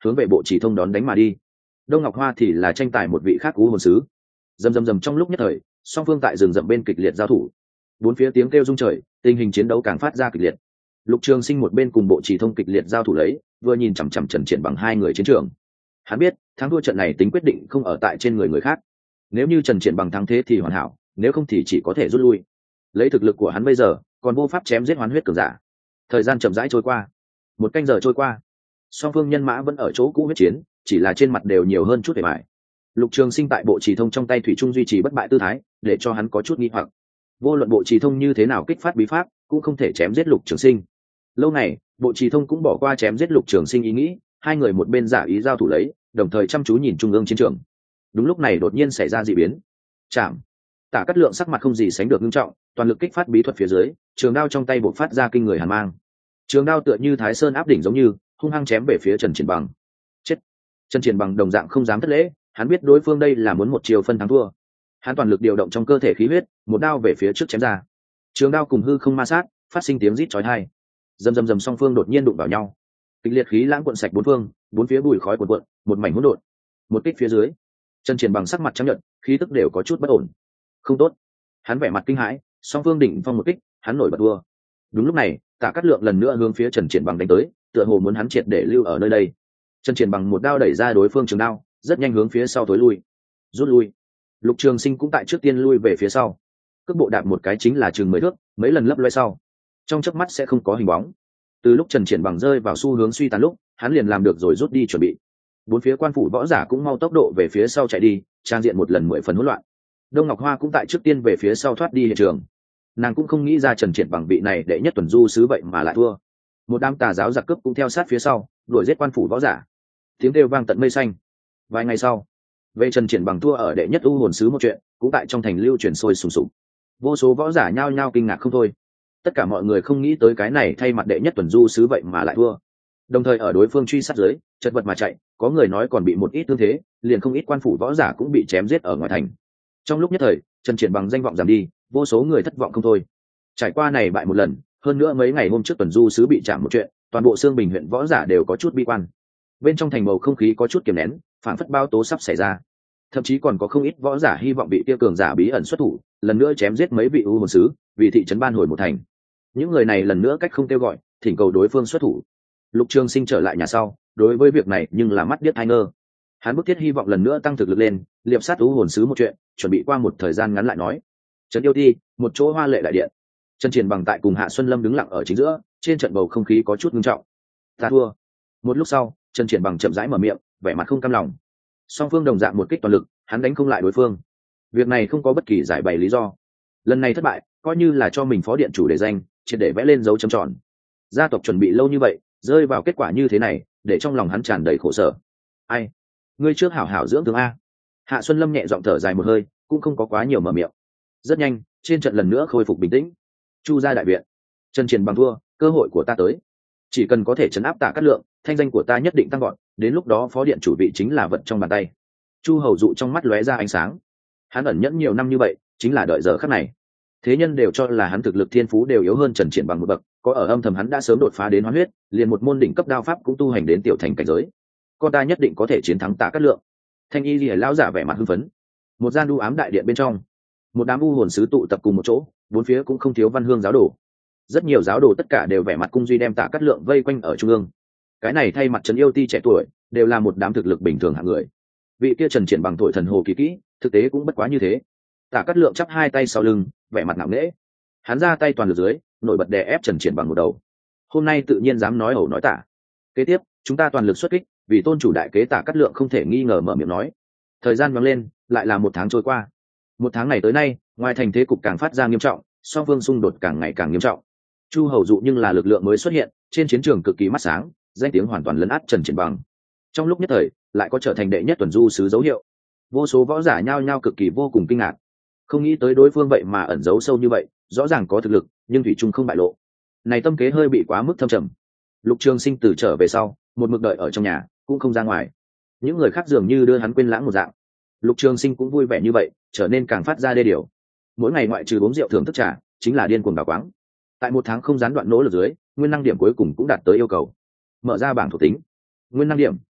hướng về bộ chỉ thông đón đánh mà đi. Đông Ngọc Hoa thì là tranh tài một vị khác cú hồn sứ. Rầm trong lúc nhất thời, song phương tại rừng rậm bên kịch liệt giao thủ, bốn phía tiếng kêu rung trời, tình hình chiến đấu càng phát ra kịch liệt. Lục Trường Sinh một bên cùng bộ chỉ thông kịch liệt giao thủ lấy, vừa nhìn chằm chằm Trần Triển Bằng hai người chiến trường. Hắn biết thắng thua trận này tính quyết định không ở tại trên người khác. Nếu như Trần Triển Bằng thắng thế thì hoàn hảo, nếu không thì chỉ có thể rút lui. Lấy thực lực của hắn bây giờ, còn vô pháp chém giết hoán huyết cường giả. Thời gian chậm rãi trôi qua, một canh giờ trôi qua, song phương nhân mã vẫn ở chỗ cũ huyết chiến, chỉ là trên mặt đều nhiều hơn chút vẻ bại. Lục Trường Sinh tại bộ chỉ thông trong tay thủy chung duy trì bất bại tư thái, để cho hắn có chút nghi hoặc. Vô luận bộ chỉ thông như thế nào kích phát bí pháp, cũng không thể chém giết Lục Trường Sinh. Lâu này, bộ chỉ thông cũng bỏ qua chém giết Lục Trường Sinh ý nghĩ, hai người một bên giả ý giao thủ lấy, đồng thời chăm chú nhìn trung ương chiến trường. Đúng lúc này đột nhiên xảy ra dị biến. Chạm. Tả Cát Lượng sắc mặt không gì sánh được nghiêm trọng, toàn lực kích phát bí thuật phía dưới, trường đao trong tay bộc phát ra kinh người hàn mang. Trường đao tựa như Thái Sơn áp đỉnh giống như, hung hăng chém về phía Trần Triển Bằng. Chết. Trần Triển Bằng đồng dạng không dám thất lễ, hắn biết đối phương đây là muốn một chiều phân thắng thua. Hắn toàn lực điều động trong cơ thể khí huyết, một đao về phía trước chém ra. Trường đao cùng hư không ma sát, phát sinh tiếng rít chói tai. Rầm song phương đột nhiên đụng vào nhau. Kịch liệt khí lãng cuộn sạch bốn phương, bốn phía bụi khói cuộn cuộn, một mảnh hỗn độn. Một kích phía dưới, Trần Triển Bằng sắc mặt trắng nhợt, khí tức đều có chút bất ổn. Không tốt. Hắn vẻ mặt kinh hãi, song phương đỉnh phong một kích, hắn nổi bật đua. Đúng lúc này, Tả Cát Lượng lần nữa hướng phía Trần Triển Bằng đánh tới, tựa hồ muốn hắn triệt để lưu ở nơi đây. Trần Triển Bằng một đao đẩy ra đối phương trường đao, rất nhanh hướng phía sau tối lui. Rút lui. Lục Trường Sinh cũng tại trước tiên lui về phía sau. Cước bộ đạp một cái chính là chừng 10 thước, mấy lần lấp loé sau, trong chớp mắt sẽ không có hình bóng. Từ lúc Trần Triển Bằng rơi vào xu hướng suy tàn lúc, hắn liền làm được rồi rút đi chuẩn bị. Bốn phía quan phủ võ giả cũng mau tốc độ về phía sau chạy đi, trang diện một lần 10 phần hỗn loạn. Đông Ngọc Hoa cũng tại trước tiên về phía sau thoát đi hiện trường. Nàng cũng không nghĩ ra Trần Triển Bằng vị này đệ nhất tuần du sứ vậy mà lại thua. Một đám tà giáo giặc cướp cũng theo sát phía sau, đuổi giết quan phủ võ giả. Tiếng kêu vang tận mây xanh. Vài ngày sau, về Trần Triển Bằng thua ở đệ nhất u hồn sứ một chuyện, cũng tại trong thành lưu truyền sôi sùng sục. Vô số võ giả nhao nhao kinh ngạc không thôi. Tất cả mọi người không nghĩ tới cái này thay mặt đệ nhất tuần du sứ vậy mà lại thua. Đồng thời ở đối phương truy sát dưới, chật vật mà chạy, có người nói còn bị một ít thương thế, liền không ít quan phủ võ giả cũng bị chém giết ở ngoài thành. Trong lúc nhất thời, Trần Triển Bằng danh vọng giảm đi, vô số người thất vọng không thôi. Trải qua này bại một lần, hơn nữa mấy ngày hôm trước tuần du sứ bị chạm một chuyện, toàn bộ Xương Bình huyện võ giả đều có chút bi quan. Bên trong thành bầu không khí có chút kiềm nén, phản phất báo tố sắp xảy ra. Thậm chí còn có không ít võ giả hy vọng bị tiêu cường giả bí ẩn xuất thủ, lần nữa chém giết mấy vị u hồn sứ, vì thị trấn ban hồi một thành. Những người này lần nữa cách không kêu gọi, thỉnh cầu đối phương xuất thủ. Lục Trường Sinh trở lại nhà sau, đối với việc này nhưng là mắt điếc tai ngơ. Hắn bức thiết hy vọng lần nữa tăng thực lực lên, liệp sát u hồn sứ một chuyện, chuẩn bị qua một thời gian ngắn lại nói. Trấn Yêu Ti, một chỗ hoa lệ đại điện. Trần Triển Bằng tại cùng Hạ Xuân Lâm đứng lặng ở chính giữa, trên trận bầu không khí có chút nghiêm trọng. Ta thua. Một lúc sau, Trần Triển Bằng chậm rãi mở miệng, vẻ mặt không cam lòng. Song phương đồng dạng một kích toàn lực, hắn đánh không lại đối phương. Việc này không có bất kỳ giải bày lý do. Lần này thất bại, coi như là cho mình phó điện chủ để danh, triệt để vẽ lên dấu chấm tròn. Gia tộc chuẩn bị lâu như vậy, rơi vào kết quả như thế này, để trong lòng hắn tràn đầy khổ sở. Ai? Ngươi trước hảo hảo dưỡng thương a. Hạ Xuân Lâm nhẹ giọng thở dài một hơi, cũng không có quá nhiều mở miệng. Rất nhanh, trên trận lần nữa khôi phục bình tĩnh. Chu gia đại viện. Trần Triển Bằng thua, cơ hội của ta tới. Chỉ cần có thể trấn áp Tả Cát Lượng, thanh danh của ta nhất định tăng vọt, đến lúc đó phó điện chủ vị chính là vật trong bàn tay. Chu Hầu Dụ trong mắt lóe ra ánh sáng. Hắn ẩn nhẫn nhiều năm như vậy, chính là đợi giờ khắc này. Thế nhân đều cho là hắn thực lực thiên phú đều yếu hơn Trần Triển Bằng một bậc, có ở âm thầm hắn đã sớm đột phá đến hoán huyết, liền một môn đỉnh cấp đao pháp cũng tu hành đến tiểu thành cảnh giới. Con ta nhất định có thể chiến thắng Tả Cát Lượng. Thanh Y Liễu lão giả vẻ mặt hưng phấn. Một gian u ám đại điện bên trong, một đám u hồn sứ tụ tập cùng một chỗ, bốn phía cũng không thiếu văn hương giáo đồ. Rất nhiều giáo đồ tất cả đều vẻ mặt cung duy đem Tả Cát Lượng vây quanh ở trung ương. Cái này thay mặt Trấn Yêu Ti trẻ tuổi, đều là một đám thực lực bình thường hạng người. Vị kia Trần Triển Bằng thổi thần hồ kỳ kỹ, thực tế cũng bất quá như thế. Tả Cát Lượng chắp hai tay sau lưng, vẻ mặt nặng nề. Hắn ra tay toàn lực dưới, nổi bật đè ép Trần Triển Bằng một đầu. Hôm nay tự nhiên dám nói ẩu nói tả. Kế tiếp, chúng ta toàn lực xuất kích, vì tôn chủ đại kế Tả Cát Lượng không thể nghi ngờ mở miệng nói. Thời gian nhoáng lên, lại là một tháng trôi qua. Một tháng này tới nay, ngoài thành thế cục càng phát ra nghiêm trọng, song phương xung đột càng ngày càng nghiêm trọng. Chu Hầu Dụ nhưng là lực lượng mới xuất hiện, trên chiến trường cực kỳ mắt sáng, danh tiếng hoàn toàn lấn át Trần Triển Bằng. Trong lúc nhất thời, lại có trở thành đệ nhất tuần du sứ dấu hiệu. Vô số võ giả nhao nhao cực kỳ vô cùng kinh ngạc, không nghĩ tới đối phương vậy mà ẩn giấu sâu như vậy, rõ ràng có thực lực, nhưng thủy chung không bại lộ. Này tâm kế hơi bị quá mức thâm trầm. Lục Trường Sinh từ trở về sau, một mực đợi ở trong nhà, cũng không ra ngoài. Những người khác dường như đưa hắn quên lãng một dạng. Lục Trường Sinh cũng vui vẻ như vậy, trở nên càng phát ra đê điều. Mỗi ngày ngoại trừ uống rượu thưởng thức trà, chính là điên cuồng đào quáng. Tại một tháng không gián đoạn nỗ lực dưới, nguyên năng điểm cuối cùng cũng đạt tới yêu cầu. Mở ra bảng thuộc tính. Nguyên năng điểm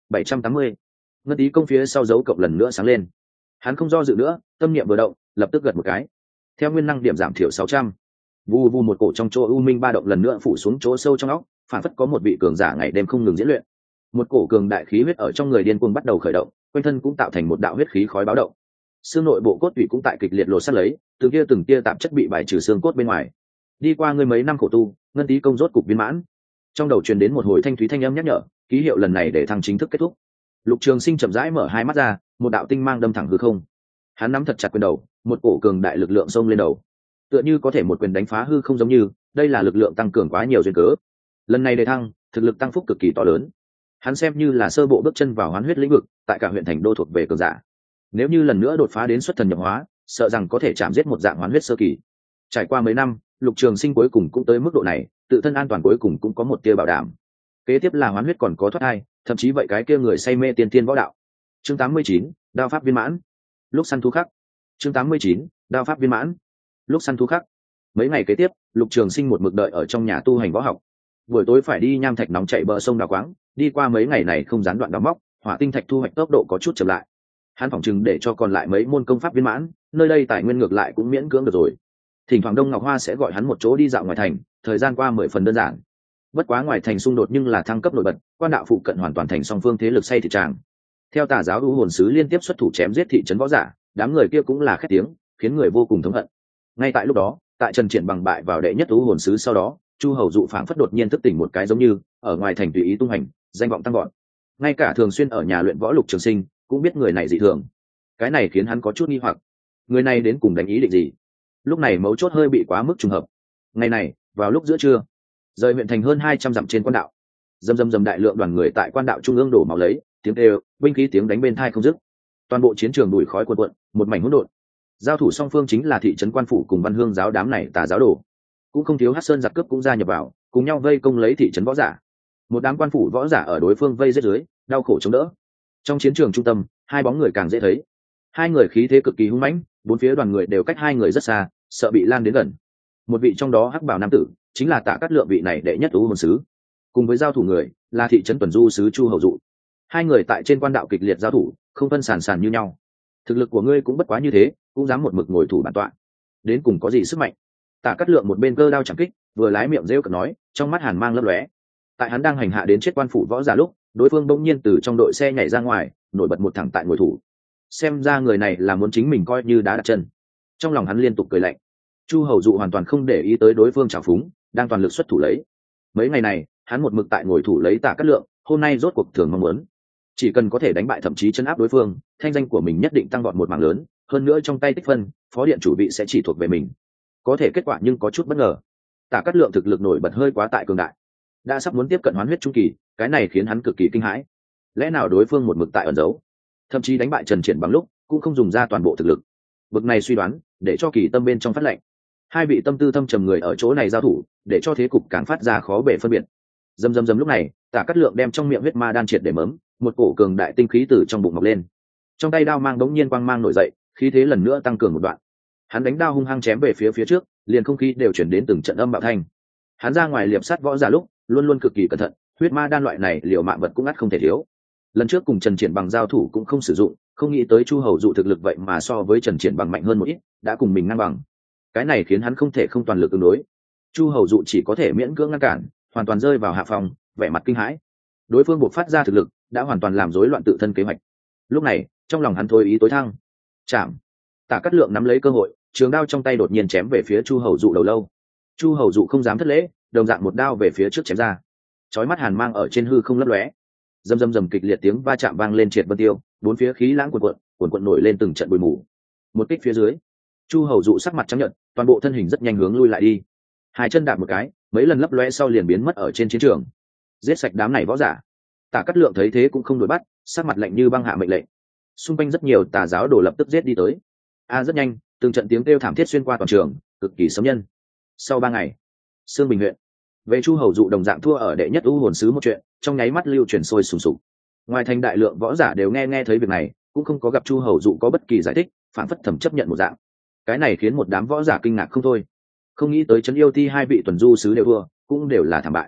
780. Ngân Tý Công phía sau dấu cộng lần nữa sáng lên. Hắn không do dự nữa, tâm niệm vừa động, lập tức gật một cái. Theo nguyên năng điểm giảm thiểu 600. Vù vù một cổ trong chỗ u minh ba động lần nữa phủ xuống chỗ sâu trong óc, phản phất có một vị cường giả ngày đêm không ngừng diễn luyện. Một cổ cường đại khí huyết ở trong người điên cuồng bắt đầu khởi động, quanh thân cũng tạo thành một đạo huyết khí khói báo động. Xương nội bộ cốt tủy cũng tại kịch liệt lột xác lấy, từng tia tạp chất bị bài trừ xương cốt bên ngoài. Đi qua người mấy năm khổ tu, Ngân Tý Công rốt cục viên mãn. Trong đầu truyền đến một hồi thanh thúy thanh âm nhắc nhở, ký hiệu lần này để thăng chính thức kết thúc. Lục Trường Sinh chậm rãi mở hai mắt ra, một đạo tinh mang đâm thẳng hư không. Hắn nắm thật chặt quyền đầu, một cổ cường đại lực lượng xông lên đầu, tựa như có thể một quyền đánh phá hư không, giống như đây là lực lượng tăng cường quá nhiều duyên cớ. Lần này đề thăng, thực lực tăng phúc cực kỳ to lớn. Hắn xem như là sơ bộ bước chân vào hoán huyết lĩnh vực, tại cả huyện thành đô thuộc về cường giả. Nếu như lần nữa đột phá đến xuất thần nhập hóa, sợ rằng có thể chạm giết một dạng hoán huyết sơ kỳ. Trải qua mấy năm, Lục Trường Sinh cuối cùng cũng tới mức độ này, tự thân an toàn cuối cùng cũng có một tia bảo đảm. Kế tiếp là hoán huyết còn có thoát thai, thậm chí vậy cái kia người say mê tiên tiên võ đạo. Chương 89, đao pháp viên mãn. Lúc săn thú khắc. Chương 89, đao pháp viên mãn. Lúc săn thú khắc. Mấy ngày kế tiếp, Lục Trường Sinh một mực đợi ở trong nhà tu hành võ học. Buổi tối phải đi nham thạch nóng chạy bờ sông đào quáng, đi qua mấy ngày này không gián đoạn đào móc, hỏa tinh thạch thu hoạch tốc độ có chút chậm lại. Hắn phỏng chừng để cho còn lại mấy môn công pháp viên mãn, nơi đây tài nguyên ngược lại cũng miễn cưỡng được rồi. Thỉnh thoảng Đông Ngọc Hoa sẽ gọi hắn một chỗ đi dạo ngoài thành, thời gian qua 10 phần đơn giản. Bất quá ngoài thành xung đột nhưng là thăng cấp nổi bật, quan đạo phụ cận hoàn toàn thành song phương thế lực say thịt tràng. Theo Tà giáo U hồn sứ liên tiếp xuất thủ chém giết thị trấn võ giả, đám người kia cũng là khét tiếng, khiến người vô cùng thống hận. Ngay tại lúc đó, tại Trần Triển bằng bại vào đệ nhất U hồn sứ sau đó, Chu Hầu dụ phảng phất đột nhiên thức tỉnh một cái, giống như ở ngoài thành tùy ý tung hành, danh vọng tăng vọt. Ngay cả thường xuyên ở nhà luyện võ Lục Trường Sinh cũng biết người này dị thường. Cái này khiến hắn có chút nghi hoặc, người này đến cùng đánh ý định gì? Lúc này mấu chốt hơi bị quá mức trùng hợp. Ngày này, vào lúc giữa trưa, rời huyện thành hơn 200 dặm trên quan đạo, dầm đại lượng đoàn người tại quan đạo trung ương đổ máu lấy, tiếng kêu, binh khí tiếng đánh bên tai không dứt. Toàn bộ chiến trường bụi khói cuồn cuộn, một mảnh hỗn độn. Giao thủ song phương chính là thị trấn Quan Phủ cùng Văn Hương giáo đám này tà giáo đồ, cũng không thiếu Hắc Sơn giặc cướp cũng gia nhập vào, cùng nhau vây công lấy thị trấn võ giả. Một đám quan phủ võ giả ở đối phương vây giết dưới, đau khổ chống đỡ. Trong chiến trường trung tâm, hai bóng người càng dễ thấy. Hai người khí thế cực kỳ hung mãnh, bốn phía đoàn người đều cách hai người rất xa, sợ bị lan đến gần. Một vị trong đó hắc bào nam tử, chính là Tạ Cát Lượng vị này đệ nhất U hồn sứ. Cùng với giao thủ người, là thị trấn tuần du sứ Chu Hầu dụ. Hai người tại trên quan đạo kịch liệt giao thủ, không phân sàn như nhau. Thực lực của ngươi cũng bất quá như thế, cũng dám một mực ngồi thủ bản tọa. Đến cùng có gì sức mạnh? Tạ Cát Lượng một bên cơ đao chẳng kích, vừa lái miệng rêu cợt nói, trong mắt hàn mang lấp lóe. Tại hắn đang hành hạ đến chết quan phủ võ giả lúc, đối phương bỗng nhiên từ trong đội xe nhảy ra ngoài, nổi bật một thẳng tại ngồi thủ. Xem ra người này là muốn chính mình coi như đá đặt chân. Trong lòng hắn liên tục cười lạnh. Chu Hầu dụ hoàn toàn không để ý tới đối phương trào phúng, đang toàn lực xuất thủ lấy. Mấy ngày này, hắn một mực tại ngồi thủ lấy Tạ Cát Lượng, hôm nay rốt cuộc thường mong muốn. Chỉ cần có thể đánh bại thậm chí chấn áp đối phương, thanh danh của mình nhất định tăng vọt một mảng lớn, hơn nữa trong tay tích phân, phó điện chủ vị sẽ chỉ thuộc về mình. Có thể kết quả nhưng có chút bất ngờ. Tạ Cát Lượng thực lực nổi bật hơi quá tại cường đại, đã sắp muốn tiếp cận hoán huyết trung kỳ, cái này khiến hắn cực kỳ kinh hãi. Lẽ nào đối phương một mực tại ẩn giấu, thậm chí đánh bại Trần Triển bằng lúc cũng không dùng ra toàn bộ thực lực. Bực này suy đoán để cho Kỳ Tâm bên trong phát lệnh. Hai vị tâm tư thâm trầm người ở chỗ này giao thủ, để cho thế cục càng phát ra khó bể phân biệt. Dầm lúc này, Tạ Cát Lượng đem trong miệng huyết ma đan triệt để mớm, một cổ cường đại tinh khí từ trong bụng mọc lên. Trong tay đao mang đống nhiên quang mang nổi dậy, khí thế lần nữa tăng cường một đoạn. Hắn đánh đao hung hăng chém về phía trước, liền không khí đều chuyển đến từng trận âm bạo thanh. Hắn ra ngoài liệp sát võ giả lúc, luôn luôn cực kỳ cẩn thận, huyết ma đan loại này liệu mạng vật cũng ắt không thể thiếu. Lần trước cùng Trần Triển bằng giao thủ cũng không sử dụng, không nghĩ tới Chu Hầu dụ thực lực vậy mà so với Trần Triển bằng mạnh hơn một ít, đã cùng mình ngang bằng. Cái này khiến hắn không thể không toàn lực ứng đối. Chu Hầu dụ chỉ có thể miễn cưỡng ngăn cản, hoàn toàn rơi vào hạ phòng, vẻ mặt kinh hãi. Đối phương buộc phát ra thực lực, đã hoàn toàn làm rối loạn tự thân kế hoạch. Lúc này, trong lòng hắn thôi ý tối thăng. Chạm. Tạ Cát Lượng nắm lấy cơ hội, trường đao trong tay đột nhiên chém về phía Chu Hầu dụ đầu lâu. Chu Hầu dụ không dám thất lễ, đồng dạng một đao về phía trước chém ra. Chói mắt hàn mang ở trên hư không lấp lóe. Rầm kịch liệt tiếng va chạm vang lên triệt vân tiêu, bốn phía khí lãng cuồn cuộn nổi lên từng trận bụi mù. Một kích phía dưới, Chu Hầu dụ sắc mặt trắng nhợt, toàn bộ thân hình rất nhanh hướng lui lại đi. Hai chân đạp một cái, mấy lần lấp lóe sau liền biến mất ở trên chiến trường. Giết sạch đám này võ giả. Tạ Cát Lượng thấy thế cũng không đuổi bắt, sắc mặt lạnh như băng hạ mệnh lệnh. Xung quanh rất nhiều tà giáo đồ lập tức giết đi tới. Rất nhanh, từng trận tiếng kêu thảm thiết xuyên qua toàn trường, cực kỳ sấm nhân. Sau 3 ngày, Sương Bình huyện, về Chu Hầu dụ đồng dạng thua ở đệ nhất U hồn sứ một chuyện, trong nháy mắt lưu truyền sôi sùng sục. Ngoài thành đại lượng võ giả đều nghe thấy việc này, cũng không có gặp Chu Hầu dụ có bất kỳ giải thích, phản phất thầm chấp nhận một dạng. Cái này khiến một đám võ giả kinh ngạc không thôi. Không nghĩ tới trấn yêu ti hai vị tuần du sứ đều thua, cũng đều là thảm bại.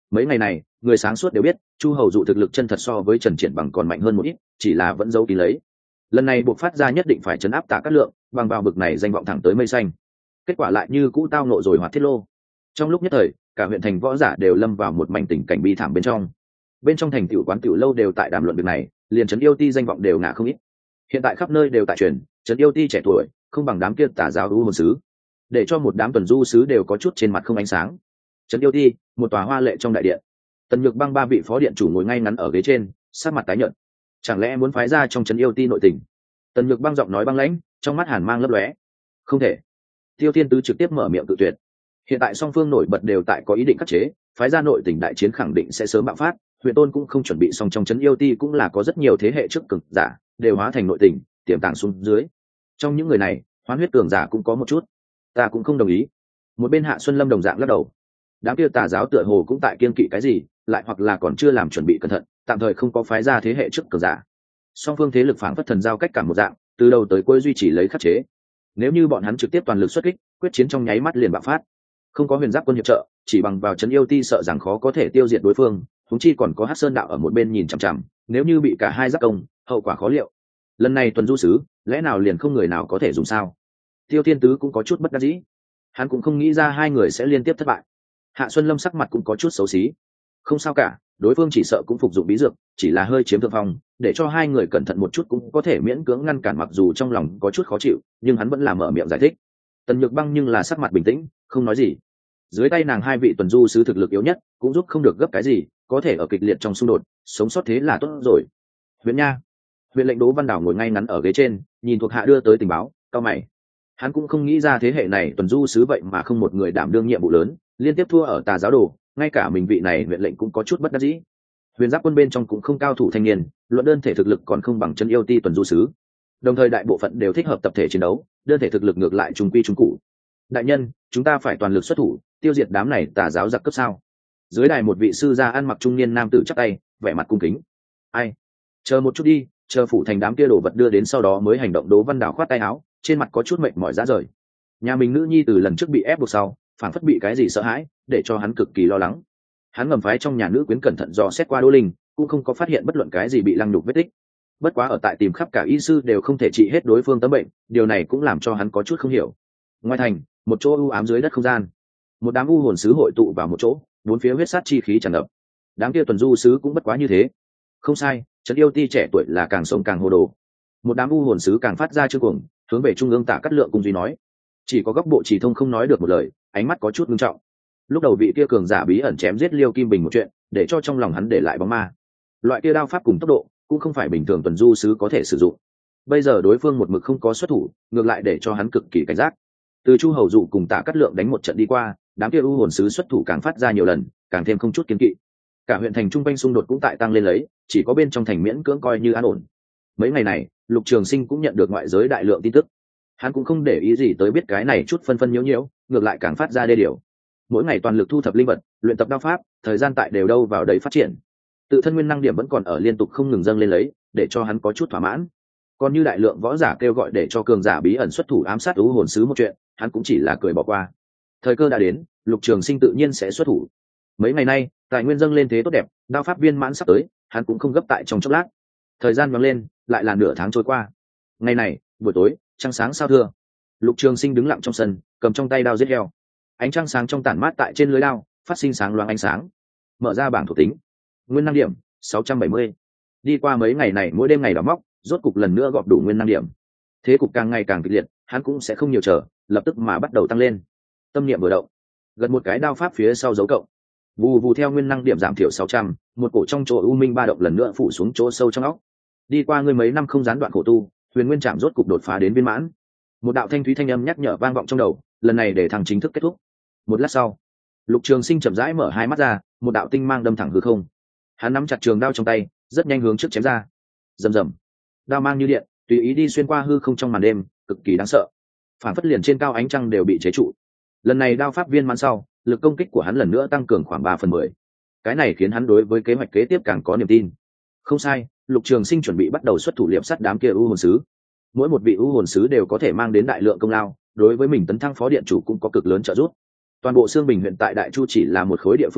Mấy ngày này người sáng suốt đều biết Chu Hầu Dụ thực lực chân thật so với Trần Triển Bằng còn mạnh hơn một ít, chỉ là vẫn giấu kín lấy. Lần này buộc phát ra nhất định phải chấn áp Tạ Cát Lượng, bằng vào bực này danh vọng thẳng tới mây xanh. Kết quả lại như cũ tao nộ rồi Hoạt Thiết Lô. Trong lúc nhất thời cả huyện thành võ giả đều lâm vào một mảnh tình cảnh bi thảm bên trong thành tiểu quán tiểu lâu đều tại đàm luận việc này, liền Trấn Yêu Ti danh vọng đều ngã không ít. Hiện tại khắp nơi đều tại truyền Trấn Yêu Ti trẻ tuổi không bằng đám kia tà giáo u hồn sứ, để cho một đám tuần du sứ đều có chút trên mặt không ánh sáng. Trấn Yêu Ti, một tòa hoa lệ trong đại điện, Tần Nhược Băng ba vị phó điện chủ ngồi ngay ngắn ở ghế trên, sắc mặt tái nhợt. Chẳng lẽ muốn phái ra trong Trấn Yêu Ti nội tình? Tần Nhược Băng giọng nói băng lãnh, trong mắt hàn mang lấp lóe. Không thể. Tiêu Thiên Tứ trực tiếp mở miệng cự tuyệt. Hiện tại song phương nổi bật đều tại có ý định khắc chế, phái ra nội tình đại chiến khẳng định sẽ sớm bạo phát. Huyện Tôn cũng không chuẩn bị xong, trong Trấn Yêu Ti cũng là có rất nhiều thế hệ trước cường giả đều hóa thành nội tình tiềm tàng xuống dưới. Trong những người này hoán huyết cường giả cũng có một chút, ta cũng không đồng ý. Một bên Hạ Xuân Lâm đồng dạng lắc đầu. Đám kia tà giáo tựa hồ cũng tại kiên kỵ cái gì, lại hoặc là còn chưa làm chuẩn bị cẩn thận, tạm thời không có phái ra thế hệ trước cường giả. Song phương thế lực phảng phất thần giao cách cảm một dạng, từ đầu tới cuối duy trì lấy khắc chế. Nếu như bọn hắn trực tiếp toàn lực xuất kích, quyết chiến trong nháy mắt liền bạo phát. Không có huyền giáp quân hiệp trợ, chỉ bằng vào Trấn Yêu Ti sợ rằng khó có thể tiêu diệt đối phương, huống chi còn có Hắc Sơn đạo ở một bên nhìn chằm chằm, nếu như bị cả hai giáp công, hậu quả khó liệu. Lần này tuần du sứ, lẽ nào liền không người nào có thể dùng sao? Tiêu Thiên Tứ cũng có chút bất đắc dĩ, hắn cũng không nghĩ ra hai người sẽ liên tiếp thất bại. Hạ Xuân Lâm sắc mặt cũng có chút xấu xí. Không sao cả, đối phương chỉ sợ cũng phục dụng bí dược, chỉ là hơi chiếm thượng phong, để cho hai người cẩn thận một chút cũng có thể miễn cưỡng ngăn cản, mặc dù trong lòng có chút khó chịu, nhưng hắn vẫn là mở miệng giải thích. Tần Nhược Băng nhưng là sắc mặt bình tĩnh, không nói gì. Dưới tay nàng hai vị tuần du sứ thực lực yếu nhất, cũng giúp không được gấp cái gì, có thể ở kịch liệt trong xung đột, sống sót thế là tốt rồi. Huyện nha, huyện lệnh Đỗ Văn Đảo ngồi ngay ngắn ở ghế trên, nhìn thuộc hạ đưa tới tình báo, cau mày. Hắn cũng không nghĩ ra thế hệ này tuần du sứ vậy mà không một người đảm đương nhiệm vụ lớn, liên tiếp thua ở tà giáo đồ, ngay cả mình vị này huyện lệnh cũng có chút bất đắc dĩ. Huyền giáp quân bên trong cũng không cao thủ thanh niên, luận đơn thể thực lực còn không bằng Trấn Yêu Ti tuần du sứ. Đồng thời đại bộ phận đều thích hợp tập thể chiến đấu, đơn thể thực lực ngược lại trung quy trung cụ. Đại nhân, chúng ta phải toàn lực xuất thủ, tiêu diệt đám này tà giáo giặc cấp sao? Dưới đài một vị sư gia ăn mặc trung niên nam tử chắp tay, vẻ mặt cung kính. Ai? Chờ một chút đi, chờ phủ thành đám kia đồ vật đưa đến sau đó mới hành động. Đỗ Văn Đảo khoát tay áo, trên mặt có chút mệt mỏi rã rời. Nhà mình nữ nhi từ lần trước bị ép buộc sau, phản phất bị cái gì sợ hãi, để cho hắn cực kỳ lo lắng. Hắn ngầm phái trong nhà nữ quyến cẩn thận dò xét qua Đỗ Linh, cũng không có phát hiện bất luận cái gì bị lăng nhục vết tích. Bất quá ở tại tìm khắp cả y sư đều không thể trị hết đối phương tấm bệnh, điều này cũng làm cho hắn có chút không hiểu. Ngoài thành, một chỗ u ám dưới đất không gian, một đám u hồn sứ hội tụ vào một chỗ, bốn phía huyết sát chi khí tràn ngập. Đám kia tuần du sứ cũng bất quá như thế. Không sai, Trấn Yêu Ti trẻ tuổi là càng sống càng hồ đồ. Một đám u hồn sứ càng phát ra chương cuồng, hướng về trung ương Tạ Cát Lượng cung duy nói. Chỉ có góc bộ chỉ thông không nói được một lời, ánh mắt có chút nghiêm trọng. Lúc đầu vị kia cường giả bí ẩn chém giết Liêu Kim Bình một chuyện, để cho trong lòng hắn để lại bóng ma. Loại kia đao pháp cùng tốc độ cũng không phải bình thường tuần du sứ có thể sử dụng. Bây giờ đối phương một mực không có xuất thủ, ngược lại để cho hắn cực kỳ cảnh giác. Từ Chu Hầu Dụ cùng Tạ Cát Lượng đánh một trận đi qua, đám kia u hồn sứ xuất thủ càng phát ra nhiều lần, càng thêm không chút kiên kỵ. Cả huyện thành trung quanh xung đột cũng tại tăng lên lấy, chỉ có bên trong thành miễn cưỡng coi như an ổn. Mấy ngày này, Lục Trường Sinh cũng nhận được ngoại giới đại lượng tin tức. Hắn cũng không để ý gì tới biết cái này chút phân phân nhiễu nhiễu, ngược lại càng phát ra đê điều. Mỗi ngày toàn lực thu thập linh vật, luyện tập đao pháp, thời gian tại đều đâu vào đấy phát triển. Tự thân nguyên năng điểm vẫn còn ở liên tục không ngừng dâng lên lấy, để cho hắn có chút thỏa mãn. Còn như đại lượng võ giả kêu gọi để cho cường giả bí ẩn xuất thủ ám sát u hồn sứ một chuyện, hắn cũng chỉ là cười bỏ qua. Thời cơ đã đến, Lục Trường Sinh tự nhiên sẽ xuất thủ. Mấy ngày nay, tài nguyên dâng lên thế tốt đẹp, đao pháp viên mãn sắp tới, hắn cũng không gấp tại trong chốc lát. Thời gian nhoáng lên, lại là nửa tháng trôi qua. Ngày này, buổi tối, trăng sáng sao thưa. Lục Trường Sinh đứng lặng trong sân, cầm trong tay đao giết heo. Ánh trăng sáng trong tản mát tại trên lưới đao, phát sinh sáng loáng ánh sáng. Mở ra bảng thuộc tính. Nguyên năng điểm 670. Đi qua mấy ngày này mỗi đêm ngày đào móc, rốt cục lần nữa gọp đủ nguyên năng điểm. Thế cục càng ngày càng kịch liệt, hắn cũng sẽ không nhiều chờ, lập tức mà bắt đầu tăng lên. Tâm niệm vừa động, gần một cái đao pháp phía sau dấu cộng, vù vù theo nguyên năng điểm giảm thiểu 600, một cổ trong chỗ u minh ba động lần nữa phủ xuống chỗ sâu trong óc. Đi qua ngươi mấy năm không gián đoạn khổ tu, huyền nguyên trạm rốt cục đột phá đến viên mãn. Một đạo thanh thúy thanh âm nhắc nhở vang vọng trong đầu, lần này để thằng chính thức kết thúc. Một lát sau, Lục Trường Sinh chậm rãi mở hai mắt ra, một đạo tinh mang đâm thẳng hư không. Hắn nắm chặt trường đao trong tay, rất nhanh hướng trước chém ra. Rầm rầm, đao mang như điện, tùy ý đi xuyên qua hư không trong màn đêm, cực kỳ đáng sợ. Phản phất liền trên cao ánh trăng đều bị chế trụ. Lần này đao pháp viên mãn sau, lực công kích của hắn lần nữa tăng cường khoảng 3/10. Cái này khiến hắn đối với kế hoạch kế tiếp càng có niềm tin. Không sai, Lục Trường Sinh chuẩn bị bắt đầu xuất thủ liệp sắt đám kia u hồn sứ. Mỗi một vị u hồn sứ đều có thể mang đến đại lượng công lao, đối với mình tấn thăng phó điện chủ cũng có cực lớn trợ giúp. Toàn bộ Xương Bình huyện tại Đại Chu chỉ là một khối địa phương nhỏ,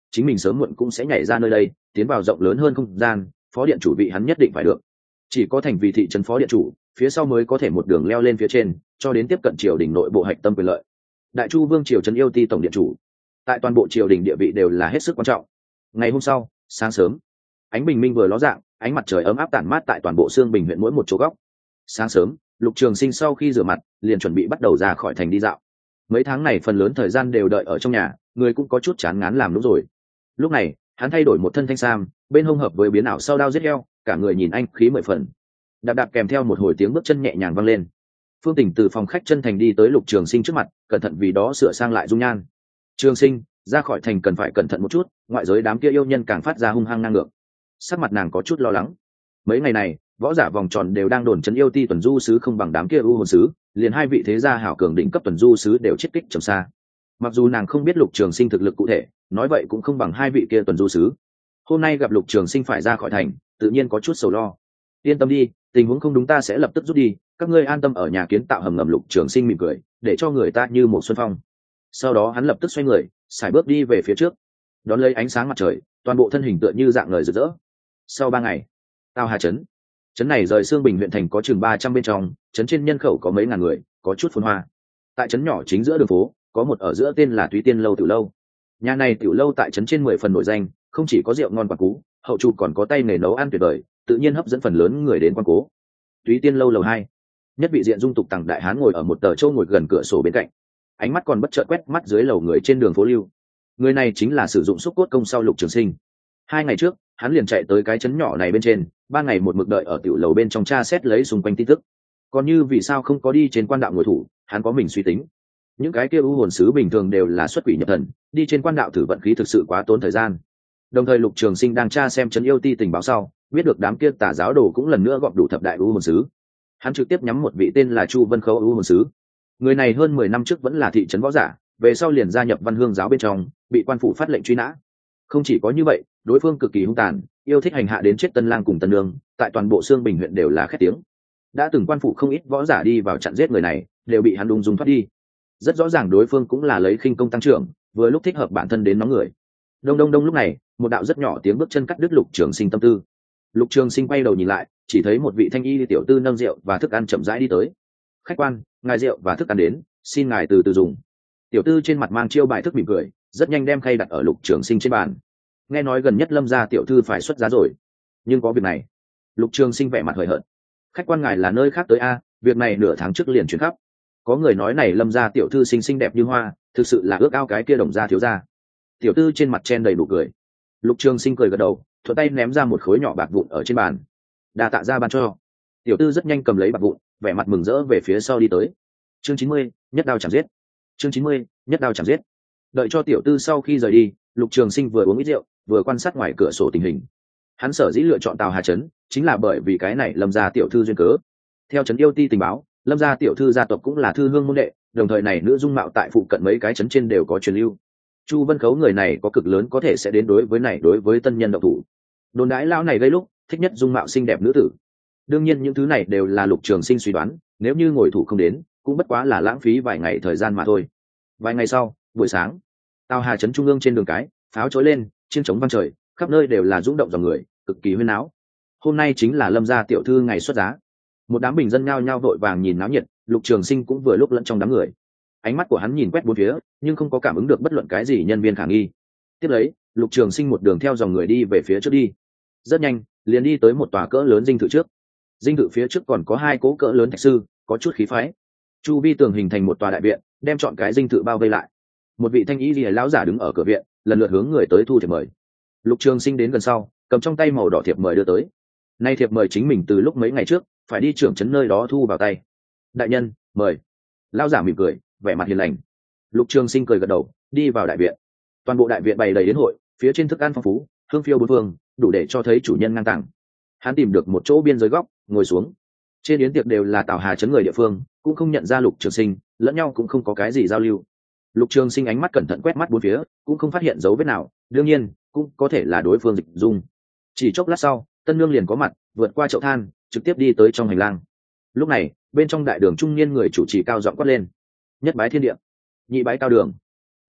chính mình sớm muộn cũng sẽ nhảy ra nơi đây, tiến vào rộng lớn hơn không gian, phó điện chủ vị hắn nhất định phải được. Chỉ có thành vì thị trấn phó điện chủ, phía sau mới có thể một đường leo lên phía trên, cho đến tiếp cận triều đình nội bộ hạch tâm quyền lợi. Đại Chu Vương triều trấn Yêu Ti tổng điện chủ, tại toàn bộ triều đình địa vị đều là hết sức quan trọng. Ngày hôm sau, sáng sớm, ánh bình minh vừa ló dạng, ánh mặt trời ấm áp tản mát tại toàn bộ Sương Bình huyện mỗi một chỗ góc. Sáng sớm, Lục Trường Sinh sau khi rửa mặt, liền chuẩn bị bắt đầu ra khỏi thành đi dạo. Mấy tháng này phần lớn thời gian đều đợi ở trong nhà, người cũng có chút chán ngán làm lúc rồi. Lúc này, hắn thay đổi một thân thanh sam, bên hông hợp với biến ảo sau đao giết heo, cả người nhìn anh khí mười phần. Đạp đạp kèm theo một hồi tiếng bước chân nhẹ nhàng vang lên. Phương Tỉnh từ phòng khách chân thành đi tới Lục Trường Sinh trước mặt, cẩn thận vì đó sửa sang lại dung nhan. Trường Sinh, ra khỏi thành cần phải cẩn thận một chút, ngoại giới đám kia yêu nhân càng phát ra hung hăng ngang ngược. Sắc mặt nàng có chút lo lắng. Mấy ngày này, võ giả vòng tròn đều đang đồn trấn Yêu Ti tuần du sứ không bằng đám kia u hồn sứ, liền hai vị thế gia hảo cường đỉnh cấp tuần du sứ đều chết kích trầm xa. Mặc dù nàng không biết Lục Trường Sinh thực lực cụ thể, nói vậy cũng không bằng hai vị kia tuần du sứ. Hôm nay gặp Lục Trường Sinh phải ra khỏi thành, tự nhiên có chút sầu lo. Yên tâm đi, tình huống không đúng ta sẽ lập tức rút đi, các ngươi an tâm ở nhà kiến tạo hầm ngầm. Lục Trường Sinh mỉm cười, để cho người ta như một xuân phong. Sau đó hắn lập tức xoay người, sải bước đi về phía trước, đón lấy ánh sáng mặt trời, toàn bộ thân hình tựa như dạng ngời rực rỡ. Sau 3 ngày, Tào Hà trấn này rời Sương Bình huyện thành có chừng 300 bên trong, trấn trên nhân khẩu có mấy ngàn người, có chút phồn hoa. Tại trấn nhỏ chính giữa đường phố, có một ở giữa tên là Túy Tiên lâu tiểu lâu. Nhà này tiểu lâu tại trấn trên 10 phần nổi danh, không chỉ có rượu ngon và cú, hậu chủ còn có tay nghề nấu ăn tuyệt vời, tự nhiên hấp dẫn phần lớn người đến quan cố. Túy Tiên lâu lầu 2, nhất vị diện dung tục tằng đại hán ngồi ở một tờ châu ngồi gần cửa sổ bên cạnh, ánh mắt còn bất chợt quét mắt dưới lầu người trên đường phố lưu. Người này chính là sử dụng xúc cốt công sau Lục Trường Sinh. 2 ngày trước, hắn liền chạy tới cái trấn nhỏ này bên trên, 3 ngày một mực đợi ở tiểu lầu bên trong tra xét lấy xung quanh tin tức. Còn như vì sao không có đi trên quan đạo ngồi thủ, hắn có mình suy tính. Những cái kia u hồn sứ bình thường đều là xuất quỷ nhập thần, đi trên quan đạo thử vận khí thực sự quá tốn thời gian. Đồng thời Lục Trường Sinh đang tra xem trấn Yêu Ti tình báo sau, biết được đám kia tà giáo đồ cũng lần nữa gọp đủ thập đại u hồn sứ. Hắn trực tiếp nhắm một vị tên là Chu Vân Khấu u hồn sứ. Người này hơn 10 năm trước vẫn là thị trấn võ giả, về sau liền gia nhập Văn Hương giáo bên trong, bị quan phủ phát lệnh truy nã. Không chỉ có như vậy, đối phương cực kỳ hung tàn, yêu thích hành hạ đến chết tân lang cùng tân nương, tại toàn bộ Sương Bình huyện đều là khét tiếng. Đã từng quan phủ không ít võ giả đi vào chặn giết người này, đều bị hắn ung dung thoát đi. Rất rõ ràng đối phương cũng là lấy khinh công tăng trưởng, vừa lúc thích hợp bản thân đến nóng người. Đông đông đông, lúc này, một đạo rất nhỏ tiếng bước chân cắt đứt Lục Trường Sinh tâm tư. Lục Trường Sinh quay đầu nhìn lại, chỉ thấy một vị thanh y tiểu tư nâng rượu và thức ăn chậm rãi đi tới. Khách quan, ngài rượu và thức ăn đến, xin ngài từ từ dùng. Tiểu tư trên mặt mang chiêu bài thức mỉm cười, rất nhanh đem khay đặt ở Lục Trường Sinh trên bàn. Nghe nói gần nhất Lâm gia tiểu thư phải xuất giá rồi, nhưng có việc này. Lục Trường Sinh vẻ mặt hời hợt. Khách quan ngài là nơi khác tới a? Việc này nửa tháng trước liền truyền khắp. Có người nói này Lâm gia tiểu thư xinh xinh đẹp như hoa, thực sự là ước ao cái kia Đồng gia thiếu gia. Tiểu tư trên mặt chen đầy nụ cười. Lục Trường Sinh cười gật đầu, thuận tay ném ra một khối nhỏ bạc vụn ở trên bàn. Đa tạ ra ban cho. Tiểu tư rất nhanh cầm lấy bạc vụn, vẻ mặt mừng rỡ về phía sau đi tới. Chương 90, nhất đao chạm giết. Chương 90, nhất đao chạm giết. Đợi cho tiểu tư sau khi rời đi, Lục Trường Sinh vừa uống ít rượu, vừa quan sát ngoài cửa sổ tình hình. Hắn sở dĩ lựa chọn Tào Hà trấn, chính là bởi vì cái này Lâm gia tiểu thư duyên cớ. Theo trấn Yêu Ti tình báo, Lâm gia tiểu thư gia tộc cũng là thư hương môn đệ, đồng thời này nữ dung mạo tại phụ cận mấy cái trấn trên đều có truyền lưu. Chu Vân Khấu người này có cực lớn có thể sẽ đến đối với tân nhân động thủ. Đồn đãi lão này gây lúc thích nhất dung mạo xinh đẹp nữ tử. Đương nhiên những thứ này đều là Lục Trường Sinh suy đoán, nếu như ngồi thủ không đến, cũng bất quá là lãng phí vài ngày thời gian mà thôi. Vài ngày sau, buổi sáng, Tào Hà trấn trung ương trên đường cái, pháo chối lên, chiêng trống vang trời, khắp nơi đều là rung động dòng người, cực kỳ huyên náo. Hôm nay chính là Lâm gia tiểu thư ngày xuất giá. Một đám bình dân nhao nhao vội vàng nhìn náo nhiệt, Lục Trường Sinh cũng vừa lúc lẫn trong đám người. Ánh mắt của hắn nhìn quét bốn phía, nhưng không có cảm ứng được bất luận cái gì nhân viên khả nghi. Tiếp lấy, Lục Trường Sinh một đường theo dòng người đi về phía trước đi. Rất nhanh, liền đi tới một tòa cỡ lớn dinh thự trước. Dinh thự phía trước còn có 2 cố cỡ lớn thạch sư, có chút khí phái. Chu vi tường hình thành một tòa đại viện, đem trọn cái dinh thự bao vây lại. Một vị thanh y lìa lão giả đứng ở cửa viện, lần lượt hướng người tới thu thiệp mời. Lục Trường Sinh đến gần sau, cầm trong tay màu đỏ thiệp mời đưa tới. Nay thiệp mời chính mình từ lúc mấy ngày trước phải đi trưởng trấn nơi đó thu vào tay. Đại nhân, mời. Lão giả mỉm cười, vẻ mặt hiền lành. Lục Trường Sinh cười gật đầu, đi vào đại viện. Toàn bộ đại viện bày đầy đến hội, phía trên thức ăn phong phú, hương phiêu bốn phương, đủ để cho thấy chủ nhân ngang tàng. Hắn tìm được một chỗ biên giới góc, ngồi xuống. Trên yến tiệc đều là Tào Hà trấn người địa phương, cũng không nhận ra Lục Trường Sinh, lẫn nhau cũng không có cái gì giao lưu. Lục Trường Sinh ánh mắt cẩn thận quét mắt bốn phía, cũng không phát hiện dấu vết nào, đương nhiên cũng có thể là đối phương dịch dung. Chỉ chốc lát sau, tân nương liền có mặt, vượt qua chậu than, trực tiếp đi tới trong hành lang. Lúc này, bên trong đại đường trung niên người chủ trì cao giọng quát lên: nhất bái thiên địa, nhị bái cao đường. Tiếp lấy,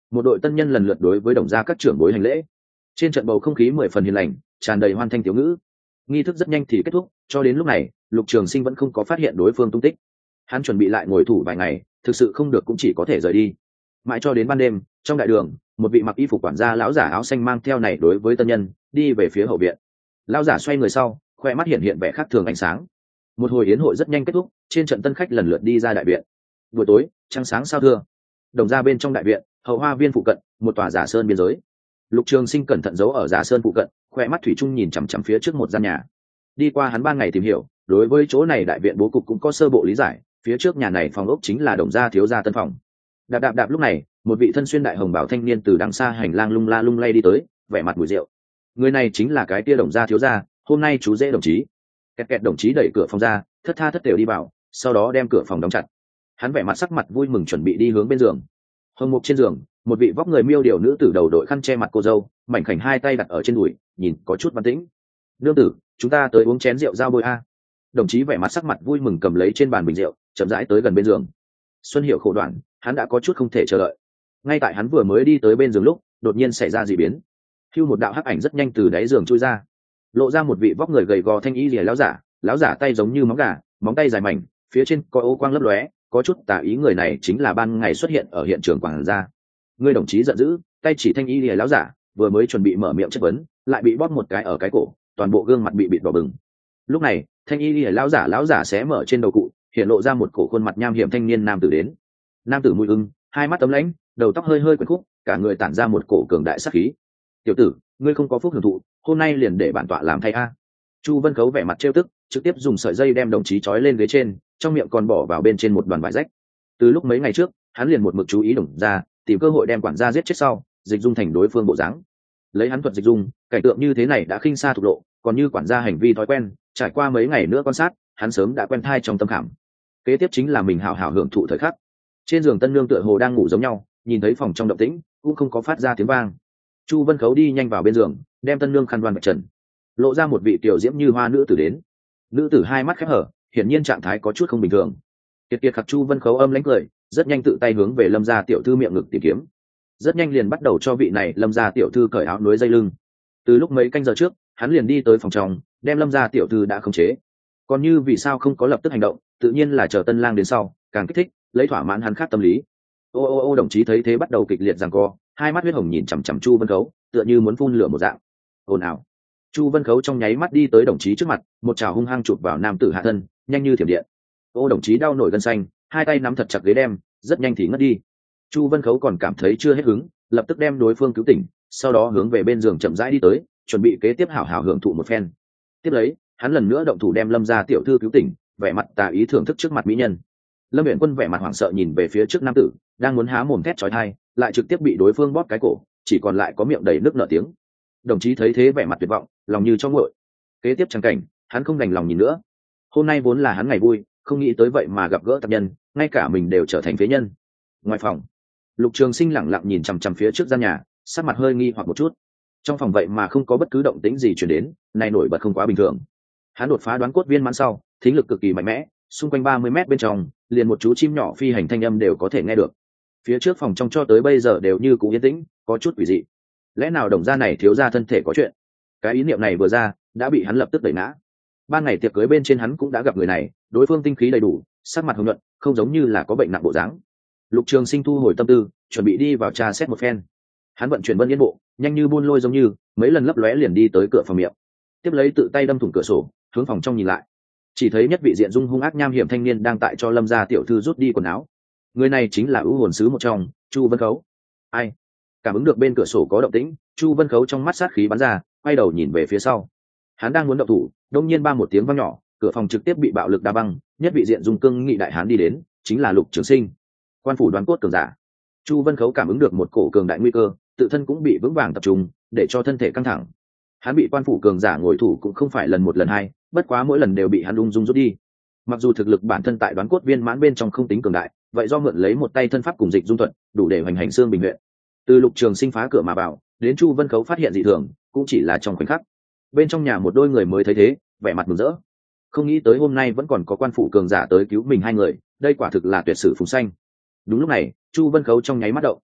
một đội tân nhân lần lượt đối với đồng gia các trưởng bối hành lễ. Trên trận bầu không khí 10 phần hiền lành, tràn đầy hoan thanh tiểu ngữ. Nghi thức rất nhanh thì kết thúc, cho đến lúc này Lục Trường Sinh vẫn không có phát hiện đối phương tung tích. Hắn chuẩn bị lại ngồi thủ vài ngày, thực sự không được cũng chỉ có thể rời đi. Mãi cho đến ban đêm, trong đại đường, một vị mặc y phục quản gia lão giả áo xanh mang theo này đối với tân nhân đi về phía hậu viện. Lão giả xoay người sau, khoe mắt hiện hiện vẻ khác thường ánh sáng. Một hồi yến hội rất nhanh kết thúc, trên trận tân khách lần lượt đi ra đại viện. Buổi tối trăng sáng sao thưa, đồng ra bên trong đại viện hậu hoa viên phụ cận một tòa giả sơn biên giới. Lục Trường Sinh cẩn thận giấu ở giả sơn phụ cận, khoe mắt thủy chung nhìn chằm chằm phía trước một gian nhà. Đi qua hắn ban ngày tìm hiểu, đối với chỗ này đại viện bố cục cũng có sơ bộ lý giải. Phía trước nhà này phòng ốc chính là đồng gia thiếu gia tân phòng. Đạp đạp đạp lúc này, một vị thân xuyên đại hồng bảo thanh niên từ đằng xa hành lang lung la lung lay đi tới, vẻ mặt mùi rượu. Người này chính là cái tia đồng gia thiếu gia, hôm nay chú rể đồng chí. Kẹt kẹt, đồng chí đẩy cửa phòng ra, thất tha thất đều đi vào, sau đó đem cửa phòng đóng chặt. Hắn vẻ mặt sắc mặt vui mừng chuẩn bị đi hướng bên giường. Hồng mục trên giường, một vị vóc người miêu điều nữ tử đầu đội khăn che mặt cô dâu, mảnh khảnh hai tay đặt ở trên đùi, nhìn có chút văn tĩnh. Nương tử, chúng ta tới uống chén rượu giao bôi a. Đồng chí vẻ mặt sắc mặt vui mừng cầm lấy trên bàn bình rượu, chậm rãi tới gần bên giường. Xuân Hiểu khổ đoạn, hắn đã có chút không thể chờ đợi. Ngay tại hắn vừa mới đi tới bên giường lúc, đột nhiên xảy ra dị biến. Hưu một đạo hắc ảnh rất nhanh từ đáy giường chui ra, lộ ra một vị vóc người gầy gò thanh y lìa lão giả tay giống như móng gà, móng tay dài mảnh, phía trên có ô quang lấp lóe, có chút tà ý. Người này chính là ban ngày xuất hiện ở hiện trường quản gia. Người đồng chí giận dữ, tay chỉ thanh y lìa lão giả, vừa mới chuẩn bị mở miệng chất vấn, lại bị bóp một cái ở cái cổ, toàn bộ gương mặt bị bịt đỏ bừng. Lúc này thanh y lìa lão giả xé mở trên đầu cụ, hiện lộ ra một cổ khuôn mặt nham hiểm thanh niên nam tử đến. Nam tử mũi ưng, hai mắt tấm lãnh, đầu tóc hơi hơi quấn khúc, cả người tản ra một cổ cường đại sát khí. Tiểu tử, ngươi không có phúc hưởng thụ, hôm nay liền để bản tọa làm thay a. Chu Vân Khấu vẻ mặt trêu tức, trực tiếp dùng sợi dây đem đồng chí trói lên ghế trên, trong miệng còn bỏ vào bên trên một đoàn vải rách. Từ lúc mấy ngày trước, hắn liền một mực chú ý đồng ra, tìm cơ hội đem quản gia giết chết sau, dịch dung thành đối phương bộ dáng. Lấy hắn thuật dịch dung, cảnh tượng như thế này đã khinh xa thục lộ, còn như quản gia hành vi thói quen, trải qua mấy ngày nữa quan sát, hắn sớm đã quen thai trong tâm khảm. Kế tiếp chính là mình hào hào hưởng thụ thời khắc. Trên giường tân nương tựa hồ đang ngủ giống nhau, nhìn thấy phòng trong động tĩnh, cũng không có phát ra tiếng vang. Chu Vân Khấu đi nhanh vào bên giường, đem tân nương khăn đoan vạch trần, lộ ra một vị tiểu diễm như hoa nữ tử đến. Nữ tử hai mắt khép hở, hiển nhiên trạng thái có chút không bình thường. Kiệt kiệt khắc. Chu Vân Khấu âm lãnh cười, rất nhanh tự tay hướng về Lâm gia tiểu thư miệng ngực tìm kiếm. Rất nhanh liền bắt đầu cho vị này Lâm gia tiểu thư cởi áo núi dây lưng. Từ lúc mấy canh giờ trước, hắn liền đi tới phòng trong, đem Lâm gia tiểu thư đã khống chế. Còn như vì sao không có lập tức hành động, tự nhiên là chờ tân lang đến sau, càng kích thích, lấy thỏa mãn hắn khác tâm lý. Ô, đồng chí thấy thế bắt đầu kịch liệt giằng co, hai mắt huyết hồng nhìn chằm chằm Chu Vân Khấu, tựa như muốn phun lửa một dạng. Ồn ào. Chu Vân Khấu trong nháy mắt đi tới đồng chí trước mặt, một chảo hung hăng chụp vào nam tử hạ thân, nhanh như thiểm điện. Ô, đồng chí đau nổi gân xanh, hai tay nắm thật chặt ghế đem, rất nhanh thì ngất đi. Chu Vân Khấu còn cảm thấy chưa hết hứng, lập tức đem đối phương cứu tỉnh, sau đó hướng về bên giường chậm rãi đi tới, chuẩn bị kế tiếp hảo hảo hưởng thụ một phen. Tiếp lấy, hắn lần nữa động thủ đem Lâm gia tiểu thư cứu tỉnh, vẻ mặt tà ý thưởng thức trước mặt mỹ nhân. Lâm Uyển Quân vẻ mặt hoảng sợ nhìn về phía trước nam tử, đang muốn há mồm thét chói tai, lại trực tiếp bị đối phương bóp cái cổ, chỉ còn lại có miệng đầy nước nở tiếng. Đồng chí thấy thế vẻ mặt tuyệt vọng, lòng như cho nguội. Kế tiếp chẳng cảnh, hắn không đành lòng nhìn nữa. Hôm nay vốn là hắn ngày vui, không nghĩ tới vậy mà gặp gỡ tạp nhân, ngay cả mình đều trở thành phế nhân. Ngoài phòng, Lục Trường Sinh lẳng lặng nhìn chằm chằm phía trước gian nhà, sắc mặt hơi nghi hoặc một chút. Trong phòng vậy mà không có bất cứ động tĩnh gì truyền đến, này nổi bật không quá bình thường. Hắn đột phá đoán cốt viên mãn sau, thính lực cực kỳ mạnh mẽ, xung quanh 30 mét bên trong, liền một chú chim nhỏ phi hành thanh âm đều có thể nghe được. Phía trước phòng trong cho tới bây giờ đều như cũ yên tĩnh, có chút quỷ dị. Lẽ nào đồng gia này thiếu gia thân thể có chuyện? Cái ý niệm này vừa ra, đã bị hắn lập tức đẩy ngã. Ban ngày tiệc cưới bên trên hắn cũng đã gặp người này, đối phương tinh khí đầy đủ, sắc mặt hồng nhuận, không giống như là có bệnh nặng bộ dáng. Lục Trường Sinh thu hồi tâm tư, chuẩn bị đi vào tra xét một phen. Hắn vận chuyển Vân Yên bộ, nhanh như buôn lôi giống như, mấy lần lấp lóe liền đi tới cửa phòng miệng. Tiếp lấy tự tay đâm thủng cửa sổ, hướng phòng trong nhìn lại. Chỉ thấy nhất vị diện dung hung ác nham hiểm thanh niên đang tại cho Lâm gia tiểu thư rút đi quần áo. Người này chính là ưu hồn sứ một trong, Chu Vân Khấu. Ai? Cảm ứng được bên cửa sổ có động tĩnh, Chu Vân Khấu trong mắt sát khí bắn ra, quay đầu nhìn về phía sau. Hắn đang muốn động thủ, đột nhiên ba một tiếng vang nhỏ, cửa phòng trực tiếp bị bạo lực đá băng, nhất vị diện dung cương nghị đại hán đi đến, chính là Lục Trường Sinh, quan phủ đoán cốt cường giả. Chu Vân Khấu cảm ứng được một cổ cường đại nguy cơ, tự thân cũng bị vững vàng tập trung, để cho thân thể căng thẳng. Hắn bị quan phủ cường giả ngồi thủ cũng không phải lần một lần hai, bất quá mỗi lần đều bị hắn ung dung rút đi. Mặc dù thực lực bản thân tại đoán cốt viên mãn bên trong không tính cường đại, vậy do mượn lấy một tay thân pháp cùng dịch dung thuận, đủ để hoành hành xương bình huyện. Từ Lục Trường Sinh phá cửa mà vào, đến Chu Vân Khấu phát hiện dị thường, cũng chỉ là trong khoảnh khắc. Bên trong nhà một đôi người mới thấy thế, vẻ mặt mừng rỡ. Không nghĩ tới hôm nay vẫn còn có quan phủ cường giả tới cứu mình hai người, đây quả thực là tuyệt sử phùng xanh. Đúng lúc này, Chu Vân Khấu trong nháy mắt động.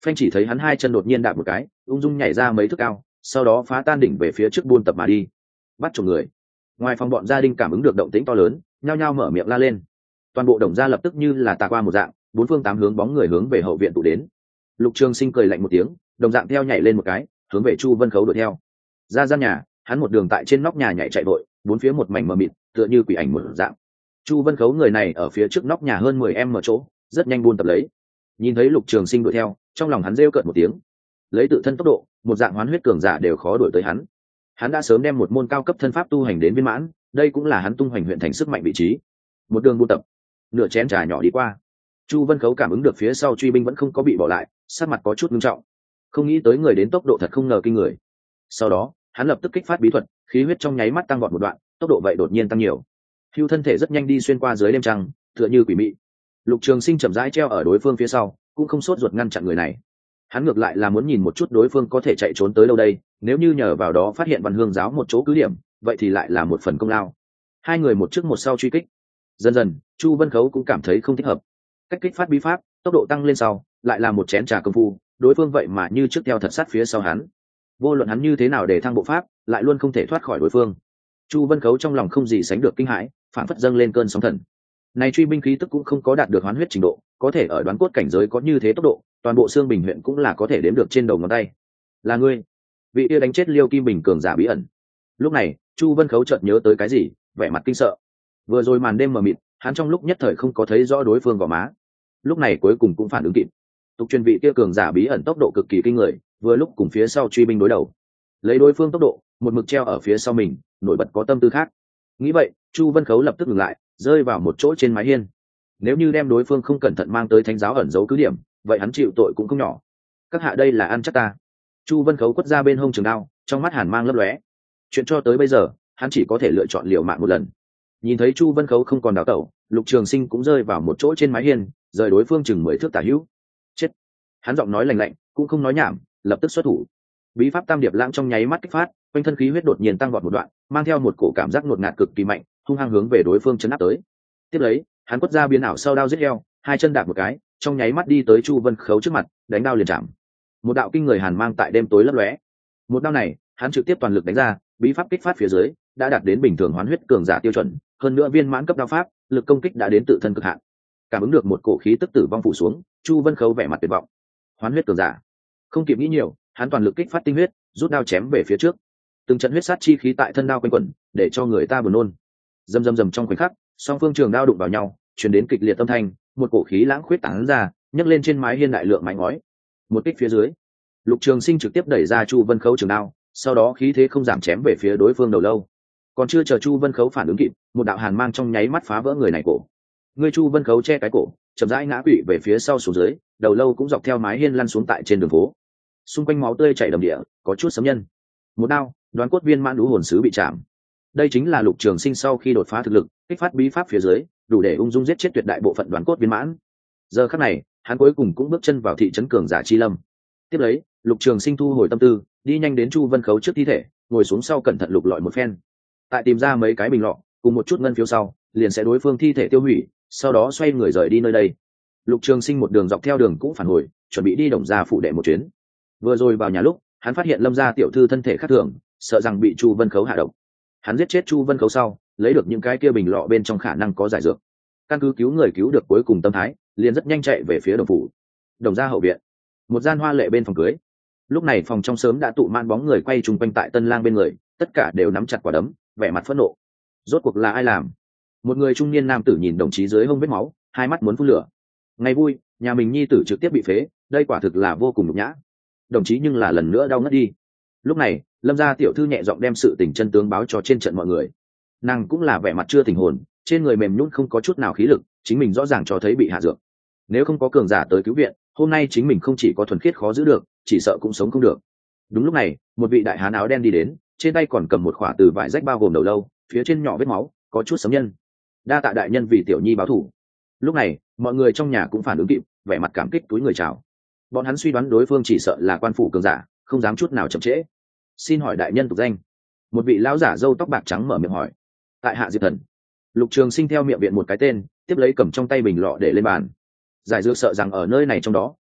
phanh chỉ thấy hắn hai chân đột nhiên đạp một cái, ung dung nhảy ra mấy thước cao, sau đó phá tan đỉnh về phía trước buôn tập mà đi. Bắt trộm người. Ngoài phòng bọn gia đình cảm ứng được động tĩnh to lớn, nhao nhao mở miệng la lên. Toàn bộ đồng gia lập tức như là tà qua một dạng, bốn phương tám hướng bóng người hướng về hậu viện tụ đến. Lục Trường Sinh cười lạnh một tiếng, đồng dạng theo nhảy lên một cái, hướng về Chu Vân Khấu đuổi theo. Ra gian nhà, hắn một đường tại trên nóc nhà nhảy chạy vội, bốn phía một mảnh mờ mịt, tựa như quỷ ảnh một dạng. Chu Vân Khấu người này ở phía trước nóc nhà hơn 10 m chỗ, rất nhanh buôn tập lấy. Nhìn thấy Lục Trường Sinh đuổi theo, trong lòng hắn rêu cợt một tiếng. Lấy tự thân tốc độ, một dạng hoán huyết cường giả đều khó đuổi tới hắn. Hắn đã sớm đem một môn cao cấp thân pháp tu hành đến viên mãn, đây cũng là hắn tung hoành huyện thành sức mạnh vị trí. Một đường buôn tập, nửa chén trà nhỏ đi qua. Chu Vân Khấu cảm ứng được phía sau truy binh vẫn không có bị bỏ lại, sắc mặt có chút nghiêm trọng. Không nghĩ tới người đến tốc độ thật không ngờ kinh người. Sau đó, hắn lập tức kích phát bí thuật, khí huyết trong nháy mắt tăng vọt một đoạn, tốc độ vậy đột nhiên tăng nhiều. Hưu thân thể rất nhanh đi xuyên qua dưới đêm trăng, tựa như quỷ mị. Lục Trường Sinh chậm rãi treo ở đối phương phía sau, cũng không sốt ruột ngăn chặn người này. Hắn ngược lại là muốn nhìn một chút đối phương có thể chạy trốn tới đâu đây, nếu như nhờ vào đó phát hiện Văn Hương giáo một chỗ cứ điểm, vậy thì lại là một phần công lao. Hai người một trước một sau truy kích. Dần dần, Chu Vân Khấu cũng cảm thấy không thích hợp. Cách kích phát bí pháp, tốc độ tăng lên sau, lại là một chén trà công phu, đối phương vậy mà như trước theo thật sát phía sau hắn. Vô luận hắn như thế nào để thăng bộ pháp, lại luôn không thể thoát khỏi đối phương. Chu Vân Khấu trong lòng không gì sánh được kinh hãi, phản phất dâng lên cơn sóng thần. Này truy binh khí tức cũng không có đạt được hoán huyết trình độ, có thể ở đoán cốt cảnh giới có như thế tốc độ, toàn bộ xương Bình huyện cũng là có thể đếm được trên đầu ngón tay. Là ngươi, vị kia đánh chết Liêu Kim Bình cường giả bí ẩn. Lúc này, Chu Vân Khấu chợt nhớ tới cái gì, vẻ mặt kinh sợ. Vừa rồi màn đêm mờ mịt, hắn trong lúc nhất thời không có thấy rõ đối phương gò má. Lúc này cuối cùng cũng phản ứng kịp. Tục truyền vị kia cường giả bí ẩn tốc độ cực kỳ kinh người, vừa lúc cùng phía sau truy binh đối đầu. Lấy đối phương tốc độ, một mực treo ở phía sau mình, nổi bật có tâm tư khác. Nghĩ vậy, Chu Vân Khấu lập tức ngừng lại, rơi vào một chỗ trên mái hiên. Nếu như đem đối phương không cẩn thận mang tới thánh giáo ẩn giấu cứ điểm, vậy hắn chịu tội cũng không nhỏ. Các hạ đây là ăn chắc ta. Chu Vân Khấu quất ra bên hông trường đao, trong mắt hàn mang lấp lóe. Chuyện cho tới bây giờ, hắn chỉ có thể lựa chọn liều mạng một lần. Nhìn thấy Chu Vân Khấu không còn đào tẩu, Lục Trường Sinh cũng rơi vào một chỗ trên mái hiên, rời đối phương chừng 10 thước tả hữu. Chết. Hắn giọng nói lạnh lạnh, cũng không nói nhảm, lập tức xuất thủ. Bí pháp Tam Điệp Lãng trong nháy mắt kích phát, quanh thân khí huyết đột nhiên tăng vọt một đoạn, mang theo một cổ cảm giác ngột ngạt cực kỳ mạnh, hung hăng hướng về đối phương chấn áp tới. Tiếp lấy, hắn quất ra biến ảo sau đao giết heo, hai chân đạp một cái, trong nháy mắt đi tới Chu Vân Khấu trước mặt, đánh đao liền chạm. Một đạo kinh người hàn mang tại đêm tối lấp lóe. Một đao này, hắn trực tiếp toàn lực đánh ra, bí pháp kích phát phía dưới, đã đạt đến bình thường hoán huyết cường giả tiêu chuẩn, hơn nữa viên mãn cấp đao pháp, lực công kích đã đến tự thân cực hạn. Cảm ứng được một cổ khí tức tử vong phủ xuống, Chu Vân Khấu vẻ mặt tuyệt vọng. Hoán huyết cường giả. Không kịp nghĩ nhiều, hắn toàn lực kích phát tinh huyết, rút đao chém về phía trước. Từng trận huyết sát chi khí tại thân đao quanh quẩn, để cho người ta buồn nôn. Rầm rầm rầm trong khoảnh khắc, song phương trường đao đụng vào nhau, truyền đến kịch liệt âm thanh, một cổ khí lãng khuyết tán ra, nhấc lên trên mái hiên đại lượng mảnh ngói. Một kích phía dưới, Lục Trường Sinh trực tiếp đẩy ra Chu Vân Khấu trường đao, sau đó khí thế không giảm chém về phía đối phương đầu lâu. Còn chưa chờ Chu Vân Khấu phản ứng kịp, một đạo hàn mang trong nháy mắt phá vỡ người này cổ. Người Chu Vân Khấu che cái cổ, chậm rãi ngã quỵ về phía sau xuống dưới, đầu lâu cũng dọc theo mái hiên lăn xuống tại trên đường phố. Xung quanh máu tươi chảy đầm địa, có chút sấm nhân. Một đao, đoán cốt viên mãn đú hồn sứ bị chạm. Đây chính là Lục Trường Sinh sau khi đột phá thực lực, kích phát bí pháp phía dưới, đủ để ung dung giết chết tuyệt đại bộ phận đoán cốt viên mãn. Giờ khắc này, hắn cuối cùng cũng bước chân vào thị trấn cường giả chi lâm. Tiếp lấy, Lục Trường Sinh thu hồi tâm tư, đi nhanh đến Chu Vân Khấu trước thi thể, ngồi xuống sau cẩn thận lục lọi một phen. Tại tìm ra mấy cái bình lọ, cùng một chút ngân phiếu sau, liền sẽ đối phương thi thể tiêu hủy, sau đó xoay người rời đi nơi đây. Lục Trường Sinh một đường dọc theo đường cũ phản hồi, chuẩn bị đi Đồng gia phụ đệ một chuyến. Vừa rồi vào nhà lúc, hắn phát hiện Lâm gia tiểu thư thân thể khác thường, sợ rằng bị Chu Vân Khấu hạ độc. Hắn giết chết Chu Vân Khấu sau, lấy được những cái kia bình lọ bên trong khả năng có giải dược. Căn cứ cứu người cứu được cuối cùng tâm thái, liền rất nhanh chạy về phía Đồng phủ. Đồng gia hậu viện, một gian hoa lệ bên phòng cưới. Lúc này phòng trong sớm đã tụ man bóng người quay chung quanh tại tân lang bên người, tất cả đều nắm chặt quả đấm, vẻ mặt phẫn nộ. Rốt cuộc là ai làm? Một người trung niên nam tử nhìn đồng chí dưới hông vết máu, hai mắt muốn phun lửa. Ngày vui, nhà mình nhi tử trực tiếp bị phế, đây quả thực là vô cùng nhục nhã. Đồng chí nhưng là lần nữa đau ngất đi. Lúc này, Lâm gia tiểu thư nhẹ giọng đem sự tình chân tướng báo cho trên trận mọi người. Nàng cũng là vẻ mặt chưa tình hồn, trên người mềm nhũn không có chút nào khí lực, chính mình rõ ràng cho thấy bị hạ dược. Nếu không có cường giả tới cứu viện, hôm nay chính mình không chỉ có thuần khiết khó giữ được, chỉ sợ cũng sống không được. Đúng lúc này, một vị đại hán áo đen đi đến, trên tay còn cầm một khỏa từ vải rách bao gồm đầu lâu, phía trên nhỏ vết máu, có chút sấm nhân. Đa tạ đại nhân vì tiểu nhi báo thù. Lúc này, mọi người trong nhà cũng phản ứng kịp, vẻ mặt cảm kích túi người chào. Bọn hắn suy đoán đối phương chỉ sợ là quan phủ cường giả, không dám chút nào chậm trễ. Xin hỏi đại nhân tục danh? Một vị lão giả râu tóc bạc trắng mở miệng hỏi. Tại hạ Diệp Thần. Lục Trường Sinh theo miệng viện một cái tên, tiếp lấy cầm trong tay bình lọ để lên bàn. Giải dược sợ rằng ở nơi này trong đó,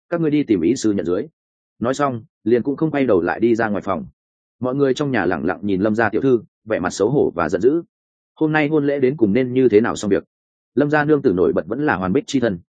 các ngươi đi tìm ý sư nhận dưới. Nói xong liền cũng không quay đầu lại đi ra ngoài phòng. Mọi người trong nhà lẳng lặng nhìn Lâm gia tiểu thư, vẻ mặt xấu hổ và giận dữ. Hôm nay hôn lễ đến cùng nên như thế nào xong việc. Lâm gia nương tử nổi bật vẫn là hoàn bích chi thân.